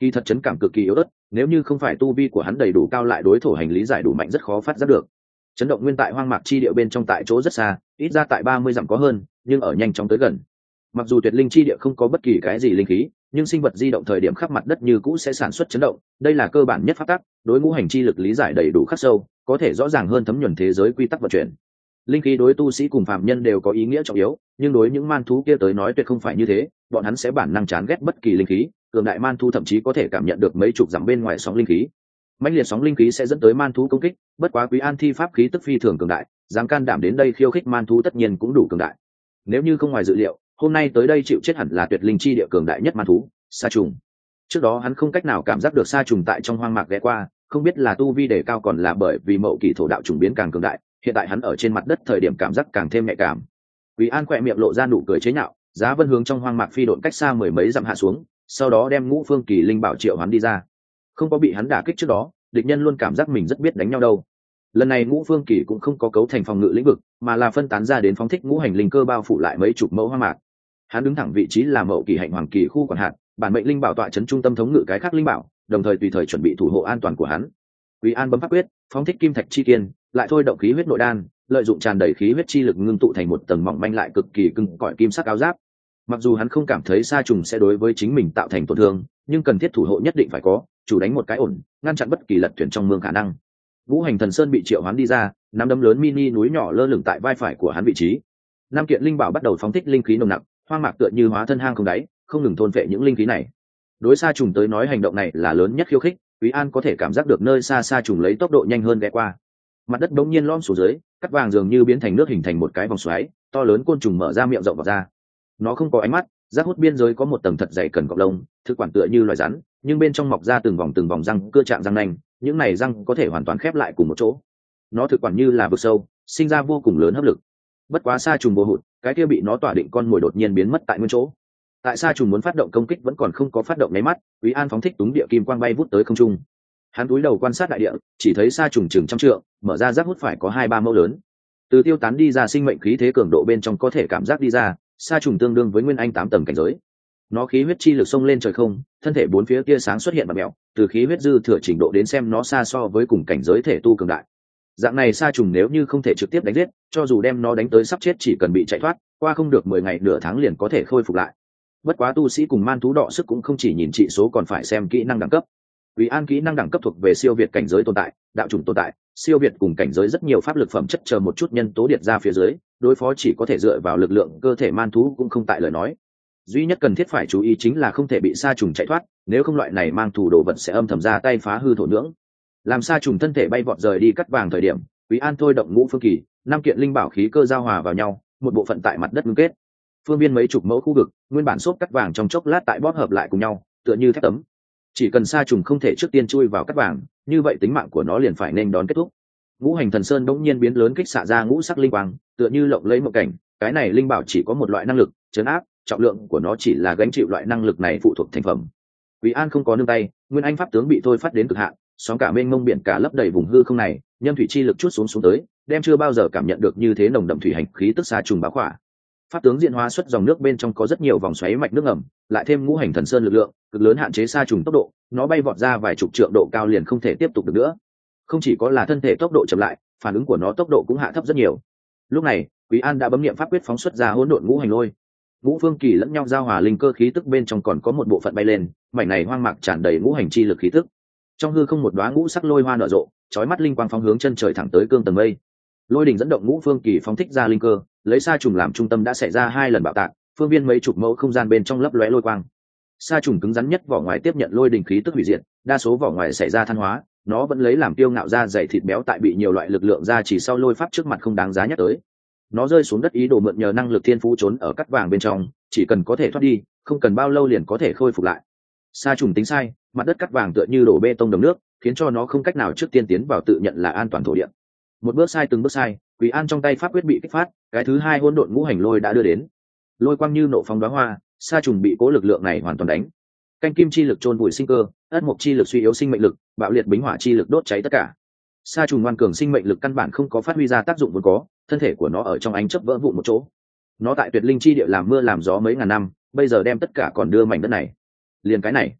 Kỳ thật chấn cảm cực kỳ yếu ớt, nếu như không phải tu vi của hắn đầy đủ cao lại đối thổ hành lý giải đủ mạnh rất khó phát giác được. Chấn động nguyên tại hoang mạc chi địa bên trong tại chỗ rất xa, ít ra tại ba mươi dặm có hơn, nhưng ở nhanh chóng tới gần. Mặc dù tuyệt linh chi địa không có bất kỳ cái gì linh khí, nhưng sinh vật di động thời điểm khắp mặt đất như cũ sẽ sản xuất chấn động, đây là cơ bản nhất pháp tắc, đối ngũ hành chi lực lý giải đầy đủ khắc sâu, có thể rõ ràng hơn thấm nhuần thế giới quy tắc vận chuyển. Linh khí đối tu sĩ cùng phàm nhân đều có ý nghĩa trọng yếu, nhưng đối những man thú kia tới nói tuyệt không phải như thế, bọn hắn sẽ bản năng chán ghét bất kỳ linh khí, cường đại man thú thậm chí có thể cảm nhận được mấy chục dặm bên ngoài sóng linh khí. Mãnh liệt sóng linh khí sẽ dẫn tới man thú công kích, bất quá Quý An thi pháp khí tức phi thường cường đại, dám can đảm đến đây khiêu khích man thú tất nhiên cũng đủ cường đại. Nếu như không ngoài dự liệu, hôm nay tới đây chịu chết hẳn là tuyệt linh chi địa cường đại nhất man thú, sa trùng. Trước đó hắn không cách nào cảm giác được sa trùng tại trong hoang mạc ghé qua, không biết là tu vi đề cao còn là bởi vì mậu kỳ thổ đạo trùng biến càng cường đại, hiện tại hắn ở trên mặt đất thời điểm cảm giác càng thêm nhạy cảm. Quý An khỏe miệng lộ ra nụ cười chế nhạo, Giá Vân hướng trong hoang mạc phi độn cách xa mười mấy dặm hạ xuống, sau đó đem Ngũ Phương Kỳ linh bảo triệu hắn đi ra. Không có bị hắn đả kích trước đó, địch nhân luôn cảm giác mình rất biết đánh nhau đâu. Lần này Ngũ Phương Kỳ cũng không có cấu thành phòng ngự lĩnh vực, mà là phân tán ra đến phóng thích ngũ hành linh cơ bao phủ lại mấy chục mẫu hoang mạc. Hắn đứng thẳng vị trí là mậu kỳ hạnh hoàng kỳ khu quản hạt, bản mệnh linh bảo tọa trấn trung tâm thống ngự cái khác linh bảo, đồng thời tùy thời chuẩn bị thủ hộ an toàn của hắn. Quý An bấm pháp quyết, phóng thích kim thạch chi kiên, lại thôi động khí huyết nội đan, lợi dụng tràn đầy khí huyết chi lực ngưng tụ thành một tầng mỏng manh lại cực kỳ cứng cỏi kim sắc áo giáp. Mặc dù hắn không cảm thấy sa trùng sẽ đối với chính mình tạo thành tổn thương, nhưng cần thiết thủ hộ nhất định phải có, chủ đánh một cái ổn, ngăn chặn bất kỳ lật thuyền trong mương khả năng. Ngũ hành thần sơn bị triệu hoán đi ra, năm đấm lớn mini núi nhỏ lơ lửng tại vai phải của hắn vị trí. Năm kiện linh bảo bắt đầu phóng thích linh khí nồng nặc, hoang mạc tựa như hóa thân hang không đáy, không ngừng thôn phệ những linh khí này. Đối sa trùng tới nói hành động này là lớn nhất khiêu khích, Quý An có thể cảm giác được nơi xa sa trùng lấy tốc độ nhanh hơn ghé qua. Mặt đất bỗng nhiên lõm xuống dưới, cắt vàng dường như biến thành nước hình thành một cái vòng xoáy, to lớn côn trùng mở ra miệng rộng vào ra. Nó không có ánh mắt, rác hút biên giới có một tầng thật dày cần cọp lông, thực quản tựa như loài rắn, nhưng bên trong mọc ra từng vòng từng vòng răng cưa trạng răng nanh, những này răng có thể hoàn toàn khép lại cùng một chỗ. Nó thực quản như là vực sâu, sinh ra vô cùng lớn hấp lực. Bất quá sa trùng vô hụt, cái kia bị nó tỏa định con mồi đột nhiên biến mất tại nguyên chỗ. Tại sa trùng muốn phát động công kích vẫn còn không có phát động nháy mắt, Quý An phóng thích túng địa kim quang bay vút tới không trung. Hắn cúi đầu quan sát đại địa, chỉ thấy sa trùng chừng trăm trượng, mở ra rác hút phải có hai ba mẫu lớn. Từ tiêu tán đi ra sinh mệnh khí thế cường độ bên trong có thể cảm giác đi ra, sa trùng tương đương với nguyên anh tám tầng cảnh giới. Nó khí huyết chi lực xông lên trời không, thân thể bốn phía tia sáng xuất hiện và mèo, từ khí huyết dư thừa trình độ đến xem nó xa so với cùng cảnh giới thể tu cường đại. Dạng này sa trùng nếu như không thể trực tiếp đánh giết, cho dù đem nó đánh tới sắp chết chỉ cần bị chạy thoát, qua không được mười ngày nửa tháng liền có thể khôi phục lại. Bất quá tu sĩ cùng man thú đọ sức cũng không chỉ nhìn trị số còn phải xem kỹ năng đẳng cấp. Quý An kỹ năng đẳng cấp thuộc về siêu việt cảnh giới tồn tại, đạo chủng tồn tại, siêu việt cùng cảnh giới rất nhiều pháp lực phẩm chất chờ một chút nhân tố điệt ra phía dưới, đối phó chỉ có thể dựa vào lực lượng cơ thể man thú cũng không tại lời nói. Duy nhất cần thiết phải chú ý chính là không thể bị sa trùng chạy thoát, nếu không loại này mang thủ đồ vật sẽ âm thầm ra tay phá hư thổ nhưỡng. Làm sa trùng thân thể bay vọt rời đi cắt vàng thời điểm, Quý An thôi động ngũ phương kỳ, năm kiện linh bảo khí cơ giao hòa vào nhau, một bộ phận tại mặt đất ngưng kết. Phương biên mấy chục mẫu khu vực, nguyên bản xốp cắt vàng trong chốc lát tại bóp hợp lại cùng nhau, tựa như thép tấm. Chỉ cần sa trùng không thể trước tiên chui vào cắt vàng, như vậy tính mạng của nó liền phải nên đón kết thúc. Ngũ hành thần sơn bỗng nhiên biến lớn kích xạ ra ngũ sắc linh quang, tựa như lộng lẫy mộng cảnh, cái này linh bảo chỉ có một loại năng lực, trấn áp, trọng lượng của nó chỉ là gánh chịu loại năng lực này phụ thuộc thành phẩm. Quý An không có nương tay, nguyên anh pháp tướng bị thôi phát đến cực hạn, sóng cả mênh mông biển cả lấp đầy vùng hư không này, nhân thủy chi lực chút xuống xuống tới, đem chưa bao giờ cảm nhận được như thế nồng đậm thủy hành khí tức sa trùng bá khỏa. Pháp tướng diễn hóa xuất dòng nước bên trong có rất nhiều vòng xoáy mạch nước ngầm, lại thêm ngũ hành thần sơn lực lượng, cực lớn hạn chế sa trùng tốc độ, nó bay vọt ra vài chục trượng độ cao liền không thể tiếp tục được nữa. Không chỉ có là thân thể tốc độ chậm lại, phản ứng của nó tốc độ cũng hạ thấp rất nhiều. Lúc này, Quý An đã bấm niệm pháp quyết phóng xuất ra hỗn độn ngũ hành lôi. Ngũ phương kỳ lẫn nhau giao hòa linh cơ khí tức bên trong còn có một bộ phận bay lên, mảnh này hoang mạc tràn đầy ngũ hành chi lực khí tức. Trong hư không một đóa ngũ sắc lôi hoa nở rộ, chói mắt linh quang phóng hướng chân trời thẳng tới cương tầng mây. Lôi đỉnh dẫn động ngũ phương kỳ phóng thích ra linh cơ, lấy sa trùng làm trung tâm đã xảy ra hai lần bạo tạc, phương viên mấy chục mẫu không gian bên trong lấp lóe lôi quang. Sa trùng cứng rắn nhất vỏ ngoài tiếp nhận lôi đỉnh khí tức hủy diệt, đa số vỏ ngoài xảy ra than hóa, nó vẫn lấy làm tiêu ngạo ra dày thịt béo tại bị nhiều loại lực lượng ra chỉ sau lôi pháp trước mặt không đáng giá nhắc tới. Nó rơi xuống đất ý đồ mượn nhờ năng lực thiên phú trốn ở cắt vàng bên trong, chỉ cần có thể thoát đi, không cần bao lâu liền có thể khôi phục lại. Sa trùng tính sai, mặt đất cắt vàng tựa như đổ bê tông đầm nước, khiến cho nó không cách nào trước tiên tiến vào tự nhận là an toàn thổ địa. Một bước sai từng bước sai, Quý An trong tay pháp quyết bị kích phát, cái thứ hai hỗn độn ngũ hành lôi đã đưa đến. Lôi quang như nộ phóng đóa hoa, sa trùng bị cố lực lượng này hoàn toàn đánh. Canh kim chi lực chôn vùi sinh cơ, ất mộc chi lực suy yếu sinh mệnh lực, bạo liệt bính hỏa chi lực đốt cháy tất cả. Sa trùng ngoan cường sinh mệnh lực căn bản không có phát huy ra tác dụng vốn có, thân thể của nó ở trong ánh chớp vỡ vụn một chỗ. Nó tại tuyệt linh chi địa làm mưa làm gió mấy ngàn năm, bây giờ đem tất cả còn đưa mảnh đất này. Liền cái này,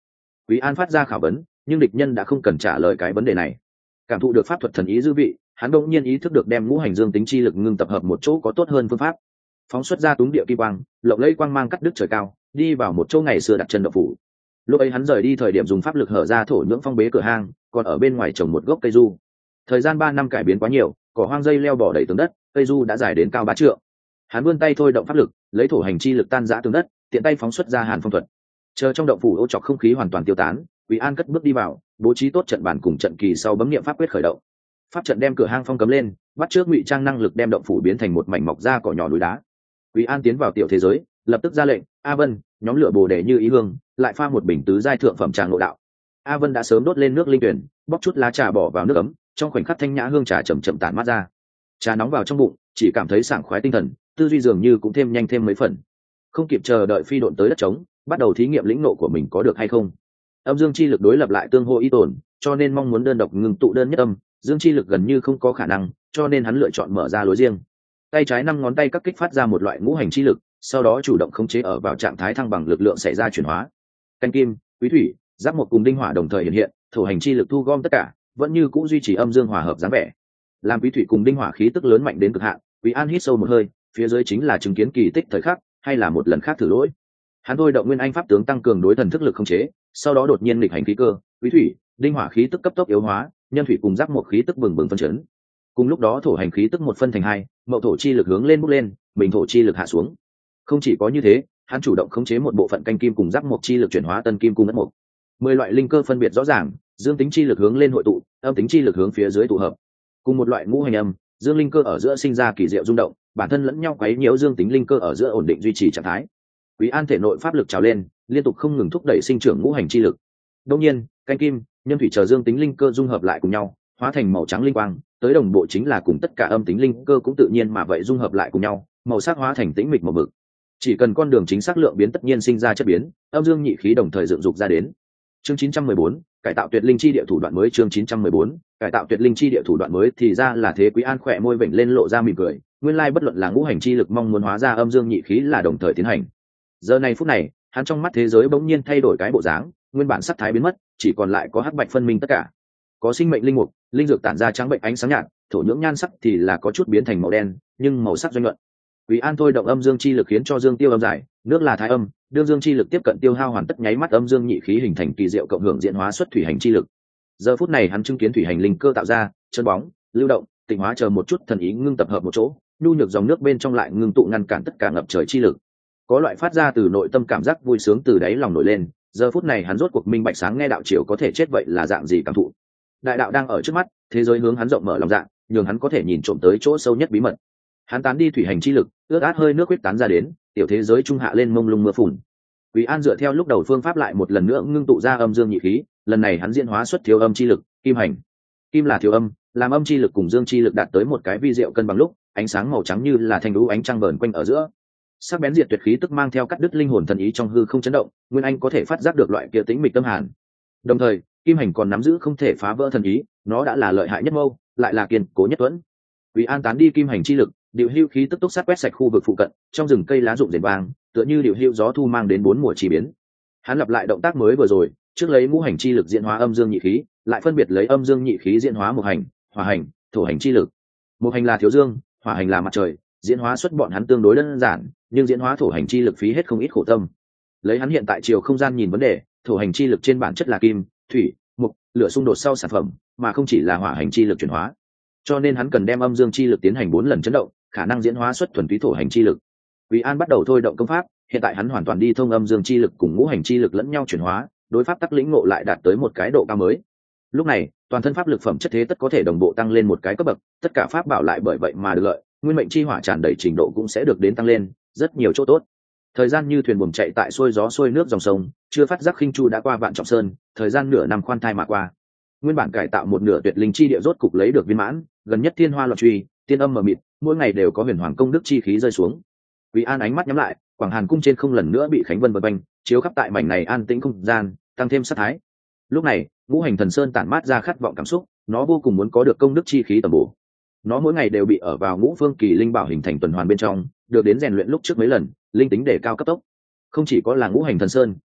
Quý An phát ra khảo vấn, nhưng địch nhân đã không cần trả lời cái vấn đề này. Cảm thụ được pháp thuật thần ý dư vị, hắn đột nhiên ý thức được đem ngũ hành dương tính chi lực ngưng tập hợp một chỗ có tốt hơn phương pháp. Phóng xuất ra túng địa kim quang, lộng lẫy quang mang cắt đứt trời cao, đi vào một chỗ ngày xưa đặt chân động phủ. Lúc ấy hắn rời đi thời điểm dùng pháp lực hở ra thổ nhưỡng phong bế cửa hang, còn ở bên ngoài trồng một gốc cây du. Thời gian ba năm cải biến quá nhiều, cỏ hoang dây leo bỏ đầy tường đất, cây du đã dài đến cao bá trượng. Hắn vươn tay thôi động pháp lực, lấy thổ hành chi lực tan rã tường đất, tiện tay phóng xuất ra hàn phong thuật. Chờ trong động phủ ô trọc không khí hoàn toàn tiêu tán, Quý An cất bước đi vào, bố trí tốt trận bản cùng trận kỳ sau bấm niệm pháp quyết khởi động. Pháp trận đem cửa hang phong cấm lên, bắt trước ngụy trang năng lực đem động phủ biến thành một mảnh mọc ra cỏ nhỏ núi đá. Quý An tiến vào tiểu thế giới, lập tức ra lệnh, "A Vân, nhóm lửa bồ đề như ý hương, lại pha một bình tứ giai thượng phẩm trà ngộ đạo." A Vân đã sớm đốt lên nước linh tuyển, bóc chút lá trà bỏ vào nước ấm, trong khoảnh khắc thanh nhã hương trà chậm chậm tản mát ra. Trà nóng vào trong bụng, chỉ cảm thấy sảng khoái tinh thần, tư duy dường như cũng thêm nhanh thêm mấy phần. Không kịp chờ đợi phi độn tới đất trống, bắt đầu thí nghiệm lĩnh nộ của mình có được hay không. Âm dương chi lực đối lập lại tương hỗ ý tồn, cho nên mong muốn đơn độc ngừng tụ đơn nhất âm, dương chi lực gần như không có khả năng, cho nên hắn lựa chọn mở ra lối riêng. Tay trái năm ngón tay các kích phát ra một loại ngũ hành chi lực, sau đó chủ động khống chế ở vào trạng thái thăng bằng lực lượng xảy ra chuyển hóa. Canh kim, quý thủy, giáp một cùng đinh hỏa đồng thời hiện hiện, thổ hành chi lực thu gom tất cả, vẫn như cũ duy trì âm dương hòa hợp dáng vẻ. Làm quý thủy cùng đinh hỏa khí tức lớn mạnh đến cực hạn, Quý An hít sâu một hơi, phía dưới chính là chứng kiến kỳ tích thời khắc, hay là một lần khác thử lỗi. Hắn thôi động nguyên anh pháp tướng tăng cường đối thần thức lực khống chế, sau đó đột nhiên nghịch hành khí cơ, quý thủy, đinh hỏa khí tức cấp tốc yếu hóa, nhân thủy cùng giáp một khí tức bừng bừng phân chấn. Cùng lúc đó thổ hành khí tức một phân thành hai, mậu thổ chi lực hướng lên bốc lên, bình thổ chi lực hạ xuống. Không chỉ có như thế, hắn chủ động khống chế một bộ phận canh kim cùng giáp một chi lực chuyển hóa tân kim cùng đất một. Mười loại linh cơ phân biệt rõ ràng, dương tính chi lực hướng lên hội tụ, âm tính chi lực hướng phía dưới tụ hợp. Cùng một loại ngũ hành âm, dương linh cơ ở giữa sinh ra kỳ diệu rung động, bản thân lẫn nhau quấy nhiễu dương tính linh cơ ở giữa ổn định duy trì trạng thái. Quý An thể nội pháp lực trào lên, liên tục không ngừng thúc đẩy sinh trưởng ngũ hành chi lực. Đương nhiên, canh kim, nhân thủy chờ dương tính linh cơ dung hợp lại cùng nhau, hóa thành màu trắng linh quang, tới đồng bộ chính là cùng tất cả âm tính linh cơ cũng tự nhiên mà vậy dung hợp lại cùng nhau, màu sắc hóa thành tĩnh mịch màu mực. Chỉ cần con đường chính xác lượng biến tất nhiên sinh ra chất biến, âm dương nhị khí đồng thời dựng dục ra đến. Chương chín trăm mười bốn, cải tạo tuyệt linh chi địa thủ đoạn mới. Chương chín trăm mười bốn, cải tạo tuyệt linh chi địa thủ đoạn mới. Thì ra là thế. Quý An khỏe môi vểnh lên lộ ra mỉm cười, nguyên lai bất luận là ngũ hành chi lực mong muốn hóa ra âm dương nhị khí là đồng thời tiến hành. Giờ này phút này, hắn trong mắt thế giới bỗng nhiên thay đổi cái bộ dáng, nguyên bản sắc thái biến mất, chỉ còn lại có hắc bạch phân minh tất cả. Có sinh mệnh linh mục, linh dược tản ra trắng bệnh ánh sáng nhạt, thổ nhưỡng nhan sắc thì là có chút biến thành màu đen, nhưng màu sắc doanh luận. Quý An thôi động âm dương chi lực khiến cho dương tiêu âm giải, nước là thái âm, đương dương chi lực tiếp cận tiêu hao hoàn tất nháy mắt âm dương nhị khí hình thành kỳ diệu cộng hưởng diễn hóa xuất thủy hành chi lực. Giờ phút này hắn chứng kiến thủy hành linh cơ tạo ra, chân bóng, lưu động, tịnh hóa chờ một chút thần ý ngưng tập hợp một chỗ, nhu nhược dòng nước bên trong lại ngưng tụ ngăn cản tất cả ngập trời chi lực. Có loại phát ra từ nội tâm cảm giác vui sướng từ đáy lòng nổi lên, giờ phút này hắn rốt cuộc minh bạch sáng nghe đạo triều có thể chết vậy là dạng gì cảm thụ. Đại đạo đang ở trước mắt, thế giới hướng hắn rộng mở lòng dạ, nhường hắn có thể nhìn trộm tới chỗ sâu nhất bí mật. Hắn tán đi thủy hành chi lực, ướt át hơi nước huyết tán ra đến, tiểu thế giới trung hạ lên mông lung mưa phùn. Quý An dựa theo lúc đầu phương pháp lại một lần nữa ngưng tụ ra âm dương nhị khí, lần này hắn diễn hóa xuất thiếu âm chi lực, kim hành. Kim là thiếu âm, làm âm chi lực cùng dương chi lực đạt tới một cái vi diệu cân bằng lúc, ánh sáng màu trắng như là thanh đũ ánh trăng vờn quanh ở giữa. Sắc bén diệt tuyệt khí tức mang theo cắt đứt linh hồn thần ý trong hư không chấn động, nguyên anh có thể phát giác được loại kia tĩnh mịch tâm hàn. Đồng thời, kim hành còn nắm giữ không thể phá vỡ thần ý, nó đã là lợi hại nhất mâu, lại là kiên cố nhất tuẫn. Quý An tán đi kim hành chi lực, điều hưu khí tức tốc sát quét sạch khu vực phụ cận, trong rừng cây lá rụng rền vang, tựa như điều hưu gió thu mang đến bốn mùa chi biến. Hắn lặp lại động tác mới vừa rồi, trước lấy ngũ hành chi lực diễn hóa âm dương nhị khí, lại phân biệt lấy âm dương nhị khí diễn hóa một hành, hỏa hành, thổ hành chi lực. Một hành là thiếu dương, hỏa hành là mặt trời, diễn hóa xuất bọn hắn tương đối đơn giản, nhưng diễn hóa thổ hành chi lực phí hết không ít khổ tâm. Lấy hắn hiện tại chiều không gian nhìn vấn đề, thổ hành chi lực trên bản chất là kim, thủy, mục, lửa xung đột sau sản phẩm, mà không chỉ là hỏa hành chi lực chuyển hóa. Cho nên hắn cần đem âm dương chi lực tiến hành bốn lần chấn động, khả năng diễn hóa xuất thuần túy thổ hành chi lực. Quý An bắt đầu thôi động công pháp, hiện tại hắn hoàn toàn đi thông âm dương chi lực cùng ngũ hành chi lực lẫn nhau chuyển hóa, đối pháp tắc lĩnh ngộ lại đạt tới một cái độ cao mới. Lúc này, toàn thân pháp lực phẩm chất thế tất có thể đồng bộ tăng lên một cái cấp bậc, tất cả pháp bảo lại bởi vậy mà được lợi, nguyên mệnh chi hỏa tràn đầy trình độ cũng sẽ được đến tăng lên, rất nhiều chỗ tốt. Thời gian như thuyền buồm chạy tại xuôi gió xuôi nước dòng sông, chưa phát giác khinh chu đã qua vạn trọng sơn, thời gian nửa năm khoan thai mà qua. Nguyên bản cải tạo một nửa tuyệt linh chi địa rốt cục lấy được viên mãn, gần nhất thiên hoa loạn truy, tiên âm mờ mịt, mỗi ngày đều có huyền hoàng công đức chi khí rơi xuống. Quý An ánh mắt nhắm lại, Quảng Hàn cung trên không lần nữa bị Khánh Vân vây quanh, chiếu khắp tại mảnh này an tĩnh không gian, tăng thêm sát thái. Lúc này, ngũ hành thần sơn tản mát ra khát vọng cảm xúc, nó vô cùng muốn có được công đức chi khí tầm bổ. Nó mỗi ngày đều bị ở vào ngũ phương kỳ linh bảo hình thành tuần hoàn bên trong, được đến rèn luyện lúc trước mấy lần, linh tính để cao cấp tốc. Không chỉ có là ngũ hành thần sơn,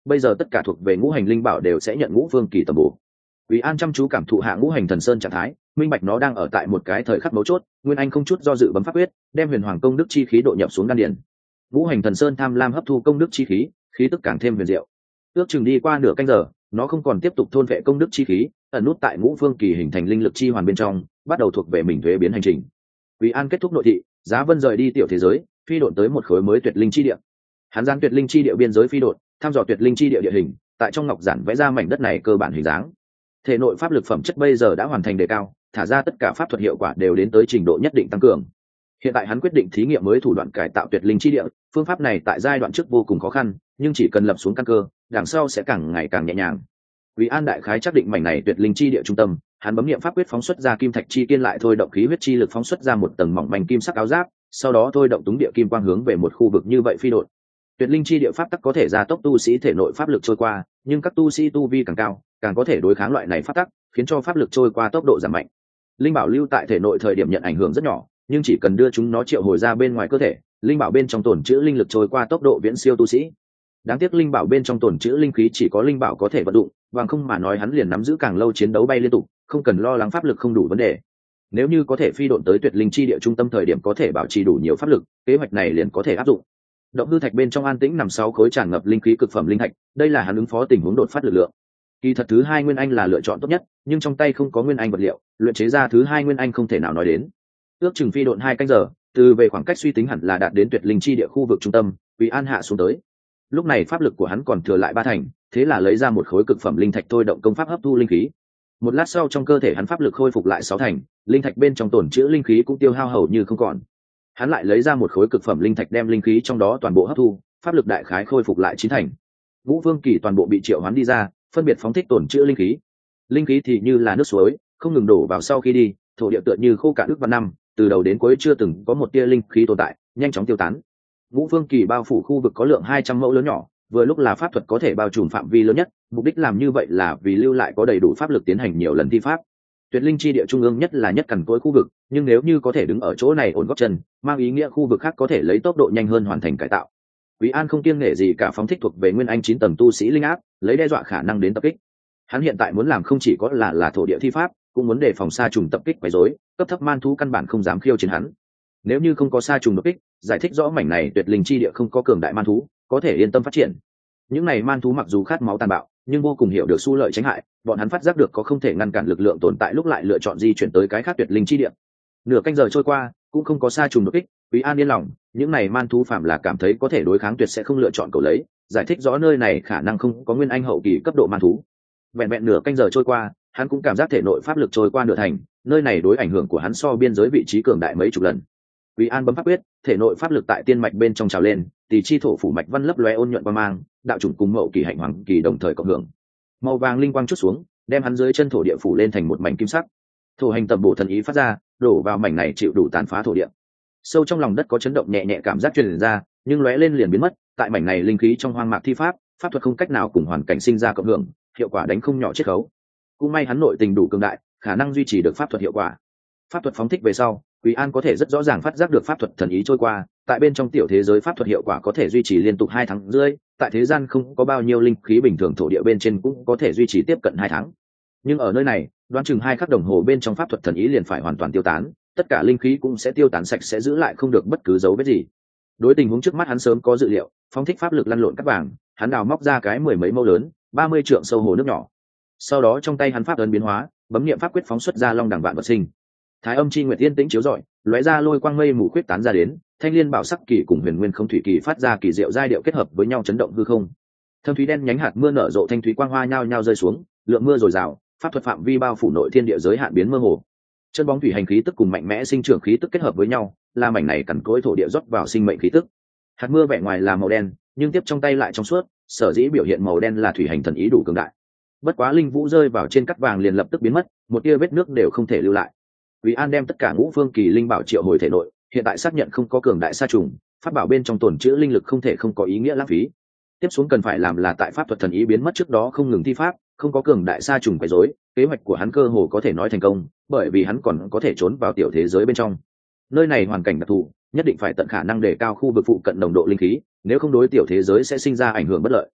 bây giờ tất cả thuộc về ngũ hành linh bảo đều sẽ nhận ngũ phương kỳ tầm bổ. Quý An chăm chú cảm thụ hạ ngũ hành thần sơn trạng thái, minh bạch nó đang ở tại một cái thời khắc mấu chốt. Nguyên Anh không chút do dự bấm pháp quyết, đem huyền hoàng công đức chi khí độ nhập xuống đan điền. Ngũ hành thần sơn tham lam hấp thu công đức chi khí, khí tức càng thêm huyền diệu. Ước chừng đi qua nửa canh giờ, nó không còn tiếp tục thôn vệ công đức chi khí, ẩn nút tại ngũ phương kỳ hình thành linh lực chi hoàn bên trong, bắt đầu thuộc về mình thuế biến hành trình. Quý An kết thúc nội thị, Giá Vân rời đi tiểu thế giới, phi độn tới một khối mới tuyệt linh chi địa. Hắn giáng tuyệt linh chi địa biên giới phi độn, thăm dò tuyệt linh chi địa địa hình, tại trong ngọc giản vẽ ra mảnh đất này cơ bản hình dáng. Thể nội pháp lực phẩm chất bây giờ đã hoàn thành đề cao, thả ra tất cả pháp thuật hiệu quả đều đến tới trình độ nhất định tăng cường. Hiện tại hắn quyết định thí nghiệm mới thủ đoạn cải tạo tuyệt linh chi địa, phương pháp này tại giai đoạn trước vô cùng khó khăn, nhưng chỉ cần lập xuống căn cơ, đằng sau sẽ càng ngày càng nhẹ nhàng. Quý An đại khái chắc định mảnh này tuyệt linh chi địa trung tâm, hắn bấm niệm pháp quyết phóng xuất ra kim thạch chi kiên, lại thôi động khí huyết chi lực phóng xuất ra một tầng mỏng manh kim sắc áo giáp, sau đó thôi động túng địa kim quang hướng về một khu vực như vậy phi độn. Tuyệt linh chi địa pháp tắc có thể gia tốc tu sĩ thể nội pháp lực trôi qua, nhưng các tu sĩ tu vi càng cao, càng có thể đối kháng loại này pháp tắc, khiến cho pháp lực trôi qua tốc độ giảm mạnh. Linh bảo lưu tại thể nội thời điểm nhận ảnh hưởng rất nhỏ, nhưng chỉ cần đưa chúng nó triệu hồi ra bên ngoài cơ thể, linh bảo bên trong tồn trữ linh lực trôi qua tốc độ viễn siêu tu sĩ. Đáng tiếc linh bảo bên trong tồn trữ linh khí chỉ có linh bảo có thể vận dụng, bằng không mà nói hắn liền nắm giữ càng lâu chiến đấu bay liên tục, không cần lo lắng pháp lực không đủ vấn đề. Nếu như có thể phi độn tới tuyệt linh chi địa trung tâm thời điểm có thể bảo trì đủ nhiều pháp lực, kế hoạch này liền có thể áp dụng. Động hư thạch bên trong an tĩnh nằm sáu khối tràn ngập linh khí cực phẩm linh thạch, đây là hắn ứng phó tình huống đột phát lực lượng. Kỳ thật thứ hai nguyên anh là lựa chọn tốt nhất, nhưng trong tay không có nguyên anh vật liệu, luyện chế ra thứ hai nguyên anh không thể nào nói đến. Ước chừng phi độn hai canh giờ, từ về khoảng cách suy tính hẳn là đạt đến tuyệt linh chi địa khu vực trung tâm, Quý An hạ xuống tới. Lúc này pháp lực của hắn còn thừa lại ba thành, thế là lấy ra một khối cực phẩm linh thạch thôi động công pháp hấp thu linh khí. Một lát sau trong cơ thể hắn pháp lực khôi phục lại sáu thành, linh thạch bên trong tổn trữ linh khí cũng tiêu hao hầu như không còn. Hắn lại lấy ra một khối cực phẩm linh thạch đem linh khí trong đó toàn bộ hấp thu, pháp lực đại khái khôi phục lại chín thành. Vũ Vương Kỳ toàn bộ bị triệu hoán đi ra, phân biệt phóng thích tổn trữ linh khí. Linh khí thì như là nước suối, không ngừng đổ vào sau khi đi, thổ địa tựa như khô cạn ước vạn năm, từ đầu đến cuối chưa từng có một tia linh khí tồn tại, nhanh chóng tiêu tán. Vũ Vương Kỳ bao phủ khu vực có lượng hai trăm mẫu lớn nhỏ, vừa lúc là pháp thuật có thể bao trùm phạm vi lớn nhất, mục đích làm như vậy là vì lưu lại có đầy đủ pháp lực tiến hành nhiều lần thi pháp. Tuyệt linh chi địa trung ương nhất là nhất cằn cỗi khu vực, nhưng nếu như có thể đứng ở chỗ này ổn gót chân, mang ý nghĩa khu vực khác có thể lấy tốc độ nhanh hơn hoàn thành cải tạo. Quý An không kiêng nể gì cả phóng thích thuộc về nguyên anh chín tầng tu sĩ linh áp, lấy đe dọa khả năng đến tập kích. Hắn hiện tại muốn làm không chỉ có là là thổ địa thi pháp, cũng muốn đề phòng sa trùng tập kích quấy rối, cấp thấp man thú căn bản không dám khiêu chiến hắn. Nếu như không có sa trùng đột kích, giải thích rõ mảnh này tuyệt linh chi địa không có cường đại man thú, có thể yên tâm phát triển. Những này man thú mặc dù khát máu tàn bạo, nhưng vô cùng hiểu được xu lợi tránh hại, bọn hắn phát giác được có không thể ngăn cản lực lượng tồn tại lúc lại lựa chọn di chuyển tới cái khác tuyệt linh chi địa. Nửa canh giờ trôi qua, cũng không có sa trùng đột kích, Quý An yên lòng, những này man thú phạm là cảm thấy có thể đối kháng tuyệt sẽ không lựa chọn cầu lấy, giải thích rõ nơi này khả năng không có nguyên anh hậu kỳ cấp độ man thú. Vẹn vẹn nửa canh giờ trôi qua, hắn cũng cảm giác thể nội pháp lực trôi qua nửa thành, nơi này đối ảnh hưởng của hắn so biên giới vị trí cường đại mấy chục lần. Quý An bấm pháp quyết, thể nội pháp lực tại tiên mạch bên trong trào lên, tỳ chi thổ phủ mạch văn lấp lóe ôn nhuận qua mang, đạo chủng cùng mậu kỳ hạnh hoàng kỳ đồng thời cộng hưởng. Màu vàng linh quang chút xuống, đem hắn dưới chân thổ địa phủ lên thành một mảnh kim sắc. Thổ hành tầm bổ thần ý phát ra, đổ vào mảnh này chịu đủ tàn phá thổ địa. Sâu trong lòng đất có chấn động nhẹ nhẹ cảm giác truyền ra, nhưng lóe lên liền biến mất, tại mảnh này linh khí trong hoang mạc thi pháp, pháp thuật không cách nào cùng hoàn cảnh sinh ra cộng hưởng, hiệu quả đánh không nhỏ chiết khấu. Cũng may hắn nội tình đủ cường đại, khả năng duy trì được pháp thuật hiệu quả. Pháp thuật phóng thích về sau, Quý An có thể rất rõ ràng phát giác được pháp thuật thần ý trôi qua, tại bên trong tiểu thế giới pháp thuật hiệu quả có thể duy trì liên tục hai tháng rưỡi, tại thế gian không có bao nhiêu linh khí bình thường thổ địa bên trên cũng có thể duy trì tiếp cận hai tháng. Nhưng ở nơi này, đoán chừng hai khắc đồng hồ bên trong pháp thuật thần ý liền phải hoàn toàn tiêu tán, tất cả linh khí cũng sẽ tiêu tán sạch sẽ giữ lại không được bất cứ dấu vết gì. Đối tình huống trước mắt hắn sớm có dự liệu, phóng thích pháp lực lăn lộn cắt vàng, hắn đào móc ra cái mười mấy mẫu lớn, ba mươi trượng sâu hồ nước nhỏ. Sau đó trong tay hắn pháp ấn biến hóa, bấm niệm pháp quyết phóng xuất ra long đẳng vạn vật sinh. Thái âm chi nguyệt tiên tĩnh chiếu rọi, lóe ra lôi quang mây mù khuyết tán ra đến, thanh liên bảo sắc kỳ cùng huyền nguyên không thủy kỳ phát ra kỳ diệu giai điệu kết hợp với nhau chấn động hư không. Thâm thúy đen nhánh hạt mưa nở rộ thanh thúy quang hoa nhao nhao rơi xuống, lượng mưa dồi dào, pháp thuật phạm vi bao phủ nội thiên địa giới hạn biến mơ hồ. Chân bóng thủy hành khí tức cùng mạnh mẽ sinh trưởng khí tức kết hợp với nhau, là mảnh này cằn cỗi thổ địa rót vào sinh mệnh khí tức. Hạt mưa vẻ ngoài là màu đen, nhưng tiếp trong tay lại trong suốt, sở dĩ biểu hiện màu đen là thủy hành thần ý đủ cường đại. Bất quá linh vũ rơi vào trên cắt vàng liền lập tức biến mất, một tia vết nước đều không thể lưu lại. Quý An đem tất cả ngũ phương kỳ linh bảo triệu hồi thể nội, hiện tại xác nhận không có cường đại sa trùng, pháp bảo bên trong tổn trữ linh lực không thể không có ý nghĩa lãng phí. Tiếp xuống cần phải làm là tại pháp thuật thần ý biến mất trước đó không ngừng thi pháp, không có cường đại sa trùng quấy rối, kế hoạch của hắn cơ hồ có thể nói thành công, bởi vì hắn còn có thể trốn vào tiểu thế giới bên trong. Nơi này hoàn cảnh đặc thù, nhất định phải tận khả năng để cao khu vực phụ cận nồng độ linh khí, nếu không đối tiểu thế giới sẽ sinh ra ảnh hưởng bất lợi.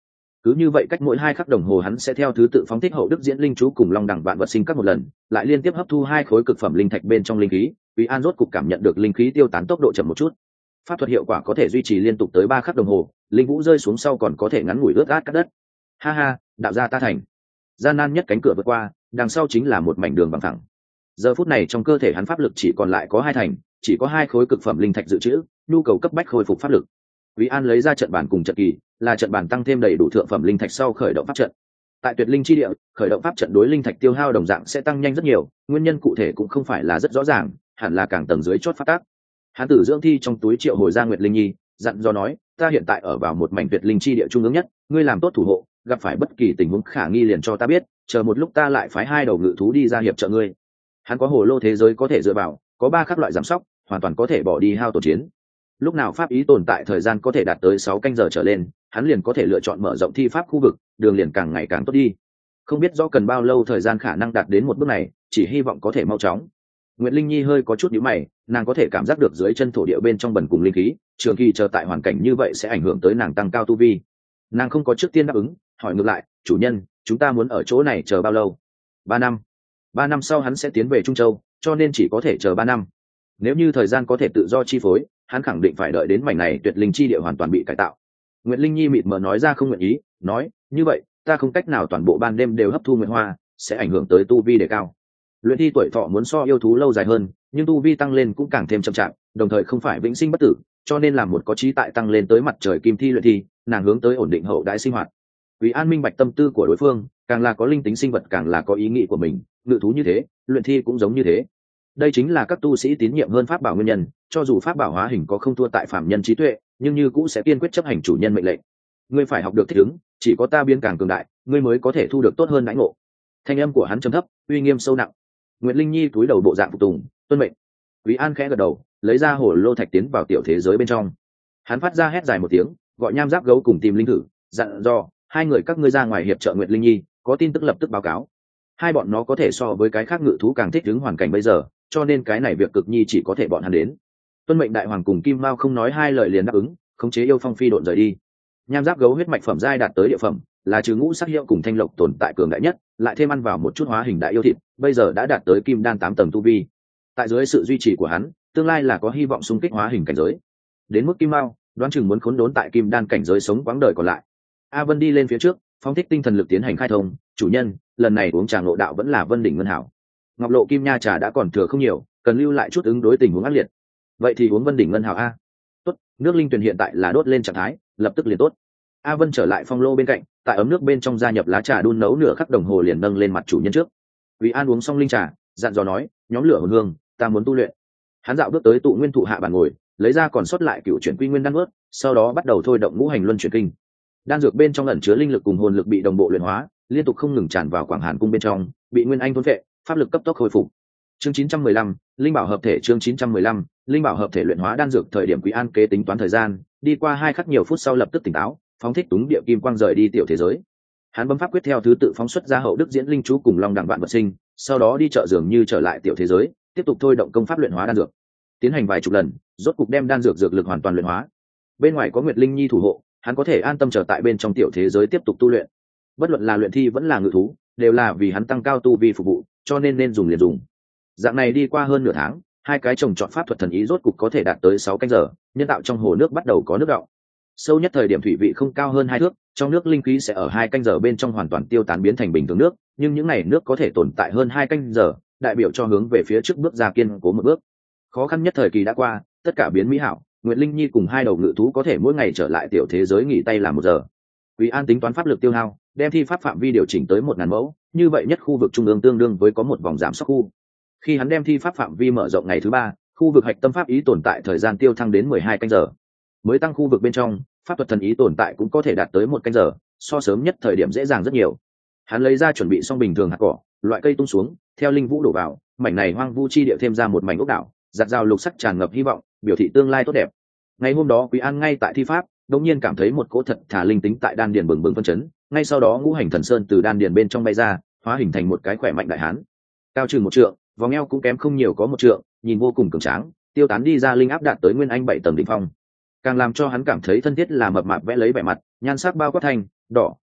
cứ như vậy cách mỗi hai khắc đồng hồ hắn sẽ theo thứ tự phóng thích hậu đức diễn linh chú cùng long đẳng vạn vật sinh các một lần, lại liên tiếp hấp thu hai khối cực phẩm linh thạch bên trong linh khí. Quý An rốt cục cảm nhận được linh khí tiêu tán tốc độ chậm một chút. Pháp thuật hiệu quả có thể duy trì liên tục tới ba khắc đồng hồ, linh vũ rơi xuống sau còn có thể ngắn ngủi ướt át cắt đất. Ha ha, đạo gia ta thành. Gian nan nhất cánh cửa vượt qua, đằng sau chính là một mảnh đường bằng thẳng. Giờ phút này trong cơ thể hắn pháp lực chỉ còn lại có hai thành, chỉ có hai khối cực phẩm linh thạch dự trữ, nhu cầu cấp bách khôi phục pháp lực. Quý An lấy ra trận bản cùng trận kỳ, là trận bản tăng thêm đầy đủ thượng phẩm linh thạch sau khởi động pháp trận. Tại tuyệt linh chi địa, khởi động pháp trận đối linh thạch tiêu hao đồng dạng sẽ tăng nhanh rất nhiều, nguyên nhân cụ thể cũng không phải là rất rõ ràng, hẳn là càng tầng dưới chốt phát tác. Hắn tử dưỡng thi trong túi triệu hồi ra Nguyệt Linh Nhi, dặn dò nói, ta hiện tại ở vào một mảnh tuyệt linh chi địa trung ương nhất, ngươi làm tốt thủ hộ, gặp phải bất kỳ tình huống khả nghi liền cho ta biết, chờ một lúc ta lại phái hai đầu ngự thú đi ra hiệp trợ ngươi. Hắn có hồ lô thế giới có thể dựa vào, có ba các loại giám sóc, hoàn toàn có thể bỏ đi hao tổn chiến. Lúc nào pháp ý tồn tại thời gian có thể đạt tới sáu canh giờ trở lên, hắn liền có thể lựa chọn mở rộng thi pháp khu vực, đường liền càng ngày càng tốt đi. Không biết rõ cần bao lâu thời gian khả năng đạt đến một bước này, chỉ hy vọng có thể mau chóng. Nguyệt Linh Nhi hơi có chút nhíu mày, nàng có thể cảm giác được dưới chân thổ địa bên trong bần cùng linh khí, trường kỳ chờ tại hoàn cảnh như vậy sẽ ảnh hưởng tới nàng tăng cao tu vi. Nàng không có trước tiên đáp ứng, hỏi ngược lại, chủ nhân, chúng ta muốn ở chỗ này chờ bao lâu? Ba năm. Ba năm sau hắn sẽ tiến về Trung Châu, cho nên chỉ có thể chờ ba năm. Nếu như thời gian có thể tự do chi phối, hắn khẳng định phải đợi đến mảnh này tuyệt linh chi địa hoàn toàn bị cải tạo. Nguyệt Linh Nhi mịt mờ nói ra không nguyện ý, nói, như vậy, ta không cách nào toàn bộ ban đêm đều hấp thu nguyệt hoa, sẽ ảnh hưởng tới tu vi đề cao. Luyện thi tuổi thọ muốn so yêu thú lâu dài hơn, nhưng tu vi tăng lên cũng càng thêm chậm chạp, đồng thời không phải vĩnh sinh bất tử, cho nên làm một có trí tại tăng lên tới mặt trời kim thi luyện thi, nàng hướng tới ổn định hậu đại sinh hoạt. Vì an minh bạch tâm tư của đối phương, càng là có linh tính sinh vật càng là có ý nghĩ của mình, ngự thú như thế, luyện thi cũng giống như thế. Đây chính là các tu sĩ tín nhiệm hơn pháp bảo nguyên nhân, cho dù pháp bảo hóa hình có không thua tại phạm nhân trí tuệ, nhưng như cũng sẽ kiên quyết chấp hành chủ nhân mệnh lệnh. Ngươi phải học được thích ứng, chỉ có ta biến càng cường đại, ngươi mới có thể thu được tốt hơn đãi ngộ. Thanh âm của hắn trầm thấp, uy nghiêm sâu nặng. Nguyệt Linh Nhi cúi đầu bộ dạng phục tùng, tuân mệnh. Quý An khẽ gật đầu, lấy ra hồ lô thạch tiến vào tiểu thế giới bên trong. Hắn phát ra hét dài một tiếng, gọi Nham Giáp Gấu cùng tìm linh thử, dặn dò hai người các ngươi ra ngoài hiệp trợ Nguyệt Linh Nhi, có tin tức lập tức báo cáo. Hai bọn nó có thể so với cái khác ngự thú càng thích ứng hoàn cảnh bây giờ, cho nên cái này việc cực nhi chỉ có thể bọn hắn đến. Tuân mệnh đại hoàng cùng Kim Mao không nói hai lời liền đáp ứng, khống chế yêu phong phi độn rời đi. Nham Giáp Gấu huyết mạch phẩm giai đạt tới địa phẩm, là trừ ngũ sắc hiệu cùng thanh lộc tồn tại cường đại nhất, lại thêm ăn vào một chút hóa hình đại yêu thịt, bây giờ đã đạt tới kim đan tám tầng tu vi. Tại dưới sự duy trì của hắn, tương lai là có hy vọng xung kích hóa hình cảnh giới. Đến mức Kim Mao, đoán chừng muốn khốn đốn tại kim đan cảnh giới sống quãng đời còn lại. A Vân đi lên phía trước, phóng thích tinh thần lực tiến hành khai thông, chủ nhân, lần này uống trà ngộ đạo vẫn là Vân đỉnh ngân hảo. Ngọc lộ kim nha trà đã còn thừa không nhiều, cần lưu lại chút ứng đối tình huống ác liệt. Vậy thì uống Vân đỉnh ngân hảo a. Tốt, nước linh tuyền hiện tại là đốt lên trạng thái, lập tức liền tốt. A Vân trở lại phong lô bên cạnh, tại ấm nước bên trong gia nhập lá trà đun nấu nửa khắc đồng hồ liền nâng lên mặt chủ nhân trước. Vì An uống xong linh trà, dặn dò nói, nhóm lửa hồn hương, ta muốn tu luyện. Hắn dạo bước tới tụ nguyên thụ hạ bàn ngồi, lấy ra còn sót lại cựu chuyển quy nguyên đan ướt, sau đó bắt đầu thôi động ngũ hành luân chuyển kinh. Đan dược bên trong ẩn chứa linh lực cùng hồn lực bị đồng bộ luyện hóa, liên tục không ngừng tràn vào Quảng Hàn cung bên trong, bị Nguyên Anh thôn phệ, pháp lực cấp tốc hồi phục. Chương chín trăm mười lăm, linh bảo hợp thể chương chín trăm mười lăm, linh bảo hợp thể luyện hóa đan dược thời điểm Quý An kế tính toán thời gian, đi qua hai khắc nhiều phút sau lập tức tỉnh táo, phóng thích túng địa kim quang rời đi tiểu thế giới. Hắn bấm pháp quyết theo thứ tự phóng xuất ra hậu đức diễn linh chú cùng long đẳng vạn vật sinh, sau đó đi chợ dường như trở lại tiểu thế giới, tiếp tục thôi động công pháp luyện hóa đan dược. Tiến hành vài chục lần, rốt cục đem đan dược dược lực hoàn toàn luyện hóa. Bên ngoài có Nguyệt Linh Nhi thủ hộ, hắn có thể an tâm chờ tại bên trong tiểu thế giới tiếp tục tu luyện. Bất luận là luyện thi vẫn là ngự thú, đều là vì hắn tăng cao tu vi phục vụ, cho nên nên dùng liền dùng. Dạng này đi qua hơn nửa tháng, hai cái trồng trọt pháp thuật thần ý rốt cục có thể đạt tới sáu canh giờ, nhân tạo trong hồ nước bắt đầu có nước đọng. Sâu nhất thời điểm thủy vị không cao hơn hai thước, trong nước linh khí sẽ ở hai canh giờ bên trong hoàn toàn tiêu tán biến thành bình thường nước, nhưng những này nước có thể tồn tại hơn hai canh giờ, đại biểu cho hướng về phía trước bước ra kiên cố một bước. Khó khăn nhất thời kỳ đã qua, tất cả biến mỹ hảo, Nguyệt Linh Nhi cùng hai đầu ngự thú có thể mỗi ngày trở lại tiểu thế giới nghỉ tay làm một giờ. Quý An tính toán pháp lực tiêu hao, đem thi pháp phạm vi điều chỉnh tới một ngàn mẫu, như vậy nhất khu vực trung ương tương đương với có một vòng giảm sóc khu. Khi hắn đem thi pháp phạm vi mở rộng ngày thứ ba, khu vực hạch tâm pháp ý tồn tại thời gian tiêu thăng đến mười hai canh giờ. Mới tăng khu vực bên trong, pháp thuật thần ý tồn tại cũng có thể đạt tới một canh giờ, so sớm nhất thời điểm dễ dàng rất nhiều. Hắn lấy ra chuẩn bị xong bình thường hạt cỏ, loại cây tung xuống, theo linh vũ đổ vào, mảnh này hoang vu chi địa thêm ra một mảnh ốc đảo, giặt rào lục sắc tràn ngập hy vọng, biểu thị tương lai tốt đẹp. Ngày hôm đó Quý An ngay tại thi pháp, đột nhiên cảm thấy một cỗ thật thà linh tính tại đan điền bừng bừng phân chấn, ngay sau đó ngũ hành thần sơn từ đan điền bên trong bay ra, hóa hình thành một cái khỏe mạnh đại hán. Cao chừng một trượng, vòng eo cũng kém không nhiều có một trượng, nhìn vô cùng cường tráng, tiêu tán đi ra linh áp đạt tới nguyên anh bảy tầng đỉnh phong. Càng làm cho hắn cảm thấy thân thiết là mập mạp vẽ lấy vẻ mặt, nhan sắc bao quát thanh, đỏ,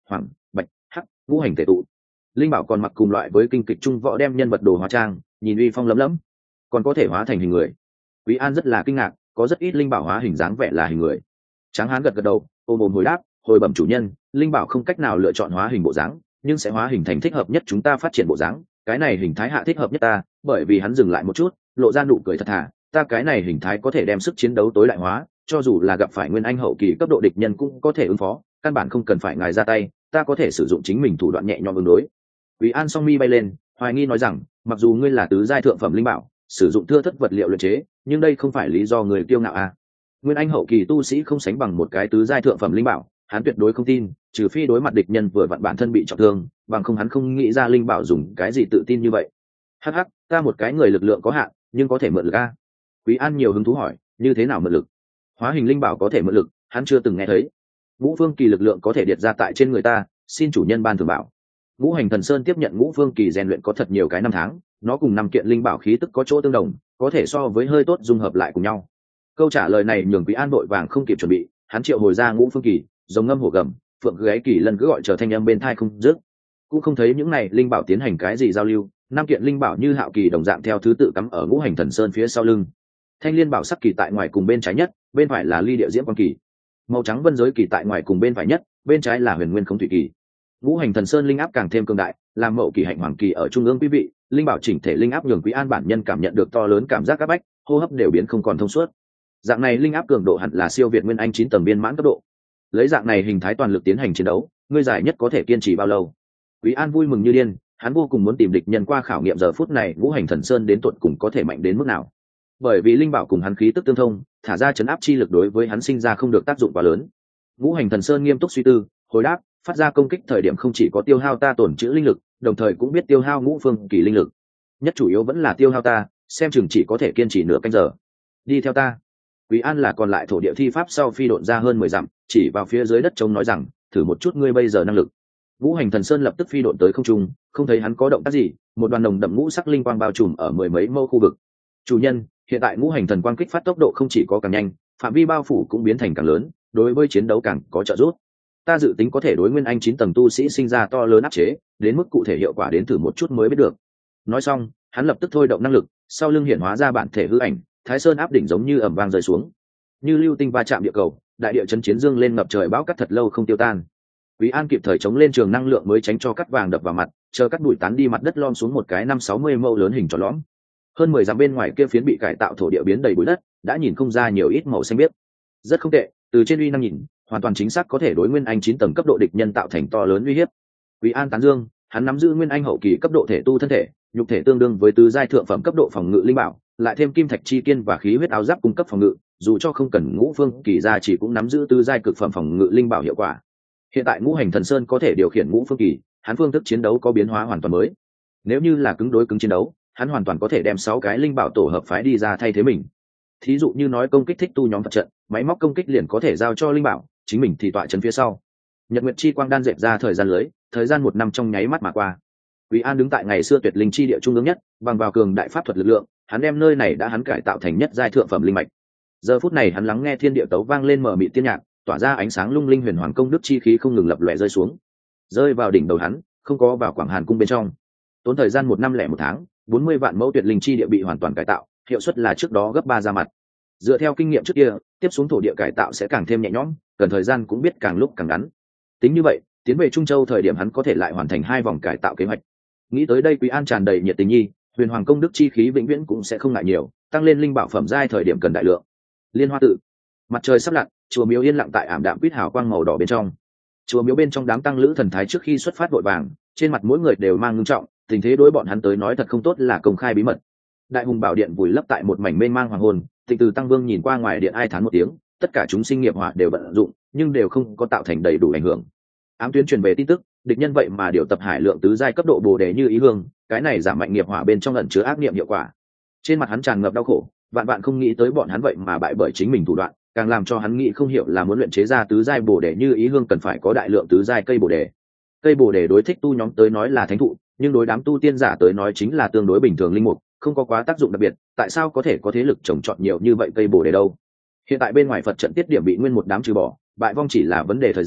hoàng, bạch, hắc ngũ hành tề tụ. Linh bảo còn mặc cùng loại với kinh kịch trung võ đem nhân vật đồ hóa trang, nhìn uy phong lấm lấm, còn có thể hóa thành hình người. Quý An rất là kinh ngạc, có rất ít linh bảo hóa hình dáng vẻ là hình người. Tráng Hán gật gật đầu, ôm ôm hồi đáp, hồi bẩm chủ nhân, linh bảo không cách nào lựa chọn hóa hình bộ dáng, nhưng sẽ hóa hình thành thích hợp nhất chúng ta phát triển bộ dáng. Cái này hình thái hạ thích hợp nhất ta, bởi vì hắn dừng lại một chút, lộ ra nụ cười thật thà, ta cái này hình thái có thể đem sức chiến đấu tối đại hóa, cho dù là gặp phải nguyên anh hậu kỳ cấp độ địch nhân cũng có thể ứng phó, căn bản không cần phải ngài ra tay, ta có thể sử dụng chính mình thủ đoạn nhẹ nhõm ứng đối. Quý An song mi bay lên, hoài nghi nói rằng, mặc dù ngươi là tứ giai thượng phẩm linh bảo, sử dụng thưa thất vật liệu luyện chế, nhưng đây không phải lý do người kiêu ngạo à? Nguyên anh hậu kỳ tu sĩ không sánh bằng một cái tứ giai thượng phẩm linh bảo, hắn tuyệt đối không tin, trừ phi đối mặt địch nhân vừa vặn bản thân bị trọng thương, bằng không hắn không nghĩ ra linh bảo dùng cái gì tự tin như vậy. Hắc hắc, ta một cái người lực lượng có hạn, nhưng có thể mượn lực a. Quý An nhiều hứng thú hỏi, như thế nào mượn lực? Hóa hình linh bảo có thể mượn lực, hắn chưa từng nghe thấy. Ngũ Phương Kỳ lực lượng có thể điệt ra tại trên người ta, xin chủ nhân ban thưởng bảo. Ngũ Hành Thần Sơn tiếp nhận Ngũ Phương Kỳ rèn luyện có thật nhiều cái năm tháng, nó cùng năm kiện linh bảo khí tức có chỗ tương đồng, có thể so với hơi tốt dung hợp lại cùng nhau. Câu trả lời này nhường Quý An vội vàng không kịp chuẩn bị, hắn triệu hồi ra Ngũ Phương Kỳ, giống ngâm hổ gầm, phượng gáy kỳ lần cứ gọi trở thanh âm bên tai không dứt. Cũng không thấy những này linh bảo tiến hành cái gì giao lưu, năm kiện linh bảo như hạo kỳ đồng dạng theo thứ tự cắm ở Ngũ Hành Thần Sơn phía sau lưng. Thanh liên bảo sắc kỳ tại ngoài cùng bên trái nhất, bên phải là ly địa diễm quan kỳ. Màu trắng vân giới kỳ tại ngoài cùng bên phải nhất, bên trái là huyền nguyên không thủy kỳ. Ngũ Hành Thần Sơn linh áp càng thêm cường đại, làm mậu kỳ hạnh hoàng kỳ ở trung ương quý vị, linh bảo chỉnh thể linh áp nhường Quý An bản nhân cảm nhận được to lớn cảm giác áp bách, hô hấp đều biến không còn thông suốt. Dạng này linh áp cường độ hẳn là siêu việt nguyên anh chín tầng biên mãn cấp độ. Lấy dạng này hình thái toàn lực tiến hành chiến đấu, ngươi dài nhất có thể kiên trì bao lâu? Quý An vui mừng như điên, hắn vô cùng muốn tìm địch nhân qua khảo nghiệm giờ phút này Ngũ Hành Thần Sơn đến tuột cùng có thể mạnh đến mức nào. Bởi vì linh bảo cùng hắn khí tức tương thông, thả ra chấn áp chi lực đối với hắn sinh ra không được tác dụng quá lớn. Ngũ Hành Thần Sơn nghiêm túc suy tư, hồi đáp, phát ra công kích thời điểm không chỉ có tiêu hao ta tổn trữ linh lực, đồng thời cũng biết tiêu hao Ngũ Phương Kỳ linh lực. Nhất chủ yếu vẫn là tiêu hao ta, xem chừng chỉ có thể kiên trì nửa canh giờ. Đi theo ta. Quý An là còn lại thổ địa thi pháp sau phi độn ra hơn mười dặm, chỉ vào phía dưới đất trống nói rằng, thử một chút ngươi bây giờ năng lực. Ngũ Hành Thần Sơn lập tức phi độn tới không trung, không thấy hắn có động tác gì, một đoàn nồng đậm ngũ sắc linh quang bao trùm ở mười mấy mâu khu vực. Chủ nhân, hiện tại Ngũ Hành Thần Quang kích phát tốc độ không chỉ có càng nhanh, phạm vi bao phủ cũng biến thành càng lớn, đối với chiến đấu càng có trợ giúp. Ta dự tính có thể đối nguyên anh chín tầng tu sĩ sinh ra to lớn áp chế, đến mức cụ thể hiệu quả đến thử một chút mới biết được. Nói xong, hắn lập tức thôi động năng lực, sau lưng hiển hóa ra bản thể hư ảnh, Thái Sơn áp đỉnh giống như ầm vang rơi xuống. Như lưu tinh va chạm địa cầu, đại địa chấn chiến dương lên ngập trời bão cắt thật lâu không tiêu tan. Quý An kịp thời chống lên trường năng lượng mới tránh cho cắt vàng đập vào mặt, chờ cắt bụi tán đi mặt đất lom xuống một cái năm sáu mươi mâu lớn hình tròn lõm. Hơn mười dặm bên ngoài kia phiến bị cải tạo thổ địa biến đầy bụi đất, đã nhìn không ra nhiều ít màu xanh biếc. Rất không tệ, từ trên uy năng nhìn, hoàn toàn chính xác có thể đối nguyên anh chín tầng cấp độ địch nhân tạo thành to lớn uy hiếp. Quý An tán dương, hắn nắm giữ nguyên anh hậu kỳ cấp độ thể tu thân thể, nhục thể tương đương với tứ giai thượng phẩm cấp độ phòng ngự linh bảo, lại thêm kim thạch chi kiên và khí huyết áo giáp cung cấp phòng ngự, dù cho không cần Ngũ Phương Kỳ gia chỉ cũng nắm giữ tứ giai cực phẩm phòng ngự linh bảo hiệu quả. Hiện tại Ngũ Hành Thần Sơn có thể điều khiển Ngũ Phương Kỳ, hắn phương thức chiến đấu có biến hóa hoàn toàn mới. Nếu như là cứng đối cứng chiến đấu, hắn hoàn toàn có thể đem sáu cái linh bảo tổ hợp phái đi ra thay thế mình. Thí dụ như nói công kích thích tu nhóm vật trận, máy móc công kích liền có thể giao cho linh bảo, chính mình thì tọa chân phía sau. Nhật Nguyệt Chi Quang đan dệt ra thời gian lưới, thời gian một năm trong nháy mắt mà qua. Quý An đứng tại ngày xưa tuyệt linh chi địa trung ương nhất, bằng vào cường đại pháp thuật lực lượng, hắn đem nơi này đã hắn cải tạo thành nhất giai thượng phẩm linh mạch. Giờ phút này hắn lắng nghe thiên địa tấu vang lên mở mịt tiên nhạc, tỏa ra ánh sáng lung linh huyền hoàng công đức chi khí không ngừng lập lòe rơi xuống, rơi vào đỉnh đầu hắn, không có vào Quảng Hàn cung bên trong. Tốn thời gian một năm lẻ một tháng, bốn mươi vạn mẫu tuyệt linh chi địa bị hoàn toàn cải tạo, hiệu suất là trước đó gấp ba ra mặt. Dựa theo kinh nghiệm trước kia, tiếp xuống thổ địa cải tạo sẽ càng thêm nhẹ nhõm, cần thời gian cũng biết càng lúc càng ngắn. Tính như vậy, tiến về Trung Châu thời điểm hắn có thể lại hoàn thành hai vòng cải tạo kế hoạch. Nghĩ tới đây, Quý An tràn đầy nhiệt tình nhi, huyền hoàng công đức chi khí vĩnh viễn cũng sẽ không ngại nhiều, tăng lên linh bảo phẩm giai thời điểm cần đại lượng. Liên Hoa tự, mặt trời sắp lặn, chùa miếu yên lặng tại ảm đạm quýt hào quang màu đỏ bên trong. Chùa miếu bên trong đám tăng lữ thần thái trước khi xuất phát vội vàng, trên mặt mỗi người đều mang ngưng trọng, tình thế đối bọn hắn tới nói thật không tốt là công khai bí mật. Đại hùng bảo điện vùi lấp tại một mảnh mênh mang hoàng hôn, Tịnh Từ Tăng Vương nhìn qua ngoài điện ai thán một tiếng, tất cả chúng sinh nghiệp hỏa đều bận rộn, nhưng đều không có tạo thành đầy đủ ảnh hưởng. Ám tuyến truyền về tin tức, địch nhân vậy mà điều tập hải lượng tứ giai cấp độ bồ đề như ý hương, cái này giảm mạnh nghiệp hỏa bên trong ẩn chứa ác niệm hiệu quả. Trên mặt hắn tràn ngập đau khổ, vạn vạn không nghĩ tới bọn hắn vậy mà bại bởi chính mình thủ đoạn, càng làm cho hắn nghĩ không hiểu là muốn luyện chế ra tứ giai bồ đề như ý hương cần phải có đại lượng tứ giai cây bồ đề. Cây bồ đề đối thích tu nhóm tới nói là thánh thụ, nhưng đối đám tu tiên giả tới nói chính là tương đối bình thường linh mục, không có quá tác dụng đặc biệt. Tại sao có thể có thế lực trồng trọt nhiều như vậy cây bồ đề đâu? Hiện tại bên ngoài Phật trận tiết điểm bị nguyên một đám trừ bỏ, bại vong chỉ là vấn đề thời gian,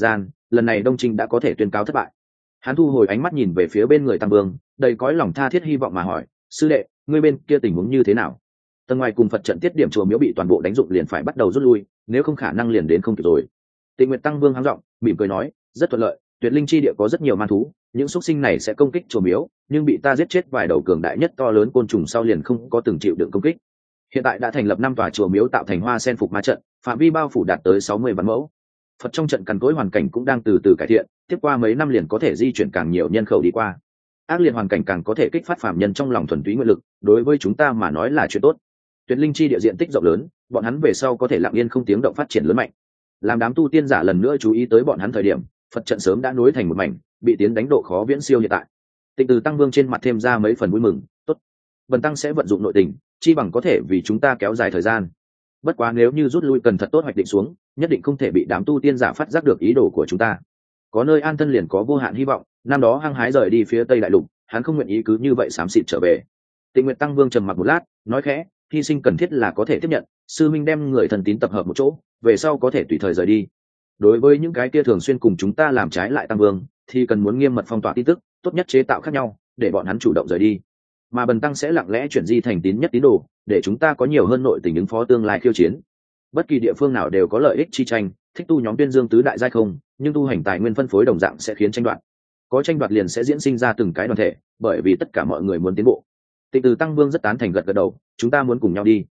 lần này đông trinh đã có thể tuyên cáo thất bại. Hắn thu hồi ánh mắt nhìn về phía bên người Tăng Vương, đầy cõi lòng tha thiết hy vọng mà hỏi: sư đệ, ngươi bên kia tình huống như thế nào? Tầng ngoài cùng Phật trận tiết điểm chùa miếu bị toàn bộ đánh dụng, liền phải bắt đầu rút lui, nếu không khả năng liền đến không kịp rồi. Tịnh Nguyệt Tăng Vương hắng giọng mỉm cười nói: rất thuận lợi, Tuyệt Linh chi địa có rất nhiều man thú, những xuất sinh này sẽ công kích chùa miếu, nhưng bị ta giết chết vài đầu cường đại nhất to lớn côn trùng sau liền không có từng chịu đựng công kích. Hiện tại đã thành lập năm tòa chùa miếu tạo thành hoa sen phục ma trận, phạm vi bao phủ đạt tới sáu mươi vạn mẫu. Phật trong trận cằn cỗi hoàn cảnh cũng đang từ từ cải thiện, tiếp qua mấy năm liền có thể di chuyển càng nhiều nhân khẩu đi qua. Ác liệt hoàn cảnh càng có thể kích phát phạm nhân trong lòng thuần túy nguyện lực, đối với chúng ta mà nói là chuyện tốt. Tuyệt Linh chi địa diện tích rộng lớn, bọn hắn về sau có thể lặng yên không tiếng động phát triển lớn mạnh. Làm đám tu tiên giả lần nữa chú ý tới bọn hắn thời điểm, Phật trận sớm đã nối thành một mảnh, bị tiến đánh độ khó viễn siêu hiện tại. Tịnh Từ Tăng Vương trên mặt thêm ra mấy phần vui mừng: tốt, Bần tăng sẽ vận dụng nội tình, chi bằng có thể vì chúng ta kéo dài thời gian. Bất quá nếu như rút lui cần thật tốt hoạch định xuống, nhất định không thể bị đám tu tiên giả phát giác được ý đồ của chúng ta. Có nơi an thân liền có vô hạn hy vọng, năm đó hăng hái rời đi phía Tây Đại Lục, hắn không nguyện ý cứ như vậy xám xịt trở về. Tịnh Nguyệt Tăng Vương trầm mặc một lát, nói khẽ: hy sinh cần thiết là có thể tiếp nhận, sư minh đem người thần tín tập hợp một chỗ, về sau có thể tùy thời rời đi. Đối với những cái kia thường xuyên cùng chúng ta làm trái lại Tăng Vương, thì cần muốn nghiêm mật phong tỏa tin tức, tốt nhất chế tạo khác nhau, để bọn hắn chủ động rời đi. Mà Bần tăng sẽ lặng lẽ chuyển di thành tín nhất tín đồ, để chúng ta có nhiều hơn nội tình ứng phó tương lai khiêu chiến. Bất kỳ địa phương nào đều có lợi ích chi tranh, thích tu nhóm tuyên dương tứ đại giai không, nhưng tu hành tài nguyên phân phối đồng dạng sẽ khiến tranh đoạt. Có tranh đoạt liền sẽ diễn sinh ra từng cái đoàn thể, bởi vì tất cả mọi người muốn tiến bộ. Tịnh Từ Tăng Vương rất tán thành gật gật đầu: chúng ta muốn cùng nhau đi.